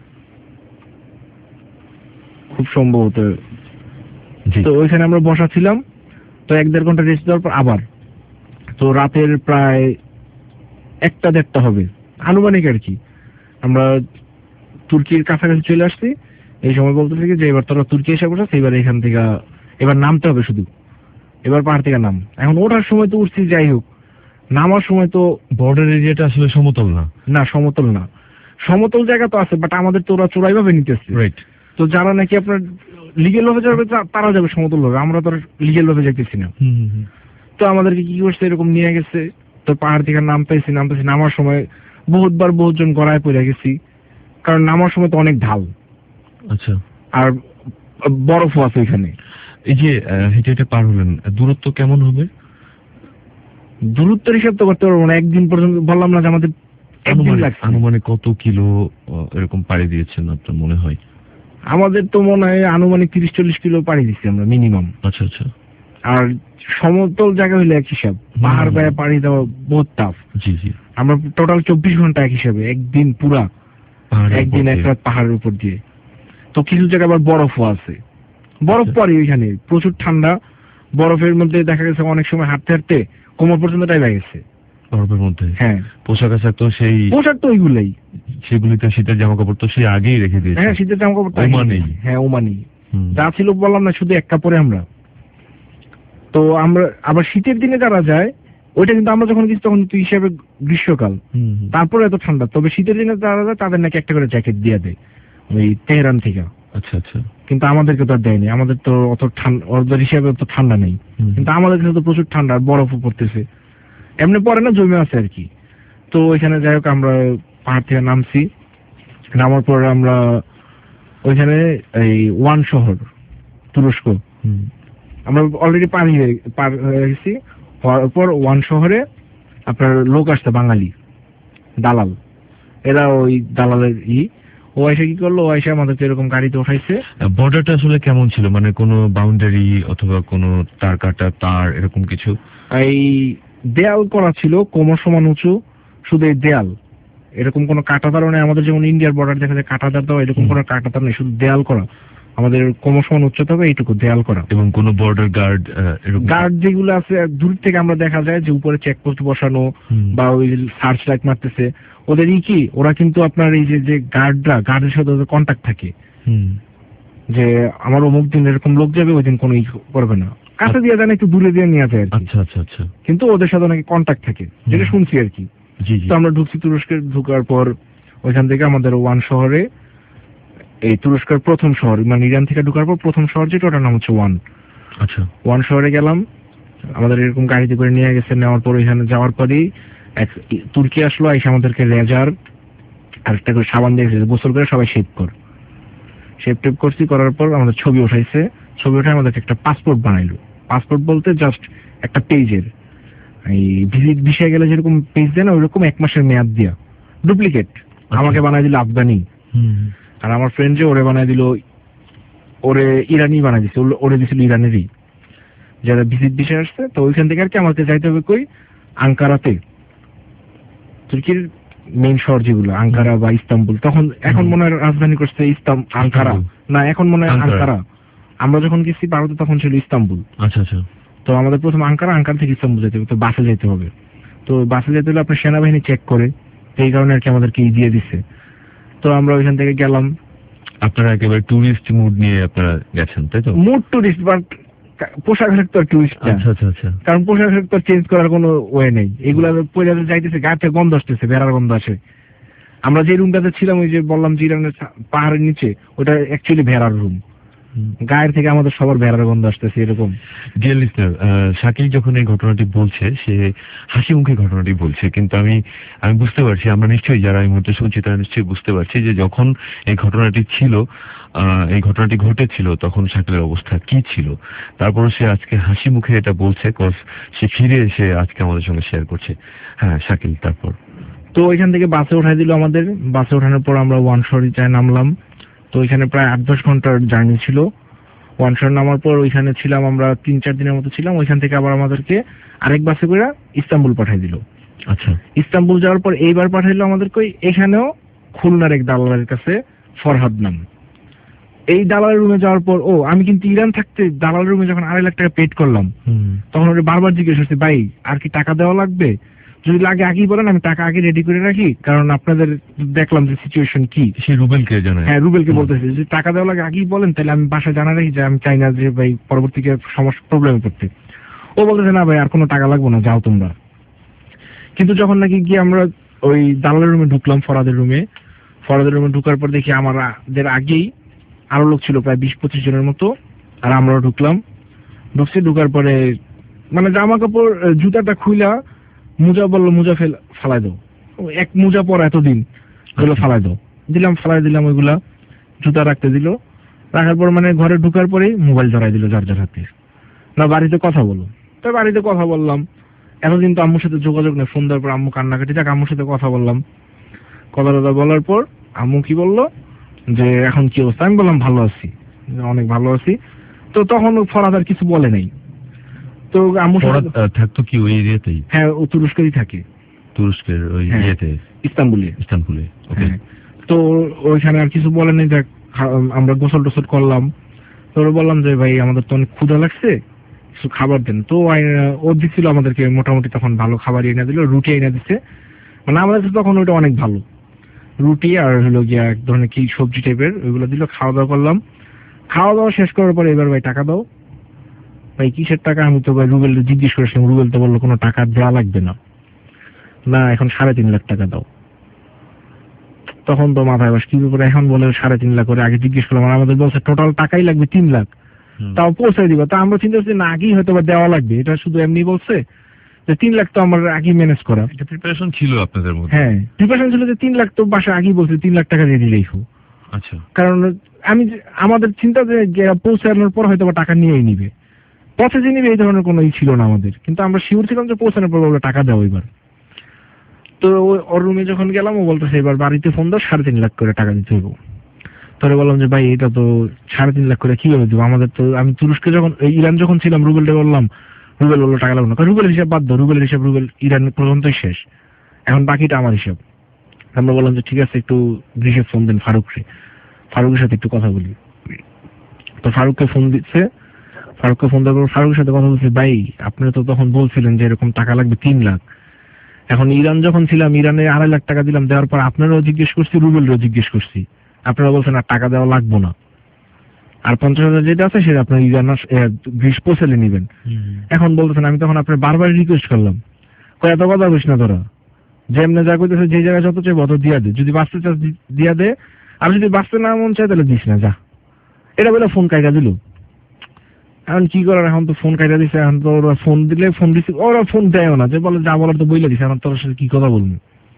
খুব সম্ভবত। তো ওইখানে আমরা বসা ছিলাম। তো 1-1.5 ঘন্টা রেস্ট দেওয়ার পর আবার, তো রাতের প্রায় 1টা-1.5টা হবে আনুমানিক আর কি, আমরা তুর্কির কাছাকাছি চলে আসছি। এই সময় বলতে থাকি যে এবার তোরা তুর্কি এসে বসে, এবার এখান থেকে এবার নামতে হবে শুধু, এবার পাহাড় থেকে নাম। এখন ওঠার সময় তো উঠছি, যাই হোক নামার সময় তো বর্ডার এরিয়াটা আসলে সমতল না। না, সমতল না, সমতল জায়গা তো আছে, বাট আমাদের তো ওরা চোরাই ভাবে নিতেছে। রাইট। তো যারা নাকি আপনার লিগেল ভাবে যাবে তারা যাবে সমতল ভাবে, আমরা তো লিগেল ভাবে যাইতেছি না। তো আমাদেরকে কি করছে, এরকম নিয়ে গেছে। তো পাহাড় থেকে নামতেছি নামার সময় বহুতজন গড়ায় পড়ে গেছি, কারণ নামার সময় তো অনেক ঢাল। আচ্ছা। আর বরফও আছে ওইখানে। এই যে হেঁটে হেঁটে পার হলেন, দূরত্ব কেমন হবে? দূরত্বের হিসাব তো করতে পারবো না, একদিন পর্যন্ত বললাম না যে আমাদের একদিন লাগছে। আনুমানিক কত কিলো এরকম পাড়ি দিয়েছেন আপনার মনে হয়? আমাদের তো মনে হয় আনুমানিক 30-40 কিলো পাড়ি দিচ্ছি আমরা মিনিমাম। আচ্ছা আচ্ছা। আর সমতল জায়গা হইলে এক হিসাব, পাহাড় গায়ে পাড়ি দেওয়া বহুত টাফ। জি জি। আমরা টোটাল 24 ঘন্টা এক হিসাবে, একদিন পুরা, একদিন এক রাত পাহাড়ের উপর দিয়ে। তো কিছু জায়গায় আবার বরফও আছে, বরফ পড়ে ওইখানে, প্রচুর ঠান্ডা। বরফের মধ্যে দেখা গেছে অনেক সময় হাঁটতে হাঁটতে কোমর পর্যন্ত টাইম গেছে বরফের মধ্যে। হ্যাঁ, পোশাক আশাক তো সেই পোশাক তো ওইগুলাই, সেগুলিতে শীতের জামা কাপড় তো সেই আগেই রেখে দিয়েছে। হ্যাঁ, শীতের জামা কাপড় ওমানেই। হ্যাঁ, ওমানি যা ছিল বললাম না, শুধু এক কাপড়ে আমরা। তো আমরা আবার শীতের দিনে যারা যায় ওইটা কিন্তু আমরা যখন গেছি তখন কিন্তু হিসাবে গ্রীষ্মকাল, তারপরে এত ঠান্ডা। তবে শীতের দিনে যারা যায় তাদের নাকি একটা করে জ্যাকেট দিয়ে দেয় ওই তেহরান থেকে। আচ্ছা আচ্ছা। কিন্তু আমাদেরকে তো আর দেয়নি, আমাদের তো অত ঠান্ডা, ওদের হিসাবে অত ঠান্ডা নেই। কিন্তু আমাদের কাছে তো প্রচুর ঠান্ডা, বরফও পড়তেছে, এমনি পরে না, জমে আছে আর কি। তো ওইখানে যাই হোক আমরা পাহাড় থেকে নামছি, নামার পর আমরা ওইখানে এই ওয়ান শহর তুরস্ক আমরা অলরেডি পার হয়ে গেছি। হওয়ার পর ওয়ান শহরে আপনার লোক আসছে বাঙালি দালাল, এরা ওই দালালের ও এসে কি করলো, ও এসে আমাদেরকে এরকম গাড়িতে উঠাইছে। বর্ডারটা আসলে কেমন ছিল, মানে কোনো বাউন্ডারি অথবা কোনো তার কাটা তার এরকম কিছু? এই দেয়াল করা ছিল কোমর সমান উঁচু, শুধু এই দেয়াল, এরকম কোনো কাঁটাতারও নেই। আমাদের যেমন ইন্ডিয়ার বর্ডার দেখা যায় কাঁটাতার দেওয়া, এরকম কোনো কাঁটাতার নেই, শুধু দেয়াল করা। আমাদের কোমর সমান উচ্চতা হবে এইটুকু দেয়াল করা। এবং কোনো বর্ডার গার্ড যেগুলো আছে দূর থেকে আমরা দেখা যায় যে উপরে চেকপোস্ট বসানো বা ওই সার্চ লাইট মারতেছে, ওদের কি ওরা কিন্তু আপনার এই যে গার্ডের সাথে ওদের কন্ট্যাক্ট থাকে, যে আমার অমুক দিন এরকম লোক যাবে, ওই দিন কোনো করবে না, কাছে দিয়ে যায় না, একটু দূরে দিয়ে নিয়ে যায়। আচ্ছা আচ্ছা আচ্ছা। কিন্তু ওদের সাথে নাকি কন্ট্যাক্ট থাকে, যেটা শুনছি আর কি। তো আমরা ঢুকছি তুরস্কে, ঢুকার পর ওইখান থেকে আমাদের ওয়ান শহরে, এই তুরস্কের প্রথম শহর, মানে ইরান থেকে ঢুকার পর প্রথম শহর যেটা, ওটার নাম হচ্ছে ওয়ান। আচ্ছা। ওয়ান শহরে গেলাম, আমাদের এরকম গাড়িতে করে নিয়ে গেছে। নেওয়ার পর ওইখানে যাওয়ার পরেই এক তুর্কি আসলো, এসে আমাদেরকে রেজার আর একটা করে সাবান দিয়েছে, গোসল করে সবাই শেভ টেপ করছি। করার পর আমাদের ছবি উঠাইছে, ছবি উঠে আমাদেরকে একটা পাসপোর্ট বানাইলো। পাসপোর্ট বলতে জাস্ট একটা পেজের, এই ভিজিট ভিসায় গেলে যেরকম পেজ দেয় না, ওইরকম 1 মাসের মেয়াদ দিয়া ডুপ্লিকেট আমাকে বানাই দিল আফগানি। আর আমার ফ্রেন্ড যে ওরে বানাই দিল, ওরে ইরানি বানাই দিচ্ছে, ওরে দিছিল ইরানেরই, যারা ভিজিট ভিসায় আসছে। তো ওইখান থেকে আর কি আমাকে যাইতে হবে কই, আঙ্কারাতে, তুর্কির মেইন শহর যেগুলো, আঙ্কারা বা ইস্তাম্বুল। তখন এখন মনে হয় রাজধানী করছে আঙ্কারা, না এখন মনে হয় আঙ্কারা। আমরা যখন গেছি ভারতে তখন ছিল ইস্তাম্বুল। আচ্ছা আচ্ছা। তো আমাদের প্রথম আঙ্কারা থেকে ইস্তাম্বুল যেতে হবে, তো বাসে যেতে হবে। তো বাসে যেতে হলে আপনার সেনাবাহিনী চেক করে, এই কারণে আর কি আমাদেরকে দিয়ে দিছে। তো আমরা ওইখান থেকে গেলাম। আপনারা একেবারে টুরিস্ট মুড নিয়ে আপনারা গেছেন, তাই তো? মুড টুরিস্ট, বাট পোশাক আশাক তো টুরিস্ট। আচ্ছা আচ্ছা আচ্ছা। কারণ পোশাক আশাক তো চেঞ্জ করার কোনো ওয়ে নেই, এগুলা পরে যাইতেছে, গায়ে থেকে গন্ধ আসতেছে, বেড়ার গন্ধ আসে। আমরা যে রুমটাতে ছিলাম, ওই যে বললাম যে ইরানের পাহাড়ের নিচে, ওটা অ্যাকচুয়ালি ভেড়ার রুম, গায়ের থেকে আমাদের সবার ভেড়ার গন্ধ আসতেছে এরকম। ডিয়ার লিসনার, শাকিল যখন এই ঘটনাটি বলছে, সে হাসি মুখে ঘটনাটি বলছে, কিন্তু আমি বুঝতে পারছি, আমরা নিশ্চয়ই যারা এই মুহূর্তে শুনছি তারা নিশ্চয়ই বুঝতে পারছি যে যখন এই ঘটনাটি ছিল, এই ঘটনাটি ঘটেছিল, তখন শাকিলের অবস্থা কি ছিল। তারপর সে আজকে হাসি মুখে এটা বলছে, কজ সে ফিরে এসে আজকে আমাদের সঙ্গে শেয়ার করছে। হ্যাঁ শাকিল, তারপর? তো ওইখান থেকে বাসে উঠাই দিল আমাদের। বাসে ওঠানোর পর আমরা ওয়ান শহরে নামলাম। তো ওইখানে প্রায় 8-10 ঘন্টার জার্নি ছিল। ওয়ান শহর নামার পর ওইখানে ছিলাম আমরা 3-4 দিনের মতো ছিলাম। ওইখান থেকে আবার আমাদেরকে আরেক বাসে করে ইস্তাম্বুল পাঠাই দিল। আচ্ছা। ইস্তাম্বুল যাওয়ার পর এইবার পাঠাইলো আমাদেরকে এখানেও খুলনার এক দালালের কাছে, ফরহাদ নাম। এই দালালের রুমে যাওয়ার পর, আমি কিন্তু ইরান থাকতে দালালের রুমে যখন 2.5 লাখ টাকা পেড করলাম, তখন ওরা বারবার জিজ্ঞেস করছে, ভাই আর কি টাকা দেওয়া লাগবে? যদি লাগে আগেই বলেন, আমি টাকা আগে রেডি করে রাখি, কারণ আপনাদের দেখলাম যে সিচুয়েশন কি। সে রুবেলকে জানায়? হ্যাঁ, রুবেলকে বলতেছে যদি টাকা দেওয়া লাগে আগেই বলেন, তাহলে আমি বাসায় জানা রাখি যে আমি চাই না যে ভাই পরবর্তীতে সমস্যা প্রবলেমে পড়তে। ও বলতেছে না ভাই আর কোনো টাকা লাগবে না, যাও তোমরা। কিন্তু যখন নাকি গিয়ে আমরা ওই দালালের রুমে ঢুকলাম, ফরাদের রুমে ঢুকার পর দেখি আমাদের আগেই আরো লোক ছিল প্রায় 20-25 জনের মতো, আর আমরাও ঢুকার পরে মানে জামা কাপড় জুতাটা খুইলা মোজা বললো মোজা ফালাই দাও, এক মোজা পর এতদিন ওগুলো ফালাই দিলাম ওইগুলা, জুতা রাখতে দিল, রাখার পর মানে ঘরে ঢুকার পরেই মোবাইল ধরাই দিল যার হাতে, না বাড়িতে কথা বলো। তাই বাড়িতে কথা বললাম, এতদিন তো আম্মুর সাথে যোগাযোগ নেই, ফোন দেওয়ার পর আম্মু কান্নাকাটি, যাক আম্মুর সাথে কথা বললাম, কথা বলার পর আম্মু কি বললো যে এখন কি অবস্থা, আমি বললাম ভালো আছি, অনেক ভালো আছি। তো তখন ফরাদ আর কিছু বলে নাই। তো আম্মুর সাথে থাকতো কি ওই এরিয়াতেই? হ্যাঁ, ও তুরস্কেরই থাকে, তুরস্কের ওই ইয়েতে, ইস্তানবুলে। ওকে। তো ওইখানে আর কিছু বলে নাই, দেখ আমরা গোসল টোসল করলাম, তো বললাম যে ভাই আমাদের তো অনেক ক্ষুধা লাগছে, কিছু খাবার দেন। তো ও দিচ্ছিল আমাদেরকে মোটামুটি তখন ভালো খাবার এনে দিল, রুটি এনে দিচ্ছে, মানে আমাদের তখন ওইটা অনেক ভালো, রুটি আর হলো গিয়া এক ধরনের কি সবজি টাইপের ওইগুলো দিল। খাওয়া দাওয়া শেষ করার পরে এবার ভাই টাকা দাও। ভাই কিসের টাকা? আমি তো ভাই রুবেল জিজ্ঞেস করেছিলাম, রুবেল তো বললো কোনো টাকা দেওয়া লাগবে না, এখন 3.5 লাখ টাকা দাও। তখন তো মাথায় বাস কি ব্যাপারে, এখন বলে 3.5 লাখ করে, আগে জিজ্ঞেস করলাম, আমাদের বলছে টোটাল টাকাই লাগবে 3 লাখ, তাও পৌঁছাই দিবা। তা আমরা চিন্তা করছি না আগেই হয়তো বা দেওয়া লাগবে, এটা শুধু এমনি বলছে যে 3 লাখ তো আমার আগেই ম্যানেজ করা। এটা প্রিপারেশন ছিল আপনাদের মধ্যে? হ্যাঁ, প্রিপারেশন ছিল যে 3 লাখ তো বাসা আগেই বলছে 3 লাখ টাকা দিয়ে দিলেই হোক। আচ্ছা। কারণ আমাদের চিন্তা যে পৌঁছানোর পর হয়তো বা টাকা নিয়েই নিবে, পথে যে নিবে এই ধরনের কোনো ছিল না আমাদের, কিন্তু আমরা শিওর ছিলাম যে পৌঁছানোর পর টাকা দেওয়া এবার। তো ওর রুমে যখন গেলাম ও বলতেছে এবার বাড়িতে ফোন দাও, 3.5 লাখ করে টাকা দিতে হইব। তাহলে বললাম যে ভাই এটা তো 3.5 লাখ করে কিভাবে দেবো, আমাদের তো, আমি তুরস্কে যখন ইরান যখন ছিলাম রুবেলটা বললাম, রুবেল বললো টাকা লাগবে না, রুবেল হিসাব বাদ দাও, রুবেল ইরান পর্যন্তই শেষ, এখন বাকিটা আমার হিসাব। আমরা বললাম যে ঠিক আছে একটু গ্রিসে ফোন দেন ফারুকের সাথে একটু কথা বলি। তো ফারুককে ফোন দেওয়ার পর ফারুকের সাথে কথা বলছি, ভাই আপনি তো তখন বলছিলেন যে এরকম টাকা লাগবে 3 লাখ, এখন ইরান যখন ছিলাম ইরানে 2.5 লাখ টাকা দিলাম, দেওয়ার পর আপনারাও জিজ্ঞেস করছি, রুবেলরাও জিজ্ঞেস করছি, আপনারা বলছেন আর টাকা দেওয়া লাগবো না, আর 50,000 যেটা আছে সেটা আপনার ইরান গ্রিস পৌঁছালে নিবেন। এখন বলতেছেন, আমি তখন আপনার বারবার রিকোয়েস্ট করলাম, এত কথা বলিস না তোরা, যেমনে যা করতেছে যে জায়গায় যত চাইবো অত দিয়া দে, যদি বাঁচতে চাস দিয়া দে, আর যদি বাঁচতে না মন চায় তাহলে দিস না, যা। এটা বলে ফোন কাইটা দিল। এখন কি করার, এখন তো ফোন কাইটা দিছে, এখন তো ওরা ফোন দিচ্ছে, ওরা ফোন দেয়ও না, যে বলে যা বলার তো বইলে দিছে, এখন তোর সাথে কি কথা বলবো।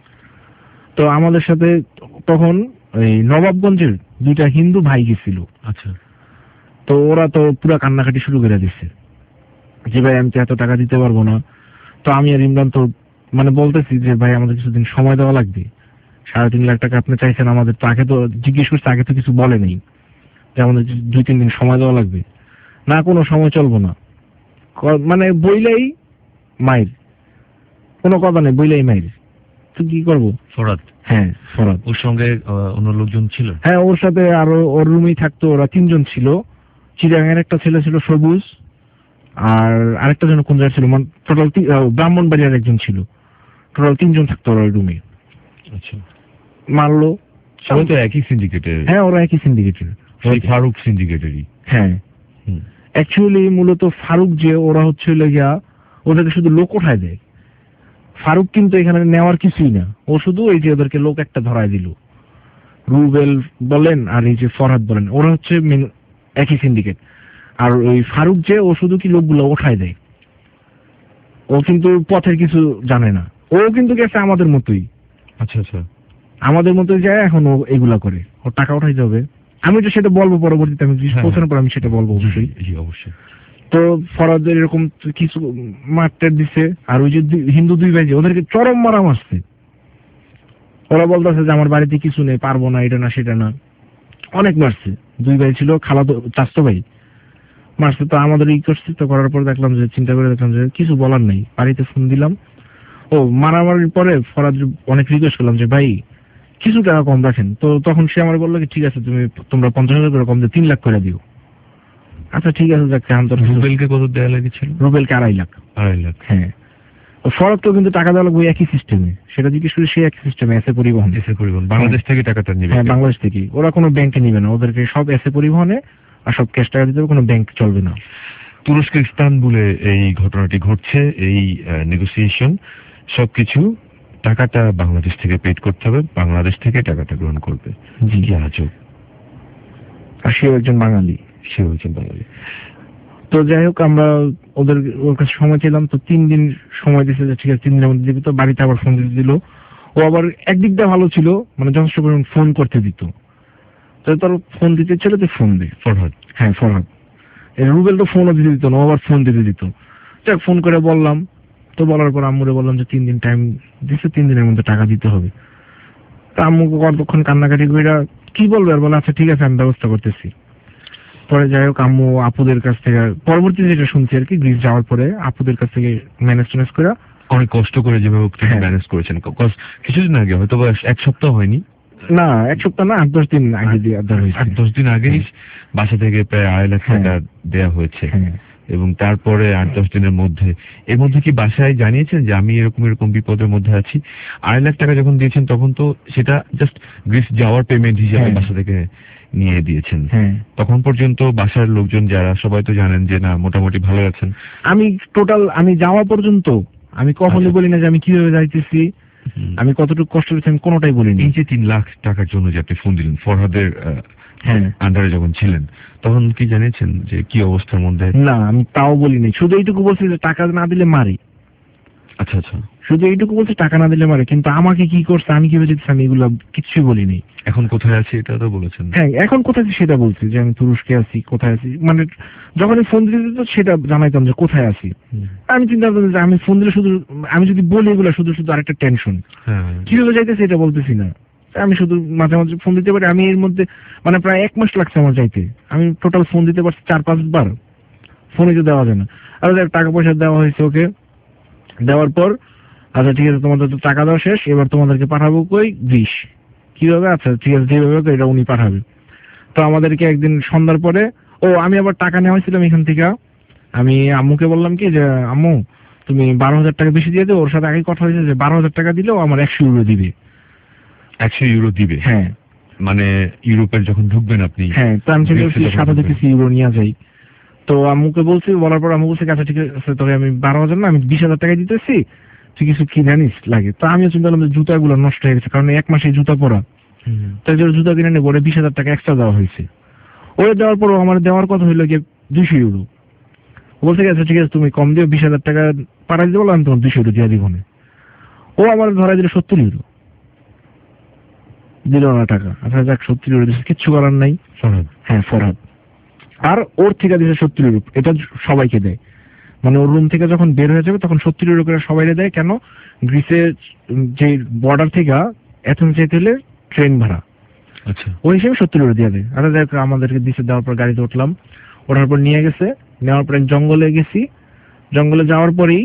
তো আমাদের সাথে তখন এই নবাবগঞ্জের 2টা হিন্দু ভাই গেছিল। আচ্ছা। তো ওরা তো পুরা কান্নাকাটি শুরু করে দিচ্ছে যে ভাই আমি তো এত টাকা দিতে পারবো না। তো আমি আর ইমরান তো মানে বলতেছি যে ভাই আমাদের কিছুদিন সময় দেওয়া লাগবে, 3.5 লাখ টাকা আপনি চাইছেন আমাদের, তো আগে তো জিজ্ঞেস করছে, আগে তো কিছু বলে নেই যে আমাদের 2-3 দিন সময় দেওয়া লাগবে, না কোনো সময় চলবো না, মানে বইলেই মাইর, কোনো কথা নেই, বইলেই মাইর। তো কি করবো? ফরাদ? হ্যাঁ ফরাদ। ওর সঙ্গে অন্য লোকজন ছিল? হ্যাঁ, ওর সাথে আরো ওর রুমেই থাকতো, ওরা 3 জন ছিল, চিরাঙের একটা ছেলে ছিল সবুজ, আর আরেকটা জন কোন জায়গায় ছিল, টোটাল ব্রাহ্মণবাড়িয়ার একজন ছিল, টোটাল 3 জন থাকতো ওরা রুমে। আচ্ছা। মারলো সবাই তো একই সিন্ডিকেটের? হ্যাঁ, ওরা একই সিন্ডিকেটের, ফারুক সিন্ডিকেটেরই। হ্যাঁ, অ্যাকচুয়ালি মূলত ফারুক যে ওরা হচ্ছে গিয়া ওদেরকে শুধু লোক ওঠায় দেয়, ফারুক কিন্তু এখানে নেওয়ার কিছুই না, ও শুধু এই যে ওদেরকে লোক একটা ধরায় দিল, রুবেল বলেন আর এই যে ফরহাদ বলেন, ওরা হচ্ছে একই সিন্ডিকেট। আর ওই ফারুক যে ও শুধু কি লোকগুলো ওঠায় দেয়, ও কিন্তু পথের কিছু জানে না, ও কিন্তু গেছে আমাদের মতোই। আচ্ছা আচ্ছা, আমাদের মতোই যায়, এখন ও এগুলা করে, ও টাকা উঠাই যাবে। আমি তো সেটা বলবো পরবর্তীতে, আমি পৌঁছানোর পর আমি সেটা বলবো অবশ্যই। অবশ্যই। তো ফরাদের এরকম কিছু মারতে দিছে, আর ওই যে হিন্দু 2 ভাই যে ওদেরকে চরম মারা মারছে, ওরা বলতেছে যে আমার বাড়িতে কিছু নেই, পারবো না, এটা না সেটা না, অনেক মারছে। 2 ভাই ছিল, খালাতো চাচতো ভাই, মারছে। তো আমাদের ই করছে, তো করার পর দেখলাম যে চিন্তা করে দেখলাম যে কিছু বলার নেই, বাড়িতে ফোন দিলাম। ও মারামারির পরে ফরাদ অনেক রিকোয়েস্ট করলাম যে ভাই কিছু টাকা কম রাখেন। তো তখন সে আমার বললো কি ঠিক আছে তোমরা 50,000 করে কম দিয়ে 3 লাখ করে দিও। আচ্ছা ঠিক আছে, যাক। রুবেলকে কত দেওয়া লেগেছিল? রুবেলকে 2.5 লাখ। 2.5 লাখ, হ্যাঁ। ফরাদকেও কিন্তু টাকা দেওয়া লাগবে একই সিস্টেমে, সেটা জিজ্ঞেস করি, সে একই সিস্টেমে, এসে পরিবহন। বাংলাদেশ থেকে টাকাটা নিবে? হ্যাঁ, বাংলাদেশ থেকে। ওরা কোনো ব্যাংকে নিবে না, ওদেরকে সব এসে পরিবহনে, আর সব ক্যাশ টাকা দিতে হবে, কোনো ব্যাংক চলবে না। তুরস্কের ইস্তানবুলে এই ঘটনাটি ঘটছে, এই নেগোসিয়েশন, সবকিছু টাকাটা বাংলাদেশ থেকে পেড করতে হবে, বাংলাদেশ থেকে টাকাটা গ্রহণ করবে। জি, কি আজব। আর সেও একজন বাঙালি। সেও একজন বাঙালি। তো যাই হোক, আমরা ওর কাছে সময় ছিলাম, তো 3 দিন সময় দিয়েছে যে ঠিক আছে 3 দিনের মধ্যে দিবি। তো বাড়িতে আবার ফোন দিতে দিল। ও আবার একদিক দিয়ে ভালো ছিল, মানে যথেষ্ট পরিমাণ ফোন করতে দিত। তো তোর ফোন দিতে ছিল, তুই ফোন দে। ফরহাদ? হ্যাঁ ফরহাদ। রুবেল তো ফোনও দিতে দিত না, ও আবার ফোন দিতে দিত। যাক, ফোন করে বললাম, তো বলার পর আম্মুরে বললাম যে 3 দিন টাইম দিচ্ছে, 3 দিনের মধ্যে টাকা দিতে হবে। তা আম্মু কতক্ষণ কান্নাকাটি করে কি বলবে, আর বলে আচ্ছা ঠিক আছে আমি ব্যবস্থা করতেছি। পরে যাই হোক, আম্মু আপুদের কাছ থেকে পরবর্তীতে যেটা শুনছি আর কি, গ্রিস যাওয়ার পরে আপুদের কাছ থেকে ম্যানেজ করে অনেক কষ্ট করে যেভাবে ম্যানেজ করেছেন। কিছুদিন আগে হয়তো 1 সপ্তাহ হয়নি, না 1 সপ্তাহ না, 8-10 দিন আগে দিয়ে 8-10 দিন আগেই বাসা থেকে প্রায় 2.5 লাখ টাকা দেওয়া হয়েছে। এবং তারপরে 8-10 দিনের মধ্যে, এর মধ্যে কি বাসায় জানিয়েছেন যে আমি এরকম বিপদের মধ্যে আছি? 2.5 লাখ টাকা যখন দিয়েছেন তখন তো সেটা জাস্ট গ্রিস যাওয়ার পেমেন্ট হিসেবে বাসা থেকে নিয়ে দিয়েছেন। তখন পর্যন্ত বাসার লোকজন যারা সবাই তো জানেন যে না মোটামুটি ভালো আছেন। আমি যাওয়া পর্যন্ত আমি কখনোই বলি না যে আমি কিভাবে যাইতেছি, আমি কতটুকু কষ্ট পেয়েছি, আমি কোনোটাই বলিনি। এই যে 3 লাখ টাকার জন্য যে আপনি ফোন দিলেন ফরহাদের আন্ডারে যখন ছিলেন, তখন কি জানিয়েছেন যে কি অবস্থার মধ্যে? না, আমি তাও বলিনি, শুধু এইটুকু বলছি যে টাকা না দিলে মারি। আচ্ছা, শুধু এইটুকু বলছি টাকা না দিলে মারে, কিন্তু আমাকে কি করছে, আমি কিভাবে যেতেছি, আমি এগুলো কিছুই বলিনি। এখন কোথায় আছি এটা তো বলেছেন? হ্যাঁ, এখন কোথায় আছি সেটা বলছি, যে আমি তুরস্কে আছি, কোথায় আছি, মানে যখন ফোন দিতে দিত সেটা জানাইতাম যে কোথায় আছি। আমি চিন্তা করতাম যে আমি ফোন দিলে শুধু, আমি যদি বলি এগুলো শুধু আরেকটা টেনশন, কিভাবে যাইতেছে এটা বলতেছি না। আমি শুধু মাঝে মাঝে ফোন দিতে পারি। আমি এর মধ্যে মানে প্রায় 1 মাস লাগছে আমার যাইতে। আমি টোটাল ফোন দিতে পারছি 4-5 বার, ফোনে তো দেওয়া যায় না। আর টাকা পয়সা দেওয়া হয়েছে ওকে, দেওয়ার পর আচ্ছা ঠিক আছে তোমাদের তো টাকা দেওয়া শেষ, এবার তোমাদেরকে পাঠাবো কই গ্রিস। কিভাবে? আচ্ছা ঠিক আছে, যেভাবে এটা উনি পাঠাবে। তো আমাদেরকে একদিন সন্ধ্যার পরে, আমি আবার টাকা নেওয়া হয়েছিলাম এখান থেকে। আমি আম্মুকে বললাম কি যে আম্মু তুমি 12,000 টাকা বেশি দিয়ে দেবো। ওর সাথে আগে কথা হয়েছে যে 12,000 টাকা দিলেও আমার 100 ইউরো দিবে। 100 ইউরো দিবে? হ্যাঁ, মানে ইউরোপের যখন ঢুকবেন আপনি? হ্যাঁ, তো আমি সাথে থেকে ইউরো নিয়ে যাই। তো আম্মুকে বলছি, বলার পর আম্মু বলছে আচ্ছা ঠিক আছে, তোকে আমি 12,000 না, আমি 20,000 টাকা দিতেছি, তুই কিছু কি জানিস লাগে। তো আমিও চিন্তা করলাম যে জুতাগুলো নষ্ট হয়ে গেছে, কারণ 1 মাসে জুতা পরা, তাই জন্য জুতা কিনে নেবো। 20,000 টাকা এক্সট্রা দেওয়া হয়েছে। ওরা দেওয়ার পরও আমার দেওয়ার কথা হইলো গিয়ে 200 ইউরো। বলতে গেছে ঠিক আছে তুমি কম দিও, 20,000 টাকা পাঠাই দিতে বললাম, তোমার 200 ইউরো দিয়ে দিব না। ও আমার ধরা দিল 70 ইউরো, দিল না টাকা। আচ্ছা যাক, 70 ইউরো দিচ্ছে, কিচ্ছু করার নাই। হ্যাঁ ফরহাদ। আর ওর থেকে দিচ্ছে 70 ইউরো, এটা সবাইকে দেয়, মানে ওর রুম থেকে যখন বের হয়ে যাবে তখন 70 ইউরো করে সবাই দেয়। কেন? গ্রিসের যে বর্ডার থেকে এথেন্স যেতে হলে ট্রেন ভাড়া, আচ্ছা ওই হিসেবে 70 ইউরো দিয়ে দেয়। আচ্ছা দেখ, আমাদেরকে দিচ্ছে, দেওয়ার পর গাড়িতে উঠলাম, ওঠার পর নিয়ে গেছে, নেওয়ার পর জঙ্গলে গেছি। জঙ্গলে যাওয়ার পরেই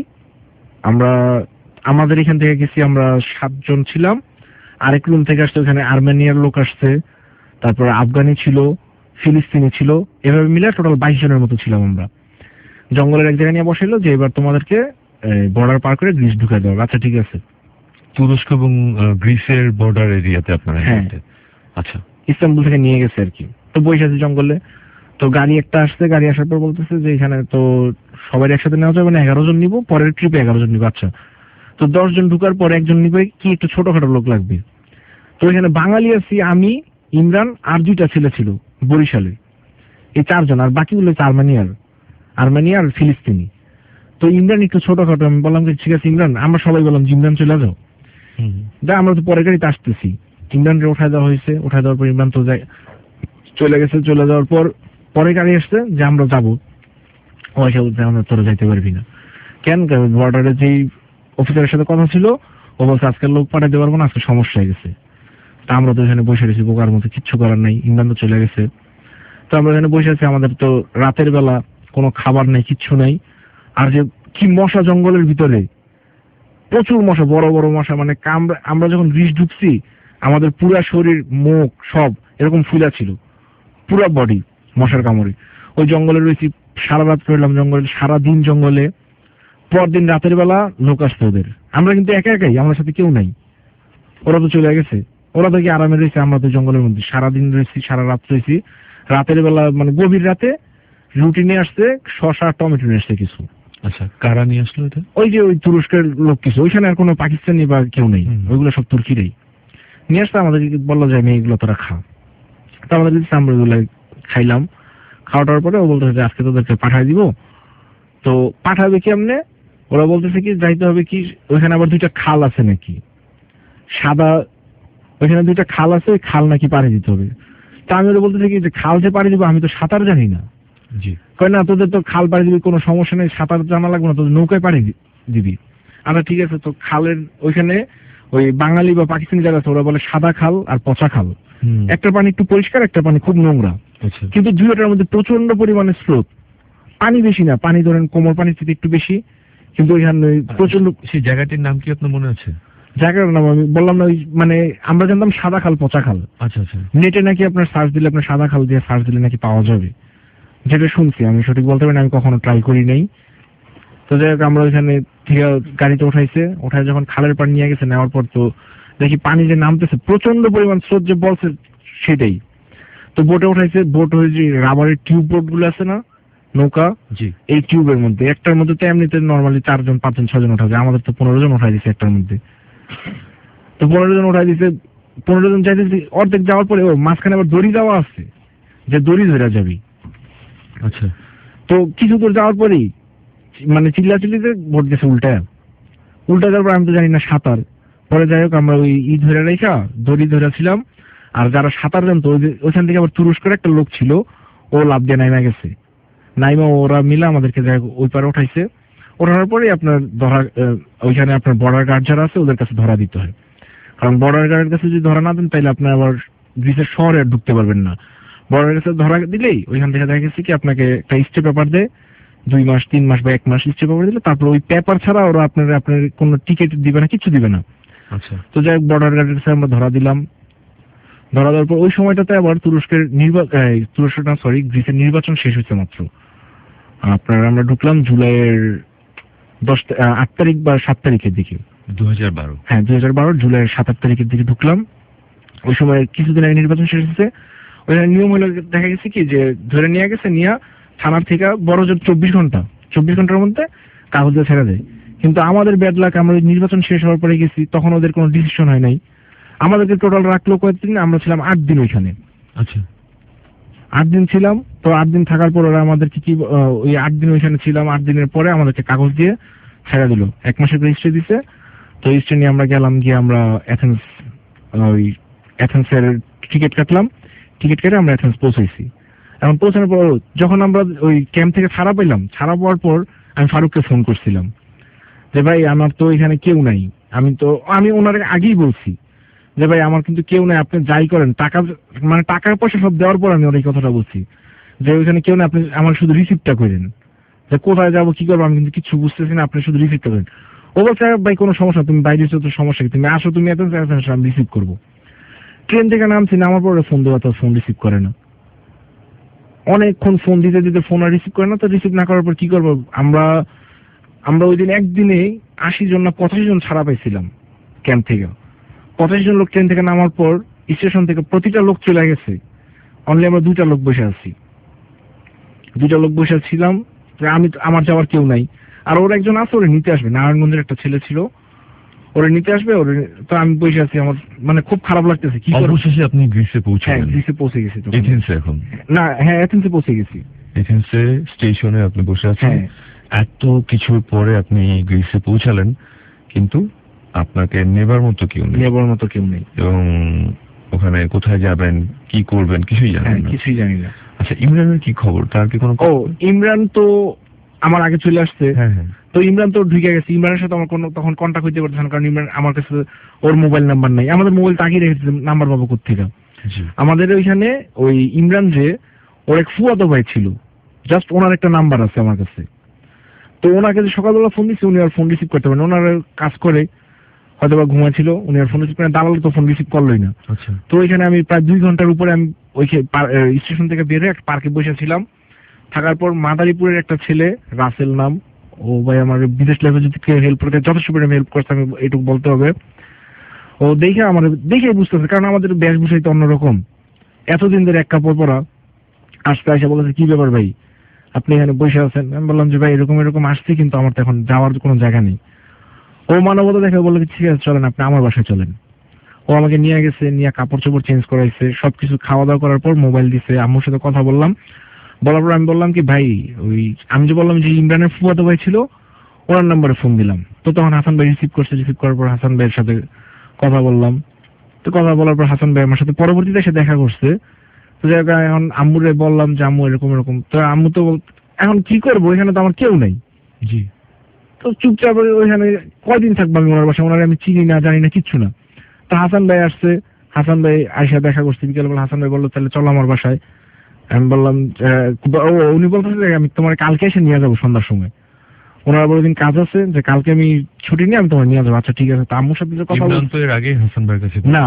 আমাদের এখান থেকে গেছি, আমরা 7 জন ছিলাম। আরেক রুম থেকে আসছে, ওখানে আর্মেনিয়ার লোক আসছে, তারপর আফগানি ছিল, ফিলিস্তিনি ছিল, এভাবে মিলে টোটাল 22 জনের মতো ছিলাম আমরা। জঙ্গলের এক জায়গায় নিয়ে বসাইলো যে এবার তোমাদেরকে বর্ডার পার করে গ্রিস ঢুকে দেওয়া। আচ্ছা ঠিক আছে। তুরস্ক এবং গ্রিসের বর্ডার এরিয়াতে আপনারা? হ্যাঁ। আচ্ছা, ইস্তাম্বুল থেকে নিয়ে গেছে আর কি। তো বসে আছে জঙ্গলে, তো গাড়ি একটা আসছে, গাড়ি আসার পর বলতেছে যে এখানে তো সবাই একসাথে নেওয়া যাবে না, 11 জন নিবো, পরের ট্রিপে 11 জন নিবো। আচ্ছা, তো 10 জন ঢুকার পর একজন নিবে কি, একটু ছোটখাটো লোক লাগবে। তো এখানে বাঙালি আছি আমি, ইমরান, আর 2টা ছেলে ছিল বরিশালে, এই 4 জন। আর বাকিগুলো আর্মেনিয়া আর ফিলিস্তিনি। তো ইমরান একটু ছোটখাটো, আমি বললাম যে ঠিক আছে ইমরান, আমরা সবাই বললাম যে ইমরান চলে যাও, আমরা তো পরের গাড়িতে আসতেছি। ইমরানকে উঠায় দেওয়া হয়েছে, উঠায় দেওয়ার পর ইমরান তো চলে গেছে। চলে যাওয়ার পর পরে গাড়ি আসছে যে আমরা যাবো, ও এসে বলছে আমরা তোরা যাইতে পারবি না। কেন? বর্ডারে যেই অফিসারের সাথে কথা ছিল, ও বলছে আজকের লোক পাঠাইতে পারবো না, আজকে সমস্যা হয়ে গেছে। তা আমরা তো এখানে বসে রয়েছি বোকার মতো, কিচ্ছু করার নাই। ইমরান তো চলে গেছে। তো আমরা এখানে বসে আছি, আমাদের তো রাতের বেলা, কোনো খাবার নাই, কিচ্ছু নাই। আর যে কি মশা জঙ্গলের ভিতরে, প্রচুর মশা, বড় বড় মশা, মানে আমরা যখন গ্রিস ঢুকছি আমাদের পুরা শরীর, মুখ সব এরকম ফুলা ছিল, পুরা বডি মশার কামড়ে। ওই জঙ্গলে রয়েছি, সারা রাত করলাম জঙ্গলে, সারাদিন জঙ্গলে। পরদিন রাতের বেলা লোক আসতো ওদের, আমরা কিন্তু একাই, আমাদের সাথে কেউ নাই। ওরা তো চলে গেছে, ওরা তো কি আরামে রয়েছে, আমরা তো জঙ্গলের মধ্যে সারাদিন রয়েছি, সারা রাত রয়েছি। রাতের বেলা মানে গভীর রাতে রুটি নিয়ে আসছে, শসা টমেটো নিয়ে আসছে কিছু। আচ্ছা, কারা নিয়ে আসলো এটা? ওই যে ওই তুরস্কের লোক কিছু, ওইখানে আর কোনো পাকিস্তানি বা কেউ নেই, ওইগুলো সব তুর্কিরাই নিয়ে আসতে আমাদের বললো যে আমি এগুলো তোরা খা। তো আমাদের দিচ্ছে, আমরা ওইগুলো খাইলাম। খাওয়াটার পরে ও বলতেছে যে আজকে তোদেরকে পাঠাই দিব। তো পাঠাবে কি এমনি, ওরা বলতেছে কি যাইতে হবে কি, ওইখানে আবার 2টা খাল আছে নাকি সাদা, ওইখানে 2টা খাল আছে, ওই খাল নাকি পাড়ি দিতে হবে। তা আমি ওরা বলতেছি কি যে খাল যে পাড়ি দিব, আমি তো সাঁতার জানি না। জি। কয় না, তোদের তো খাল পাড়ি দিবি, কোনো সমস্যা নেই, সাঁতার জানা লাগবে না, তোদের নৌকায় পাড়ি দিবি। আচ্ছা ঠিক আছে। তো খালের ওইখানে ওই বাঙালি বা পাকিস্তানি যারা আছে ওরা বলে সাদা খাল আর পচা খাল। একটা পানি একটু পরিষ্কার, একটা পানি খুব নোংরা, কিন্তু দুইটার মধ্যে প্রচন্ড পরিমাণে স্রোত। পানি বেশি না, পানি ধরেন কোমর পানির থেকে একটু বেশি, কিন্তু ওইখানে প্রচন্ড। সেই জায়গাটির নাম কি আপনার মনে আছে? জায়গার নাম আমি বললাম না, ওই মানে আমরা জানতাম সাদা খাল পচা খাল। আচ্ছা আচ্ছা। নেটে নাকি আপনার সার্চ দিলে, আপনার সাদা খাল দিয়ে সার্চ দিলে নাকি পাওয়া যাবে, যেটা শুনছি। আমি সঠিক বলতে পারি না, আমি কখনো ট্রাই করি নাই। তো যাই হোক, আমরা ওইখানে থেকে গাড়িতে ওঠায় যখন খালের পাড় নিয়ে গেছে, নেওয়ার পর তো দেখি পানি যে নামতেছে, প্রচন্ড পরিমাণ স্রোত যে বলছে সেটাই। তো বোটে উঠাইছে, বোট হয়ে যে রাবারের টিউব বোট গুলো আছে না, নৌকা, এই টিউবের মধ্যে একটার মধ্যে তো এমনিতে নর্মালি 4 জন 5 জন 6 জন ওঠা যায়, আমাদের তো 15 জন উঠাই দিছে একটার মধ্যে। তো 15 জন উঠাই দিছে, 15 জন যাইতেছি, অর্ধেক যাওয়ার পরে ও মাঝখানে আবার দড়ি দেওয়া আছে যে দড়ি ধরে যাবি। আচ্ছা। তো কিছু দূর যাওয়ার পরেই মানে চিল্লাচিল্লিতে বোট গেছে উল্টা যাওয়ার পর আমি তো জানি না সাঁতার। পরে যাই হোক, আমরা ওই ধরে রেখা দড়ি ধরেছিলাম। আর যারা সাঁতার জানতো ওইখান থেকে আবার তুরস্কের একটা লোক ছিল, ও লাফ দিয়ে নাইমা গেছে। নাইমা ওরা মিলে আমাদেরকে যাই ওই পারে উঠাইছে। ওঠানোর পরে আপনার ধরা, ওইখানে আপনার বর্ডার গার্ড যারা আছে ওদের কাছে ধরা দিতে হয়, কারণ বর্ডার গার্ডের কাছে যদি ধরা না দেন তাহলে আপনি আবার গ্রিসের শহরে আর ঢুকতে পারবেন না। বর্ডার কাছে ধরা দিলেই ওইখান থেকে দেখা গেছে কি আপনাকে একটা স্টে পেপার দেয়, 2 মাস 3 মাস বা 1 মাস স্টে পেপার দিলে, তারপর ওই পেপার ছাড়া ওরা আপনার কোনো টিকিট দিবে না, কিছু দিবে না। আচ্ছা। তো যাই হোক, বর্ডার গার্ডের কাছে আমরা ধরা দিলাম। ধরা দেওয়ার পর ওই সময়টাতে আবার গ্রিসের নির্বাচন শেষ হয়েছে মাত্র। আপনার আমরা ঢুকলাম জুলাইয়ের 8 তারিখ বা 7 তারিখের দিকে, 2012। হ্যাঁ 2012 জুলাইয়ের 7-8 তারিখের দিকে ঢুকলাম। ওই সময় কিছুদিন আগে নির্বাচন শেষ হয়েছে। ওইখানে নিয়ম হলো, দেখা গেছে কি যে ধরে নিয়ে গেছে, নিয়ে থানার থেকে বড় জোর 24 ঘন্টার মধ্যে কাগজ দিয়ে ছেড়ে দেয়। কিন্তু আমাদের ব্যাড লাক, আমরা নির্বাচন শেষ হওয়ার পরে গেছি, তখন ওদের কোনো ডিসিশন হয় নাই। আমাদেরকে টোটাল রাখলো কয়েকদিন, আমরা ছিলাম 8 দিন ওইখানে। আচ্ছা। 8 দিন ছিলাম। তো 8 দিন থাকার পর ওরা আমাদেরকে কি ওই 8 দিন ওইখানে ছিলাম, 8 দিনের পরে আমাদেরকে কাগজ দিয়ে ছেড়ে দিল, 1 মাসের রেজিস্ট্রি দিছে। তো রেজিস্ট্রি নিয়ে আমরা গেলাম, গিয়ে আমরা এথেন্সের টিকিট কাটলাম। টিকিট কেটে আমরা এথেন্স পৌঁছাইছি। এখন পৌঁছানোর পর যখন আমরা ওই ক্যাম্প থেকে ছাড়া পাইলাম, ছাড়া পাওয়ার পর আমি ফারুককে ফোন করছিলাম যে ভাই আমার তো এখানে কেউ নাই। আমি ওনার আগেই বলছি যে ভাই আমার কিন্তু কেউ নাই, আপনি যাই করেন, টাকা পয়সা সব দেওয়ার পর আমি ওর এই কথাটা বলছি যে ওইখানে কেউ না, আপনি আমার শুধু রিসিপ্টটা করেন, যে কোথায় যাবো কি করবো আমি কিন্তু কিছু বুঝতেছি না, আপনি শুধু রিসিপ্টটা করেন। ও বলছে ভাই কোনো সমস্যা, তুমি বাইরে এসে তো সমস্যা কি, তুমি আসো, তুমি এত আমি রিসিভ করবো। ট্রেন থেকে নামছি, নামার পরে ফোন দেওয়া, তো ফোন রিসিভ করে না। অনেকক্ষণ ফোন দিতে দিতে ফোন আর রিসিভ করে না। তো রিসিভ না করার পর কি করবো, আমরা ওই দিন একদিনে 80 জন না 85 জন ছাড়া পাইছিলাম ক্যাম্প থেকে। 85 জন লোক ট্রেন থেকে নামার পর স্টেশন থেকে প্রতিটা লোক চলে গেছে, অনলি আমরা 2টা লোক বসে আছি। 2টা লোক বসে ছিলাম, আমার যাওয়ার কেউ নাই। আর ওর একজন আছে, ওরা নিতে আসবে, নারায়ণগঞ্জের একটা ছেলে ছিল, ওরা নিতে আসবে। তো আমি বসে আছি, আমার মানে খুব খারাপ লাগতেছে। কি অবশেষে আপনি গ্রিসে পৌঁছালেন? হ্যাঁ, গ্রিসে পৌঁছে গেছি। এথেন্সে এখন? না, হ্যাঁ এথেন্সে পৌঁছে গেছি। এথেন্সে স্টেশনে আপনি বসে আছেন। এত কিছুর পরে আপনি গ্রিসে পৌঁছালেন, কিন্তু আপনাকে নেবার মতো কেউ নেই, এবং ওখানে কোথায় যাবেন, কি করবেন কিছুই জানি না। আচ্ছা, ইমরানের কি খবর? তার কি কোনো? ইমরান তো আমার আগে চলে আসছে। হ্যাঁ। তো ইমরান তো ঢুকে গেছে। ইমরানের সাথে আমার তখন কন্ট্যাক্ট হইতে পারতেছে না, কারণ ইমরান আমার কাছে ওর মোবাইল নাম্বার নাই। আমাদের মোবাইল তাকিয়ে রেখেছে, নাম্বার পাবো কোথেকে? আমাদের ওইখানে ওই ইমরান যে ওর এক ফুয়াতো ভাই ছিল, জাস্ট ওনার একটা নাম্বার আছে আমার কাছে। তো ওনাকে যে সকালবেলা ফোন দিচ্ছি, উনি আর ফোন রিসিভ করতে পারেন, ওনার কাজ করে হয়তো বা ঘুমাচ্ছিল, উনি আর ফোন রিসিভ করেন। দালাল তো ফোন রিসিভ করলোই না। তো ওইখানে আমি প্রায় 2 ঘন্টার উপরে আমি ওই স্টেশন থেকে বের হয়ে একটা পার্কে বসেছিলাম। থাকার পর মাদারীপুরের একটা ছেলে, রাসেল নাম, ও ভাই আমার বিদেশ লাইফে যদি কেউ হেল্প করতে, যথেষ্ট পরিমাণে হেল্প করছে, আমি এটুকু বলতে হবে। ও দেখে বুঝতেছে, কারণ আমাদের বেশভূষাই তো অন্যরকম। এতদিন ধরে এক কাপড় পরা, আসতে বলেছে কি ব্যাপার ভাই, আপনি এখানে বসে আছেন। আমি বললাম যে ভাই এরকম এরকম আসছি, কিন্তু আমার তো এখন যাওয়ার কোনো জায়গা নেই। ও মানবতা দেখে বললো ঠিক আছে চলেন, আপনি আমার বাসায় চলেন। ও আমাকে নিয়ে গেছে, নিয়ে কাপড় চোপড় চেঞ্জ করাইছে, সবকিছু খাওয়া দাওয়া করার পর মোবাইল দিছে, আম্মুর সাথে কথা বললাম। বলার পর আমি বললাম কি ভাই ওই আমি যে বললাম যে ইমরানের ফুফাতো ভাই ছিল, ওনার নাম্বারে ফোন দিলাম। তো তখন হাসান ভাই রিসিভ করছে, রিসিভ করার পর হাসান ভাইয়ের সাথে কথা বললাম। তো কথা বলার পর হাসান ভাই আমার সাথে পরবর্তীতে এসে দেখা করছে। তো এখন আম্মুরে বললাম যে আম্মু এরকম এরকম। তো আম্মু তো এখন কি করবো, এখানে তো আমার কেউ নেই। জি। তো চুপচাপ ওইখানে কয়দিন থাকবো আমি ওনার বাসায়, ওনার আমি চিনি না জানি না কিচ্ছু না। তো হাসান ভাই আসছে, হাসান ভাই আয়সা দেখা করছে বিকেলবেলা। হাসান ভাই বললো তাহলে চলো আমার বাসায়। আমি বললাম উনি বলতেছে আমি তোমার কালকে এসে নিয়ে যাবো সন্ধ্যার সময়। ওনার বড় দিন কাজ আছে, যে কালকে আমি ছুটি নিয়ে আমি তোমার নিয়ে যাবো। আচ্ছা ঠিক আছে। তো আম্মুর সাথে যে কথা এর আগে হাসান ভাইয়ের কাছে না,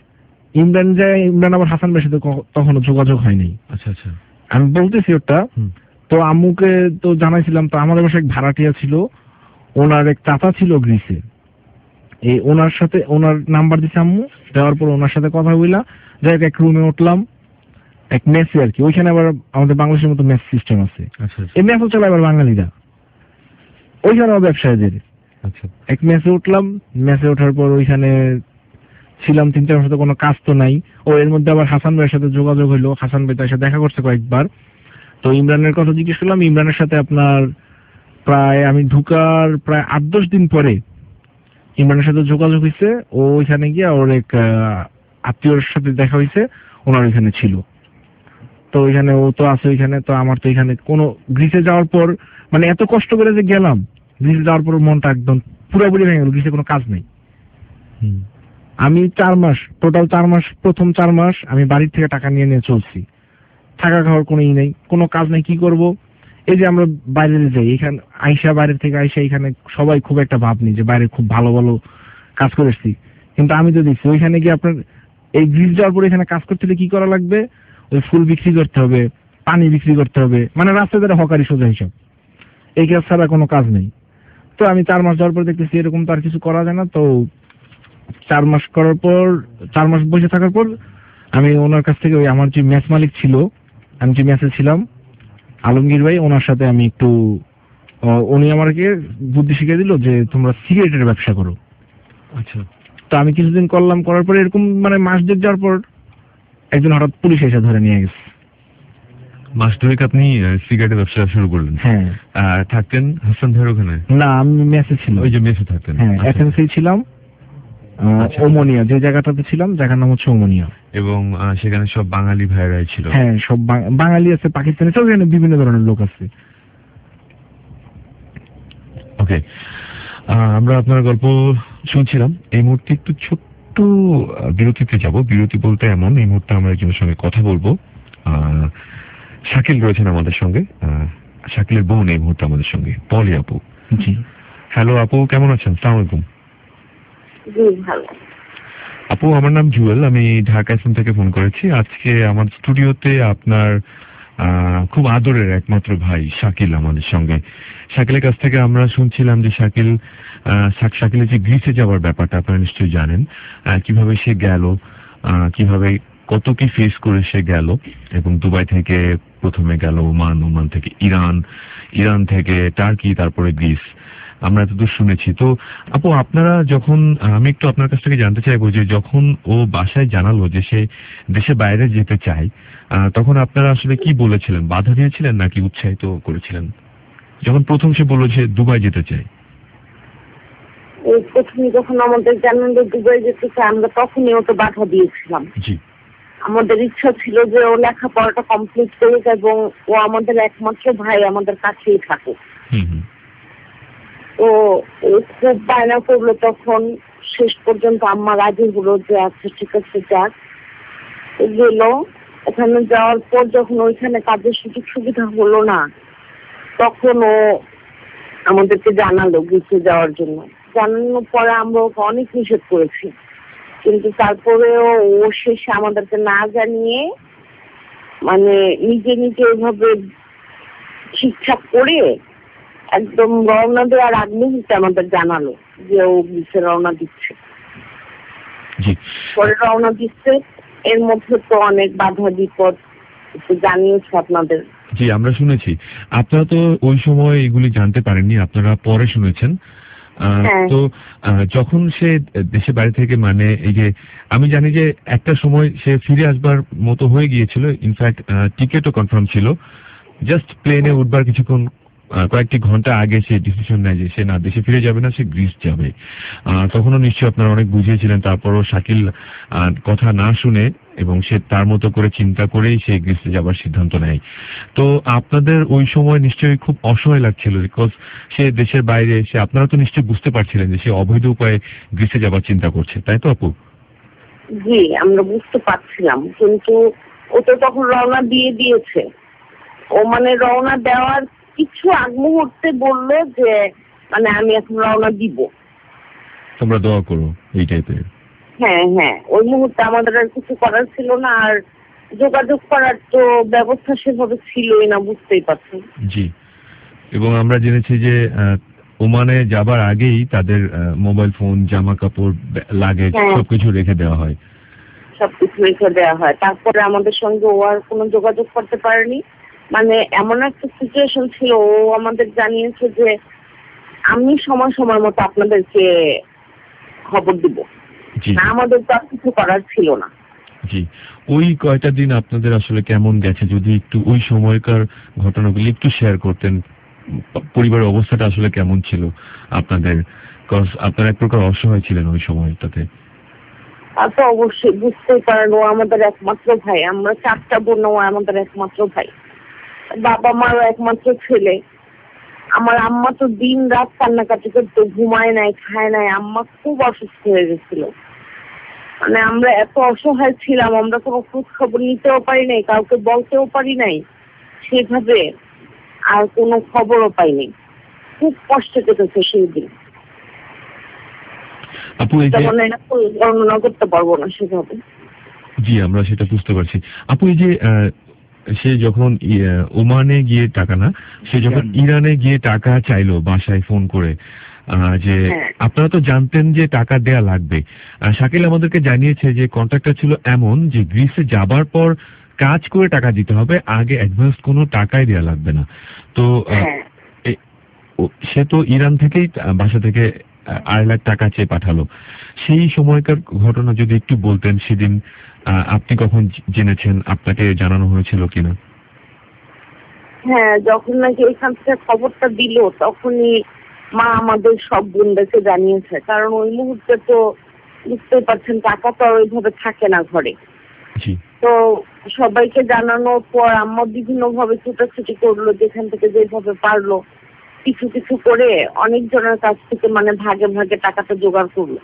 ইমরান আবার হাসান ভাইয়ের সাথে তখনও যোগাযোগ হয়নি। আচ্ছা আচ্ছা, আমি বলতেছি ওটা। তো আম্মুকে তো জানাইছিলাম। তো আমাদের বাসায় এক ভাড়াটিয়া ছিল, ওনার এক চাচা ছিল গ্রিসে। এই ওনার সাথে ওনার নাম্বার দিছে আম্মু, দেওয়ার পর ওনার সাথে কথা বললাম। যাই হোক এক রুমে উঠলাম, এক মেসে আর কি। ওইখানে আবার আমাদের বাংলাদেশের মতো মেস সিস্টেম আছে। এই মেসও চলে আবার বাঙালিরা, ওইখানে ব্যবসায়ীদের। আচ্ছা, এক মেসে উঠলাম। মেসে ওঠার পর ওইখানে ছিলাম 3-4 মাস, কোনো কাজ তো নাই। ও এর মধ্যে আবার হাসান ভাইয়ের সাথে যোগাযোগ হইলো, হাসান ভাই তার সাথে দেখা করছে কয়েকবার। তো ইমরানের কথা জিজ্ঞেস করলাম। ইমরানের সাথে আপনার প্রায় আমি ঢুকার প্রায় 8-10 দিন পরে ইমরানের সাথে যোগাযোগ হয়েছে। ও ওইখানে গিয়ে ওর এক আত্মীয়র সাথে দেখা হয়েছে, ওনার ওইখানে ছিল। তো ওইখানে ও তো আছে ওইখানে। তো আমার তো এখানে কোনো গ্রিসে যাওয়ার পর মানে এত কষ্ট করে যে গেলাম, গ্রিসে যাওয়ার পর মনটা একদম পুরোপুরি ভেঙে গেল। গ্রিসে কোনো কাজ নেই। আমি 4 মাস, টোটাল 4 মাস, প্রথম 4 মাস আমি বাড়ির থেকে টাকা নিয়ে নিয়ে চলছি। থাকা খাওয়ার কোনো নেই, কোনো কাজ নেই, কি করব। এই যে আমরা বাইরে যাই, এখানে আইসা বাইরে থেকে আইসা এখানে সবাই খুব একটা ভাব নেই যে বাইরে খুব ভালো ভালো কাজ করেছি। কিন্তু আমি তো দেখছি ওইখানে গিয়ে আপনার এই গ্রিস যাওয়ার পর এখানে কাজ করতে হলে কি করা লাগবে, ওই ফুল বিক্রি করতে হবে, পানি বিক্রি করতে হবে, মানে রাস্তায় দ্বারা হকারি সোজা হিসাব। এই কাজ ছাড়া কোনো কাজ নেই। তো আমি 4 মাস যাওয়ার পর দেখতেছি এরকম তো আর কিছু করা যায় না। তো 4 মাস করার পর, 4 মাস বসে থাকার পর আমি ওনার কাছ থেকে ওই আমার যে মেস মালিক ছিল, আমি যে মেসে ছিলাম আলমগীর ভাই, ওনার সাথে আমি একটু উনি আমাকে বুদ্ধি শিখিয়ে দিল যে তোমরা সিগারেটের ব্যবসা করো। আচ্ছা। তো আমি কিছুদিন করলাম, করার পরে এরকম মানে মাস দেড় যাওয়ার পর একজন হঠাৎ পুলিশ এসে ধরে নিয়ে গেছে। মাস দুয়েক আপনি সিগারেটের ব্যবসা শুরু করলেন? হ্যাঁ। থাকতেন হাসান ভাইয়ের ওখানে? না, আমি মেসে ছিলাম। ওই যে মেসে থাকতেন? হ্যাঁ, এসএনসি ছিলাম। ওমনিয়া যে জায়গাটাতে ছিলাম, জায়গার নাম হচ্ছে ওমনিয়া। এবং সেখানে সব বাঙালি ভাইরাই ছিল? হ্যাঁ, সব বাঙালি আছে, পাকিস্তানি, সব এখানে বিভিন্ন ধরনের লোক আছে। ওকে, আমরা আপনার গল্প শুনছিলাম। এই মুহূর্তে একটু ছোট্ট বিরতিতে যাব। বিরতি বলতে এমন, এই মুহূর্তে আমরা একজনের সঙ্গে কথা বলবো। শাকিল রয়েছেন আমাদের সঙ্গে। শাকিলের বোন এই মুহূর্তে আমাদের সঙ্গে, পলি আপু। জি। হ্যালো আপু, কেমন আছেন? আসসালামু আলাইকুম। জি ভালো। আপু, আমার নাম জুয়েল, আমি ঢাকা এফএম থেকে ফোন করেছি। আজকে আমার স্টুডিওতে আপনার খুব আদরের একমাত্র ভাই শাকিল আমাদের সঙ্গে। শাকিলের কাছ থেকে আমরা শুনছিলাম যে শাকিলের যে গ্রিসে যাওয়ার ব্যাপারটা আপনারা নিশ্চয়ই জানেন, কিভাবে সে গেল, কিভাবে কত কি ফেস করে সে গেল, এবং দুবাই থেকে প্রথমে গেল ওমান, ওমান থেকে ইরান থেকে টার্কি, তারপরে গ্রিস। আমরা এতদূর শুনেছি। তো আপু, আপনারা যখন, আমি একটু আপনার কাছ থেকে জানতে চাইবো যে যখন ও বাসায় জানালো যে সে দেশের বাইরে যেতে চায়, তখন আপনারা আসলে কি বলেছিলেন? বাধা দিয়েছিলেন নাকি উৎসাহিত করেছিলেন? যখন প্রথম সে বলল যে দুবাই যেতে চায়। প্রথমে যখন আমাদের জানালো দুবাই যেতে চায়, আমরা তখনই ওকে বাধা দিয়েছিলাম। জি। আমাদের ইচ্ছা ছিল যে ও লেখাপড়াটা কমপ্লিট করুক এবং ও আমাদের একমাত্র ভাই, আমাদের কাছেই থাকুক। তো ও খুব বায়না করলো। তখন শেষ পর্যন্ত আম্মা রাজি হলো যে আচ্ছা ঠিক আছে যাক। গেল। ওখানে যাওয়ার পর যখন ওইখানে কাজের সুযোগ সুবিধা হলো না, তখন ও আমাদেরকে জানালো গ্রিসে যাওয়ার জন্য। জানানোর পরে আমরা ওকে অনেক নিষেধ করেছি, কিন্তু তারপরেও ও শেষে আমাদেরকে না জানিয়ে মানে নিজে নিজে ওইভাবে ঠিকঠাক করে একদম রওনা দেওয়ার আগ মুহূর্তে আমাদের জানালো যে ও গ্রিসে রওনা দিচ্ছে। পরে রওনা দিচ্ছে। এর মধ্যে তো অনেক বাধা বিপদ জানিয়েছে আপনাদের। জি, আমরা শুনেছি। আপনারা তো ওই সময় এগুলি জানতে পারেননি, আপনারা পরে শুনেছেন। তো যখন সে দেশে বাইরে থেকে, মানে এই যে আমি জানি যে একটা সময় সে ফিরে আসবার মতো হয়ে গিয়েছিল, ইনফ্যাক্ট টিকিটও কনফার্ম ছিল, জাস্ট প্লেনে উঠবার কিছুক্ষণ কয়েকটি ঘন্টা আগে সে ডিসিশন নেয় যে সে না দেশে ফিরে যাবে না, সে গ্রিস যাবে। তখনও নিশ্চয়ই আপনারা অনেক বুঝিয়েছিলেন, তারপরও শাকিল কথা না শুনে এবং সে তার মতো করে চিন্তা করেই সে গ্রিসে যাবার সিদ্ধান্ত নেয়। তো আপনাদের ওই সময় নিশ্চয়ই খুব অসহায় লাগছিল, বিকজ সে দেশের বাইরে, সে আপনারা তো নিশ্চয়ই বুঝতে পারছিলেন যে সে অবৈধ উপায়ে গ্রিসে যাবার চিন্তা করছে, তাই তো আপু? জি, আমরা বুঝতে পারছিলাম, কিন্তু ও তো তখন রওনা দিয়ে দিয়েছে। ও মানে রওনা দেওয়ার কিছু আগ মুহূর্তে বললো যে মানে আমি এখন রওনা দিব। তোমরা দোয়া করো, এই টাইপের। হ্যাঁ হ্যাঁ, ওই মুহূর্তে আমাদের আর কিছু করার ছিল না, আর যোগাযোগ করার তো ব্যবস্থা সেভাবে ছিলই না, বুঝতেই পারছেন। জি, এবং আমরা জেনেছি যে ওমানে যাবার আগেই তাদের মোবাইল ফোন, জামা কাপড়, লাগেজ সবকিছু রেখে দেওয়া হয়। সবকিছু রেখে দেওয়া হয়। তারপরে আমাদের সঙ্গে ও আর কোনো যোগাযোগ করতে পারেনি। মানে এমন একটা সিচুয়েশন ছিল, ও আমাদের জানিয়েছে যে আমি সময় সময় মতো আপনাদেরকে খবর দিব। না, আমাদের তো আর কিছু করার ছিল না। জি, ওই কয়টা দিন আপনাদের আসলে কেমন গেছে, যদি একটু ওই সময়কার ঘটনাগুলি একটু শেয়ার করতেন। পরিবারের অবস্থাটা আসলে কেমন ছিল আপনাদের? আপনারা এক প্রকার অসহায় ছিলেন ওই সময়টাতে। তা তো অবশ্যই, বুঝতেই পারেন, ও আমাদের একমাত্র ভাই। আমরা 4টা বোন, ও আমাদের একমাত্র ভাই। বাবা মারও একমাত্র ছেলে। আমার আম্মা তো দিন রাত কান্নাকাটি করতো, ঘুমায় নাই, খায় নাই। আম্মা খুব অসুস্থ হয়ে গেছিল। মানে আমরা এত অসহায় ছিলাম, আমরা কোনো খোঁজ খবর নিতেও পারি নাই, কাউকে বলতেও পারি নাই সেভাবে, আর কোনো খবরও পাইনি। খুব কষ্ট কেটেছে সেই দিন। আপু এই যে বর্ণনা করতে পারবো না সেভাবে। জি, আমরা সেটা বুঝতে পারছি। আপু এই যে সে যখন ওমানে গিয়ে টাকা না, সে যখন ইরানে গিয়ে টাকা চাইলো বাসায় ফোন করে, যে আপনারা তো জানতেন যে টাকা দেয়া লাগবে। শাকিল আমাদেরকে জানিয়েছে যে কন্ট্রাক্টটা ছিল এমন যে গ্রিসে যাবার পর কাজ করে টাকা দিতে হবে, আগে অ্যাডভান্স কোনো টাকাই দেয়া লাগবে না। তো সে তো ইরান থেকেই বাসা থেকে 8 লাখ টাকা চেয়ে পাঠালো। সেই সময়কার ঘটনা যদি একটু বলতেন, সেদিন আপনি কখন জেনেছেন, আপনাকে জানানো হয়েছিল কিনা? হ্যাঁ, যখন নাকি এখান থেকে খবরটা দিল, তখনই মা আমাদের সব বোনদেরকে জানিয়েছে। কারণ ওই মুহূর্তে তো বুঝতেই পারছেন, টাকা তো আর ওইভাবে থাকে না ঘরে। তো সবাইকে জানানোর পর আম্মা বিভিন্ন ভাবে ছুটাছুটি করলো, যেখান থেকে যেভাবে পারলো কিছু কিছু করে অনেকজনের কাছ থেকে মানে ভাগে ভাগে টাকাটা জোগাড় করলো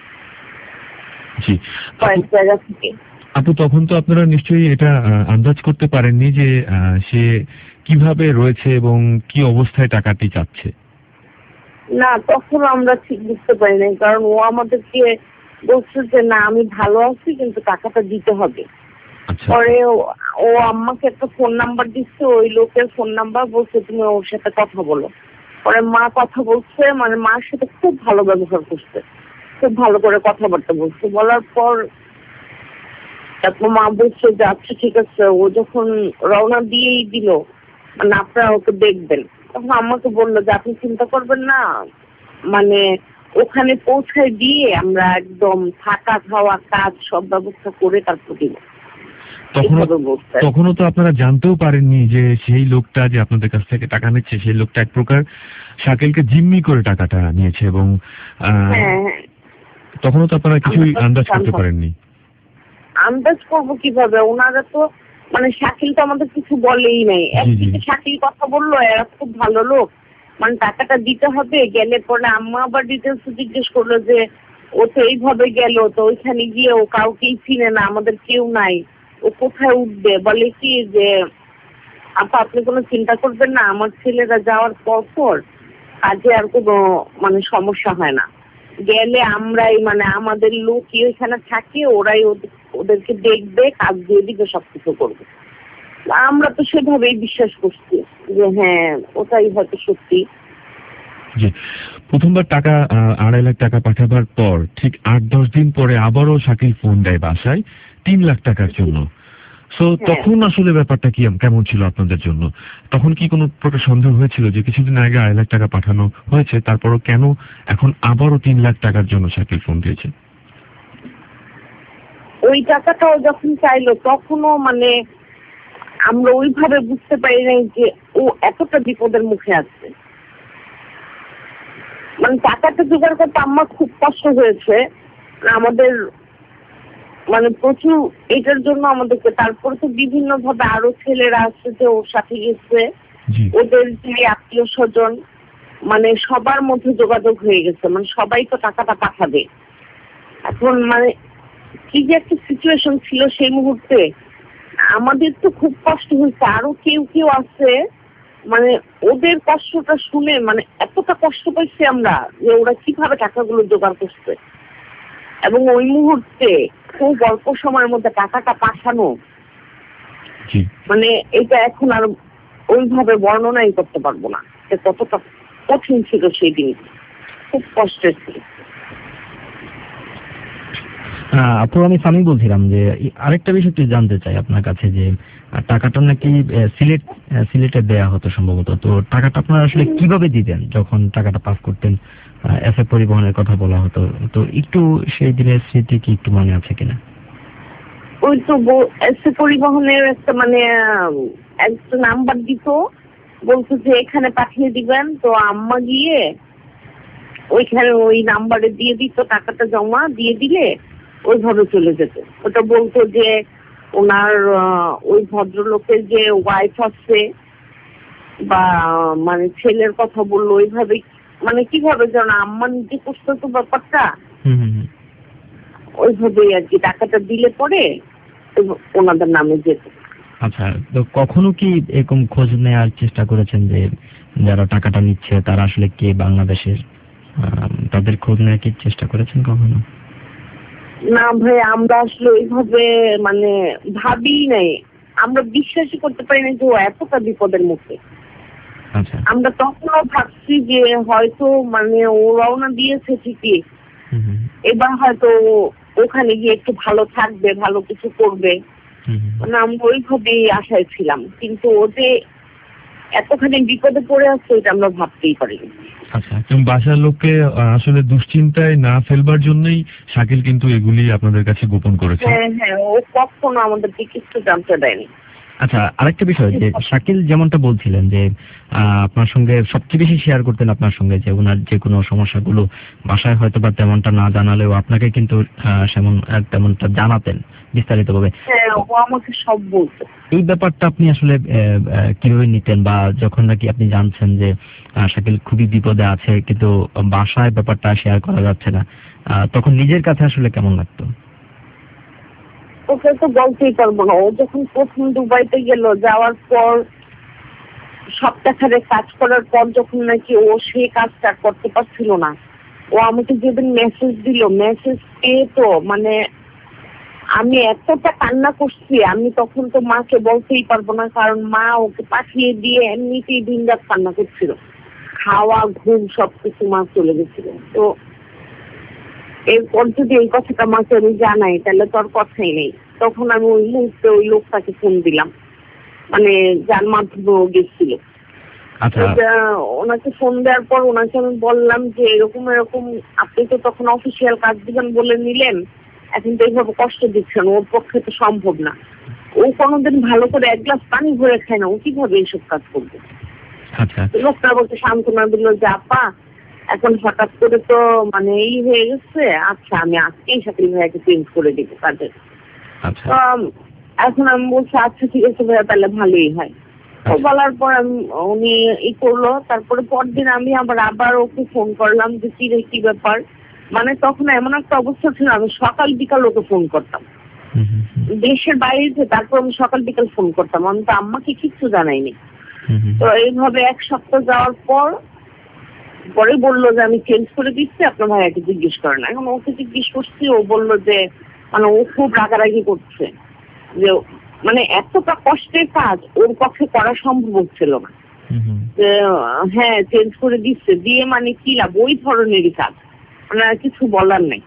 কয়েক জায়গা থেকে। আপু তখন তো আপনারা নিশ্চয়ই এটা আন্দাজ করতে পারেননি যে সে কিভাবে রয়েছে এবং কি অবস্থায় টাকাটি চাচ্ছে? না, তখন আমরা ঠিক বুঝতে পারি নাই, কারণ ও আমাদেরকে বলছে যে না আমি ভালো আছি, কিন্তু টাকাটা দিতে হবে। পরে ও আম্মাকে একটা ফোন নাম্বার দিচ্ছে, ওই লোকের ফোন নাম্বার, বলছে তুমি ওর সাথে কথা বলো। পরে মা কথা বলছে, মানে মার সাথে খুব ভালো ব্যবহার করছে, খুব ভালো করে কথাবার্তা বলছে। বলার পর তারপর মা বলছে যে আচ্ছা ঠিক আছে। ও যখন রওনা দিয়েই দিল, মানে আপনারা ওকে দেখবেন, তখন আমাকে বললো যে আপনি চিন্তা করবেন না, মানে ওখানে পৌঁছায় দিয়ে আমরা একদম থাকা খাওয়া কাজ সব ব্যবস্থা করে তারপর দিব। তখনও তো আপনারা জানতেও পারেননি যে সেই লোকটা যে আপনাদের কাছ থেকে টাকা নিচ্ছে, সেই লোকটা এক প্রকার শাকিলকে জিম্মি করে টাকাটা নিয়েছে, এবং তখনও তো আপনারা কিছুই আন্দাজ করতে পারেননি। আন্দাজ করবো কিভাবে? ওনারা তো মানে শাকিল তো আমাদের কিছু বলেই নাই। একদিকে শাকিল কথা বললো, এরা খুব ভালো লোক, মানে টাকাটা দিতে হবে। গেলে পরে আম্মা আবার ডিটেলস জিজ্ঞেস করলো যে ও তো এইভাবে গেল, তো ওইখানে গিয়ে ও কাউকেই চিনে না, আমাদের কেউ নাই, ও কোথায় উঠবে? বলে কি যে আপা আপনি কোনো চিন্তা করবেন না, আমার ছেলেরা যাওয়ার পর কাজে আর কোনো মানে সমস্যা হয় না। গেলে আমরাই মানে আমাদের লোকই ওইখানে থাকে, ওরাই ওদেরকে দেখবে, কাজ দিয়ে দিবে, সবকিছু করবে। আমরা তো সেভাবেই বিশ্বাস করছি যে হ্যাঁ ওটাই হয়তো সত্যি। জি, প্রথমবার টাকা 2.5 লাখ টাকা পাঠাবার পর ঠিক 8-10 দিন পরে আবারও শাকিল ফোন দেয় বাসায় 3 লাখ টাকার জন্য। সো তখন আসলে ব্যাপারটা কি কেমন ছিল আপনাদের জন্য? তখন কি কোনো প্রকার সন্দেহ হয়েছিল যে কিছুদিন আগে 2.5 লাখ টাকা পাঠানো হয়েছে, তারপরও কেন এখন আবারও 3 লাখ টাকার জন্য শাকিল ফোন দিয়েছে? ওই টাকাটাও যখন চাইলো তখনও মানে আমরা ওইভাবে বুঝতে পারি নাই যে ও এতটা বিপদের মুখে আছে। মানে টাকাটা জোগাড় করতে আমার খুব কষ্ট হয়েছে আমাদের, মানে প্রচুর এটার জন্য আমাদেরকে। তারপরে তো বিভিন্ন ভাবে আরো ছেলেরা আসছে যে ওর সাথে গেছে, ওদের যে আত্মীয় স্বজন মানে সবার মধ্যে যোগাযোগ হয়ে গেছে, মানে সবাই তো টাকাটা পাঠাবে। এখন মানে কি যে একটা সিচুয়েশন ছিল সেই মুহূর্তে, আমাদের তো খুব কষ্ট হয়েছে। আরো কেউ কেউ আছে মানে ওদের কষ্টটা শুনে মানে এতটা কষ্ট পাইছি আমরা যে ওরা কিভাবে টাকাগুলো জোগাড় করছে, এবং ওই মুহূর্তে খুব অল্প সময়ের মধ্যে টাকাটা পাঠানো, মানে এটা এখন আর ওইভাবে বর্ণনাই করতে পারবো না যে কতটা কঠিন ছিল সেই দিন, খুব কষ্টের ছিল। আপু আমি সামি বলছিলাম যে আরেকটা বিষয় একটু জানতে চাই আপনার কাছে, যে টাকাটা নাকি সিলেটে দেয়া হতো সম্ভবত, তো টাকাটা আপনারা আসলে কিভাবে দিতেন যখন টাকাটা পাস করতেন? এসএ পরিবহনের কথা বলা হতো, তো একটু সেই দিনের স্মৃতি কি একটু মনে আছে কিনা? ওই তো এসএ পরিবহনের একটা মানে একটা নাম্বার দিত, বলতো যে এখানে পাঠিয়ে দিবেন, তো আম্মা গিয়ে ওইখানে ওই নাম্বারে দিয়ে দিত, টাকাটা জমা দিয়ে দিলে ওইভাবে চলে যেত। ওটা বলতো যে ওনার ওই ভদ্রলোকের যে ওয়াইফ আছে বা মানে ছেলের কথা বললো ওইভাবে, মানে কিভাবে যেন আম্মা নিজে করতো তো ব্যাপারটা, ওইভাবেই আর কি টাকাটা দিলে পরে ওনাদের নামে যেত। আচ্ছা, তো কখনো কি এরকম খোঁজ নেওয়ার চেষ্টা করেছেন যে যারা টাকাটা নিচ্ছে তারা আসলে কে বাংলাদেশের, তাদের খোঁজ নেওয়ার কি চেষ্টা করেছেন কখনো? না ভাই, আমরা আসলে ওইভাবে মানে ভাবি নাই, আমরা বিশ্বাসই করতে পারি না যে ও এতটা বিপদের মুখে। আমরা তখনও ভাবছি যে হয়তো মানে ও রওনা দিয়েছে ঠিকই, এবার হয়তো ওখানে গিয়ে একটু ভালো থাকবে, ভালো কিছু করবে, মানে আমরা ওইভাবেই আশায় ছিলাম। কিন্তু ও যে এতখানি বিপদে পড়ে আছে এটা আমরা ভাবতেই পারিনি। আচ্ছা, এবং বাসার লোককে আসলে দুশ্চিন্তায় না ফেলবার জন্যই শাকিল কিন্তু এগুলি আপনাদের কাছে গোপন করেছে। হ্যাঁ, ও কখনো আমাদেরকে কিছু জানতে দেয়নি। আচ্ছা, আরেকটা বিষয় যে শাকিল যেমনটা বলছিলেন যে আপনার সঙ্গে সবচেয়ে বেশি শেয়ার করতেন আপনার সঙ্গে, যে ওনার যে কোনো সমস্যাগুলো বাসায় হয়তো বা তেমনটা না জানালেও আপনাকে কিন্তু তেমনটা জানাতেন বিস্তারিতভাবে। হ্যাঁ, ও আমাকে সব বলতো। এই ব্যাপারটা আপনি আসলে কিভাবে নিতেন, বা যখন নাকি আপনি জানছেন যে শাকিল খুবই বিপদে আছে কিন্তু বাসায় ব্যাপারটা শেয়ার করা যাচ্ছে না, তখন নিজের কাছে আসলে কেমন লাগতো? ওকে তো বলতেই পারবো না। ও যখন প্রথম দুবাইতে গেল, যাওয়ার পর সপ্তাহে কাজ করার পর যখন নাকি ও সেই কাজটা করতে পারছিল না, ও আমাকে যেদিন মেসেজ দিল, মেসেজ পেয়ে তো মানে আমি এতটা কান্না করছি, আমি তখন তো মাকে বলতেই পারবো না, কারণ মা ওকে পাঠিয়ে দিয়ে এমনিতেই দিন রাত কান্না করছিল, খাওয়া ঘুম সবকিছু মা চলে গেছিল। তো এরপর যদি এই কথাটা মাকে আমি জানাই তাহলে তো আর কথাই নেই। তখন আমি ওই মুহূর্তে ওই লোকটাকে ফোন দিলাম, মানে যার মাধ্যমে ও গেছিল। ওনাকে ফোন দেওয়ার পর ওনাকে আমি বললাম যে এরকম এরকম, আপনি তো তখন অফিসিয়াল কাজ দিবেন বলে নিলেন, এখন তো এইভাবে কষ্ট দিচ্ছেন, ওর পক্ষে তো সম্ভব না। ও কোনোদিন ভালো করে এক গ্লাস পানি ভরে খায় না, ও কিভাবে এইসব কাজ করবে? লোকটা বলতে সান্ত্বনা দিল যে আপা এখন হঠাৎ করে তো মানে এই হয়ে গেছে, আচ্ছা আমি আজকেই শাকিল ভাইয়াকে চেঞ্জ করে দিব কাজের। এখন আমি বলছি আচ্ছা ঠিক আছে ভাইয়া, তাহলে ভালোই হয়। বলার পর উনি করলো। তারপরে পরদিন আমি আবার ওকে ফোন করলাম যে কি ব্যাপার, মানে তখন এমন একটা অবস্থা ছিল আমি সকাল বিকাল ওকে ফোন করতাম, দেশের বাইরে, তারপর আমি সকাল বিকাল ফোন করতাম, আমি তো আম্মাকে কিচ্ছু জানাইনি। তো এইভাবে এক সপ্তাহ যাওয়ার পরে বললো যে আমি চেঞ্জ করে দিচ্ছি, আপনার ভাইয়াকে জিজ্ঞেস করেন। এখন ওকে জিজ্ঞেস করছি, ও বললো যে মানে ও খুব রাগারাগি করছে, যে মানে এতটা কষ্টের কাজ ওর পক্ষে করা সম্ভব হচ্ছিল না। যে হ্যাঁ চেঞ্জ করে দিচ্ছে, দিয়ে মানে কি লাভ, ওই ধরনেরই কাজ, মানে আর কিছু বলার নেই।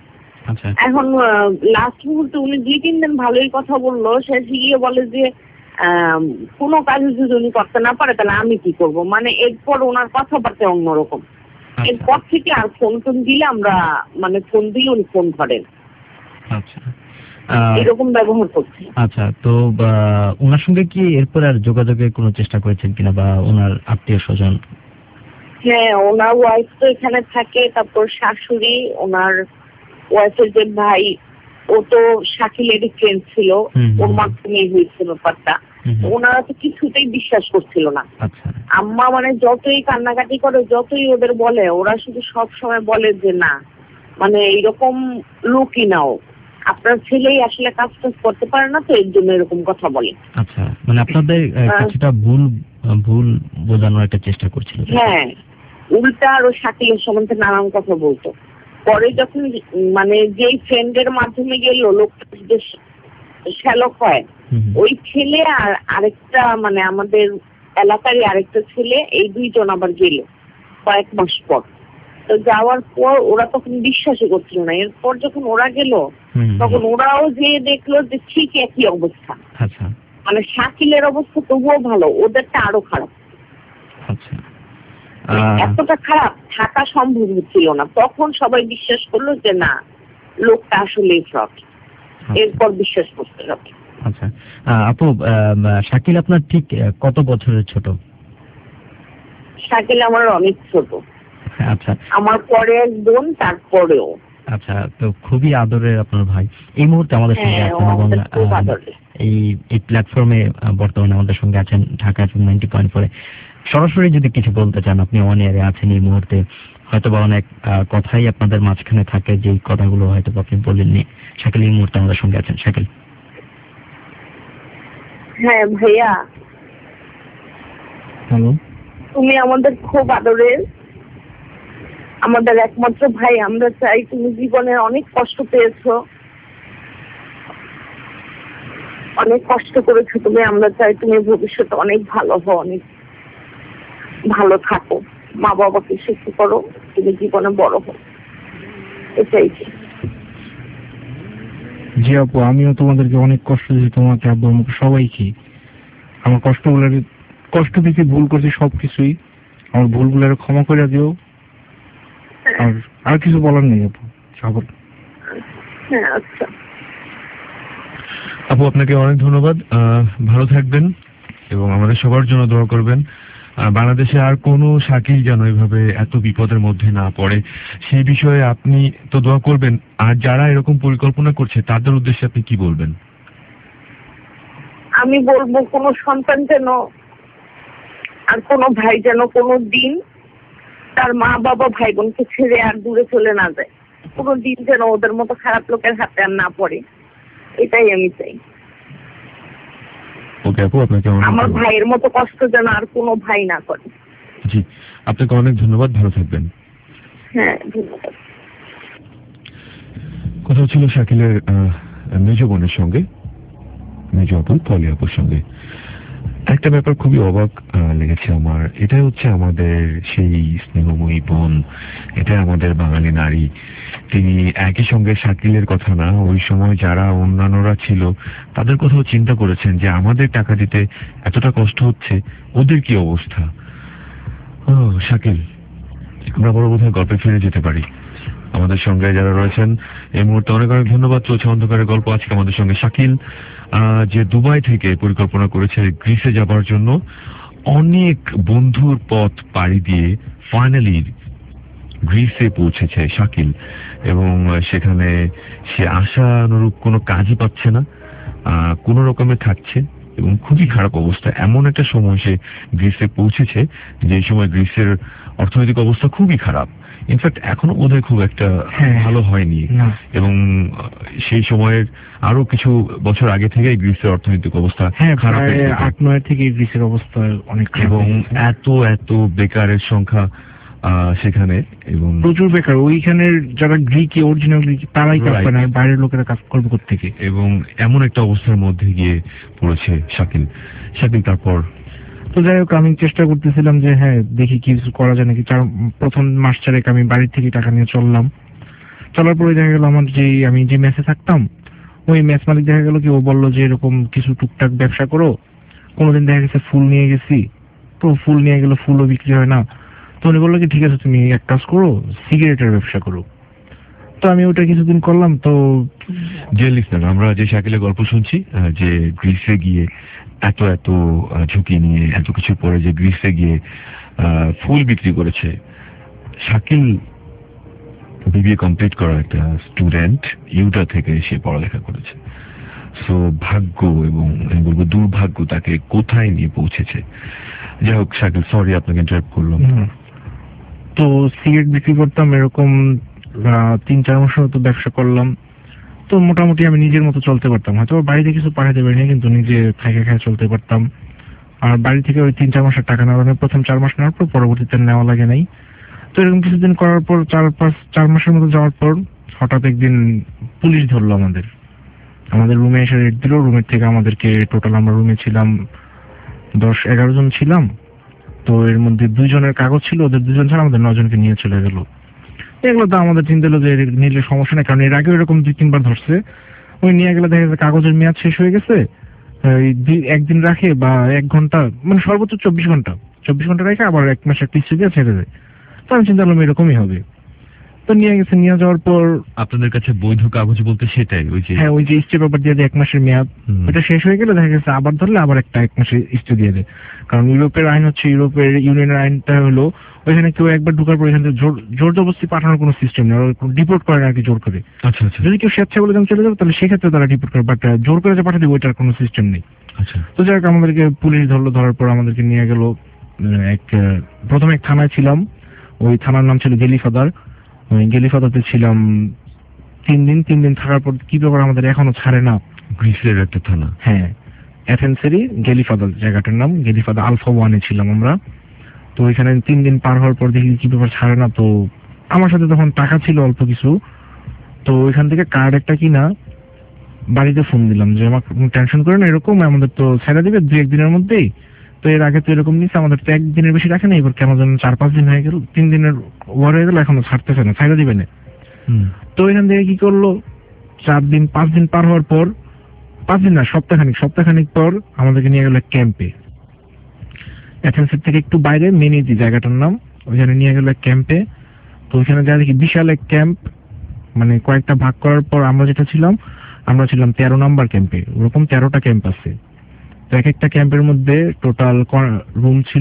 আচ্ছা এখন লাস্ট মুহূর্তে উনি 2-3 দিন ভালোই কথা বললো, শেষে গিয়ে বলে যে কোনো কাজ যদি উনি করতে না পারে তাহলে আমি কি করব। মানে এরপর ওনার কথাবার্তা অন্যরকম। এরপর থেকে আর ফোন দিলে আমরা মানে ফোন দিলে উনি ফোন ধরেন, আচ্ছা এরকম ব্যবহার করছে। আচ্ছা, তো ওনার সঙ্গে কি এরপর আর যোগাযোগের কোনো চেষ্টা করেছেন কিনা, বা ওনার আত্মীয় স্বজন? হ্যাঁ, ওনার ওয়াইফ তো এখানে থাকে, তারপর শাশুড়ি, ওনার ওয়াইফের যে ভাই ও তো শাকিলেরই ফ্রেন্ড ছিল, ওর মাধ্যমে হয়েছিল ব্যাপারটা। ওনারা তো কিছুতেই বিশ্বাস করছিল না। আম্মা মানে যতই কান্নাকাটি করে, যতই ওদের বলে, ওরা শুধু সব সময় বলে যে না মানে এইরকম লোকই নাও, আপনার ছেলেই আসলে কাজ টাজ করতে পারে না, তো এর জন্য এরকম কথা বলে। আচ্ছা, মানে আপনাদের কিছুটা ভুল বোঝানোর একটা চেষ্টা করছিল। হ্যাঁ, উল্টা আরো শাকিলের সম্বন্ধে নানান কথা বলতো। পরে যখন মানে যেই ফ্রেন্ডের মাধ্যমে গেল লোকটা যে শ্যালক হয়, ওই ছেলে আর আরেকটা মানে আমাদের এলাকারই আরেকটা ছেলে, এই 2 জন আবার গেল কয়েক মাস পর। তো যাওয়ার পর ওরা তখন বিশ্বাসই করছিল না। এরপর যখন ওরা গেল তখন ওরাও যে দেখলো যে ঠিক একই অবস্থা। মানে শাকিলের অবস্থা তবুও ভালো, ওদেরটা আরো খারাপ। এতটা খারাপ থাকা সম্ভব ছিল না। তখন সবাই বিশ্বাস করলো যে না লোকটা আসলেই ফ্রড। এরপর বিশ্বাস করতে হবে। আচ্ছা আপু, শাকিল আপনার ঠিক কত বছরের ছোট? শাকিল আমার অনেক ছোট। আচ্ছা, আমার পরে এক বোন, তারপরেও। আচ্ছা, তো খুবই আদরের আপনার ভাই এই মুহূর্তে আমাদের সঙ্গে আছেন, এবং এই প্ল্যাটফর্মে বর্তমানে আমাদের সঙ্গে আছেন ঢাকা FM 90.4। সরাসরি যদি কিছু বলতে চান, আপনি অন এয়ারে আছেন এই মুহূর্তে, হয়তো বা অনেক কথাই আপনাদের মাঝখানে থাকে, যে কথাগুলো হয়তো আপনি বলেননি। শাকিল এই মুহূর্তে আমাদের সঙ্গে আছেন। শাকিল। হ্যাঁ ভাইয়া, হ্যালো। তুমি আমাদের খুব আদরের, আমাদের একমাত্র ভাই। আমরা চাই তুমি জীবনে অনেক কষ্ট পেয়েছো, অনেক কষ্ট করেছো তুমি। আমরা চাই তুমি ভবিষ্যতে অনেক ভালো হও, অনেক ভালো থাকো, মা বাবাকে সুখী করো, তুমি জীবনে বড় হও, এটাই। জি আপু, আমিও তোমাদেরকে অনেক কষ্ট দিয়েছি, তোমাকে আব্বু আমাকে সবাইকে। আমার কষ্ট দিতে ভুল করছি সবকিছুই, আমার ভুলগুলো ক্ষমা করে দিও। আর কিছু বলার নেই আপু। হ্যাঁ আচ্ছা আপু, আপনাকে অনেক ধন্যবাদ। ভালো থাকবেন এবং আমাদের সবার জন্য দোয়া করবেন। বাংলাদেশে আর কোনো শাকিল যেন এভাবে এত বিপদের মধ্যে না পড়ে, সেই বিষয়ে আপনি তো দোয়া করবেন। আর যারা এরকম পরিকল্পনা করছে তাদের উদ্দেশ্যে আপনি কি বলবেন? আমি বলবো কোনো সন্তান যেন আর কোনো ভাই যেন কোনো দিন তার মা বাবা ভাই বোনকে ছেড়ে আর দূরে চলে না যায়, কোনো দিন যেন ওদের মতো খারাপ লোকের হাতে আর না পড়ে, এটাই আমি চাই। ওকে আপু, আপনাকে আমার ভাইয়ের মতো কষ্ট যেন আর কোনো ভাই না করে। জি, আপনাকে অনেক ধন্যবাদ। ভালো থাকবেন। হ্যাঁ ধন্যবাদ। কথা ছিল শাকিলের মেজ বোনের সঙ্গে, মেজ আপু পলি আপুর সঙ্গে। একটা ব্যাপার খুবই অবাক লেগেছে আমার, এটা হচ্ছে আমাদের সেই স্নেহময়ী বোন, এটা আমাদের বাঙালি নারী। তিনি একই সঙ্গে শাকিলের কথা না, ওই সময় যারা অন্যান্যরা ছিল তাদের কথাও চিন্তা করেছেন যে আমাদের টাকা দিতে এতটা কষ্ট হচ্ছে, ওদের কি অবস্থা। ও শাকিল, আমরা বড় বোধহয় গল্পে ফিরে যেতে পারি। আমাদের সঙ্গে যারা রয়েছেন এই মুহূর্তে অনেক অনেক ধন্যবাদ। চলছে অন্ধকারের গল্প। আজকে আমাদের সঙ্গে শাকিল, যে দুবাই থেকে পরিকল্পনা করেছে গ্রিসে যাবার জন্য, অনেক বন্ধুর পথ পাড়ি দিয়ে ফাইনালি গ্রিসে পৌঁছেছে শাকিল, এবং সেখানে সে আশানুরূপ কোনো কাজই পাচ্ছে না, কোনো রকমে থাকছে এবং খুবই খারাপ অবস্থা। এমন একটা সময় সে গ্রিসে পৌঁছেছে যে সময় গ্রিসের অর্থনৈতিক অবস্থা খুবই খারাপ। ইনফ্যাক্ট এখনো বোধহয় খুব একটা ভালো হয়নি, এবং সেই সময়ের আরো কিছু বছর আগে থেকে গ্রিসের অর্থনৈতিক অবস্থা খারাপ, 8-9 থেকে গ্রিসের অবস্থা অনেক, এবং এত বেকারের সংখ্যা সেখানে, এবং প্রচুর বেকার। ওইখানের যারা গ্রিকি অরিজিনাল গ্রিক তারাই কাজ করে না, বাইরের লোকেরা কাজ করবে কোত্থেকে। এবং এমন একটা অবস্থার মধ্যে গিয়ে পড়েছে শাকিল। তারপর তো যাই হোক, আমি চেষ্টা করতেছিলাম যে হ্যাঁ দেখি কিছু করা যায় নাকি। প্রথম মাস 4 আমি বাড়ির থেকে টাকা নিয়ে চললাম, চলার পরে দেখা গেল আমার আমি যে মেসে থাকতাম ওই মেস মালিক দেখা গেল কি ও বললো যে এরকম কিছু টুকটাক ব্যবসা করো। কোনোদিন দেখা গেছে ফুল নিয়ে গেছি, তো ফুল নিয়ে গেলে ফুলও বিক্রি হয় না, তো উনি বললো কি ঠিক আছে তুমি এক কাজ করো, সিগারেটের ব্যবসা করো। তো আমি ওটা কিছুদিন করলাম। তো যে লিসনার, আমরা যে শাকিলের গল্প শুনছি, যে গ্রিসে গিয়ে এত ঝুঁকি নিয়ে এত কিছু পরে যে গ্রিসে গিয়ে ফুল বিক্রি করেছে। শাকিল বিবিএ কমপ্লিট করা একটা স্টুডেন্ট, ইউটা থেকে সে পড়ালেখা করেছে। সো ভাগ্য এবং আমি বলবো দুর্ভাগ্য তাকে কোথায় নিয়ে পৌঁছেছে। যাই হোক শাকিল, সরি আপনাকে ইন্টারাপ্ট করলাম। তো সিগারেট বিক্রি করতাম, এরকম 3-4 মাসের মতো ব্যবসা করলাম। তো মোটামুটি আমি নিজের মতো চলতে পারতাম, হয়তো বাড়িতে কিছু পাঠাতে পারিনি, কিন্তু নিজে খাই চলতে পারতাম। আর বাড়ি থেকে ওই 3-4 মাসের টাকা নেওয়া, প্রথম 4 মাস নেওয়ার পর পরবর্তীতে নেওয়া লাগে নাই। তো এরকম কিছুদিন করার পর 4 মাসের মতো যাওয়ার পর হঠাৎ একদিন পুলিশ ধরলো আমাদের রুমে এসে রেড দিল। রুমের থেকে আমাদেরকে টোটাল, আমরা রুমে ছিলাম 10-11 জন ছিলাম। তো এর মধ্যে 2 জনের কাগজ ছিল, ওদের 2 জন ছাড়া আমাদের 9 জনকে নিয়ে চলে গেল। এগুলো তো আমাদের চিন্তা হলো যে নিলে সমস্যা নেই, কারণ এর আগে এরকম 2-3 বার ধরছে। ওই নিয়ে গেলে দেখা যাচ্ছে কাগজের মেয়াদ শেষ হয়ে গেছে, একদিন রাখে বা 1 ঘন্টা, মানে সর্বোচ্চ 24 ঘন্টা রেখে আবার 1 মাস একটা ইস্যু দিয়ে ছেড়ে দেয়। তো আমি চিন্তা করলাম এরকমই হবে। তো নিয়ে গেছে, নিয়ে যাওয়ার পর আপনাদের কাছে বৈধ কাগজ বলতে সেটাই, হ্যাঁ ওই যে স্টে পেপার দিয়ে দেয় 1 মাসের মেয়াদ, ওটা শেষ হয়ে গেলে দেখা গেছে আবার ধরলে আবার একটা 1 মাসের স্টে দিয়ে দেয়। কারণ ইউরোপের আইন হচ্ছে, ইউরোপের ইউনিয়নের আইনটা হলো ওইখানে কেউ একবার ঢোকার পর এখান থেকে জোর জবরদস্তি পাঠানোর কোনো সিস্টেম নেই, ডিপোর্ট করে আর কি জোর করে। আচ্ছা আচ্ছা। যদি কেউ স্বেচ্ছা বলে চলে যাবে তাহলে সেক্ষেত্রে তারা ডিপোর্ট করে, বাট জোর করে যে পাঠাতে ওইটার কোনো সিস্টেম নেই। আচ্ছা। তো যাই হোক আমাদেরকে পুলিশ ধরলো, ধরার পর আমাদেরকে নিয়ে গেল প্রথমে এক থানায় ছিলাম, ওই থানার নাম ছিল গেলিফাদার। গেলিফাদাতে ছিলাম 3 দিন থাকার পর কি ব্যাপার আমাদের এখনো ছাড়ে না। গ্রিসের একটা থানা? হ্যাঁ, অ্যাথেন্সেরই গেলিফাদার জায়গাটার নাম, গেলিফাদা আলফা 1-এ ছিলাম আমরা। তো ওইখানে 3 দিন পার হওয়ার পর দেখি কি ব্যাপার ছাড়ে না। তো আমার সাথে তখন টাকা ছিল অল্প কিছু, তো ওইখান থেকে কার্ড একটা কিনা বাড়িতে ফোন দিলাম যে আমাকে টেনশন করে না, এরকম আমাদের তো ছেড়ে দিবে 2-1 দিনের মধ্যেই। তো এর আগে তো এরকম নিচ্ছে, আমাদের তো 1 দিনের বেশি রাখে না, এবার কেন যেন 4-5 দিন হয়ে গেল, 3 দিনের ওভার হয়ে গেল, এখনো ছাড়তেছে না, ছেড়ে দিবে না। তো এখান থেকে কি করলো, 4-5 দিন পার হওয়ার পর, 5 দিন না, সপ্তাহখানিক পর আমাদেরকে নিয়ে গেল ক্যাম্পে। অ্যাথেন্সের থেকে একটু বাইরে, মেনিজি জায়গাটার নাম, ওইখানে নিয়ে গেল ক্যাম্পে। তো ওইখানে যা দেখি বিশাল এক ক্যাম্প, মানে কয়েকটা ভাগ করার পর আমরা ছিলাম 13 নাম্বার ক্যাম্পে। ওরকম 13টা ক্যাম্প আছে। তো এক একটা ক্যাম্পের মধ্যে টোটাল রুম ছিল,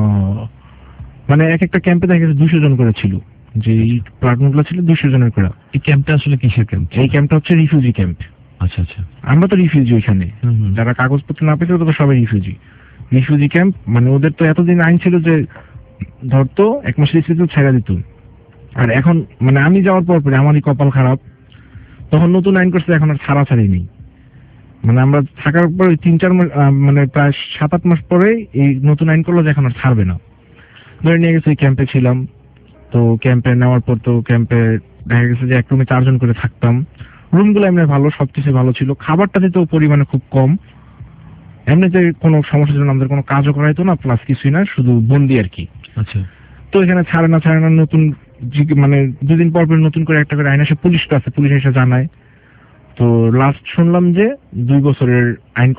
মানে এক একটা ক্যাম্পে দেখা গেছে 200 জন করে ছিল, যে প্লাটুন গুলো ছিল 200 জনের করে। এই ক্যাম্পটা আসলে কিসের ক্যাম্প? এই ক্যাম্পটা হচ্ছে রিফিউজি ক্যাম্প। আচ্ছা আচ্ছা। আমরা তো রিফিউজি, ওইখানে যারা কাগজপত্র না পেয়েছে ওরা তো সবাই রিফিউজি ক্যাম্প। মানে ওদের তো এতদিন আইন ছিল যে ধরতো 1 মাসের স্ত্রী তো ছেড়ে দিত। আর এখন মানে আমি যাওয়ার পর আমারই কপাল খারাপ, তখন নতুন আইন করছে, এখন আর ছাড়াছাড়ি নেই। মানে আমরা থাকার পরে 3-4 মাস, মানে প্রায় 7-8 মাস পরে এই নতুন আইন করলো যে এখন আর ছাড়বে না। ধরে নিয়ে গেছে, ওই ক্যাম্পে ছিলাম। তো ক্যাম্পে নেওয়ার পর তো ক্যাম্পে দেখা গেছে যে 1 রুমে 4 জন করে থাকতাম। রুমগুলো এমনি ভালো, সবকিছু ভালো ছিল, খাবারটা দিতেও পরিমাণে খুব কম। এমনিতে কোনো সমস্যা ছিল না, আমাদের কোনো কাজও করাইতো না, প্লাস কিছুই না, শুধু বন্দি আর কি। আচ্ছা। তো এখানে ছাড়ে না নতুন, মানে 2 দিন পর নতুন করে একটা করে আইন আসে, পুলিশ এসে জানায়। তো লাস্ট শুনলাম যে 2 বছরের আইন,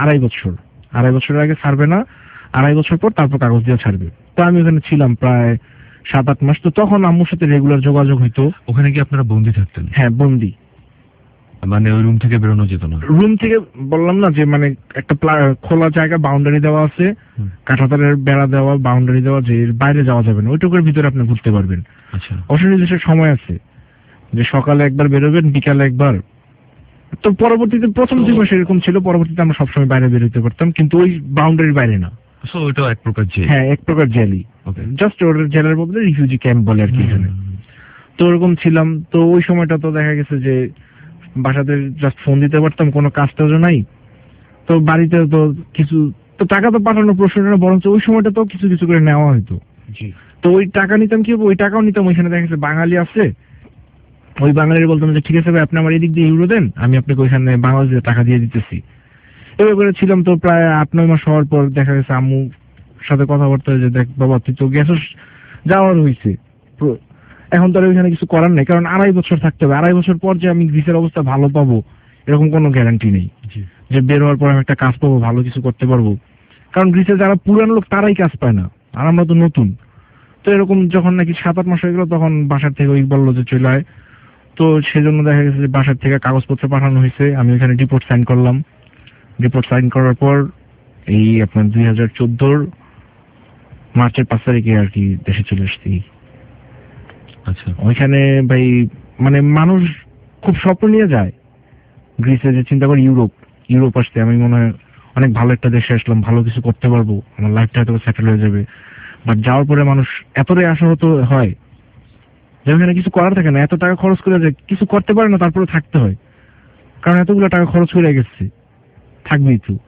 2.5 বছরের আগে ছাড়বে না, 2.5 বছর পর তারপর কাগজ দিয়ে ছাড়বে। তো আমি ওখানে ছিলাম প্রায় 7-8 মাস। তো তখন আম্মুর সাথে রেগুলার যোগাযোগ হইতো। ওখানে কি আপনারা বন্দি থাকতেন? হ্যাঁ, বন্দি। মানে ওই রুম থেকে বেরোনো যেত না? রুম থেকে বললাম না যে মানে একটা খোলা জায়গা, বাউন্ডারি দেওয়া আছে, কাঁটাতারের বেড়া দেওয়া, বাউন্ডারি দেওয়া, যে বাইরে যাওয়া যাবে না, ওইটুকুর ভিতরে আপনি ঘুরতে পারবেন। আচ্ছা। অসুনির্দিষ্ট সময় আছে, যে সকালে একবার বেরোবেন, বিকালে একবার। তো পরবর্তীতে প্রথম 2 মাস এরকম ছিল, পরবর্তীতে আমরা সবসময় বাইরে বেরোতে পারতাম, কিন্তু ওই বাউন্ডারির বাইরে না। সো ওইটা এক প্রকার জেল? হ্যাঁ, এক প্রকার জেলই। জাস্ট ওর জেলের বদলে রিফিউজি ক্যাম্প বলে আর কি এখানে। তো ওরকম ছিলাম। তো ওই সময়টা তো দেখা গেছে যে বাসাতে জাস্ট ফোন দিতে পারতাম, কোনো কাজ টাজও নাই। তো বাড়িতে তো কিছু তো টাকা তো পাঠানোর প্রশ্ন না, বরঞ্চ ওই সময়টা তো কিছু কিছু করে নেওয়া হইতো। তো ওই টাকা নিতাম, কি ওই টাকাও নিতাম, ওইখানে দেখা গেছে বাঙালি আছে, ওই বাঙালির বলতাম যে ঠিক আছে ভাই, আপনি আমার এদিক দিয়ে ইউরো দেন, আমি আপনাকে ওইখানে বাংলাদেশে টাকা দিয়ে দিতেছি। এভাবে ছিলাম। তো প্রায় 8-9 মাস হওয়ার পর দেখা গেছে আম্মুর সাথে কথাবার্তা, যে দেখ বাবা তুই তো গেছস, যাওয়ার হয়েছে, এখন তো আর ওইখানে কিছু করার নেই, কারণ 2.5 বছর থাকতে হবে। 2.5 বছর পর যে আমি গ্রিসের অবস্থা ভালো পাবো এরকম কোনো গ্যারান্টি নেই, যে বের হওয়ার পর আমি একটা কাজ পাবো, ভালো কিছু করতে পারবো। কারণ গ্রিসে যারা পুরানো লোক তারাই কাজ পায় না, আর আমরা তো নতুন। তো এরকম যখন নাকি 7-8 মাস হয়ে গেল, তখন বাসার থেকে ওই বললো যে চলে আয়। তো সেজন্য দেখা গেছে যে বাসার থেকে কাগজপত্র পাঠানো হয়েছে, আমি ওইখানে রিপোর্ট সাইন করলাম। রিপোর্ট সাইন করার পর এই আপনার 2014 মার্চের 5 তারিখে আর কি দেশে চলে এসেছি। আচ্ছা, ওইখানে ভাই মানে মানুষ খুব স্বপ্ন নিয়ে যায় গ্রিসে, যে চিন্তা করে ইউরোপ আসতে, আমি মনে হয় অনেক ভালো একটা দেশে আসলাম, ভালো কিছু করতে পারবো, আমার লাইফটা হয়তো সেটেল হয়ে যাবে। বাট যাওয়ার পরে মানুষ এতটাই আশাহত হয় যে ওখানে কিছু করার থাকে না, এত টাকা খরচ করে যে কিছু করতে পারে না, তারপরে থাকতে হয়, কারণ এতগুলো টাকা খরচ করে গেছে, থাকবেই তো।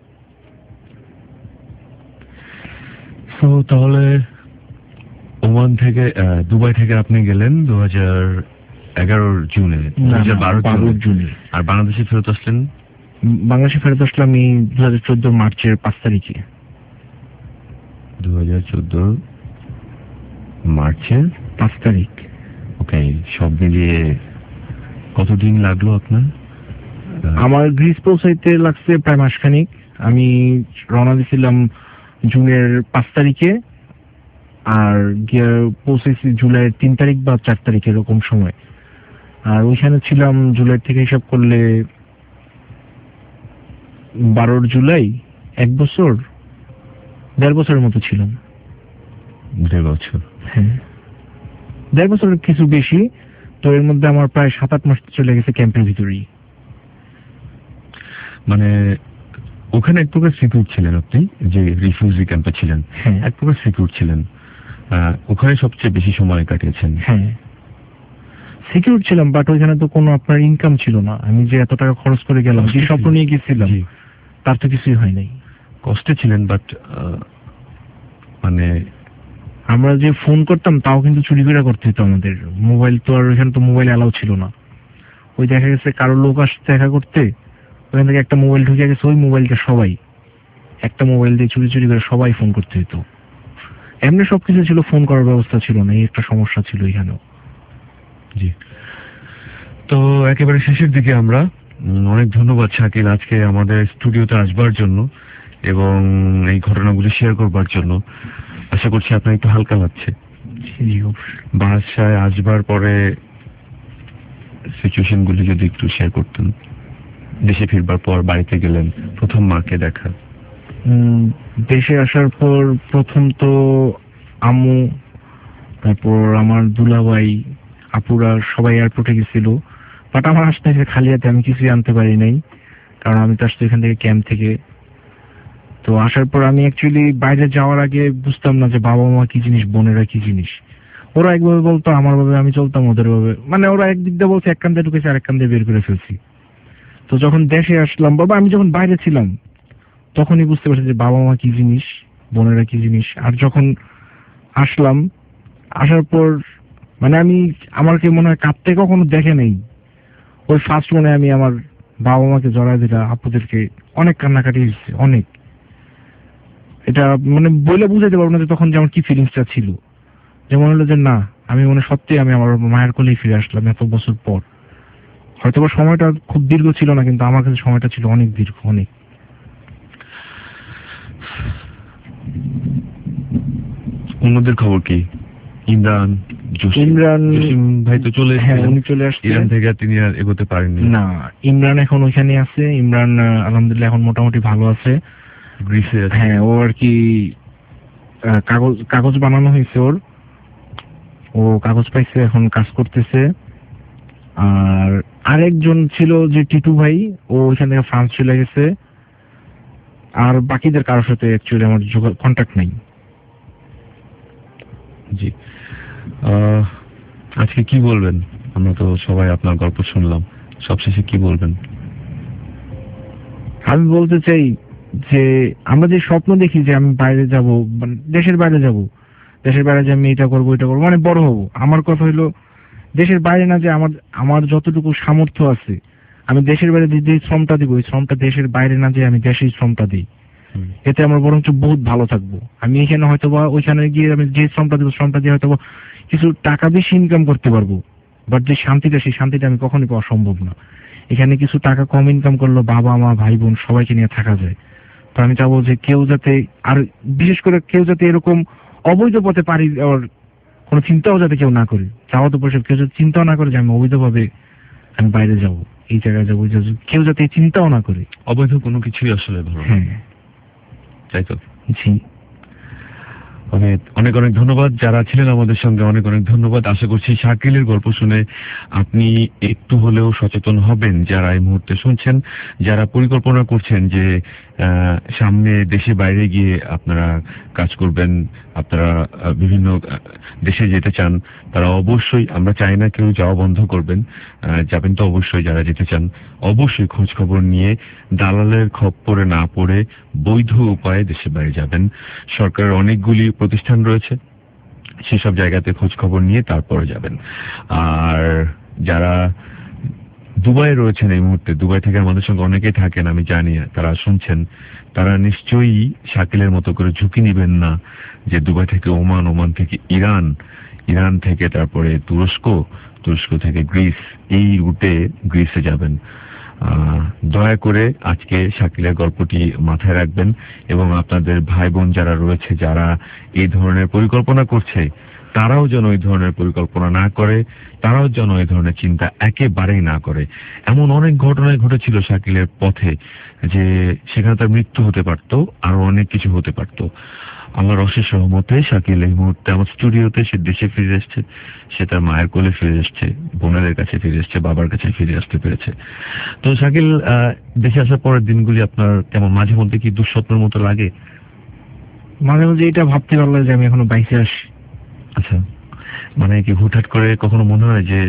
তো তাহলে ওমান থেকে দুবাই থেকে আপনি গেলেন 2011 জুনে, 2012 জুনে। আর বাংলাদেশে ফেরত আসলেন? বাংলাদেশে ফেরত আসলাম আমি 2014 মার্চের 5 তারিখে। 2014 মার্চের 5 তারিখ। ওকে, সব মিলিয়ে কতদিন লাগলো আপনার? আমার গ্রিস পৌঁছাইতে লাগছে প্রায় মাসখানিক। আমি রওনা দিয়েছিলাম জুনের 5 তারিখে, আর গিয়ে পৌঁছেছি জুলাইয়ের 3 তারিখ বা 4 তারিখ এরকম সময়। আর ওইখানে ছিলাম জুলাই থেকে হিসাব করলে 12 জুলাই, 1 বছর 1.5 বছরের মতো ছিলাম। 1.5 বছর? হ্যাঁ, 1.5 বছরের কিছু বেশি। তো এর মধ্যে আমার প্রায় 7-8 মাস চলে গেছে ক্যাম্পের ভিতরেই। মানে ওখানে এক প্রকার সিকিউর ছিলেন আপনি, যে রিফিউজি ক্যাম্পে ছিলেন? হ্যাঁ, এক প্রকার সিকিউর ছিলেন। ওখানে সবচেয়ে বেশি সময় কাটিয়েছেন? হ্যাঁ, সিকিউর ছিলাম, বাট ওইখানে তো কোনো আপনার ইনকাম ছিল না। আমি যে এত টাকা খরচ করে গেলাম, যে স্বপ্ন নিয়ে গেছিলাম, তার তো কিছুই হয় নাই। কষ্টে ছিলেন, বাট মানে আমরা যে ফোন করতাম তাও কিন্তু চুরি করে করতে হতো আমাদের। মোবাইল তো আর ওইখানে তো মোবাইল অ্যালাউ ছিল না। ওই দেখা গেছে কারো লোক আসছে দেখা করতে, ওখান থেকে একটা মোবাইল ঢুকে গেছে, ওই মোবাইলটা সবাই একটা মোবাইল দিয়ে চুরি চুরি করে সবাই ফোন করতে হতো। এমনি সবকিছু ছিল, ফোন করার ব্যবস্থা ছিল না, এই একটা সমস্যা ছিল এখানেও। জি। তো একেবারে শেষের দিকে আমরা অনেক ধন্যবাদ শাকিল আজকে আমাদের স্টুডিওতে আসবার জন্য এবং এই ঘটনাগুলো শেয়ার করবার জন্য। আশা করছি আপনার একটু হালকা লাগছে। বাসায় আসবার পরে সিচুয়েশন গুলি যদি একটু শেয়ার করতেন। দেশে ফিরবার পর বাড়িতে গেলেন, প্রথম মাকে দেখা। দেশে আসার পর প্রথম তো আম্মু, তারপর আমার দুলাভাই, আপুরা সবাই এয়ারপোর্টে গেছিল। বাট আমার আসতে খালি হাতে, আমি কিছুই আনতে পারি নাই, কারণ আমি তো আসছি এখান থেকে ক্যাম্প থেকে। তো আসার পর আমি অ্যাকচুয়ালি বাইরে যাওয়ার আগে বুঝতাম না যে বাবা মা কি জিনিস, বোনেরা কি জিনিস। ওরা একভাবে বলতো আমার ভাবে, আমি চলতাম ওদের ভাবে। মানে ওরা একদিক দিয়ে বলছে, এক কান দিয়ে ঢুকেছে, আরেক কান দিয়ে বের করে ফেলছি। তো যখন দেশে আসলাম, বাবা আমি যখন বাইরে ছিলাম তখনই বুঝতে পারছি যে বাবা মা কি জিনিস, বোনেরা কি জিনিস। আর যখন আসলাম, আসার পর মানে আমি আমাকে মনে হয় কাঁদতে কখনো দেখে নেই। ওই ফার্স্ট মনে আমি আমার বাবা মাকে জড়ায় দিলাম, আপুদেরকে অনেক কান্নাকাটি হয়েছে, অনেক। এটা মানে বলে বুঝাইতে পারবো না যে তখন যে আমার কি ফিলিংসটা ছিল। যেমন হলো যে না, আমি মনে সত্যি আমি আমার মায়ের কোলেই ফিরে আসলাম এত বছর পর। হয়তো বা সময়টা খুব দীর্ঘ ছিল না, কিন্তু আমার কাছে সময়টা ছিল অনেক দীর্ঘ, অনেক। অন্যদের খবর কি? ইমরান ভাই তো চলে এসেছেন। হ্যাঁ, উনি চলে আসছেন ইরান থেকে। তিনি আর এগোতে পারেননি? না, ইমরান এখন ওইখানে আছে। ইমরান আলহামদুলিল্লাহ এখন মোটামুটি ভালো আছে, গ্রিসে আছে। হ্যাঁ, ও আর কি কাগজ বানানো হয়েছে ওর, ও কাগজ পাইছে, এখন কাজ করতেছে। আর আরেকজন ছিল যে টিটু ভাই, ও ওইখান থেকে ফ্রান্স চলে গেছে। আর বাকিদের কারোর সাথে অ্যাকচুয়ালি আমার কন্ট্যাক্ট নাই। জি। আজকে কি বলবেন? আমরা তো সবাই আপনার গল্প শুনলাম, সবশেষে কি বলবেন? আমি বলতে চাই যে আমরা যে স্বপ্ন দেখি যে আমি বাইরে যাব, দেশের বাইরে যাব, দেশের বাইরে যে আমি এটা করবো এটা করবো, মানে বড় হবো। আমার কথা হইলো দেশের বাইরে না, যে আমার যতটুকু সামর্থ্য আছে আমি দেশের বাইরে যে শ্রমটা দিব, ওই শ্রমটা দেশের বাইরে না, যে আমি দেশেই শ্রমটা দিই। এতে আমরা বরঞ্চ বহুত ভালো থাকবো। আমি এখানে হয়তো বা ওইখানে গিয়ে আমি যে শ্রমটা দেবো শ্রমটা দিয়ে হয়তো কিছু টাকা বেশি ইনকাম করতে পারবো, বাট যে শান্তিটা সেই শান্তিটা আমি কখনই পাওয়া সম্ভব না। এখানে কিছু টাকা কম ইনকাম করলো বাবা মা ভাই বোন সবাইকে নিয়ে থাকা যায়। তো আমি চাবো যে কেউ যাতে, আর বিশেষ করে কেউ যাতে এরকম অবৈধ পথে পাড়ি দেওয়ার কোনো চিন্তাও যাতে কেউ না করে, চাওয়া তো পয়সা কেউ যাতে চিন্তাও না করে যে আমি অবৈধভাবে আমি বাইরে যাব, এই জায়গায় যাবো, কেউ যাতে চিন্তাও না করে। অবৈধ কোনো কিছুই আসলে ভালো, হ্যাঁ তাই তো? জি, অনেক অনেক ধন্যবাদ যারা ছিলেন আমাদের সঙ্গে, অনেক অনেক ধন্যবাদ। আশা করছি শাকিলের গল্প শুনে আপনি একটু হলেও সচেতন হবেন, যারা এই মুহূর্তে শুনছেন, যারা পরিকল্পনা করছেন যে সামনে দেশে বাইরে গিয়ে আপনারা কাজ করবেন, আপনারা বিভিন্ন দেশে যেতে চান, তারা অবশ্যই, আমরা চাই না কেউ যাওয়া বন্ধ করবেন, যাবেন তো অবশ্যই। যারা যেতে চান অবশ্যই খোঁজ খবর নিয়ে দালালের খপ্পরে না পড়ে বৈধ উপায়ে দেশে বাইরে যাবেন। সরকারের অনেকগুলি প্রতিষ্ঠান রয়েছে, সেসব জায়গাতে খোঁজ খবর নিয়ে তারপরে যাবেন। আর যারা দুবাই রয়েছেন এই মুহূর্তে, দুবাই থেকে আমাদের সঙ্গে অনেকেই থাকেন, আমি জানি তারা শুনছেন, তারা নিশ্চয়ই শাকিলের মতো করে ঝুঁকি নেবেন না যে দুবাই থেকে ওমান, ওমান থেকে ইরান, ইরান থেকে তারপরে তুরস্ক, তুরস্ক থেকে গ্রিস, এই রুটে গ্রিসে যাবেন। দয়া করে আজকে শাকিলের গল্পটি মাথায় রাখবেন এবং আপনাদের ভাই বোন যারা রয়েছে, যারা এই ধরনের পরিকল্পনা করছে, তারাও যেন এই ধরনের পরিকল্পনা না করে, তারাও যেন এই ধরনের চিন্তা একেবারেই না করে। এমন অনেক ঘটনায় ঘটেছিল শাকিলের পথে যে সেখানে তার মৃত্যু হতে পারত, আরো অনেক কিছু হতে পারত। আল্লাহর অশেষ রহমতে শাকিল এই মুহূর্তে আমার স্টুডিওতে, সে দেশে ফিরে এসছে, সে তার মায়ের কোলে ফিরে এসছে, বোনেদের কাছে ফিরে এসছে, বাবার কাছে ফিরে আসতে পেরেছে। তো শাকিল, দেশে আসার পরের দিনগুলি আপনার কেমন? মাঝে মধ্যে কি দুঃস্বপ্নের মতো লাগে? মাঝে মাঝে এটা ভাবতে পারলো যে আমি এখনো বাইসে আসি। আচ্ছা, মানে কি হুটহাট করে কখনো মনে হয় যে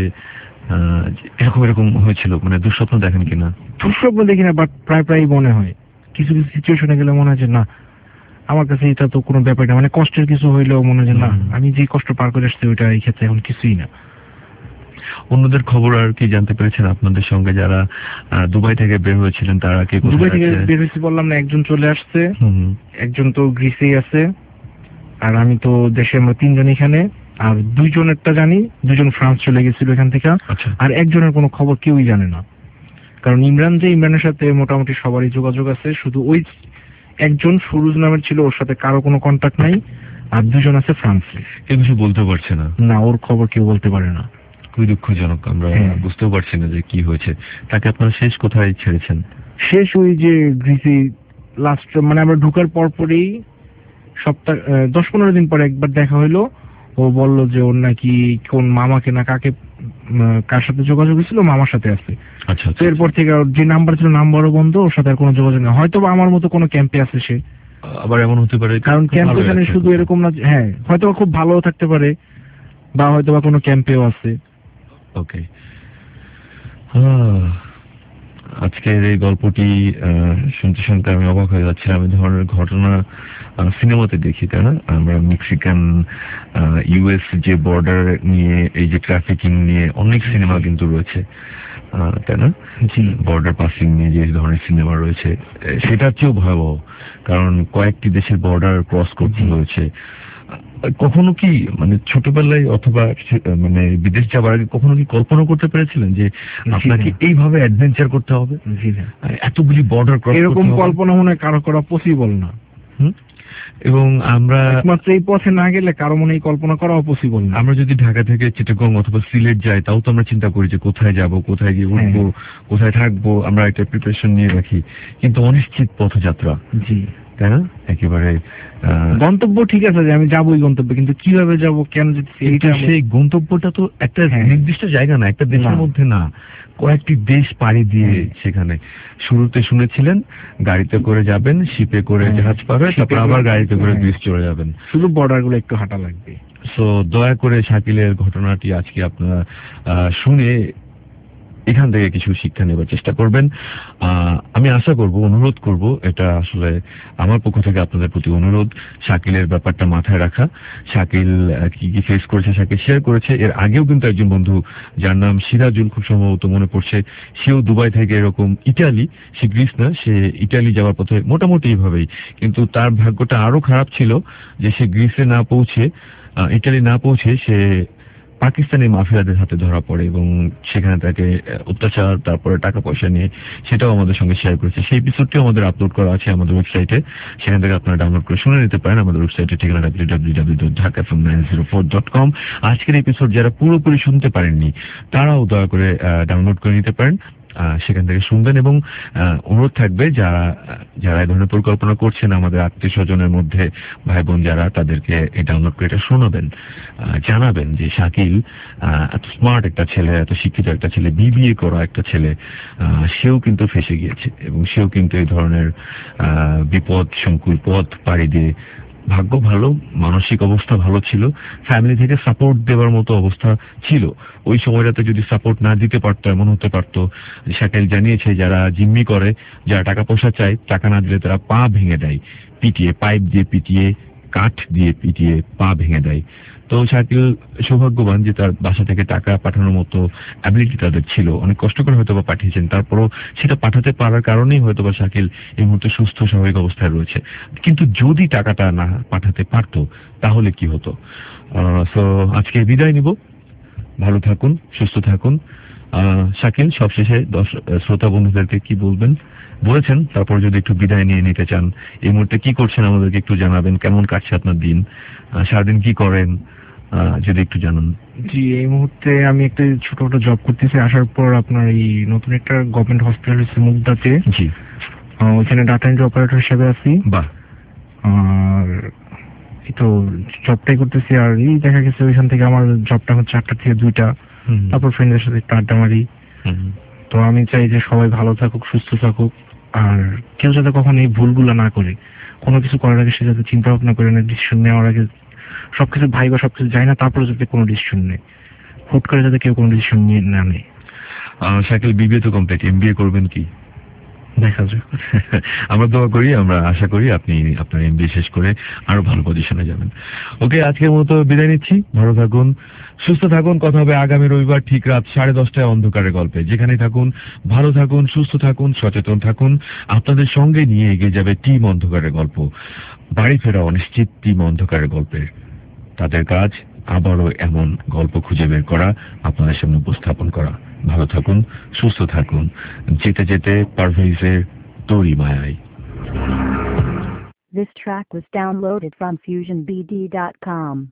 এরকম এরকম হয়েছিল? মানে দুঃস্বপ্ন দেখেন কিনা? দুঃস্বপ্ন দেখি না, বাট প্রায় প্রায় মনে হয়, কিছু কিছু সিচুয়েশনে গেলে মনে হয় যে না, আমার কাছে এটা তো কোনো ব্যাপার না। মানে কষ্টের কিছু হইলেও মনে হয় যে না, আমি যে কষ্ট পার করে আসছি ওইটা এই ক্ষেত্রে এখন কিছুই না। অন্যদের খবর আর কি জানতে পেরেছেন আপনাদের সঙ্গে যারা দুবাই থেকে বের হয়েছিলেন? তারা কি দুবাই থেকে বের হয়েছে বললাম না, একজন চলে আসছে, একজন তো গ্রিসেই আছে, আর আমি তো দেশে, আমরা তিনজন এখানে, আর দুইজনেরটা জানি, দুজন ফ্রান্স চলে গেছিল এখান থেকে, আর একজনের কোনো খবর কেউই জানে না। কারণ ইমরানের সাথে মোটামুটি সবারই যোগাযোগ আছে, শুধু ওই একজন সুরুজ নামের ছিল, ওর সাথে কারো কোনো কন্ট্যাক্ট নাই, আর দুজন আছে ফ্রান্সে। কেউ কিছু বলতে পারছে না? না, ওর খবর কেউ বলতে পারে না। খুবই দুঃখজনক, আমরা বুঝতেও পারছি না যে কি হয়েছে। তাকে আপনারা শেষ কোথায় ছেড়েছেন? শেষ ওই যে গ্রিসে লাস্ট, মানে আমরা ঢুকার পরপরই সপ্তাহ 10-15 দিন পরে একবার দেখা হইলো। ও বললো যে ওর নাকি কোন মামাকে না কাকে, কার সাথে যোগাযোগ হয়েছিল, মামার সাথে আছে। আচ্ছা, তো এরপর থেকে ওর যে নাম্বার ছিল নাম্বারও বন্ধ, ওর সাথে আর কোনো যোগাযোগ নেই। হয়তো বা আমার মতো কোনো ক্যাম্পে আছে সে, আবার এমন হতে পারে, কারণ ক্যাম্প এখানে শুধু এরকম না। হ্যাঁ, হয়তো খুব ভালো থাকতে পারে, বা হয়তো বা কোনো ক্যাম্পেও আছে। ওকে, আজকের এই গল্পটি শুনতে শুনতে আমি অবাক হয়ে যাচ্ছিলাম। এই ধরনের ঘটনা সিনেমাতে দেখি, তাই না? আমরা মেক্সিকান ইউএস যে বর্ডার নিয়ে, এই যে ট্রাফিকিং নিয়ে অনেক সিনেমা কিন্তু রয়েছে, তাই না? বর্ডার পাসিং নিয়ে যে ধরনের সিনেমা রয়েছে, সেটার চেয়েও ভয়াবহ, কারণ কয়েকটি দেশের বর্ডার ক্রস করতে হয়েছে। কখনো কি মানে ছোটবেলায় অথবা মানে বিদেশ যাওয়ার আগে কখনো কি কল্পনা করতে পেরেছিলেন যে আপনাকে এইভাবে অ্যাডভেঞ্চার করতে হবে, এতগুলি বর্ডার ক্রস? এরকম কল্পনা মনে হয় কারো করা পসিবল না। এবং আমরা একমাত্র এই পথে না গেলে কারো মনে এই কল্পনা করাও পসিবল না। আমরা যদি ঢাকা থেকে চিটাগং অথবা সিলেট যাই, তাও তো আমরা চিন্তা করি যে কোথায় যাব, কোথায় গিয়ে উঠবো, কোথায় থাকবো, আমরা একটা প্রিপারেশন নিয়ে রাখি। কিন্তু অনিশ্চিত পথযাত্রা, জি, তাই না? একেবারে গন্তব্য ঠিক আছে যে আমি যাবোই গন্তব্যে, কিন্তু কিভাবে যাব, কেন যেতে, সেই গন্তব্যটা তো একটা নির্দিষ্ট জায়গা না, একটা দেশের মধ্যে না, কয়েকটি দেশ পাড়ি দিয়ে সেখানে। শুরুতে শুনেছিলেন গাড়িতে করে যাবেন, শিপে করে জাহাজ পার হয়ে, তারপর আবার গাড়িতে করে ব্রিজ চলে যাবেন, শুধু বর্ডার গুলো একটু হাঁটা লাগবে। সো দয়া করে শাকিলের ঘটনাটি আজকে আপনারা শুনে এখান থেকে কিছু শিক্ষা নেবার চেষ্টা করবেন। আমি আশা করব, অনুরোধ করব, এটা আসলে আমার পক্ষ থেকে আপনাদের প্রতি অনুরোধ, শাকিলের ব্যাপারটা মাথায় রাখা। শাকিল কি কি ফেস করেছে শাকিল শেয়ার করেছে। এর আগেও কিন্তু একজন বন্ধু যার নাম সিরাজুল, খুব সম্ভবত মনে পড়ছে, সেও দুবাই থেকে এরকম ইটালি, সে গ্রিস না, সে ইটালি যাওয়ার পথে মোটামুটি এইভাবেই, কিন্তু তার ভাগ্যটা আরো খারাপ ছিল যে সে গ্রিসে না পৌঁছে, ইটালি না পৌঁছে সে পাকিস্তানি মাফিয়াদের হাতে ধরা পড়ে এবং সেখানে তাকে অত্যাচার, তারপরে টাকা পয়সা নিয়ে, সেটাও আমাদের সঙ্গে শেয়ার করেছে। সেই এপিসোডটিও আমাদের আপলোড করা আছে আমাদের ওয়েবসাইটে, সেখান থেকে আপনারা ডাউনলোড করে শুনে নিতে পারেন। আমাদের ওয়েবসাইটে ঠিকানা www.dhakafm904.com। আজকের এপিসোড যারা পুরোপুরি শুনতে পারেননি তারাও দয়া করে ডাউনলোড করে নিতে পারেন, সেখান থেকে শুনবেন। এবং অনুরোধ থাকবে যারা যারা এই ধরনের পরিকল্পনা করছেন, আমাদের আত্মীয় স্বজনের মধ্যে ভাই বোন যারা, তাদেরকে এই ডাউনলোড করে এটা শোনাবেন, জানাবেন যে শাকিল এত স্মার্ট একটা ছেলে, এত শিক্ষিত একটা ছেলে, বিবিএ করা একটা ছেলে, সেও কিন্তু ফেসে গিয়েছে এবং সেও কিন্তু এই ধরনের বিপদ সংকুল পথ পাড়ি দিয়ে, ভাগ্য ভালো, মানসিক অবস্থা ভালো ছিল, ফ্যামিলি থেকে সাপোর্ট দেওয়ার মতো অবস্থা ছিল। ওই সময়টাতে যদি সাপোর্ট না দিতে পারতো, এমন হতে পারতো। শাকিল জানিয়েছে যারা জিম্মি করে, যারা টাকা পয়সা চায়, টাকা না দিলে তারা পা ভেঙে দেয়, পিটিয়ে, পাইপ দিয়ে পিটিয়ে, কাঠ দিয়ে পিটিয়ে পা ভেঙে দেয়। তো শাকিল সৌভাগ্যবান যে তার বাসা থেকে টাকা পাঠানোর মতো অ্যাবিলিটি তাদের ছিল, অনেক কষ্ট করে হয়তো বা পাঠিয়েছেন, তারপরও সেটা পাঠাতে পারার কারণেই হয়তো বা শাকিল এই মুহূর্তে সুস্থ স্বাভাবিক অবস্থায় রয়েছে। কিন্তু যদি টাকাটা না পাঠাতে পারতো তাহলে কি হতো? সো আজকে বিদায় নিব, ভালো থাকুন, সুস্থ থাকুন। শাকিল সবশেষে শ্রোতা বন্ধুদেরকে কি বলবেন? বলেছেন, তারপর যদি একটু বিদায় নিয়ে নিতে চান, এই মুহূর্তে কি করছেন আমাদেরকে একটু জানাবেন, কেমন কাটছে আপনার দিন, সারাদিন কি করেন, যদি একটু জানান। জি, এই মুহূর্তে আমি একটা ছোটখাটো জব করতেছি। আসার পর আপনার এই নতুন একটা গভর্নমেন্ট হসপিটাল হচ্ছে মুগদাতে, জি, ওইখানে ডাটা এন্ট্রি অপারেটর হিসেবে আছি। বাহ। আর এই তো জবটাই করতেছি। আর এই দেখা গেছে ওইখান থেকে আমার জবটা হচ্ছে 8টা থেকে 2টা, তারপর ফ্রেন্ডের সাথে একটু আড্ডা মারি। তো আমি চাই যে সবাই ভালো থাকুক, সুস্থ থাকুক, আর কেউ যাতে কখনো এই ভুলগুলো না করে, কোনো কিছু করার আগে সে যাতে চিন্তা ভাবনা করে না, ডিসিশন নেওয়ার আগে সবকিছু ভাইবা সবকিছু যায় না, তারপরে যাতে কোনো ডিসিশন নেয়, হুট করে যাতে কেউ কোনো ডিসিশন নিয়ে না নেয়। শাকিল বিবিএ তো কমপ্লিট, এমবিএ করবেন কি? দেখা যাক। আমরা দোয়া করি, আমরা আশা করি আপনি আপনার এমবিএ শেষ করে আরো ভালো পজিশনে যাবেন। ওকে, আজকের মতো বিদায় নিচ্ছি। ভালো থাকুন, সুস্থ থাকুন। কথা হবে আগামী রবিবার ঠিক রাত 10:30টায় অন্ধকারের গল্পে। যেখানেই থাকুন ভালো থাকুন, সুস্থ থাকুন, সচেতন থাকুন। আপনাদের সঙ্গে নিয়ে এগিয়ে যাবে টিম অন্ধকারের গল্প। বাড়ি ফেরা অনিশ্চিত টিম অন্ধকারের গল্পের তাদের কাজ আবারও এমন গল্প খুঁজে বের করা, আপনাদের সামনে উপস্থাপন করা। ভালো থাকুন, সুস্থ থাকুন। যেতে যেতে পারভেজের তোরি মায়ায়। This track was downloaded from FusionBD.com.